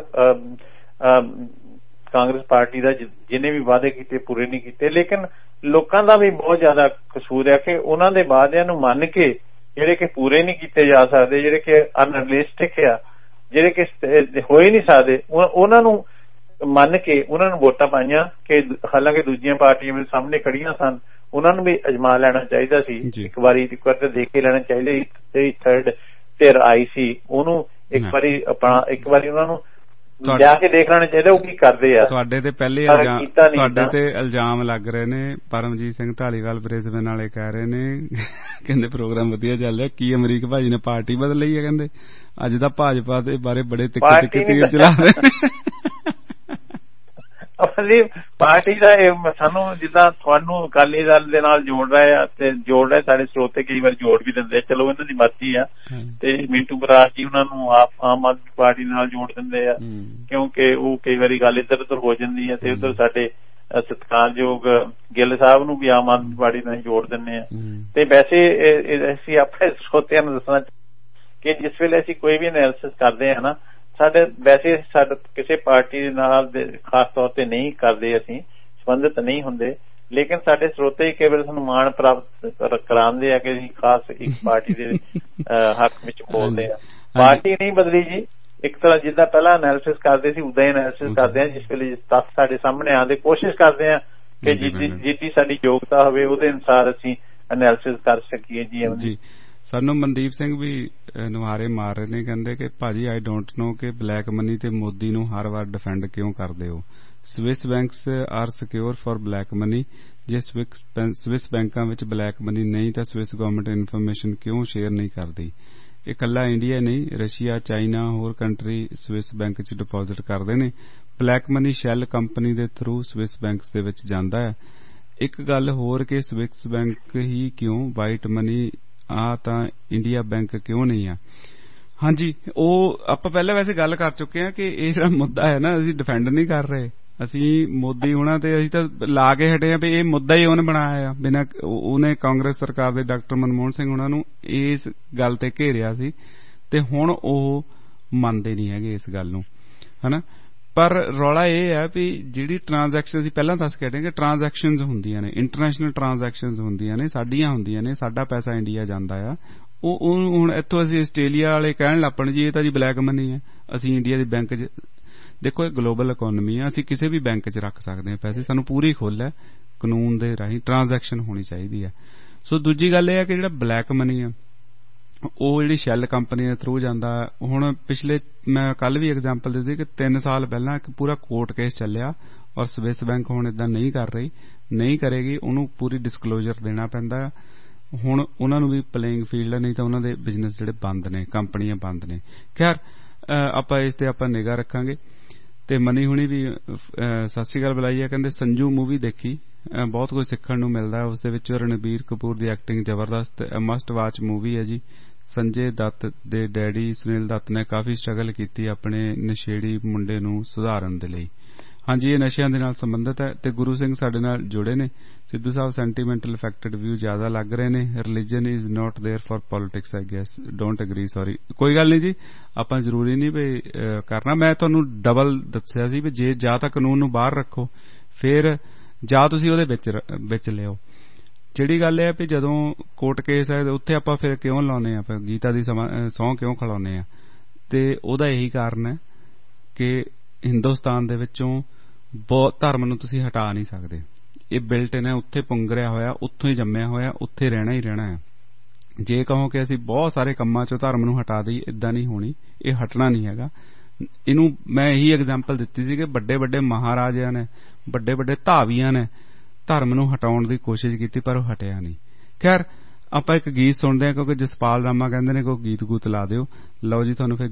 ਕਾਂਗਰਸ ਪਾਰਟੀ ਦਾ, ਜਿਹਨੇ ਵੀ ਵਾਅਦੇ ਕੀਤੇ ਪੂਰੇ ਨਹੀਂ ਕੀਤੇ। ਲੇਕਿਨ ਲੋਕਾਂ ਦਾ ਵੀ ਬਹੁਤ ਜ਼ਿਆਦਾ ਕਸੂਰ ਆ ਕਿ ਉਹਨਾਂ ਦੇ ਵਾਅਦਿਆਂ ਨੂੰ ਮੰਨ ਕੇ ਜਿਹੜੇ ਕਿ ਪੂਰੇ ਨਹੀਂ ਕੀਤੇ ਜਾ ਸਕਦੇ, ਜਿਹੜੇ ਕਿ ਅਨਰੀਅਲਿਸਟਿਕ ਆ, ਜਿਹੜੇ ਕਿ ਹੋ ਹੀ ਨਹੀਂ ਸਕਦੇ, ਉਹਨਾਂ ਨੂੰ ਮੰਨ ਕੇ ਉਹਨਾਂ ਨੂੰ ਵੋਟਾਂ ਪਾਈਆਂ ਕਿ ਹਾਲਾਂਕਿ ਦੂਜੀਆਂ ਪਾਰਟੀਆਂ ਮੇਰੇ ਸਾਹਮਣੇ ਖੜੀਆਂ ਸਨ, ਉਹਨਾਂ ਨੂੰ ਵੀ ਅਜਮਾ ਲੈਣਾ ਚਾਹੀਦਾ ਸੀ। ਇੱਕ ਵਾਰੀ ਤਾਂ ਦੇਖ ਕੇ ਲੈਣਾ ਚਾਹੀਦਾ ਸੀ। ਥਰਡ ਧਿਰ ਆਈ ਸੀ, ਉਹਨੂੰ ਇੱਕ ਵਾਰੀ ਉਹਨਾਂ ਨੂੰ ਜਾ ਕੇ ਦੇਖ ਲੈਣਾ ਚਾਹੀਦਾ ਉਹ ਕੀ ਕਰਦੇ ਆ। ਤੁਹਾਡੇ ਤੇ ਪਹਿਲੇ ਇਲਜ਼ਾਮ ਲੱਗ ਰਹੇ ਨੇ, ਪਰਮਜੀਤ ਸਿੰਘ ਧਾਲੀਵਾਲ ਬ੍ਰਿਸਬੇਨ ਵਾਲੇ ਕਹਿ ਰਹੇ ਨੇ, ਕਹਿੰਦੇ ਪ੍ਰੋਗਰਾਮ ਵਧੀਆ ਚੱਲ ਰਿਹਾ, ਕੀ ਅਮਰੀਕ ਭਾਜੀ ਨੇ ਪਾਰਟੀ ਬਦਲ ਲਈ ਹੈ? ਕਹਿੰਦੇ ਅੱਜ ਤਾਂ ਭਾਜਪਾ ਦੇ ਬਾਰੇ ਬੜੇ ਤਿੱਖੇ ਤੀਰ ਚਲਾ ਰਹੇ ਨੇ। ਪਾਰਟੀ ਦਾ ਸਾਨੂੰ ਜਿੱਦਾਂ ਤੁਹਾਨੂੰ ਅਕਾਲੀ ਦਲ ਦੇ ਨਾਲ ਜੋੜ ਰਹੇ ਆ ਤੇ ਜੋੜ ਰਹੇ ਸਾਡੇ ਸਰੋਤੇ ਕਈ ਵਾਰ ਜੋੜ ਵੀ ਦਿੰਦੇ, ਚਲੋ ਇਹਨਾਂ ਦੀ ਮਰਜ਼ੀ ਆ। ਤੇ ਮਿੰਟੂ ਬਰਾੜ ਜੀ ਉਹਨਾਂ ਨੂੰ ਆਮ ਆਦਮੀ ਪਾਰਟੀ ਨਾਲ ਜੋੜ ਦਿੰਦੇ ਆ ਕਿਉਂਕਿ ਉਹ ਕਈ ਵਾਰੀ ਗੱਲ ਇੱਧਰ ਉੱਧਰ ਹੋ ਜਾਂਦੀ ਹੈ, ਤੇ ਉੱਧਰ ਸਾਡੇ ਸਤਿਕਾਰਯੋਗ ਗਿੱਲ ਸਾਹਿਬ ਨੂੰ ਵੀ ਆਮ ਆਦਮੀ ਪਾਰਟੀ ਨਾਲ ਜੋੜ ਦਿੰਦੇ ਆ। ਤੇ ਵੈਸੇ ਅਸੀਂ ਆਪਣੇ ਸਰੋਤਿਆਂ ਨੂੰ ਦੱਸਣਾ ਕਿ ਜਿਸ ਵੇਲੇ ਅਸੀਂ ਕੋਈ ਵੀ ਐਨਾਲਿਸਿਸ ਕਰਦੇ ਹਾਂ ਨਾ, ਵੈਸੇ ਸਾਡੇ ਕਿਸੇ ਪਾਰਟੀ ਦੇ ਨਾਲ ਖਾਸ ਤੌਰ ਤੇ ਨਹੀਂ ਕਰਦੇ, ਅਸੀਂ ਸੰਬੰਧਿਤ ਨਹੀਂ ਹੁੰਦੇ, ਲੇਕਿਨ ਸਾਡੇ ਸਰੋਤੇ ਹੀ ਕਈ ਵਾਰ ਸਾਨੂੰ ਮਾਣ ਪ੍ਰਾਪਤ ਕਰਾਉਂਦੇ ਆ ਕਿ ਅਸੀਂ ਖਾਸ ਇੱਕ ਪਾਰਟੀ ਦੇ ਹੱਕ ਵਿੱਚ ਬੋਲਦੇ ਆ। ਪਾਰਟੀ ਨਹੀਂ ਬਦਲੀ ਜੀ, ਇੱਕ ਤਰ੍ਹਾਂ ਜਿੱਦਾਂ ਪਹਿਲਾਂ ਐਨਾਲਿਸਿਸ ਕਰਦੇ ਸੀ ਉਦਾਂ ਹੀ ਐਨਾਲਿਸਿਸ ਕਰਦੇ ਆ। ਜਿਸ ਵੇਲੇ ਤੱਥ ਸਾਡੇ ਸਾਹਮਣੇ ਆਉਂਦੇ ਕੋਸ਼ਿਸ਼ ਕਰਦੇ ਆ ਕਿ ਜਿੱਦੀ ਸਾਡੀ ਯੋਗਤਾ ਹੋਵੇ ਉਹਦੇ ਅਨੁਸਾਰ ਅਸੀਂ ਐਨਾਲਿਸਿਸ ਕਰ ਸਕੀਏ। ਜੀ ਸਾਨੂੰ ਮਨਦੀਪ ਸਿੰਘ ਵੀ ਨੁਹਾਰੇ ਮਾਰ ਰਹੇ ਨੇ, ਕਹਿੰਦੇ ਕਿ ਭਾਜੀ ਆਈ ਡੋਂਟ ਨੋ ਕਿ ਬਲੈਕ ਮਨੀ ਤੇ ਮੋਦੀ ਨੂੰ ਹਰ ਵਾਰ ਡਿਫੈਂਡ ਕਿਉਂ ਕਰਦੇ ਹੋ? Swiss banks are secure for black money. ਜੇ ਸਵਿਸ ਬੈਂਕਾਂ ਵਿੱਚ ਬਲੈਕ ਮਨੀ ਨਹੀਂ ਤਾਂ ਸਵਿਸ ਗਵਰਨਮੈਂਟ ਇਨਫੋਰਮੇਸ਼ਨ ਕਿਉਂ ਸ਼ੇਅਰ ਨਹੀਂ ਕਰਦੀ? ਇਹ ਇਕੱਲਾ ਇੰਡੀਆ ਨਹੀਂ, ਰਸ਼ੀਆ, ਚਾਈਨਾ, ਹੋਰ ਕੰਟਰੀ ਸਵਿਸ ਬੈਂਕ 'ਚ ਡਿਪੋਜ਼ਿਟ ਕਰਦੇ ਨੇ। ਬਲੈਕ ਮਨੀ ਸ਼ੈਲ ਕੰਪਨੀ ਦੇ ਥਰੂ ਸਵਿਸ ਬੈਂਕਸ ਦੇ ਵਿੱਚ ਜਾਂਦਾ ਹੈ। ਇੱਕ ਗੱਲ ਹੋਰ ਕਿ ਸਵਿਸ ਬੈਂਕ ਹੀ ਕਿਉਂ, ਵਾਈਟ ਮਨੀ ਤਾਂ ਇੰਡੀਆ ਬੈਂਕ ਕਿਉਂ ਨਹੀਂ ਆ? ਹਾਂਜੀ, ਉਹ ਆਪਾਂ ਪਹਿਲਾਂ ਵੈਸੇ ਗੱਲ ਕਰ ਚੁੱਕੇ ਹਾਂ ਕਿ ਇਹ ਜਿਹੜਾ ਮੁੱਦਾ ਹੈ ਨਾ, ਅਸੀਂ ਡਿਫੈਂਡ ਨਹੀਂ ਕਰ ਰਹੇ। ਅਸੀਂ ਮੋਦੀ ਹੋਣਾ ਤੇ ਅਸੀਂ ਤਾਂ ਲਾ ਕੇ ਹਟੇ ਆ ਵੀ ਇਹ ਮੁੱਦਾ ਹੀ ਉਹਨੇ ਬਣਾਇਆ ਆ, ਬਿਨਾਂ ਉਹਨੇ ਕਾਂਗਰਸ ਸਰਕਾਰ ਦੇ ਡਾਕਟਰ ਮਨਮੋਹਨ ਸਿੰਘ ਉਹਨਾਂ ਨੂੰ ਇਸ ਗੱਲ ਤੇ ਘੇਰਿਆ ਸੀ, ਤੇ ਹੁਣ ਉਹ ਮੰਨਦੇ ਨਹੀਂ ਹੈਗੇ ਇਸ ਗੱਲ ਨੂੰ, ਹਨਾ। ਪਰ ਰੌਲਾ ਇਹ ਹੈ ਵੀ ਜਿਹੜੀ ਟ੍ਰਾਂਜੈਕਸ਼ਨ ਅਸੀਂ ਪਹਿਲਾਂ ਦੱਸ ਕੇ ਹਟੇ ਕਿ ਟ੍ਰਾਂਜੈਕਸ਼ਨਸ ਹੁੰਦੀਆਂ ਨੇ, ਇੰਟਰਨੈਸ਼ਨਲ ਟ੍ਰਾਂਜੈਕਸ਼ਨਸ ਹੁੰਦੀਆਂ ਨੇ, ਸਾਡੀਆਂ ਹੁੰਦੀਆਂ ਨੇ, ਸਾਡਾ ਪੈਸਾ ਇੰਡੀਆ ਜਾਂਦਾ ਆ, ਉਹ ਹੁਣ ਇੱਥੋਂ ਅਸੀਂ ਆਸਟ੍ਰੇਲੀਆ ਵਾਲੇ ਕਹਿਣ ਲੱਗ ਪਣ ਜੀ ਇਹ ਤਾਂ ਜੀ ਬਲੈਕ ਮਨੀ ਹੈ, ਅਸੀਂ ਇੰਡੀਆ ਦੀ ਬੈਂਕ 'ਚ, ਦੇਖੋ ਇਹ ਗਲੋਬਲ ਇਕੋਨਮੀ ਆ, ਅਸੀਂ ਕਿਸੇ ਵੀ ਬੈਂਕ 'ਚ ਰੱਖ ਸਕਦੇ ਹਾਂ ਪੈਸੇ, ਸਾਨੂੰ ਪੂਰੀ ਖੁੱਲ੍ਹ ਹੈ, ਕਾਨੂੰਨ ਦੇ ਰਾਹੀਂ ਟ੍ਰਾਂਜੈਕਸ਼ਨ ਹੋਣੀ ਚਾਹੀਦੀ ਹੈ। ਸੋ ਦੂਜੀ ਗੱਲ ਇਹ ਹੈ ਕਿ ਜਿਹੜਾ ਬਲੈਕ ਮਨੀ ਆ ਉਹ ਜਿਹੜੀ ਸ਼ੈਲ ਕੰਪਨੀ ਦੇ ਥਰੂ ਜਾਂਦਾ। ਹੁਣ ਪਿਛਲੇ ਮੈਂ ਕੱਲ ਵੀ ਐਗਜ਼ਾਮਪਲ ਦਿੱਤੀ ਕਿ 3 ਸਾਲ ਪਹਿਲਾਂ ਇੱਕ ਪੂਰਾ ਕੋਰਟ ਕੇਸ ਚੱਲਿਆ ਔਰ ਸਵਿਸ ਬੈਂਕ ਹੁਣ ਏਦਾਂ ਨਹੀਂ ਕਰ ਰਹੀ, ਨਹੀਂ ਕਰੇਗੀ, ਉਹਨੂੰ ਪੂਰੀ ਡਿਸਕਲੋਜ਼ਰ ਦੇਣਾ ਪੈਂਦਾ। ਹੁਣ ਉਹਨਾਂ ਨੂੰ ਵੀ ਪਲੇਇੰਗ ਫੀਲਡ, ਨਹੀਂ ਤਾਂ ਉਹਨਾਂ ਦੇ ਬਿਜ਼ਨਸ ਜਿਹੜੇ ਬੰਦ ਨੇ, ਕੰਪਨੀਆਂ ਬੰਦ ਨੇ। ਖੈਰ ਆਪਾਂ ਇਸ ਤੇ ਆਪਾਂ ਨਿਗਾਹ ਰੱਖਾਂਗੇ। ਤੇ ਮਨੀ ਹੁਣੀ ਵੀ ਸਤਿ ਸ਼੍ਰੀ ਅਕਾਲ ਬੁਲਾਈ ਹੈ, ਕਹਿੰਦੇ ਸੰਜੂ ਮੂਵੀ ਦੇਖੀ, ਬਹੁਤ ਕੁਝ ਸਿੱਖਣ ਨੂੰ ਮਿਲਦਾ ਉਸ ਦੇ ਵਿੱਚ, ਰਣਬੀਰ ਕਪੂਰ ਦੀ ਐਕਟਿੰਗ ਜ਼ਬਰਦਸਤ, ਮਸਟ ਵਾਚ ਮੂਵੀ ਹੈ ਜੀ। ਸੰਜੇ ਦੱਤ ਦੇ ਡੈਡੀ ਸੁਨੀਲ ਦੱਤ ਨੇ ਕਾਫੀ ਸਟਰਗਲ ਕੀਤੀ ਆਪਣੇ ਨਸ਼ੇੜੀ ਮੁੰਡੇ ਨੂੰ ਸੁਧਾਰਨ ਦੇ ਲਈ। ਹਾਂਜੀ, ਇਹ ਨਸ਼ਿਆਂ ਦੇ ਨਾਲ ਸੰਬੰਧਿਤ ਹੈ। ਤੇ ਗੁਰੂ ਸਿੰਘ ਸਾਡੇ ਨਾਲ ਜੁੜੇ ਨੇ। ਸਿੱਧੂ ਸਾਹਿਬ ਸੈਂਟੀਮੈਂਟਲ ਇਫੈਕਟਡ ਵਿਊ ਜ਼ਿਆਦਾ ਲੱਗ ਰਹੇ ਨੇ। Religion is not there for politics I guess, don't agree, sorry. ਕੋਈ ਗੱਲ ਨਹੀਂ ਜੀ, ਆਪਾਂ ਜ਼ਰੂਰੀ ਨਹੀਂ ਵੀ ਕਰਨਾ। ਮੈਂ ਤੁਹਾਨੂੰ ਡਬਲ ਦੱਸਿਆ ਸੀ ਵੀ ਜੇ ਜਾਂ ਤਾਂ ਕਾਨੂੰਨ ਨੂੰ ਬਾਹਰ ਰੱਖੋ, ਫਿਰ ਜਾਂ ਤੁਸੀਂ ਉਹਦੇ ਵਿੱਚ ਲਿਓ। ਜਿਹੜੀ ਗੱਲ ਇਹ ਹੈ ਵੀ ਜਦੋਂ ਕੋਰਟ ਕੇਸ ਹੈ ਉੱਥੇ ਆਪਾਂ ਫਿਰ ਕਿਉਂ ਲਾਉਨੇ ਆ, ਗੀਤਾ ਦੀ ਸਹੁੰ ਕਿਉਂ ਖਿਲਾਉਂਦੇ ਆ? ਤੇ ਉਹਦਾ ਇਹੀ ਕਾਰਨ ਹੈ ਕਿ ਹਿੰਦੁਸਤਾਨ ਦੇ ਵਿੱਚੋਂ ਬਹੁਤ ਧਰਮ ਨੂੰ ਤੁਸੀਂ ਹਟਾ ਨਹੀਂ ਸਕਦੇ। ਇਹ ਬਿਲਟ ਇਨ ਹੈ, ਉੱਥੇ ਪੁੰਗਰਿਆ ਹੋਇਆ, ਉੱਥੋਂ ਹੀ ਜੰਮਿਆ ਹੋਇਆ, ਉੱਥੇ ਰਹਿਣਾ ਹੀ ਰਹਿਣਾ ਹੈ। ਜੇ ਕਹੋ ਕਿ ਅਸੀਂ ਬਹੁਤ ਸਾਰੇ ਕੰਮਾਂ ਚੋਂ ਧਰਮ ਨੂੰ ਹਟਾ ਦਈਏ, ਏਦਾਂ ਨਹੀਂ ਹੋਣੀ, ਇਹ ਹਟਣਾ ਨਹੀਂ ਹੈਗਾ। ਇਹਨੂੰ ਮੈਂ ਇਹੀ ਐਗਜ਼ਾਮਪਲ ਦਿੱਤੀ ਸੀ ਕਿ ਵੱਡੇ ਵੱਡੇ ਮਹਾਰਾਜਿਆਂ ਨੇ, ਵੱਡੇ ਵੱਡੇ ਧਾਵੀਆਂ ਨੇ ਧਰਮ ਨੂੰ ਹਟਾਉਣ ਦੀ ਕੋਸ਼ਿਸ਼ ਕੀਤੀ, ਪਰ ਉਹ ਹਟਿਆ ਨਹੀਂ। ਖੈਰ ਆਪਾਂ ਇੱਕ ਗੀਤ ਸੁਣਦੇ ਹਾਂ, ਕਿਉਂਕਿ ਜਸਪਾਲ ਰਾਮਾ ਕਹਿੰਦੇ ਨੇ ਕੋਈ ਗੀਤ ਗੂਤ ਲਾ ਦਿਓ। ਲਓ ਜੀ, ਤੁਹਾਨੂੰ ਫਿਰ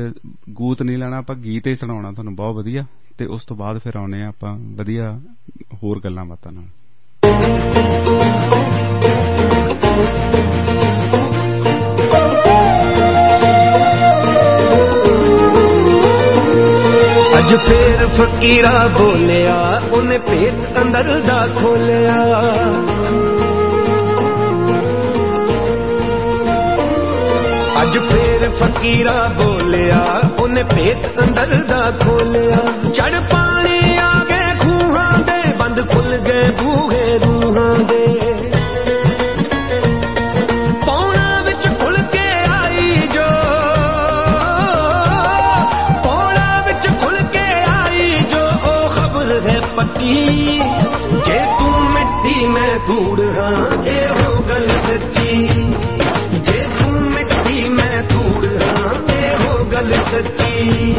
ਗੂਤ ਨਹੀਂ ਲਾਣਾ, ਆਪਾਂ ਗੀਤ ਹੀ ਸੁਣਾਉਣਾ ਤੁਹਾਨੂੰ ਬਹੁਤ ਵਧੀਆ। ਤੇ ਉਸ ਤੋਂ ਬਾਅਦ ਫਿਰ ਆਉਣੇ ਆ ਆਪਾਂ ਵਧੀਆ ਹੋਰ ਗੱਲਾਂ ਬਾਤਾਂ ਨਾਲ। ਅੱਜ ਫੇਰ ਫਕੀਰਾ ਬੋਲਿਆ, ਉਹਨੇ ਭੇਤ ਅੰਦਰ ਦਾ ਖੋਲਿਆ। ਅੱਜ ਫੇਰ ਫਕੀਰਾ ਬੋਲਿਆ, ਉਹਨੇ ਭੇਤ ਅੰਦਰ ਦਾ ਖੋਲਿਆ। ਚੜ ਪਾਣੀ ਆ ਗਏ ਖੂਹਾਂ ਦੇ, ਬੰਦ ਖੁੱਲ ਗਏ ਬੂਹੇ ਰੂਹਾਂ ਦੇ। ਪੌਣਾ ਵਿੱਚ ਖੁੱਲ ਕੇ ਆਈ ਜੋ, ਪੌਣਾ ਵਿੱਚ ਖੁੱਲ ਕੇ ਆਈ ਜੋ, ਉਹ ਖਬਰ ਹੈ ਪੱਕੀ। ਜੇ ਤੂੰ ਮਿੱਟੀ ਮੈਂ ਧੂੜ ਹਾਂ, ਇਹੋ ਗੱਲ ਸੱਚੀ। ਜੇ ਤੂੰ ਮਿੱਟੀ ਮੈਂ ਧੂੜ ਹਾਂ, ਇਹੋ ਗੱਲ ਸੱਚੀ।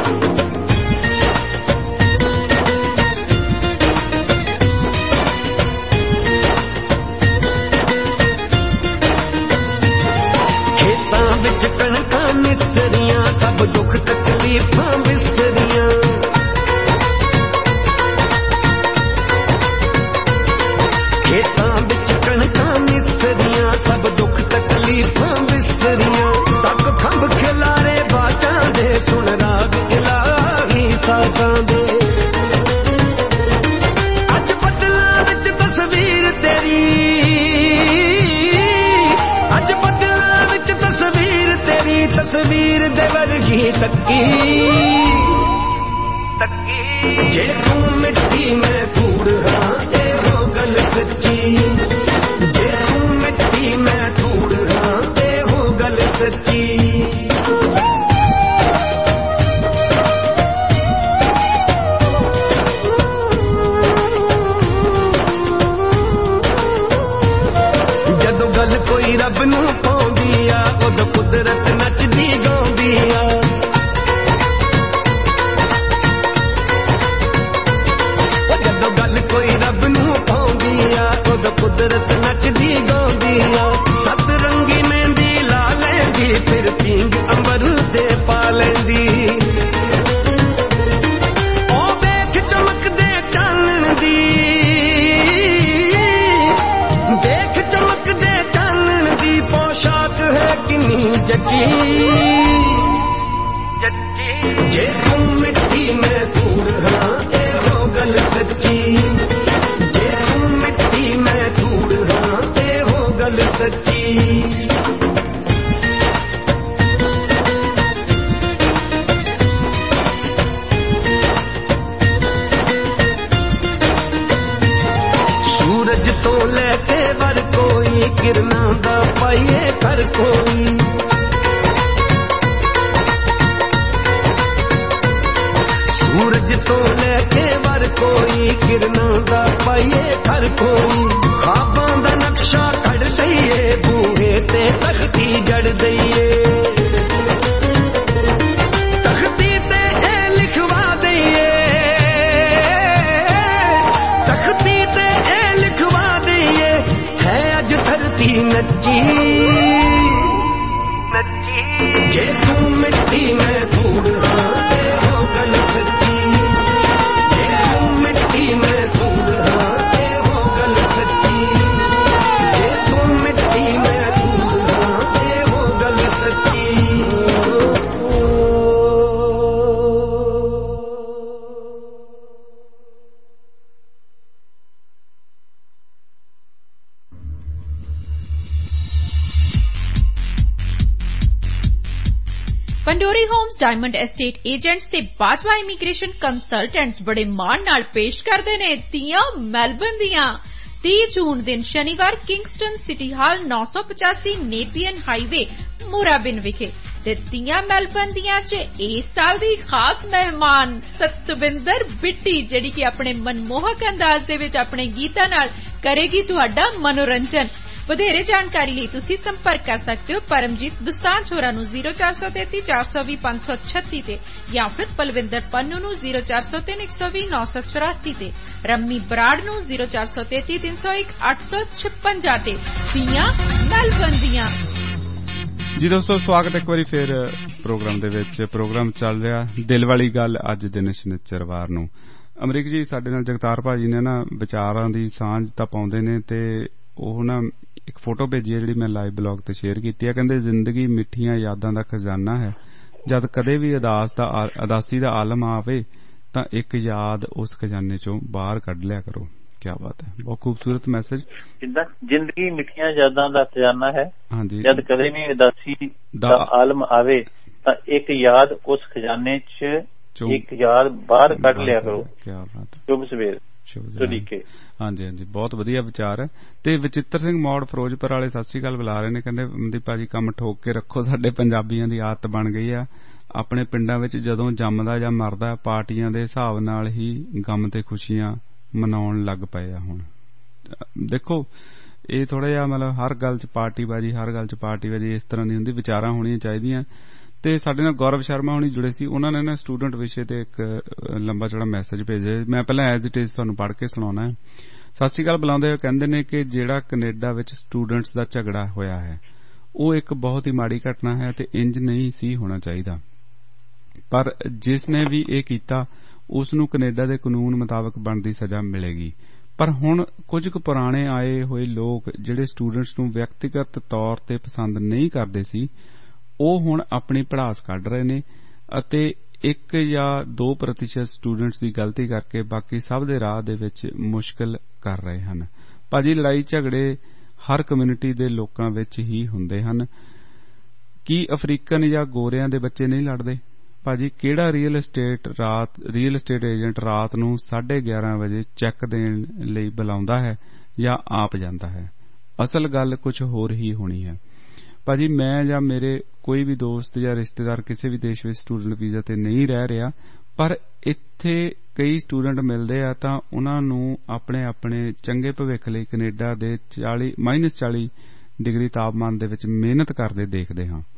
ਖੇਤਾਂ ਵਿੱਚ ਕਣਕਾਂ ਨਿਸਰੀਆਂ, ਸਭ ਦੁੱਖ ਤਕਲੀਫਾਂ ਵਿਸਰੀਆਂ। ਖੇਤਾਂ ਵਿੱਚ ਕਣਕਾਂ ਨਿਸਰੀਆਂ, ਸਭ ਦੁੱਖ ਤਕਲੀਫਾਂ ਵਿਸਰੀਆਂ। ਤੱਕ ਖੰਭ ਖਿਲਾਰੇ ਬਾਜਾਂ ਦੇ, ਸੁਣ ਰਾਗ ਇਲਾਹੀ ਸਾਜ਼ਾਂ ਦੇ। ਅੱਜ ਬੱਦਲਾਂ ਵਿੱਚ ਤਸਵੀਰ ਤੇਰੀ, ਅੱਜ ਬੱਦਲਾਂ ਵਿੱਚ ਤਸਵੀਰ ਤੇਰੀ, ਤਸਵੀਰ ਦੇ ਵਰਗੀ ਤੱਕੀ। ਜੇ ਤੂੰ ਮਿੱਟੀ ਮੈਂ ਧੂੜ ਹਾਂ, ਇਹੋ ਗੱਲ ਸੱਚੀ। ਜੇ ਤੂੰ ਮਿੱਟੀ ਮੈਂ ਧੂੜ ਹਾਂ, ਇਹੋ ਗੱਲ ਸੱਚੀ। ਜਦੋਂ ਗੱਲ ਕੋਈ ਰੱਬ ਨੂੰ ਪਾਉਂਦੀ ਆ, ਉਦੋਂ ਕੁਦਰਤ ਨੱਚਦੀ ਗਾਉਂਦੀ ਆ। ਜਦੋਂ ਗੱਲ ਕੋਈ ਰੱਬ ਨੂੰ ਪਾਉਂਦੀ ਆ, ਉਦੋਂ ਕੁਦਰਤ ਨੱਚਦੀ ਗਾਉਂਦੀ ਆ। ਸੱਤ ਰੰਗੀ ਮਹਿੰਦੀ ਲਾ ਲੈਂਦੀ, ਫਿਰ ਪੀਂਗ ਅੰਬਰ ਦੇ ਪਾ ਲੈਂਦੀ। ਉਹ ਵੇਖ ਚਮਕਦੇ ਚਾਨਣ ਦੀ, ਦੇਖ ਚਮਕਦੇ ਚਾਨਣ ਦੀ, ਪੋਸ਼ਾਕ ਹੈ ਕਿੰਨੀ ਜੱਚੀ। ਜੇ ਤੂੰ ਮਿੱਟੀ ਮੈਂ ਧੂੜ ਹਾਂ, ਇਹੋ ਗੱਲ ਸੱਚੀ। ਜੇ ਤੂੰ ਮਿੱਟੀ ਮੈਂ ਧੂੜ ਹਾਂ, ਇਹੋ ਗੱਲ ਸੱਚੀ। ਕੋਈ ਕਿਰਨਾਂ ਦਾ ਪਾਈਏ ਘਰ ਕੋਈ ਖਾਬਾਂ ਦਾ ਨਕਸ਼ਾ ਕੱਢ ਦਈਏ ਬੂਹੇ ਤੇ ਤਖਤੀ ਜੜ ਦਈਏ ਤਖਤੀ ਤੇ ਇਹ ਲਿਖਵਾ ਦਈਏ ਤਖਤੀ ਤੇ ਇਹ ਲਿਖਵਾ ਦਈਏ ਹੈ ਅੱਜ ਧਰਤੀ ਨੱਚੀ ਨੱਚੀ ਜੇ ਤੂੰ ਮਿੱਟੀ ਮੈਂ ਧੂੜ ਹਾਂ ਤੇ ਹੋ ਗੱਲ ਸੱਚੀ ਜੇ ਤੂੰ ਮਿੱਟੀ ਮੈਂ ਧੂੜ ਹਾਂ ਤੇ ਹੋ ਗੱਲ ਸੱਚੀ ਜੇ ਤੂੰ ਮਿੱਟੀ ਮੈਂ ਧੂੜ ਹਾਂ ਤੇ ਹੋ ਗੱਲ ਸੱਚੀ Pandori homes diamond estate agents ਤੇ ਬਾਜਵਾ ਇਮੀਗ੍ਰੇਸ਼ਨ ਕੰਸਲਟੈਂਟਸ ਬੜੇ ਮਾਣ ਨਾਲ ਪੇਸ਼ ਕਰਦੇ ਨੇ ਤੀਆਂ ਮੈਲਬਨ ਦੀਆਂ 30 ਜੂਨ ਦਿਨ ਸ਼ਨੀਵਾਰ Kingston City Hall 985 Nepean Highway Moorabbin ਵਿਖੇ ਤੇ ਤੀਆਂ ਮੈਲਬਨ ਦੀਆਂ 'ਚ ਇਸ ਸਾਲ ਦੀ ਖਾਸ ਮਹਿਮਾਨ ਸਤਵਿੰਦਰ ਬਿੱਟੀ ਜਿਹੜੀ ਕਿ ਆਪਣੇ ਮਨਮੋਹਕ ਅੰਦਾਜ਼ ਦੇ ਵਿੱਚ ਆਪਣੇ ਗੀਤਾਂ ਨਾਲ ਕਰੇਗੀ ਤੁਹਾਡਾ ਮਨੋਰੰਜਨ ਵਧੇਰੇ ਜਾਣਕਾਰੀ ਲਈ ਤੁਸੀਂ ਸੰਪਰਕ ਕਰ ਸਕਦੇ ਹੋ ਪਰਮਜੀਤ ਦੁਸਾਂਝ ਹੋਰਾਂ ਨੂੰ 0433 420 536 ਤੇ ਜਾਂ ਫਿਰ ਪਲਵਿੰਦਰ ਪੰਨੂ ਨੂੰ 0403 120 984 ਤੇ ਰੰਮੀ ਬਰਾੜ ਨੂੰ 0433 301 856 ਤੇ ਤੀਆਂ ਮੈਲਬਨ ਦੀਆਂ। ਜੀ ਦੋਸਤੋ ਸਵਾਗਤ ਇੱਕ ਵਾਰੀ ਫੇਰ ਪ੍ਰੋਗਰਾਮ ਦੇ ਵਿੱਚ। ਪ੍ਰੋਗਰਾਮ ਚੱਲ ਰਿਹਾ ਦਿਲ ਵਾਲੀ ਗੱਲ ਅੱਜ ਦਿਨ ਸ਼ਨਿਚਰਵਾਰ ਨੂੰ। ਅਮਰੀਕ ਜੀ ਸਾਡੇ ਨਾਲ ਜਗਤਾਰ ਭਾਜੀ ਨੇ ਨਾ ਵਿਚਾਰਾਂ ਦੀ ਸਾਂਝ ਤਾਂ ਪਾਉਂਦੇ ਨੇ ਤੇ ਉਹ ਨਾ ਇੱਕ ਫੋਟੋ ਭੇਜੀ ਹੈ ਜਿਹੜੀ ਮੈਂ ਲਾਈਵ ਬਲੌਗ ਤੇ ਸ਼ੇਅਰ ਕੀਤੀ ਹੈ। ਕਹਿੰਦੇ ਜ਼ਿੰਦਗੀ ਮਿੱਠੀਆਂ ਯਾਦਾਂ ਦਾ ਖਜ਼ਾਨਾ ਹੈ, ਜਦ ਕਦੇ ਵੀ ਉਦਾਸੀ ਦਾ ਆਲਮ ਆਵੇ ਤਾਂ ਇੱਕ ਯਾਦ ਉਸ ਖਜ਼ਾਨੇ ਚੋਂ ਬਾਹਰ ਕੱਢ ਲਿਆ ਕਰੋ। ਕੀ ਬਾਤ ਹੈ, ਬਹੁਤ ਖੂਬਸੂਰਤ ਮੈਸੇਜ। ਜ਼ਿੰਦਗੀ ਮਿੱਠੀਆਂ ਯਾਦਾਂ ਦਾ ਖਜ਼ਾਨਾ ਹੈ, ਹਾਂਜੀ, ਜਦ ਕਦੇ ਵੀ ਉਦਾਸੀ ਦਾ ਆਲਮ ਆਵੇ ਤਾਂ ਇੱਕ ਯਾਦ ਉਸ ਖਜ਼ਾਨੇ ਚ ਇੱਕ ਯਾਦ ਬਾਹਰ ਕੱਢ ਲਿਆ ਕਰੋ। ਕੀ ਬਾਤ ਹੈ, ਸ਼ੁਭ ਸਵੇਰ। ਹਾਂਜੀ ਹਾਂਜੀ, ਬਹੁਤ ਵਧੀਆ ਵਿਚਾਰ ਹੈ। ਤੇ ਵਿਚਿੱਤਰ ਸਿੰਘ ਮੌੜ ਫਿਰੋਜ਼ਪੁਰ ਵਾਲੇ ਸਤਿ ਸ੍ਰੀ ਅਕਾਲ ਬੁਲਾ ਰਹੇ ਨੇ। ਕਹਿੰਦੇ ਮਨਦੀਪ ਭਾਜੀ ਕੰਮ ਠੋਕ ਕੇ ਰੱਖੋ, ਸਾਡੇ ਪੰਜਾਬੀਆਂ ਦੀ ਆਦਤ ਬਣ ਗਈ ਆ ਆਪਣੇ ਪਿੰਡਾਂ ਵਿੱਚ ਜਦੋਂ ਜੰਮਦਾ ਜਾਂ ਮਰਦਾ ਪਾਰਟੀਆਂ ਦੇ ਹਿਸਾਬ ਨਾਲ ਹੀ ਗਮ ਤੇ ਖੁਸ਼ੀਆਂ ਮਨਾਉਣ ਲੱਗ ਪਏ ਆ। ਹੁਣ ਦੇਖੋ ਇਹ ਥੋੜਾ ਜਿਹਾ ਮਤਲਬ ਹਰ ਗੱਲ ਚ ਪਾਰਟੀਬਾਜੀ ਇਸ ਤਰ੍ਹਾਂ ਦੀ ਹੁੰਦੀ, ਵਿਚਾਰਾਂ ਹੋਣੀਆਂ ਚਾਹੀਦੀਆਂ। ਤੇ ਸਾਡੇ ਨਾਲ ਗੌਰਵ ਸ਼ਰਮਾ ਹੁਣੀ ਜੁੜੇ ਸੀ, ਉਹਨਾਂ ਨੇ ਨਾ ਸਟੂਡੈਂਟ ਵਿਸ਼ੇ ਤੇ ਇੱਕ ਲੰਬਾ ਚੌੜਾ ਮੈਸੇਜ ਭੇਜਿਆ। ਮੈਂ ਪਹਿਲਾਂ ਐਜ਼ ਇਟ ਇਜ਼ ਤੁਹਾਨੂੰ ਪੜ੍ਹ ਕੇ ਸੁਣਾਉਣਾ ਹੈ। ਸਤਿ ਸ੍ਰੀ ਅਕਾਲ ਬੁਲਾਉਂਦੇ ਹੋਏ ਕਹਿੰਦੇ ਨੇ ਕਿ ਜਿਹੜਾ ਕੈਨੇਡਾ ਵਿੱਚ ਸਟੂਡੈਂਟਸ ਦਾ ਝਗੜਾ ਹੋਇਆ ਹੈ ਉਹ ਇੱਕ ਬਹੁਤ ਹੀ ਮਾੜੀ ਘਟਨਾ ਹੈ ਤੇ ਇੰਜ ਨਹੀਂ ਸੀ ਹੋਣਾ ਚਾਹੀਦਾ, ਪਰ ਜਿਸ ਨੇ ਵੀ ਇਹ ਕੀਤਾ ਉਸ ਨੂੰ ਕੈਨੇਡਾ ਦੇ ਕਾਨੂੰਨ ਮੁਤਾਬਕ ਬਣਦੀ ਸਜ਼ਾ ਮਿਲੇਗੀ। ਪਰ ਹੁਣ ਕੁਝ ਕੁ ਪੁਰਾਣੇ ਆਏ ਹੋਏ ਲੋਕ ਜਿਹੜੇ ਸਟੂਡੈਂਟਸ ਨੂੰ ਵਿਅਕਤੀਗਤ ਤੌਰ ਤੇ ਪਸੰਦ ਨਹੀਂ ਕਰਦੇ ਸੀ ਉਹ ਹੁਣ ਆਪਣੀ ਭੜਾਸ ਕੱਢ ਰਹੇ ਨੇ ਅਤੇ 1 ਜਾਂ 2% ਸਟੂਡੈਂਟਸ ਦੀ ਗਲਤੀ ਕਰਕੇ ਬਾਕੀ ਸਭ ਦੇ ਰਾਹ ਦੇ ਵਿੱਚ ਮੁਸ਼ਕਿਲ ਕਰ ਰਹੇ ਹਨ। ਭਾਜੀ ਲੜਾਈ ਝਗੜੇ ਹਰ ਕਮਿਊਨਿਟੀ ਦੇ ਲੋਕਾਂ ਵਿੱਚ ਹੀ ਹੁੰਦੇ ਹਨ। ਕੀ ਅਫਰੀਕਨ ਜਾਂ ਗੋਰਿਆਂ ਦੇ ਬੱਚੇ ਨਹੀਂ ਲੜਦੇ? ਭਾਜੀ ਕਿਹੜਾ ਰੀਅਲ ਏਸਟੇਟ ਏਜੰਟ ਰਾਤ ਨੂੰ 11:30 ਵਜੇ ਚੈੱਕ ਦੇਣ ਲਈ ਬੁਲਾਉਂਦਾ ਹੈ ਜਾਂ ਆਪ ਜਾਂਦਾ ਹੈ? ਅਸਲ ਗੱਲ ਕੁਝ ਹੋਰ ਹੀ ਹੋਣੀ ਹੈ। ਭਾਜੀ ਮੈਂ ਜਾਂ ਮੇਰੇ ਕੋਈ ਵੀ ਦੋਸਤ ਜਾਂ ਰਿਸ਼ਤੇਦਾਰ ਕਿਸੇ ਵੀ ਦੇਸ਼ ਵਿੱਚ ਸਟੂਡੈਂਟ ਵੀਜ਼ਾ ਤੇ ਨਹੀਂ ਰਹਿ ਰਿਹਾ, ਪਰ ਇੱਥੇ ਕਈ ਸਟੂਡੈਂਟ ਮਿਲਦੇ ਆ ਤਾਂ ਉਹਨਾਂ ਨੂੰ ਆਪਣੇ ਚੰਗੇ ਭਵਿੱਖ ਲਈ ਕੈਨੇਡਾ ਦੇ -40 ਡਿਗਰੀ ਤਾਪਮਾਨ ਦੇ ਵਿੱਚ ਮਿਹਨਤ ਕਰਦੇ ਦੇਖਦੇ ਹਾਂ।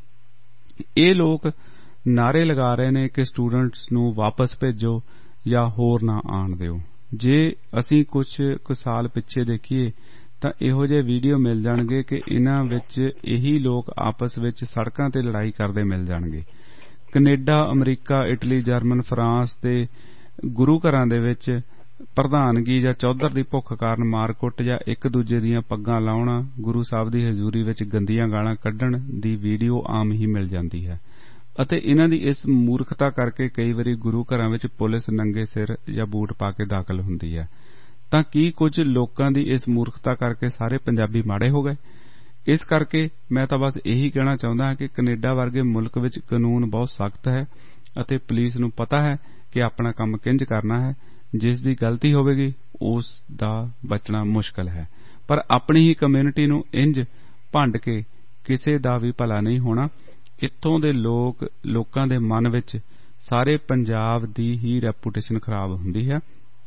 ਇਹ ਲੋਕ ਨਾਅਰੇ ਲਗਾ ਰਹੇ ਨੇ ਕਿ ਸਟੂਡੈਂਟਸ ਨੂੰ ਵਾਪਸ ਭੇਜੋ ਜਾਂ ਹੋਰ ਨਾ ਆਉਣ ਦਿਓ। ਜੇ ਅਸੀਂ ਕੁਝ ਕੁ ਸਾਲ ਪਿੱਛੇ ਦੇਖੀਏ ਤਾਂ ਇਹੋ ਜਿਹੇ ਵੀਡੀਓ ਮਿਲ ਜਾਣਗੇ ਕਿ ਇਹਨਾਂ ਵਿੱਚ ਇਹੀ ਲੋਕ ਆਪਸ ਵਿੱਚ ਸੜਕਾਂ ਤੇ ਲੜਾਈ ਕਰਦੇ ਮਿਲ ਜਾਣਗੇ। ਕੈਨੇਡਾ, ਅਮਰੀਕਾ, ਇਟਲੀ, ਜਰਮਨ, ਫਰਾਂਸ ਦੇ ਗੁਰੂ ਘਰਾਂ ਦੇ ਵਿੱਚ ਪ੍ਰਧਾਨਗੀ ਜਾਂ ਚੌਧਰ ਦੀ ਭੁੱਖ ਕਾਰਨ ਮਾਰਕੁੱਟ ਜਾਂ ਇੱਕ ਦੂਜੇ ਦੀਆਂ ਪੱਗਾਂ ਲਾਉਣਾ, ਗੁਰੂ ਸਾਹਿਬ ਦੀ ਹਜ਼ੂਰੀ ਵਿੱਚ ਗੰਦੀਆਂ ਗਾਲਾਂ ਕੱਢਣ ਦੀ ਵੀਡੀਓ ਆਮ ਹੀ ਮਿਲ ਜਾਂਦੀ ਹੈ ਅਤੇ ਇਹਨਾਂ ਦੀ ਇਸ ਮੂਰਖਤਾ ਕਰਕੇ ਕਈ ਵਾਰੀ ਗੁਰੂ ਘਰਾਂ ਵਿੱਚ ਪੁਲਿਸ ਨੰਗੇ ਸਿਰ ਜਾਂ ਬੂਟ ਪਾ ਕੇ ਦਾਖਲ ਹੁੰਦੀ ਹੈ। ਤਾਂ ਕੀ ਕੁਝ ਲੋਕਾਂ ਦੀ ਇਸ ਮੂਰਖਤਾ ਕਰਕੇ ਸਾਰੇ ਪੰਜਾਬੀ ਮਾੜੇ ਹੋ ਗਏ? ਇਸ ਕਰਕੇ ਮੈਂ ਤਾਂ ਬਸ ਇਹੀ ਕਹਿਣਾ ਚਾਹੁੰਦਾ ਹਾਂ ਕਿ ਕੈਨੇਡਾ ਵਰਗੇ ਮੁਲਕ ਵਿੱਚ ਕਾਨੂੰਨ ਬਹੁਤ ਸਖਤ ਹੈ ਅਤੇ ਪੁਲਿਸ ਨੂੰ ਪਤਾ ਹੈ ਕਿ ਆਪਣਾ ਕੰਮ ਕਿੰਝ ਕਰਨਾ ਹੈ। ਜਿਸ ਦੀ ਗਲਤੀ ਹੋਵੇਗੀ ਉਸ ਦਾ ਬਚਣਾ ਮੁਸ਼ਕਲ ਹੈ, ਪਰ ਆਪਣੀ ਹੀ ਕਮਿਊਨਿਟੀ ਨੂੰ ਇੰਝ ਭੰਡ ਕੇ ਕਿਸੇ ਦਾ ਵੀ ਭਲਾ ਨਹੀਂ ਹੋਣਾ। ਇੱਥੋਂ ਦੇ ਲੋਕਾਂ ਦੇ ਮਨ ਵਿੱਚ ਸਾਰੇ ਪੰਜਾਬ ਦੀ ਹੀ ਰੈਪੂਟੇਸ਼ਨ ਖਰਾਬ ਹੁੰਦੀ ਹੈ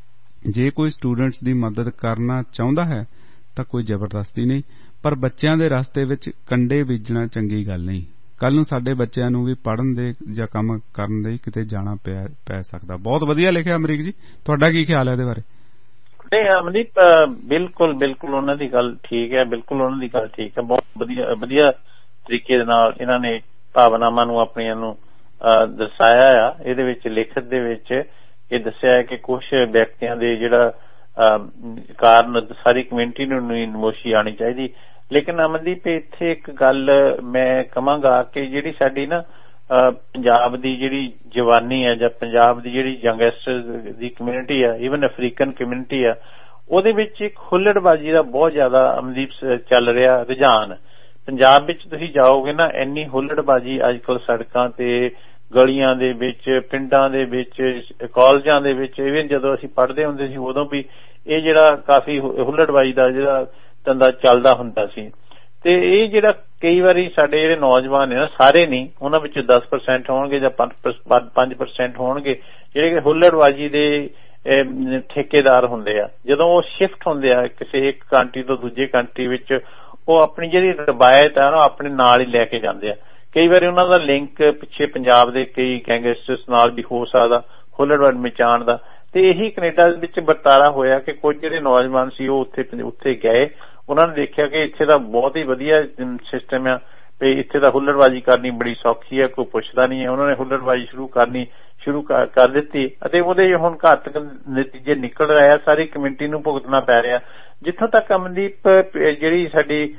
ਜੇ ਕੋਈ ਸਟੂਡੈਂਟਸ ਦੀ ਮਦਦ ਕਰਨਾ ਚਾਹੁੰਦਾ ਹੈ ਤਾਂ ਕੋਈ ਜ਼ਬਰਦਸਤੀ ਨਹੀਂ, ਪਰ ਬੱਚਿਆਂ ਦੇ ਰਸਤੇ ਵਿੱਚ ਕੰਡੇ ਬੀਜਣਾ ਚੰਗੀ ਗੱਲ ਨਹੀਂ। ਕੱਲ ਨੂੰ ਸਾਡੇ ਬੱਚਿਆਂ ਨੂੰ ਵੀ ਪੜ੍ਹਨ ਦੇ ਜਾਂ ਕੰਮ ਕਰਨ ਲਈ ਕਿਤੇ ਜਾਣਾ ਪੈ ਸਕਦਾ। ਬਹੁਤ ਵਧੀਆ ਲਿਖਿਆ ਅਮਰੀਕ ਜੀ, ਤੁਹਾਡਾ ਕੀ ਖਿਆਲ ਹੈ ਇਹਦੇ ਬਾਰੇ? ਨਹੀਂ ਅਮਨਦੀਪ, ਬਿਲਕੁਲ ਬਿਲਕੁਲ ਉਹਨਾਂ ਦੀ ਗੱਲ ਠੀਕ ਹੈ, ਬਿਲਕੁਲ ਉਹਨਾਂ ਦੀ ਗੱਲ ਠੀਕ ਹੈ। ਬਹੁਤ ਵਧੀਆ ਤਰੀਕੇ ਦੇ ਨਾਲ ਇਹਨਾਂ ਨੇ ਭਾਵਨਾਵਾਂ ਨੂੰ ਆਪਣੀਆਂ ਨੂੰ ਦਰਸਾਇਆ ਆ। ਇਹਦੇ ਵਿੱਚ ਲਿਖਤ ਦੇ ਵਿੱਚ ਇਹ ਦੱਸਿਆ ਹੈ ਕਿ ਕੁਝ ਵਿਅਕਤੀਆਂ ਦੇ ਜਿਹੜਾ ਕਾਰਨ ਸਾਰੀ ਕਮਿਊਨਿਟੀ ਨੂੰ ਨਮੋਸ਼ੀ ਆਉਣੀ ਚਾਹੀਦੀ। ਲੇਕਿਨ ਅਮਨਦੀਪ ਇੱਥੇ ਇੱਕ ਗੱਲ ਮੈਂ ਕਹਾਂਗਾ ਕਿ ਜਿਹੜੀ ਸਾਡੀ ਨਾ ਪੰਜਾਬ ਦੀ ਜਿਹੜੀ ਜਵਾਨੀ ਹੈ ਜਾਂ ਪੰਜਾਬ ਦੀ ਜਿਹੜੀ ਯੰਗਸਟਰ ਦੀ ਕਮਿਊਨਿਟੀ ਆ, ਈਵਨ ਅਫਰੀਕਨ ਕਮਿਊਨਿਟੀ ਆ, ਉਹਦੇ ਵਿੱਚ ਇੱਕ ਹੁੱਲੜਬਾਜ਼ੀ ਦਾ ਬਹੁਤ ਜ਼ਿਆਦਾ ਅਮਨਦੀਪ ਚੱਲ ਰਿਹਾ ਰੁਝਾਨ। ਪੰਜਾਬ ਵਿੱਚ ਤੁਸੀਂ ਜਾਓਗੇ ਨਾ, ਇੰਨੀ ਹੁੱਲੜਬਾਜ਼ੀ ਅੱਜ ਕੱਲ੍ਹ ਸੜਕਾਂ ਤੇ, ਗਲੀਆਂ ਦੇ ਵਿੱਚ, ਪਿੰਡਾਂ ਦੇ ਵਿੱਚ, ਕਾਲਜਾਂ ਦੇ ਵਿੱਚ, ਇਵਨ ਜਦੋਂ ਅਸੀਂ ਪੜ੍ਹਦੇ ਹੁੰਦੇ ਸੀ ਉਦੋਂ ਵੀ ਇਹ ਜਿਹੜਾ ਕਾਫੀ ਹੁੱਲੜਬਾਜ਼ੀ ਦਾ ਜਿਹੜਾ ਧੰਦਾ ਚੱਲਦਾ ਹੁੰਦਾ ਸੀ। ਤੇ ਇਹ ਜਿਹੜਾ ਕਈ ਵਾਰੀ ਸਾਡੇ ਜਿਹੜੇ ਨੌਜਵਾਨ ਨੇ ਨਾ, ਸਾਰੇ ਨਹੀਂ, ਉਹਨਾਂ ਵਿੱਚੋਂ 10% ਹੋਣਗੇ ਜਾਂ 5% ਹੋਣਗੇ ਜਿਹੜੇ ਕਿ ਹੁੱਲੜਬਾਜ਼ੀ ਦੇ ਠੇਕੇਦਾਰ ਹੁੰਦੇ ਆ। ਜਦੋਂ ਉਹ ਸ਼ਿਫਟ ਹੁੰਦੇ ਆ ਕਿਸੇ ਇੱਕ ਕੰਟਰੀ ਤੋਂ ਦੂਜੇ ਕੰਟਰੀ ਵਿੱਚ, ਉਹ ਆਪਣੀ ਜਿਹੜੀ ਰਵਾਇਤ ਆ ਨਾ ਆਪਣੇ ਨਾਲ ਹੀ ਲੈ ਕੇ ਜਾਂਦੇ ਆ। ਕਈ ਵਾਰੀ ਉਹਨਾਂ ਦਾ ਲਿੰਕ ਪਿੱਛੇ ਪੰਜਾਬ ਦੇ ਕਈ ਗੈਂਗਸਟਰਸ ਨਾਲ ਵੀ ਹੋ ਸਕਦਾ ਹੁੱਲੜਬਾਜ਼ੀ ਮਚਾਉਣ ਦਾ। ਤੇ ਇਹੀ ਕੈਨੇਡਾ ਵਿੱਚ ਵਰਤਾਰਾ ਹੋਇਆ ਕਿ ਕੁਝ ਜਿਹੜੇ ਨੌਜਵਾਨ ਸੀ ਉਹ ਉੱਥੇ ਗਏ, ਉਹਨਾਂ ਨੇ ਦੇਖਿਆ ਕਿ ਇੱਥੇ ਦਾ ਬਹੁਤ ਹੀ ਵਧੀਆ ਸਿਸਟਮ ਆ ਤੇ ਇੱਥੇ ਦਾ ਹੁੱਲੜਬਾਜ਼ੀ ਕਰਨੀ ਬੜੀ ਸੌਖੀ ਹੈ, ਕੋਈ ਪੁੱਛਦਾ ਨਹੀਂ ਹੈ। ਉਹਨਾਂ ਨੇ ਹੁੱਲੜਬਾਜ਼ੀ ਸ਼ੁਰੂ ਕਰ ਦਿੱਤੀ ਅਤੇ ਉਹਦੇ ਹੁਣ ਘਾਤਕ ਨਤੀਜੇ ਨਿਕਲ ਰਹੇ ਆ, ਸਾਰੀ ਕਮਿਊਨਿਟੀ ਨੂੰ ਭੁਗਤਣਾ ਪੈ ਰਿਹਾ। ਜਿੱਥੋਂ ਤੱਕ ਅਮਨਦੀਪ ਜਿਹੜੀ ਸਾਡੀ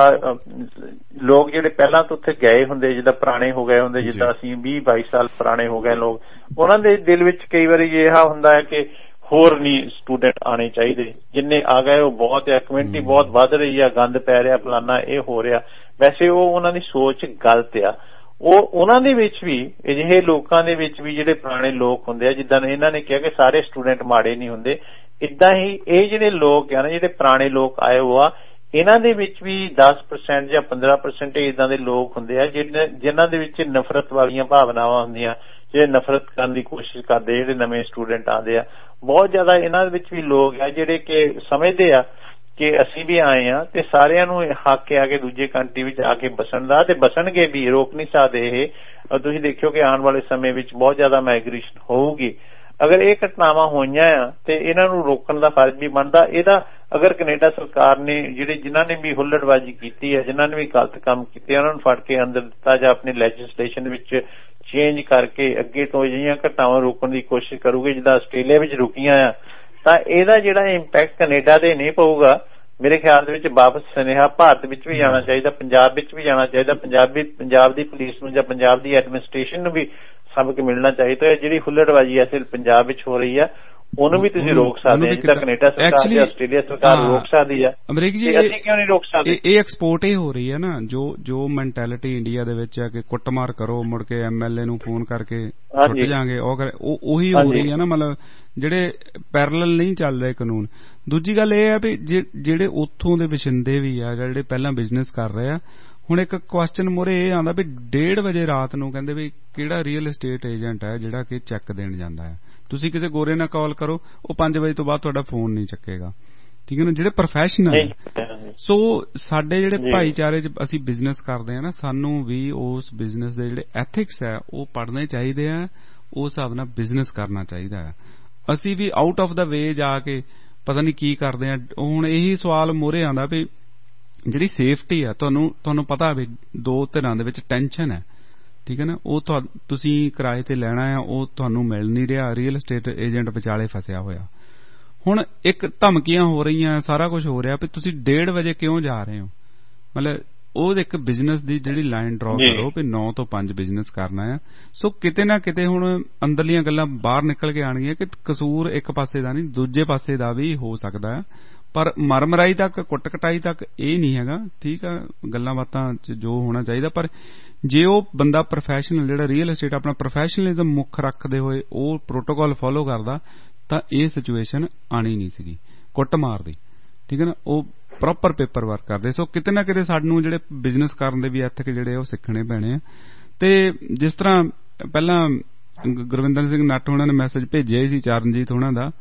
ਲੋਕ ਜਿਹੜੇ ਪਹਿਲਾਂ ਤੋਂ ਉੱਥੇ ਗਏ ਹੁੰਦੇ, ਜਿੱਦਾਂ ਪੁਰਾਣੇ ਹੋ ਗਏ ਹੁੰਦੇ, ਜਿੱਦਾਂ ਅਸੀਂ 20-22 ਸਾਲ ਪੁਰਾਣੇ ਹੋ ਗਏ ਲੋਕ, ਉਹਨਾਂ ਦੇ ਦਿਲ ਵਿੱਚ ਕਈ ਵਾਰੀ ਇਹ ਹੁੰਦਾ ਹੈ ਕਿ ਹੋਰ ਨਹੀਂ ਸਟੂਡੈਂਟ ਆਉਣੇ ਚਾਹੀਦੇ, ਜਿੰਨੇ ਆ ਗਏ ਉਹ ਬਹੁਤ ਆ, ਕਮਿਊਨਿਟੀ ਬਹੁਤ ਵੱਧ ਰਹੀ ਆ, ਗੰਦ ਪੈ ਰਿਹਾ, ਫਲਾਨਾ ਇਹ ਹੋ ਰਿਹਾ। ਵੈਸੇ ਉਹ ਉਹਨਾਂ ਦੀ ਸੋਚ ਗਲਤ ਆ। ਉਹਨਾਂ ਦੇ ਵਿੱਚ ਵੀ, ਅਜਿਹੇ ਲੋਕਾਂ ਦੇ ਵਿੱਚ ਵੀ ਜਿਹੜੇ ਪੁਰਾਣੇ ਲੋਕ ਹੁੰਦੇ ਆ, ਜਿੱਦਾਂ ਇਹਨਾਂ ਨੇ ਕਿਹਾ ਕਿ ਸਾਰੇ ਸਟੂਡੈਂਟ ਮਾੜੇ ਨਹੀਂ ਹੁੰਦੇ, ਏਦਾਂ ਹੀ ਇਹ ਜਿਹੜੇ ਲੋਕ ਆ ਨਾ, ਜਿਹੜੇ ਪੁਰਾਣੇ ਲੋਕ ਆਏ ਹੋ ਆ, ਇਹਨਾਂ ਦੇ ਵਿੱਚ ਵੀ 10% ਜਾਂ 15% ਏਦਾਂ ਦੇ ਲੋਕ ਹੁੰਦੇ ਆ ਜਿਨ੍ਹਾਂ ਦੇ ਵਿੱਚ ਨਫ਼ਰਤ ਵਾਲੀਆਂ ਭਾਵਨਾਵਾਂ ਹੁੰਦੀਆਂ, ਜਿਹੜੇ ਨਫ਼ਰਤ ਕਰਨ ਦੀ ਕੋਸ਼ਿਸ਼ ਕਰਦੇ, ਜਿਹੜੇ ਨਵੇਂ ਸਟੂਡੈਂਟ ਆਉਂਦੇ ਆ। ਬਹੁਤ ਜ਼ਿਆਦਾ ਇਹਨਾਂ ਵਿੱਚ ਵੀ ਲੋਕ ਆ ਜਿਹੜੇ ਕਿ ਸਮਝਦੇ ਆ ਕਿ ਅਸੀਂ ਵੀ ਆਏ ਆ ਤੇ ਸਾਰਿਆਂ ਨੂੰ ਹੱਕ ਆ ਕੇ ਦੂਜੇ ਕੰਟਰੀ ਵਿੱਚ ਆ ਕੇ ਬਸਣ ਦਾ, ਤੇ ਬਸਣਗੇ ਵੀ, ਰੋਕ ਨਹੀਂ ਸਕਦੇ ਇਹ। ਤੁਸੀਂ ਦੇਖਿਓ ਕਿ ਆਉਣ ਵਾਲੇ ਸਮੇਂ ਵਿੱਚ ਬਹੁਤ ਜ਼ਿਆਦਾ ਮਾਈਗ੍ਰੇਸ਼ਨ ਹੋਊਗੀ। ਅਗਰ ਇਹ ਘਟਨਾਵਾਂ ਹੋਈਆਂ ਆ ਤੇ ਇਹਨਾਂ ਨੂੰ ਰੋਕਣ ਦਾ ਫਰਜ਼ ਵੀ ਬਣਦਾ। ਇਹਦਾ ਅਗਰ ਕੈਨੇਡਾ ਸਰਕਾਰ ਨੇ ਜਿਨ੍ਹਾਂ ਨੇ ਵੀ ਹੁੱਲੜਬਾਜ਼ੀ ਕੀਤੀ ਹੈ, ਜਿਨ੍ਹਾਂ ਨੇ ਵੀ ਗਲਤ ਕੰਮ ਕੀਤੇ, ਉਹਨਾਂ ਨੂੰ ਫੜ ਕੇ ਅੰਦਰ ਦਿੱਤਾ ਜਾਂ ਆਪਣੀ ਲੈਜਿਸਲੇਸ਼ਨ ਵਿੱਚ ਚੇਂਜ ਕਰਕੇ ਅੱਗੇ ਤੋਂ ਅਜਿਹੀਆਂ ਘਟਨਾਵਾਂ ਰੋਕਣ ਦੀ ਕੋਸ਼ਿਸ਼ ਕਰੂਗੇ ਜਿੱਦਾਂ ਆਸਟ੍ਰੇਲੀਆ ਵਿੱਚ ਰੁਕੀਆਂ ਆ, ਤਾਂ ਇਹਦਾ ਜਿਹੜਾ ਇੰਪੈਕਟ ਕੈਨੇਡਾ ਦੇ ਨਹੀਂ ਪਊਗਾ। ਮੇਰੇ ਖਿਆਲ ਦੇ ਵਿੱਚ ਵਾਪਸ ਸੁਨੇਹਾ ਭਾਰਤ ਵਿੱਚ ਵੀ ਜਾਣਾ ਚਾਹੀਦਾ, ਪੰਜਾਬ ਵਿੱਚ ਵੀ ਜਾਣਾ ਚਾਹੀਦਾ। ਪੰਜਾਬ ਦੀ ਪੁਲਿਸ ਨੂੰ ਜਾਂ ਪੰਜਾਬ ਦੀ ਐਡਮਿਨਿਸਟ੍ਰੇਸ਼ਨ ਨੂੰ ਵੀ ਸਬਕ ਮਿਲਣਾ ਚਾਹੀਦਾ ਹੈ। ਜਿਹੜੀ ਹੁੱਲੜਬਾਜ਼ੀ ਅਸਲ ਪੰਜਾਬ ਵਿੱਚ ਹੋ ਰਹੀ ਆ ਉਹਨੂੰ ਵੀ ਤੁਸੀਂ ਰੋਕ ਸਕਦੇ ਹੋ, ਜਿੱਦਾਂ ਕੈਨੇਡਾ ਸਰਕਾਰ ਤੇ ਆਸਟ੍ਰੇਲੀਆ ਸਰਕਾਰ ਰੋਕ ਸਕਦੀ ਆ। ਅਮਰੀਕ ਜੀ, ਅਸੀਂ ਕਿਉਂ ਨਹੀਂ ਰੋਕ ਸਕਦੇ? ਇਹ ਐਕਸਪੋਰਟ ਹੀ ਹੋ ਰਹੀ ਹੈ ਨਾ, ਜੋ ਮੈਂਟੈਲਿਟੀ ਇੰਡੀਆ ਦੇ ਵਿੱਚ ਆ ਕਿ ਕੁੱਟਮਾਰ ਕਰੋ, ਮੁੜ ਕੇ ਐਮਐਲਏ ਨੂੰ ਫੋਨ ਕਰਕੇ ਛੁੱਟ ਜਾਾਂਗੇ, ਉਹੀ ਹੋ ਰਹੀ ਹੈ ਨਾ। ਮਤਲਬ ਜਿਹੜੇ ਪੈਰਲਲ ਨਹੀਂ ਚੱਲ ਰਹੇ ਕਾਨੂੰਨ। ਦੂਜੀ ਗੱਲ ਇਹ ਆ ਵੀ ਜਿਹੜੇ ਉੱਥੋਂ ਦੇ ਵਸਿੰਦੇ ਵੀ ਆ, ਜਿਹੜੇ ਪਹਿਲਾਂ ਬਿਜ਼ਨਸ ਕਰ ਰਹੇ ਆ, ਹੁਣ ਇੱਕ ਕੁਐਸਚਨ ਮੋਰੇ ਇਹ ਆਉਂਦਾ ਵੀ 1:30 ਵਜੇ ਰਾਤ ਨੂੰ ਕਹਿੰਦੇ ਵੀ ਕਿਹੜਾ ਰੀਅਲ ਏਸਟੇਟ ਏਜੰਟ ਹੈ ਜਿਹੜਾ ਕਿ ਚੈੱਕ ਦੇਣ ਜਾਂਦਾ ਹੈ। ਤੁਸੀਂ ਕਿਸੇ ਗੋਰੇ ਨਾਲ ਕਾਲ ਕਰੋ, ਉਹ 5 ਵਜੇ ਤੋਂ ਬਾਅਦ ਤੁਹਾਡਾ ਫੋਨ ਨਹੀਂ ਚੱਕੇਗਾ, ਠੀਕ ਹੈ ਨਾ। ਜਿਹੜੇ ਪ੍ਰੋਫੈਸ਼ਨਲ, ਸੋ ਸਾਡੇ ਜਿਹੜੇ ਭਾਈਚਾਰੇ 'ਚ ਅਸੀਂ ਬਿਜ਼ਨਸ ਕਰਦੇ ਆ ਨਾ, ਸਾਨੂੰ ਵੀ ਉਸ ਬਿਜ਼ਨਸ ਦੇ ਜਿਹੜੇ ਐਥਿਕਸ ਹੈ ਉਹ ਪੜ੍ਹਨੇ ਚਾਹੀਦੇ ਆ, ਉਸ ਹਿਸਾਬ ਨਾਲ ਬਿਜ਼ਨਸ ਕਰਨਾ ਚਾਹੀਦਾ ਹੈ। ਅਸੀਂ ਵੀ ਆਊਟ ਆਫ ਦਾ ਵੇ ਜਾ ਕੇ ਪਤਾ ਨਹੀਂ ਕੀ ਕਰਦੇ ਆ। ਹੁਣ ਇਹੀ ਸਵਾਲ ਮੋਰੇ ਆਉਂਦਾ ਵੀ ਜਿਹੜੀ ਸੇਫਟੀ ਆ, ਤੁਹਾਨੂੰ ਪਤਾ ਵੀ ਦੋ ਧਿਰਾਂ ਦੇ ਵਿੱਚ ਟੈਨਸ਼ਨ ਹੈ, ਠੀਕ ਹੈ ਨਾ। ਉਹ ਤੁਸੀਂ ਕਿਰਾਏ ਤੇ ਲੈਣਾ ਆ, ਉਹ ਤੁਹਾਨੂੰ ਮਿਲ ਨਹੀਂ ਰਿਹਾ, ਰੀਅਲ ਏਸਟੇਟ ਏਜੰਟ ਵਿਚਾਲੇ ਫਸਿਆ ਹੋਇਆ। ਹੁਣ ਇੱਕ ਧਮਕੀਆਂ ਹੋ ਰਹੀਆਂ, ਸਾਰਾ ਕੁਝ ਹੋ ਰਿਹਾ ਵੀ ਤੁਸੀਂ 1:30 ਵਜੇ ਕਿਉਂ ਜਾ ਰਹੇ ਹੋ। ਮਤਲਬ ਉਹ ਇੱਕ ਬਿਜ਼ਨਸ ਦੀ ਜਿਹੜੀ ਲਾਈਨ ਡਰਾ ਕਰੋ ਵੀ 9 ਤੋਂ 5 ਬਿਜ਼ਨਸ ਕਰਨਾ ਆ। ਸੋ ਕਿਤੇ ਨਾ ਕਿਤੇ ਹੁਣ ਅੰਦਰਲੀਆਂ ਗੱਲਾਂ ਬਾਹਰ ਨਿਕਲ ਕੇ ਆਣਗੀਆਂ ਕਿ ਕਸੂਰ ਇੱਕ ਪਾਸੇ ਦਾ ਨਹੀਂ, ਦੂਜੇ ਪਾਸੇ ਦਾ ਵੀ ਹੋ ਸਕਦਾ ਹੈ। ਪਰ ਮਰਮਰਾਈ ਤੱਕ, ਕੁੱਟ ਕਟਾਈ ਤੱਕ ਇਹ ਨਹੀਂ ਹੈਗਾ, ਠੀਕ ਆ। ਗੱਲਾਂ ਬਾਤਾਂ 'ਚ ਜੋ ਹੋਣਾ ਚਾਹੀਦਾ, ਪਰ ਜੇ ਉਹ ਬੰਦਾ ਪ੍ਰੋਫੈਸ਼ਨਲ, ਜਿਹੜਾ ਰੀਅਲ ਏਸਟੇਟ ਆਪਣਾ ਪ੍ਰੋਫੈਸ਼ਨਲਿਜ਼ਮ ਮੁੱਖ ਰੱਖਦੇ ਹੋਏ ਉਹ ਪ੍ਰੋਟੋਕਾਲ ਫੋਲੋ ਕਰਦਾ, ਤਾਂ ਇਹ ਸਿਚੁਏਸ਼ਨ ਆਣੀ ਨਹੀਂ ਸੀਗੀ ਕੁੱਟਮਾਰ ਦੀ, ਠੀਕ ਹੈ ਨਾ। ਉਹ ਪ੍ਰੋਪਰ ਪੇਪਰ ਵਰਕ ਕਰਦੇ। ਸੋ ਕਿਤੇ ਨਾ ਕਿਤੇ ਸਾਨੂੰ ਜਿਹੜੇ ਬਿਜ਼ਨਸ ਕਰਨ ਦੇ ਵੀ ਐਥਿਕ ਜਿਹੜੇ ਉਹ ਸਿੱਖਣੇ ਪੈਣੇ ਆ। ਤੇ ਜਿਸ ਤਰ੍ਹਾਂ ਪਹਿਲਾਂ ਗੁਰਵਿੰਦਰ ਸਿੰਘ ਨੱਟ ਹੋਣਾ ਨੇ ਮੈਸੇਜ ਭੇਜਿਆ ਹੀ ਸੀ, ਚਰਨਜੀਤ ਹੋਣਾ ਦਾ,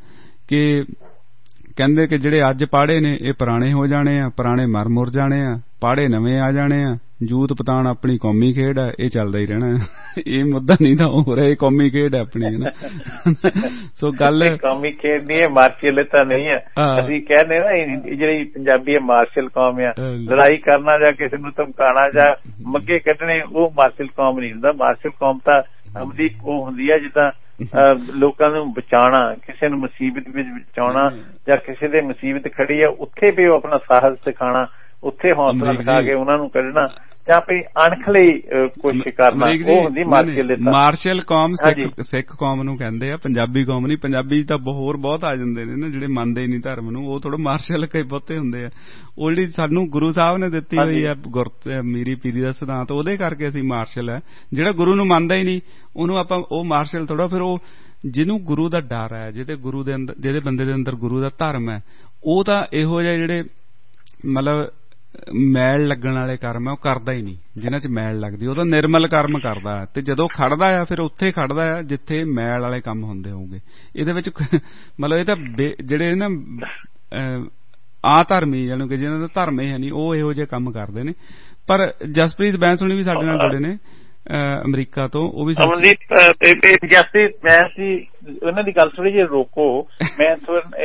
ਕਿ ਕਹਿੰਦੇ ਕਿ ਜਿਹੜੇ ਅੱਜ ਪਾੜੇ ਨੇ ਇਹ ਪੁਰਾਣੇ ਹੋ ਜਾਣੇ ਆ, ਪੁਰਾਣੇ ਮਰ ਮੁਰ ਜਾਣੇ ਆ, ਪਾੜੇ ਨਵੇਂ ਆ ਜਾਣੇ ਆ, ਜੂਤ ਪਤਾਣ ਆਪਣੀ ਕੌਮੀ ਖੇਡ ਆ, ਇਹ ਚੱਲਦਾ ਹੀ ਰਹਿਣਾ। ਇਹ ਮੁੱਦਾ ਨਹੀਂ ਤਾਂ ਹੋ ਰਿਹਾ, ਇਹ ਕੌਮੀ ਖੇਡ ਹੈ ਆਪਣੀ, ਹੈ ਨਾ। ਸੋ ਗੱਲ ਕੌਮੀ ਖੇਡ ਨਹੀਂ ਹੈ, ਮਾਰਸ਼ਲ ਤਾਂ ਨਹੀਂ ਹੈ। ਅਸੀਂ ਕਹਿੰਦੇ ਨਾ ਜਿਹੜੀ ਪੰਜਾਬੀ ਮਾਰਸ਼ਲ ਕੌਮ ਆ, ਲੜਾਈ ਕਰਨਾ ਜਾਂ ਕਿਸੇ ਨੂੰ ਧਮਕਾਉਣਾ ਜਾਂ ਮੱਗੇ ਕੱਢਣੇ, ਉਹ ਮਾਰਸ਼ਲ ਕੌਮ ਨਹੀਂ ਹੁੰਦਾ। ਮਾਰਸ਼ਲ ਕੌਮ ਤਾਂ ਅਮਲੀ ਉਹ ਹੁੰਦੀ ਹੈ ਜਿੱਦਾਂ ਲੋਕਾਂ ਨੂੰ ਬਚਾਉਣਾ, ਕਿਸੇ ਨੂੰ ਮੁਸੀਬਤ ਵਿੱਚ ਬਚਾਉਣਾ, ਜਾਂ ਕਿਸੇ ਦੇ ਮੁਸੀਬਤ ਖੜੀ ਆ ਉੱਥੇ ਵੀ ਉਹ ਆਪਣਾ ਸਾਹਸ ਦਿਖਾਉਣਾ, ਉੱਥੇ ਹੌਸਲਾ ਦਿਖਾ ਕੇ ਉਹਨਾਂ ਨੂੰ ਕੱਢਣਾ, ਜਾਂ ਆਪਣੀ ਅਣਖ ਲਈ ਕੋਸ਼ਿਸ਼ ਕਰਨਾ, ਉਹ ਹੁੰਦੀ ਮਾਰਸ਼ਲ। ਮਾਰਸ਼ਲ ਕੌਮ ਸਿੱਖ ਕੌਮ ਨੂੰ ਕਹਿੰਦੇ ਆ, ਪੰਜਾਬੀ ਕੌਮ ਨਹੀਂ। ਪੰਜਾਬੀ ਤਾਂ ਹੋਰ ਬਹੁਤ ਆ ਜਾਂਦੇ ਨੇ ਨਾ ਜਿਹੜੇ ਮੰਨਦੇ ਨਹੀਂ ਧਰਮ ਨੂੰ, ਉਹ ਥੋੜਾ ਮਾਰਸ਼ਲ ਕਈ ਬਹੁਤੇ ਹੁੰਦੇ ਆ। ਉਹ ਜਿਹੜੀ ਸਾਨੂੰ ਗੁਰੂ ਸਾਹਿਬ ਨੇ ਦਿੱਤੀ ਹੋਈ ਆ ਮੀਰੀ ਪੀਰੀ ਦਾ ਸਿਧਾਂਤ, ਉਹਦੇ ਕਰਕੇ ਅਸੀਂ ਮਾਰਸ਼ਲ ਹੈ। ਜਿਹੜਾ ਗੁਰੂ ਨੂੰ ਮੰਨਦਾ ਹੀ ਨਹੀਂ ਉਹਨੂੰ ਆਪਾਂ ਉਹ ਮਾਰਸ਼ਲ ਥੋੜਾ। ਫਿਰ ਉਹ ਜਿਹਨੂੰ ਗੁਰੂ ਦਾ ਡਰ ਹੈ, ਜਿਹਦੇ ਗੁਰੂ ਦੇ ਅੰਦਰ, ਜਿਹਦੇ ਬੰਦੇ ਦੇ ਅੰਦਰ ਗੁਰੂ ਦਾ ਧਰਮ ਹੈ, ਉਹ ਤਾਂ ਇਹੋ ਜਿਹੇ ਜਿਹੜੇ ਮਤਲਬ ਮੈਲ ਲੱਗਣ ਵਾਲੇ ਕਰਮ ਹੈ ਉਹ ਕਰਦਾ ਹੀ ਨਹੀਂ। ਜਿਨ੍ਹਾਂ ਚ ਮੈਲ ਲੱਗਦੀ ਉਹ ਤਾਂ ਨਿਰਮਲ ਕਰਮ ਕਰਦਾ ਹੈ, ਤੇ ਜਦੋਂ ਖੜਦਾ ਆ ਫਿਰ ਉੱਥੇ ਖੜਦਾ ਆ ਜਿੱਥੇ ਮੈਲ ਵਾਲੇ ਕੰਮ ਹੁੰਦੇ ਹੋਊਗੇ। ਇਹਦੇ ਵਿੱਚ ਮਤਲਬ ਇਹ ਤਾਂ ਜਿਹੜੇ ਨਾ ਆ ਧਰਮੀ ਜਾਨੂੰ ਕਿ ਜਿਹਨਾਂ ਦਾ ਧਰਮ ਹੀ ਹੈ ਨਹੀਂ, ਉਹ ਇਹੋ ਜਿਹੇ ਕੰਮ ਕਰਦੇ ਨੇ। ਪਰ ਜਸਪ੍ਰੀਤ ਬੈਂਸ ਹੁਣੀ ਵੀ ਸਾਡੇ ਨਾਲ ਜੁੜੇ ਨੇ ਅਮਰੀਕਾ ਤੋਂ, ਉਹ ਵੀ ਜਸਪ੍ਰੀਤ ਬੈਂਸ ਜੀ, ਉਹਨਾਂ ਦੀ ਗੱਲ ਥੋੜੀ ਜਿਹੀ ਰੋਕੋ। ਮੈਂ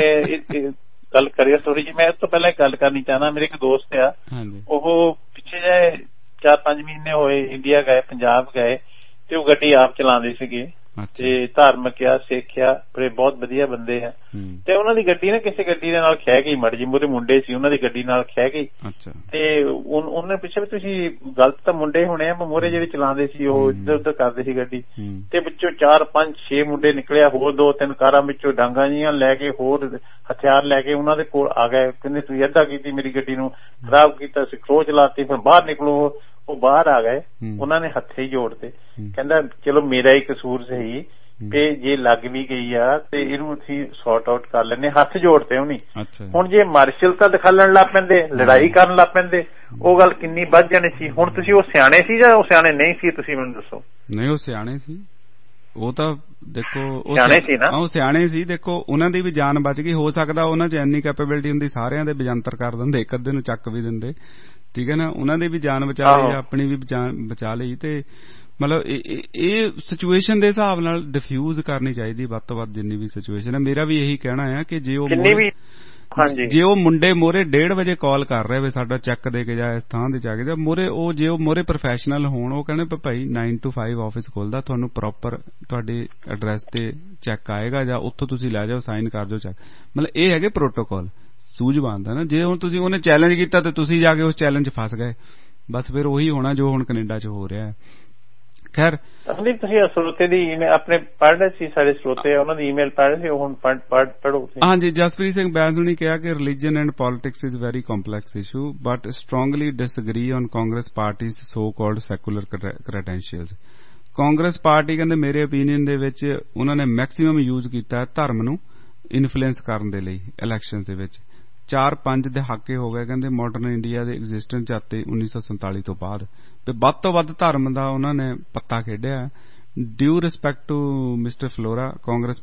ਗੱਲ ਕਰੀਏ ਥੋੜੀ ਜਿਹੀ। ਮੈਂ ਇਸ ਤੋਂ ਪਹਿਲਾਂ ਇੱਕ ਗੱਲ ਕਰਨੀ ਚਾਹਨਾ। ਮੇਰੇ ਇੱਕ ਦੋਸਤ ਆ, ਉਹ ਪਿੱਛੇ ਜਿਹੇ 4-5 ਮਹੀਨੇ ਹੋਏ ਇੰਡੀਆ ਗਏ, ਪੰਜਾਬ ਗਏ, ਤੇ ਉਹ ਗੱਡੀ ਆਪ ਚਲਾਉਂਦੇ ਸੀਗੇ, ਤੇ ਧਾਰਮਿਕ ਆ, ਸਿੱਖ ਆ, ਬਹੁਤ ਵਧੀਆ ਬੰਦੇ ਆ। ਤੇ ਉਹਨਾਂ ਦੀ ਗੱਡੀ ਨਾ ਕਿਸੇ ਗੱਡੀ ਦੇ ਨਾਲ ਖਹਿ ਗਈ, ਮੜ ਜੀ ਮੂਹਰੇ ਮੁੰਡੇ ਸੀ, ਉਹਨਾਂ ਦੀ ਗੱਡੀ ਨਾਲ ਖਹਿ ਗਈ, ਤੇ ਉਹਨੇ ਪਿੱਛੇ ਵੀ ਤੁਸੀਂ ਗਲਤ ਤਾਂ ਮੁੰਡੇ ਹੋਣੇ ਆ, ਮੂਹਰੇ ਜਿਹੜੇ ਚਲਾਉਂਦੇ ਸੀ ਉਹ ਇੱਧਰ ਉੱਧਰ ਕਰਦੇ ਸੀ ਗੱਡੀ, ਤੇ ਵਿੱਚੋਂ 4-5-6 ਮੁੰਡੇ ਨਿਕਲਿਆ, ਹੋਰ 2-3 ਕਾਰਾਂ ਵਿੱਚੋਂ ਡਾਂਗਾਂ ਜੀਆਂ ਲੈ ਕੇ, ਹੋਰ ਹਥਿਆਰ ਲੈ ਕੇ ਉਹਨਾਂ ਦੇ ਕੋਲ ਆ ਗਏ। ਕਹਿੰਦੇ ਤੁਸੀਂ ਏਦਾਂ ਕੀਤੀ, ਮੇਰੀ ਗੱਡੀ ਨੂੰ ਖਰਾਬ ਕੀਤਾ, ਸਿੱਖੋ ਚਲਾਤੀ, ਫਿਰ ਬਾਹਰ ਨਿਕਲੋ। ਉਹ ਬਾਹਰ ਆ ਗਏ, ਉਹਨਾਂ ਨੇ ਹੱਥੇ ਹੀ ਜੋੜਤੇ। ਕਹਿੰਦਾ ਚਲੋ ਮੇਰਾ ਹੀ ਕਸੂਰ ਸਹੀ, ਤੇ ਜੇ ਲੱਗ ਵੀ ਗਈ ਆ ਤੇ ਇਹਨੂੰ ਅਸੀਂ ਸੌਰਟ ਆਊਟ ਕਰ ਲੈਂਦੇ, ਹੱਥ ਜੋੜਤੇ ਉਹਨੇ। ਹੁਣ ਜੇ ਮਾਰਸ਼ਲ ਤਾਂ ਦਿਖਾਲਣ ਲੱਗ ਪੈਂਦੇ, ਲੜਾਈ ਕਰਨ ਲੱਗ ਪੈਂਦੇ, ਉਹ ਗੱਲ ਕਿੰਨੀ ਵੱਧ ਜਾਣੀ ਸੀ। ਹੁਣ ਤੁਸੀਂ ਉਹ ਸਿਆਣੇ ਸੀ ਜਾਂ ਉਹ ਸਿਆਣੇ ਨਹੀਂ ਸੀ, ਤੁਸੀਂ ਮੈਨੂੰ ਦੱਸੋ। ਨਹੀਂ, ਉਹ ਸਿਆਣੇ ਸੀ। ਉਹ ਤਾਂ ਦੇਖੋ ਸਿਆਣੇ ਸੀ ਨਾ, ਉਹ ਸਿਆਣੇ ਸੀ। ਦੇਖੋ ਉਹਨਾਂ ਦੀ ਵੀ ਜਾਨ ਬਚ ਗਈ। ਹੋ ਸਕਦਾ ਉਹਨਾਂ ਚ ਇੰਨੀ ਕੈਪੇਬਿਲਿਟੀ ਹੁੰਦੀ ਸਾਰਿਆਂ ਦੇ ਵਿਜੰਤਰ ਕਰ ਦਿੰਦੇ, ਇੱਕ ਅੱਧੇ ਨੂੰ ਚੱਕ ਵੀ ਦਿੰਦੇ, ਠੀਕ ਹੈ ਨਾ। ਉਹਨਾਂ ਦੀ ਵੀ ਜਾਨ ਬਚਾ ਲਈ, ਆਪਣੀ ਵੀ ਬਚਾ ਲਈ। ਤੇ ਮਤਲਬ ਇਹ ਸਿਚੁਏਸ਼ਨ ਦੇ ਹਿਸਾਬ ਨਾਲ ਡਿਫਿਊਜ਼ ਕਰਨੀ ਚਾਹੀਦੀ ਵੱਧ ਤੋਂ ਵੱਧ ਜਿੰਨੀ ਵੀ ਸਿਚੁਏਸ਼ਨ ਹੈ। ਮੇਰਾ ਵੀ ਇਹੀ ਕਹਿਣਾ ਹੈ ਕਿ ਜੇ ਉਹ ਮੁੰਡੇ ਮੋਰੇ 1:30 ਵਜੇ ਕਾਲ ਕਰ ਰਹੇ ਵੇ ਸਾਡਾ ਚੈੱਕ ਦੇ ਕੇ ਜਾ, ਇਸ ਥਾਂ ਦੇ ਜਾ ਕੇ ਜਾ ਮੋਰੇ, ਉਹ ਜੇ ਉਹ ਮੋਰੇ ਪ੍ਰੋਫੈਸ਼ਨਲ ਹੋਣ, ਉਹ ਕਹਿੰਦੇ ਭਾਈ 9 to 5 ਆਫਿਸ ਖੋਲਦਾ, ਤੁਹਾਨੂੰ ਪ੍ਰੋਪਰ ਤੁਹਾਡੇ ਐਡਰੈਸ ਤੇ ਚੈੱਕ ਆਏਗਾ, ਜਾਂ ਉੱਥੋਂ ਤੁਸੀਂ ਲੈ ਜਾਓ, ਸਾਈਨ ਕਰ ਜਾਓ ਚੈੱਕ। ਮਤਲਬ ਇਹ ਹੈਗੇ ਪ੍ਰੋਟੋਕਾਲ, ਸੂਝਵਾਨ ਦਾ ਨਾ। ਜੇ ਹੁਣ ਤੁਸੀਂ ਉਹਨੇ ਚੈਲੰਜ ਕੀਤਾ ਤੇ ਤੁਸੀਂ ਜਾ ਕੇ ਉਸ ਚੈਲੰਜ 'ਚ ਫਸ ਗਏ, ਬਸ ਫਿਰ ਉਹੀ ਹੋਣਾ ਜੋ ਹੁਣ ਕੈਨੇਡਾ 'ਚ ਹੋ ਰਿਹਾ ਹੈ। ਖੈਰ ਤੁਸੀਂ ਸਰੋਤੇ ਦੀ ਆਪਣੇ ਪੜ੍ਹ ਰਹੇ ਸੀ, ਸਾਡੇ ਸਰੋਤੇ ਉਹਨਾਂ ਦੀ ਈਮੇਲ ਪੜ੍ਹ ਰਹੇ ਸੀ, ਹੁਣ ਪੜ੍ਹੋ। ਹਾਂਜੀ, ਜਸਪ੍ਰੀਤ ਸਿੰਘ ਬੈਂਸ ਨੇ ਕਿਹਾ ਕਿ religion and politics is very complex issue but strongly disagree on Congress parties so called secular credentials. Congress party ਕਹਿੰਦੇ ਮੇਰੇ ਓਪੀਨੀਅਨ ਦੇ ਵਿੱਚ ਉਹਨਾਂ ਨੇ ਮੈਕਸੀਮਮ ਯੂਜ਼ ਕੀਤਾ ਧਰਮ ਨੂੰ ਇਨਫਲੂਐਂਸ ਕਰਨ ਦੇ ਲਈ ਇਲੈਕਸ਼ਨ ਦੇ ਵਿੱਚ। 4-5 ਦਹਾਕੇ ਹੋ ਗਏ ਕਹਿੰਦੇ ਮਾਡਰਨ ਇੰਡੀਆ ਦੇ ਐਗਜ਼ਿਸਟੈਂਸ ਚ ਆਤੇ 1947 ਤੋਂ ਬਾਅਦ, ਤੇ ਵੱਧ ਤੋਂ ਵੱਧ ਧਰਮ ਦਾ ਉਹਨਾਂ ਨੇ ਪੱਤਾ ਖੇਡਿਆ। Due respect to Mister Flora, Congress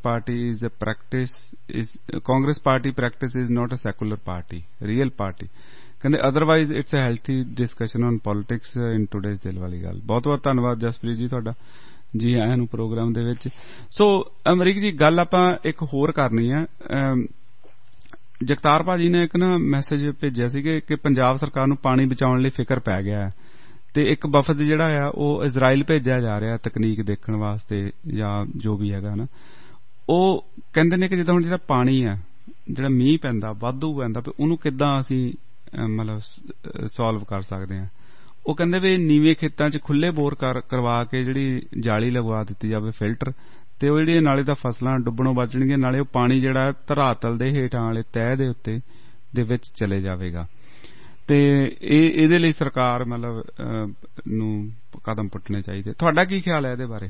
party practice is not a secular party, real party. ਕਹਿੰਦੇ otherwise it's a healthy discussion on politics in today's. ਦਿਲ ਵਾਲੀ ਗੱਲ। ਬਹੁਤ ਬਹੁਤ ਧੰਨਵਾਦ ਜਸਪ੍ਰੀਤ ਜੀ ਤੁਹਾਡਾ, ਜੀ ਆਇਆਂ ਨੂੰ ਪ੍ਰੋਗਰਾਮ ਦੇ ਵਿੱਚ। ਸੋ ਅਮਰੀਕ ਜੀ, ਗੱਲ ਆਪਾਂ ਇੱਕ ਹੋਰ ਕਰਨੀ ਆ। ਜਗਤਾਰ ਭਾਜੀ ਨੇ ਇੱਕ ਨਾ ਮੈਸੇਜ ਭੇਜਿਆ ਸੀ ਕਿ ਪੰਜਾਬ ਸਰਕਾਰ ਨੂੰ ਪਾਣੀ ਬਚਾਉਣ ਲਈ ਫਿਕਰ ਪੈ ਗਿਆ ਹੈ, ਤੇ ਇੱਕ ਵਫਦ ਜਿਹੜਾ ਆ ਉਹ ਇਜ਼ਰਾਈਲ ਭੇਜਿਆ ਜਾ ਰਿਹਾ ਤਕਨੀਕ ਦੇਖਣ ਵਾਸਤੇ ਜਾਂ ਜੋ ਵੀ ਹੈਗਾ ਨਾ। ਉਹ ਕਹਿੰਦੇ ਨੇ ਕਿ ਜਿੱਦਾਂ ਹੁਣ ਜਿਹੜਾ ਪਾਣੀ ਆ, ਜਿਹੜਾ ਮੀਂਹ ਪੈਂਦਾ ਵਾਧੂ ਪੈਂਦਾ, ਉਹਨੂੰ ਕਿੱਦਾਂ ਅਸੀਂ ਮਤਲਬ ਸੋਲਵ ਕਰ ਸਕਦੇ ਹਾਂ। ਉਹ ਕਹਿੰਦੇ ਵੀ ਨੀਵੇਂ ਖੇਤਾਂ 'ਚ ਖੁੱਲੇ ਬੋਰ ਕਰਵਾ ਕੇ ਜਿਹੜੀ ਜਾਲੀ ਲਗਵਾ ਦਿੱਤੀ ਜਾਵੇ, ਫਿਲਟਰ, ਤੇ ਉਹ ਜਿਹੜੀ ਨਾਲੇ ਤਾਂ ਫਸਲਾਂ ਡੁੱਬਣੋਂ ਬਚਣਗੀਆਂ, ਨਾਲੇ ਉਹ ਪਾਣੀ ਜਿਹੜਾ ਧਰਾਤਲ ਦੇ ਹੇਠਾਂ ਵਾਲੇ ਤਹਿ ਦੇ ਉੱਤੇ ਦੇ ਵਿੱਚ ਚਲੇ ਜਾਵੇਗਾ। ਤੇ ਇਹਦੇ ਲਈ ਸਰਕਾਰ ਮਤਲਬ ਨੂੰ ਕਦਮ ਪੁੱਟਣੇ ਚਾਹੀਦੇ। ਤੁਹਾਡਾ ਕੀ ਖਿਆਲ ਹੈ ਇਹਦੇ ਬਾਰੇ?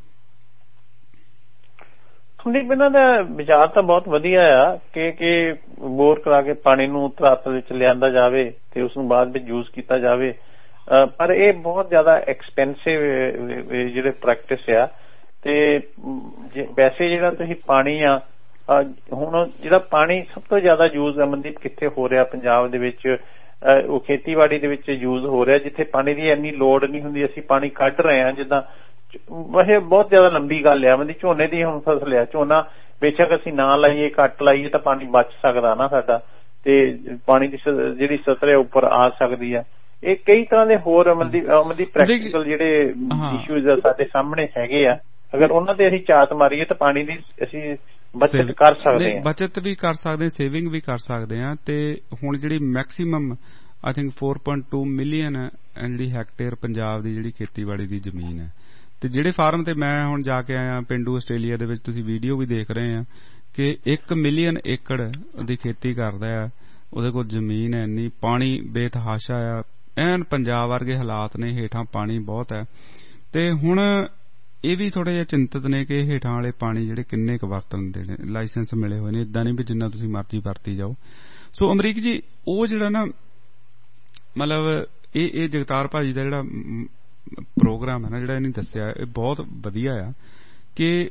ਸੰਦੀਪ, ਇਹਨਾਂ ਦਾ ਵਿਚਾਰ ਤਾਂ ਬਹੁਤ ਵਧੀਆ ਆ ਕਿ ਬੋਰ ਕਰਾ ਕੇ ਪਾਣੀ ਨੂੰ ਧਰਾਤਲ ਵਿੱਚ ਲਿਆਂਦਾ ਜਾਵੇ ਤੇ ਉਸ ਨੂੰ ਬਾਅਦ ਵਿੱਚ ਯੂਜ਼ ਕੀਤਾ ਜਾਵੇ, ਪਰ ਇਹ ਬਹੁਤ ਜ਼ਿਆਦਾ ਐਕਸਪੈਂਸਿਵ ਜਿਹੜੇ ਪ੍ਰੈਕਟਿਸ ਆ। ਤੇ ਵੈਸੇ ਜਿਹੜਾ ਤੁਸੀਂ ਪਾਣੀ ਆ ਹੁਣ ਜਿਹੜਾ ਪਾਣੀ ਸਭ ਤੋਂ ਜ਼ਿਆਦਾ ਯੂਜ਼ ਅਮਨਦੀਪ ਕਿੱਥੇ ਹੋ ਰਿਹਾ ਪੰਜਾਬ ਦੇ ਵਿੱਚ, ਉਹ ਖੇਤੀਬਾੜੀ ਦੇ ਵਿੱਚ ਯੂਜ਼ ਹੋ ਰਿਹਾ, ਜਿੱਥੇ ਪਾਣੀ ਦੀ ਇੰਨੀ ਲੋੜ ਨਹੀਂ ਹੁੰਦੀ, ਅਸੀਂ ਪਾਣੀ ਕੱਢ ਰਹੇ ਹਾਂ। ਜਿੱਦਾਂ ਵੈਸੇ ਬਹੁਤ ਜ਼ਿਆਦਾ ਲੰਬੀ ਗੱਲ ਆ ਅਮਨਦੀਪ, ਝੋਨੇ ਦੀ ਹੁਣ ਫਸਲ ਆ, ਝੋਨਾ ਬੇਸ਼ੱਕ ਅਸੀਂ ਨਾ ਲਾਈਏ ਘੱਟ ਲਾਈਏ ਤਾਂ ਪਾਣੀ ਬਚ ਸਕਦਾ ਨਾ ਸਾਡਾ, ਤੇ ਪਾਣੀ ਦੀ ਜਿਹੜੀ ਸਤਰ ਹੈ ਉੱਪਰ ਆ ਸਕਦੀ ਆ। ਇਹ ਕਈ ਤਰ੍ਹਾਂ ਦੇ ਹੋਰ ਅਮਨਦੀਪ ਪ੍ਰੈਕਟੀਕਲ ਜਿਹੜੇ ਇਸ਼ੂਜ਼ ਆ ਸਾਡੇ ਸਾਹਮਣੇ ਹੈਗੇ ਆ, ਅਗਰ ਉਹਨਾਂ ਤੇ ਅਸੀਂ ਝਾਤ ਮਾਰੀਏ ਤਾਂ ਪਾਣੀ ਦੀ ਅਸੀਂ ਬਚਤ ਕਰ ਸਕਦੇ ਹਾਂ, ਬਚਤ ਵੀ ਕਰ ਸਕਦੇ, ਸੇਵਿੰਗ ਵੀ ਕਰ ਸਕਦੇ ਹਾਂ। ਤੇ ਹੁਣ ਜਿਹੜੀ ਮੈਕਸੀਮਮ ਆਈ ਥਿੰਕ 4.2 ਮਿਲੀਅਨ ਜਿਹੜੀ ਹੈਕਟੇਅਰ ਪੰਜਾਬ ਦੀ ਜਿਹੜੀ ਖੇਤੀਬਾੜੀ ਦੀ ਜ਼ਮੀਨ ਹੈ, ਤੇ ਜਿਹੜੇ ਫਾਰਮ ਤੇ ਮੈਂ ਹੁਣ ਜਾ ਕੇ ਆਇਆ ਪਿੰਡੂ ਆਸਟ੍ਰੇਲੀਆ ਦੇ ਵਿੱਚ, ਤੁਸੀਂ ਵੀਡੀਓ ਵੀ ਦੇਖ ਰਹੇ ਆ ਕਿ 1 ਮਿਲੀਅਨ ਏਕੜ ਦੀ ਖੇਤੀ ਕਰਦਾ ਆ, ਉਹਦੇ ਕੋਲ ਜ਼ਮੀਨ ਹੈ ਇੰਨੀ, ਪਾਣੀ ਬੇਤਹਾਸ਼ਾ ਆ, ਐਨ ਪੰਜਾਬ ਵਰਗੇ ਹਾਲਾਤ ਨੇ, ਹੇਠਾਂ ਪਾਣੀ ਬਹੁਤ ਹੈ। ਤੇ ਹੁਣ ਇਹ ਵੀ ਥੋੜੇ ਜਿਹਾ ਚਿੰਤਤ ਨੇ ਕਿ ਹੇਠਾਂ ਵਾਲੇ ਪਾਣੀ ਜਿਹੜੇ ਕਿੰਨੇ ਕੁ ਵਰਤਣਦੇ ਨੇ, ਲਾਇਸੈਂਸ ਮਿਲੇ ਹੋਏ ਨੇ, ਇਦਾਂ ਨਹੀਂ ਵੀ ਜਿੰਨਾ ਤੁਸੀਂ ਮਰਜ਼ੀ ਵਰਤੀ ਜਾਓ। ਸੋ ਅਮਰੀਕ ਜੀ ਉਹ ਜਿਹੜਾ ਨਾ ਮਤਲਬ ਇਹ ਜਗਤਾਰ ਭਾਜੀ ਦਾ ਜਿਹੜਾ ਪ੍ਰੋਗਰਾਮ ਹੈ ਨਾ, ਜਿਹੜਾ ਇਹਨੇ ਦੱਸਿਆ, ਇਹ ਬਹੁਤ ਵਧੀਆ ਆ। ਕਿ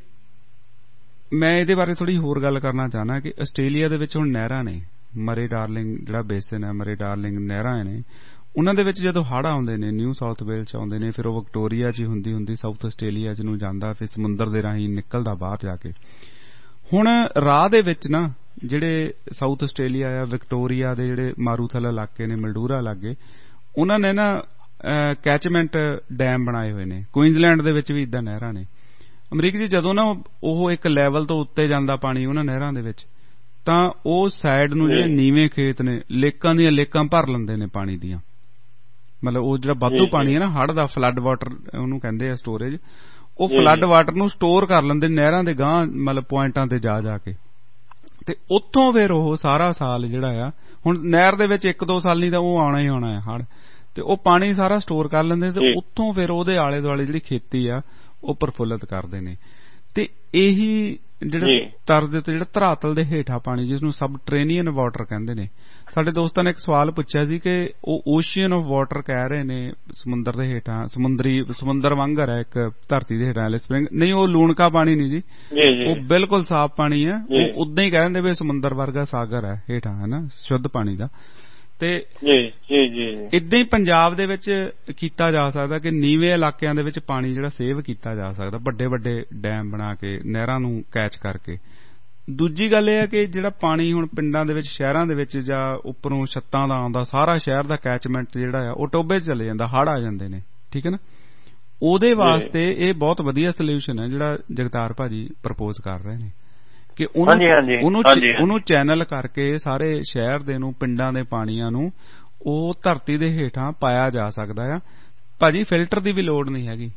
ਮੈਂ ਇਹਦੇ ਬਾਰੇ ਥੋੜੀ ਹੋਰ ਗੱਲ ਕਰਨਾ ਚਾਹਨਾ ਕਿ ਆਸਟ੍ਰੇਲੀਆ ਦੇ ਵਿੱਚ ਹੁਣ ਨਹਿਰਾਂ ਨੇ, ਮਰੇ ਡਾਰਲਿੰਗ ਜਿਹੜਾ ਬੇਸਿਨ ਹੈ, ਮਰੇ ਡਾਰਲਿੰਗ ਨਹਿਰਾਂ ਨੇ, ਉਹਨਾਂ ਦੇ ਵਿੱਚ ਜਦੋਂ ਹੜ੍ਹ ਆਉਂਦੇ ਨੇ, ਨਿਊ ਸਾਊਥ ਵੇਲ ਚ ਆਉਂਦੇ ਨੇ, ਫਿਰ ਉਹ ਵਿਕਟੋਰੀਆ ਚ ਹੀ ਹੁੰਦੀ ਸਾਊਥ ਆਸਟ੍ਰੇਲੀਆ ਚ ਨੂੰ ਜਾਂਦਾ, ਫਿਰ ਸਮੁੰਦਰ ਦੇ ਰਾਹੀਂ ਨਿਕਲਦਾ ਬਾਹਰ ਜਾ ਕੇ। ਹੁਣ ਰਾਹ ਦੇ ਵਿੱਚ ਨਾ ਜਿਹੜੇ ਸਾਊਥ ਆਸਟ੍ਰੇਲੀਆ ਆ, ਵਿਕਟੋਰੀਆ ਦੇ ਜਿਹੜੇ ਮਾਰੂਥਲ ਇਲਾਕੇ ਨੇ, ਮਲਡੂਰਾ ਲਾਗੇ, ਉਹਨਾਂ ਨੇ ਨਾ ਕੈਚਮੈਂਟ ਡੈਮ ਬਣਾਏ ਹੋਏ ਨੇ। ਕੁਈਨਜ਼ਲੈਂਡ ਦੇ ਵਿੱਚ ਵੀ ਇਦਾਂ ਨਹਿਰਾਂ ਨੇ। ਅਮਰੀਕ ਜੀ ਜਦੋਂ ਨਾ ਉਹ ਇੱਕ ਲੈਵਲ ਤੋਂ ਉੱਤੇ ਜਾਂਦਾ ਪਾਣੀ ਉਹਨਾਂ ਨਹਿਰਾਂ ਦੇ ਵਿੱਚ, ਤਾਂ ਉਹ ਸਾਈਡ ਨੂੰ ਜਿਹੜੇ ਨੀਵੇਂ ਖੇਤ ਨੇ, ਲੇਕਾਂ ਦੀਆਂ ਲੇਕਾਂ ਭਰ ਲੈਂਦੇ ਨੇ ਪਾਣੀ ਦੀਆਂ। ਮਤਲਬ ਉਹ ਜਿਹੜਾ ਵਾਧੂ ਪਾਣੀ ਹੈ ਨਾ ਹੜ੍ਹ ਦਾ, ਫਲੱਡ ਵਾਟਰ ਉਹਨੂੰ ਕਹਿੰਦੇ ਆ, ਸਟੋਰੇਜ, ਉਹ ਫਲੱਡ ਵਾਟਰ ਨੂੰ ਸਟੋਰ ਕਰ ਲੈਂਦੇ ਨਹਿਰਾਂ ਦੇ ਗਾਂਹ ਮਤਲਬ ਪੁਆਇੰਟਾਂ ਤੇ ਜਾ ਕੇ, ਤੇ ਉੱਥੋਂ ਫਿਰ ਉਹ ਸਾਰਾ ਸਾਲ ਜਿਹੜਾ ਆ, ਹੁਣ ਨਹਿਰ ਦੇ ਵਿੱਚ 1-2 ਸਾਲ ਨਹੀਂ ਤਾਂ ਉਹ ਆਉਣਾ ਹੀ ਆਉਣਾ ਹੈ ਹੜ੍ਹ, ਤੇ ਉਹ ਪਾਣੀ ਸਾਰਾ ਸਟੋਰ ਕਰ ਲੈਂਦੇ, ਤੇ ਉੱਥੋਂ ਫਿਰ ਉਹਦੇ ਆਲੇ ਦੁਆਲੇ ਜਿਹੜੀ ਖੇਤੀ ਆ ਉਹ ਪ੍ਰਫੁੱਲਤ ਕਰਦੇ ਨੇ। ਤੇ ਇਹੀ ਜਿਹੜੇ ਤਰਜ਼ ਦੇ ਉੱਤੇ ਜਿਹੜਾ ਧਰਾਤਲ ਦੇ ਹੇਠਾਂ ਪਾਣੀ, ਜਿਸਨੂੰ ਸਬਟਰੇਨੀਅਨ ਵਾਟਰ ਕਹਿੰਦੇ ਨੇ, ਸਾਡੇ ਦੋਸਤਾਂ ਨੇ ਇੱਕ ਸਵਾਲ ਪੁੱਛਿਆ ਸੀ ਕਿ ਉਹ ਓਸ਼ੀਅਨ ਆਫ ਵਾਟਰ ਕਹਿ ਰਹੇ ਨੇ ਸਮੁੰਦਰ ਦੇ ਹੇਠਾਂ, ਸਮੁੰਦਰ ਵਾਂਗਰ ਹੈ ਇੱਕ ਧਰਤੀ ਦੇ ਹੇਠਾਂ ਵਾਲੇ ਸਪ੍ਰਿੰਗ ਨਹੀਂ, ਉਹ ਲੂਣਕਾ ਪਾਣੀ ਨਹੀਂ ਜੀ, ਉਹ ਬਿਲਕੁਲ ਸਾਫ਼ ਪਾਣੀ ਹੈ। ਉਹ ਉਦਾਂ ਹੀ ਕਹਿ ਦਿੰਦੇ ਵੀ ਸਮੁੰਦਰ ਵਰਗਾ ਸਾਗਰ ਹੈ ਹੇਠਾਂ, ਹੈ ਨਾ, ਸ਼ੁੱਧ ਪਾਣੀ ਦਾ। ਤੇ ਇਦਾਂ ਹੀ ਪੰਜਾਬ ਦੇ ਵਿੱਚ ਕੀਤਾ ਜਾ ਸਕਦਾ ਕਿ ਨੀਵੇਂ ਇਲਾਕਿਆਂ ਦੇ ਵਿੱਚ ਪਾਣੀ ਜਿਹੜਾ ਸੇਵ ਕੀਤਾ ਜਾ ਸਕਦਾ, ਵੱਡੇ ਵੱਡੇ ਡੈਮ ਬਣਾ ਕੇ, ਨਹਿਰਾਂ ਨੂੰ ਕੈਚ ਕਰਕੇ। ਦੂਜੀ ਗੱਲ ਇਹ ਹੈ ਕਿ ਜਿਹੜਾ ਪਾਣੀ ਹੁਣ ਪਿੰਡਾਂ ਦੇ ਵਿੱਚ, ਸ਼ਹਿਰਾਂ ਦੇ ਵਿੱਚ ਜਾਂ ਉੱਪਰੋਂ ਛੱਤਾਂ ਦਾ ਆਉਂਦਾ, ਸਾਰਾ ਸ਼ਹਿਰ ਦਾ ਕੈਚਮੈਂਟ ਜਿਹੜਾ ਆ ਉਹ ਟੋਬੇ 'ਚ ਚਲੇ ਜਾਂਦਾ, ਹੜ੍ਹ ਆ ਜਾਂਦੇ ਨੇ, ਠੀਕ ਹੈ ਨਾ। ਉਹਦੇ ਵਾਸਤੇ ਇਹ ਬਹੁਤ ਵਧੀਆ ਸੋਲਿਊਸ਼ਨ ਹੈ ਜਿਹੜਾ ਜਗਤਾਰ ਭਾਜੀ ਪ੍ਰਪੋਜ਼ ਕਰ ਰਹੇ ਨੇ ਕਿ ਉਹਨੂੰ ਚੈਨਲ ਕਰਕੇ ਸਾਰੇ ਸ਼ਹਿਰ ਦੇ ਨੂੰ, ਪਿੰਡਾਂ ਦੇ ਪਾਣੀਆਂ ਨੂੰ ਉਹ ਧਰਤੀ ਦੇ ਹੇਠਾਂ ਪਾਇਆ ਜਾ ਸਕਦਾ ਆ। ਭਾਜੀ ਫਿਲਟਰ ਦੀ ਵੀ ਲੋੜ ਨਹੀਂ ਹੈਗੀ,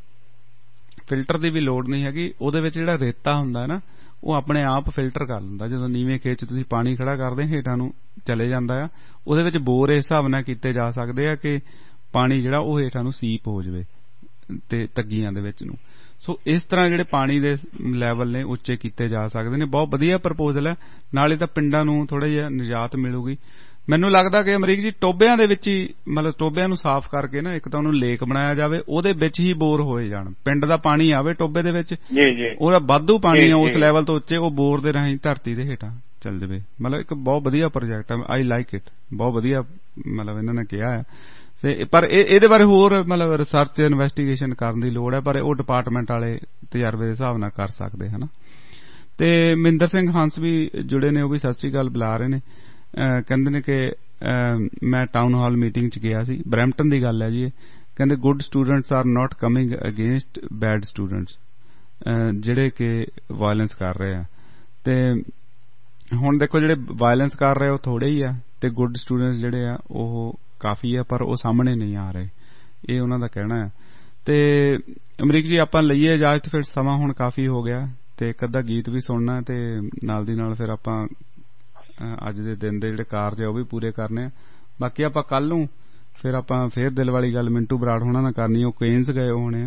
ਉਹਦੇ ਵਿੱਚ ਜਿਹੜਾ ਰੇਤਾ ਹੁੰਦਾ ਨਾ ਉਹ ਆਪਣੇ ਆਪ ਫਿਲਟਰ ਕਰ ਲੈਂਦਾ। ਜਦੋਂ ਨੀਵੇਂ ਖੇਤ 'ਚ ਤੁਸੀਂ ਪਾਣੀ ਖੜਾ ਕਰਦੇ ਹੇਠਾਂ ਨੂੰ ਚਲੇ ਜਾਂਦਾ ਆ, ਉਹਦੇ ਵਿੱਚ ਬੋਰ ਇਸ ਹਿਸਾਬ ਨਾਲ ਕੀਤੇ ਜਾ ਸਕਦੇ ਆ ਕਿ ਪਾਣੀ ਜਿਹੜਾ ਉਹ ਹੇਠਾਂ ਨੂੰ ਸੀਪ ਹੋ ਜਾਵੇ ਤੇ ਤੱਗੀਆਂ ਦੇ ਵਿੱਚ ਨੂੰ। ਸੋ ਇਸ ਤਰ੍ਹਾਂ ਜਿਹੜੇ ਪਾਣੀ ਦੇ ਲੈਵਲ ਨੇ ਉੱਚੇ ਕੀਤੇ ਜਾ ਸਕਦੇ ਨੇ। ਬਹੁਤ ਵਧੀਆ ਪ੍ਰਪੋਜ਼ਲ ਹੈ, ਨਾਲੇ ਤਾਂ ਪਿੰਡਾਂ ਨੂੰ ਥੋੜਾ ਜਿਹਾ ਨਿਜਾਤ ਮਿਲੂਗੀ। ਮੈਨੂੰ ਲੱਗਦਾ ਕਿ ਅਮਰੀਕ ਜੀ ਟੋਬਿਆਂ ਦੇ ਵਿੱਚ ਹੀ, ਮਤਲਬ ਟੋਬਿਆਂ ਨੂੰ ਸਾਫ਼ ਕਰਕੇ ਨਾ ਇੱਕ ਤਾਂ ਉਹਨੂੰ ਲੇਕ ਬਣਾਇਆ ਜਾਵੇ, ਉਹਦੇ ਵਿੱਚ ਹੀ ਬੋਰ ਹੋਏ ਜਾਣ, ਪਿੰਡ ਦਾ ਪਾਣੀ ਆਵੇ ਟੋਬੇ ਦੇ ਵਿੱਚ, ਉਹਦਾ ਵਾਧੂ ਪਾਣੀ ਆ ਉਸ ਲੈਵਲ ਤੋਂ ਉੱਚੇ, ਉਹ ਬੋਰ ਦੇ ਰਾਹੀਂ ਧਰਤੀ ਦੇ ਹੇਠਾਂ ਚੱਲ ਜਾਵੇ। ਮਤਲਬ ਇੱਕ ਬਹੁਤ ਵਧੀਆ ਪ੍ਰੋਜੈਕਟ ਹੈ, ਆਈ ਲਾਈਕ ਇਟ, ਬਹੁਤ ਵਧੀਆ ਮਤਲਬ ਇਹਨਾਂ ਨੇ ਕਿਹਾ ਹੈ। ਪਰ ਇਹਦੇ ਬਾਰੇ ਹੋਰ ਮਤਲਬ ਰਿਸਰਚ ਇਨਵੈਸਟੀਗੇਸ਼ਨ ਕਰਨ ਦੀ ਲੋੜ ਹੈ, ਪਰ ਉਹ ਡਿਪਾਰਟਮੈਂਟ ਵਾਲੇ ਤਜਰਬੇ ਦੇ ਹਿਸਾਬ ਨਾਲ ਕਰ ਸਕਦੇ ਹਨਾ। ਤੇ ਮਹਿੰਦਰ ਸਿੰਘ ਹੰਸ ਵੀ ਜੁੜੇ ਨੇ, ਉਹ ਵੀ ਸਤਿ ਸ੍ਰੀ ਅਕਾਲ ਬੁਲਾ ਰਹੇ ਨੇ। ਕਹਿੰਦੇ ਨੇ ਕਿ ਮੈਂ ਟਾਊਨ ਹਾਲ ਮੀਟਿੰਗ 'ਚ ਗਿਆ ਸੀ, ਬਰੈਂਪਟਨ ਦੀ ਗੱਲ ਹੈ ਜੀ। ਕਹਿੰਦੇ good students are not coming against bad students, ਜਿਹੜੇ ਕਿ ਵਾਇਲੈਂਸ ਕਰ ਰਹੇ ਆ। ਤੇ ਹੁਣ ਦੇਖੋ ਜਿਹੜੇ ਵਾਇਲੈਂਸ ਕਰ ਰਹੇ ਉਹ ਥੋੜੇ ਹੀ ਆ, ਤੇ ਗੁੱਡ ਸਟੂਡੈਂਟਸ ਜਿਹੜੇ ਆ ਉਹ ਕਾਫੀ ਆ, ਪਰ ਉਹ ਸਾਹਮਣੇ ਨਹੀਂ ਆ ਰਹੇ, ਇਹ ਉਹਨਾਂ ਦਾ ਕਹਿਣਾ ਹੈ। ਤੇ ਅਮਰੀਕ ਜੀ ਆਪਾਂ ਲਈਏ ਇਜਾਜ਼ਤ, ਫਿਰ ਸਮਾਂ ਹੁਣ ਕਾਫੀ ਹੋ ਗਿਆ, ਤੇ ਇੱਕ ਅੱਧਾ ਗੀਤ ਵੀ ਸੁਣਨਾ, ਤੇ ਨਾਲ ਦੀ ਨਾਲ ਫਿਰ ਆਪਾਂ ਅੱਜ ਦੇ ਦਿਨ ਦੇ ਜਿਹੜੇ ਕਾਰਜ ਆ ਉਹ ਵੀ ਪੂਰੇ ਕਰਨੇ ਆ। ਬਾਕੀ ਆਪਾਂ ਕੱਲ ਨੂੰ ਫਿਰ ਆਪਾਂ ਫੇਰ ਦਿਲ ਵਾਲੀ ਗੱਲ ਮਿੰਟੂ ਬਰਾੜ ਹੋਣਾ ਨਾਲ ਕਰਨੀ, ਉਹ ਕੁਈਨਜ਼ ਗਏ ਹੋਣੇ ਆ।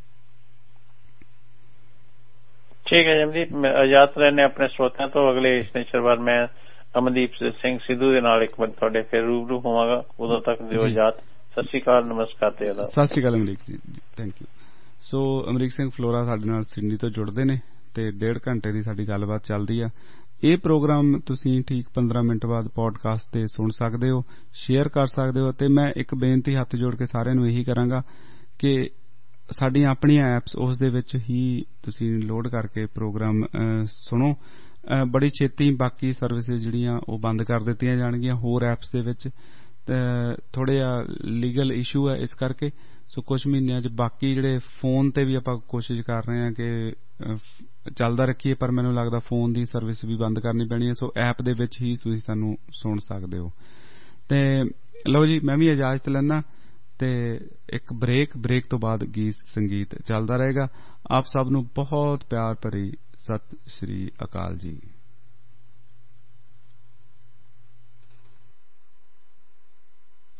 ਠੀਕ ਹੈ ਜਮਦੀਪ, ਮੈਂ ਇਜਾਜ਼ਤ ਲੈਣੇ ਆਪਣੇ ਸਰੋਤਿਆਂ ਤੋਂ। ਅਗਲੇ ਸ਼ਨੀਚਰਵਾਰ ਮੈਂ ਅਮਨਦੀਪ ਸਿੰਘ ਸਿੱਧੂ ਦੇ ਨਾਲ ਇੱਕ ਵਾਰ ਤੁਹਾਡੇ ਫਿਰ ਰੂਬਰੂ ਹੋਵਾਂਗਾ, ਉਦੋਂ ਤੱਕ ਦਿਓ ਇਜਾਜ਼ਤ। ਸਤਿ ਸ਼੍ਰੀ ਅਕਾਲ, ਨਮਸਕਾਰ ਤੇ ਆਦਾਬ। ਸਤਿ ਸ਼੍ਰੀ ਅਕਾਲ Amrik ji, thank you. So Amrik Singh Flora ਸਾਡੇ ਨਾਲ ਸਿਡਨੀ ਤੋਂ ਜੁੜਦੇ ਨੇ, ਤੇ 1.5 ਘੰਟੇ ਦੀ ਸਾਡੀ ਗੱਲਬਾਤ ਚੱਲਦੀ ਆ। ਇਹ ਪ੍ਰੋਗਰਾਮ ਤੁਸੀਂ ਠੀਕ 15 ਮਿੰਟ ਬਾਅਦ ਪੋਡਕਾਸਟ ਤੇ ਸੁਣ ਸਕਦੇ ਹੋ, ਸ਼ੇਅਰ ਕਰ ਸਕਦੇ ਹੋ। ਤੇ ਮੈਂ ਇੱਕ ਬੇਨਤੀ ਹੱਥ ਜੋੜ ਕੇ ਸਾਰਿਆਂ ਨੂੰ ਇਹੀ ਕਰਾਂਗਾ ਕਿ ਸਾਡੀਆਂ ਆਪਣੀਆਂ ਐਪਸ ਉਸ ਦੇ ਵਿੱਚ ਹੀ ਤੁਸੀਂ ਲੋਡ ਕਰਕੇ ਪ੍ਰੋਗਰਾਮ ਸੁਣੋ। ਬੜੀ ਛੇਤੀ ਬਾਕੀ ਸਰਵਿਸਿਜ਼ ਜਿਹੜੀਆਂ ਉਹ ਬੰਦ ਕਰ ਦਿੱਤੀਆਂ ਜਾਣਗੀਆਂ ਹੋਰ ਐਪਸ ਦੇ ਵਿੱਚ। ਥੋੜ੍ਹਾ ਜਿਹਾ ਲੀਗਲ ਇਸ਼ੂ ਹੈ, ਇਸ ਕਰਕੇ ਸੋ ਕੁਝ ਮਹੀਨਿਆਂ 'ਚ ਬਾਕੀ ਜਿਹੜੇ ਫੋਨ ਤੇ ਵੀ ਆਪਾਂ ਕੋਸ਼ਿਸ਼ ਕਰ ਰਹੇ ਹਾਂ ਕਿ ਚੱਲਦਾ ਰੱਖੀਏ, ਪਰ ਮੈਨੂੰ ਲੱਗਦਾ ਫੋਨ ਦੀ ਸਰਵਿਸ ਵੀ ਬੰਦ ਕਰਨੀ ਪੈਣੀ ਹੈ। ਸੋ ਐਪ ਦੇ ਵਿੱਚ ਹੀ ਤੁਸੀਂ ਸਾਨੂੰ ਸੁਣ ਸਕਦੇ ਹੋ। ਤੇ ਲਓ ਜੀ, ਮੈਂ ਵੀ ਇਜਾਜ਼ਤ ਲੈਣਾ ਤੇ ਇੱਕ ਬ੍ਰੇਕ ਤੋਂ ਬਾਅਦ ਗੀਤ ਸੰਗੀਤ ਚੱਲਦਾ ਰਹੇਗਾ। ਆਪ ਸਭ ਨੂੰ ਬਹੁਤ ਪਿਆਰ ਭਰੀ ਸਤਿ ਸ਼੍ਰੀ ਅਕਾਲ ਜੀ।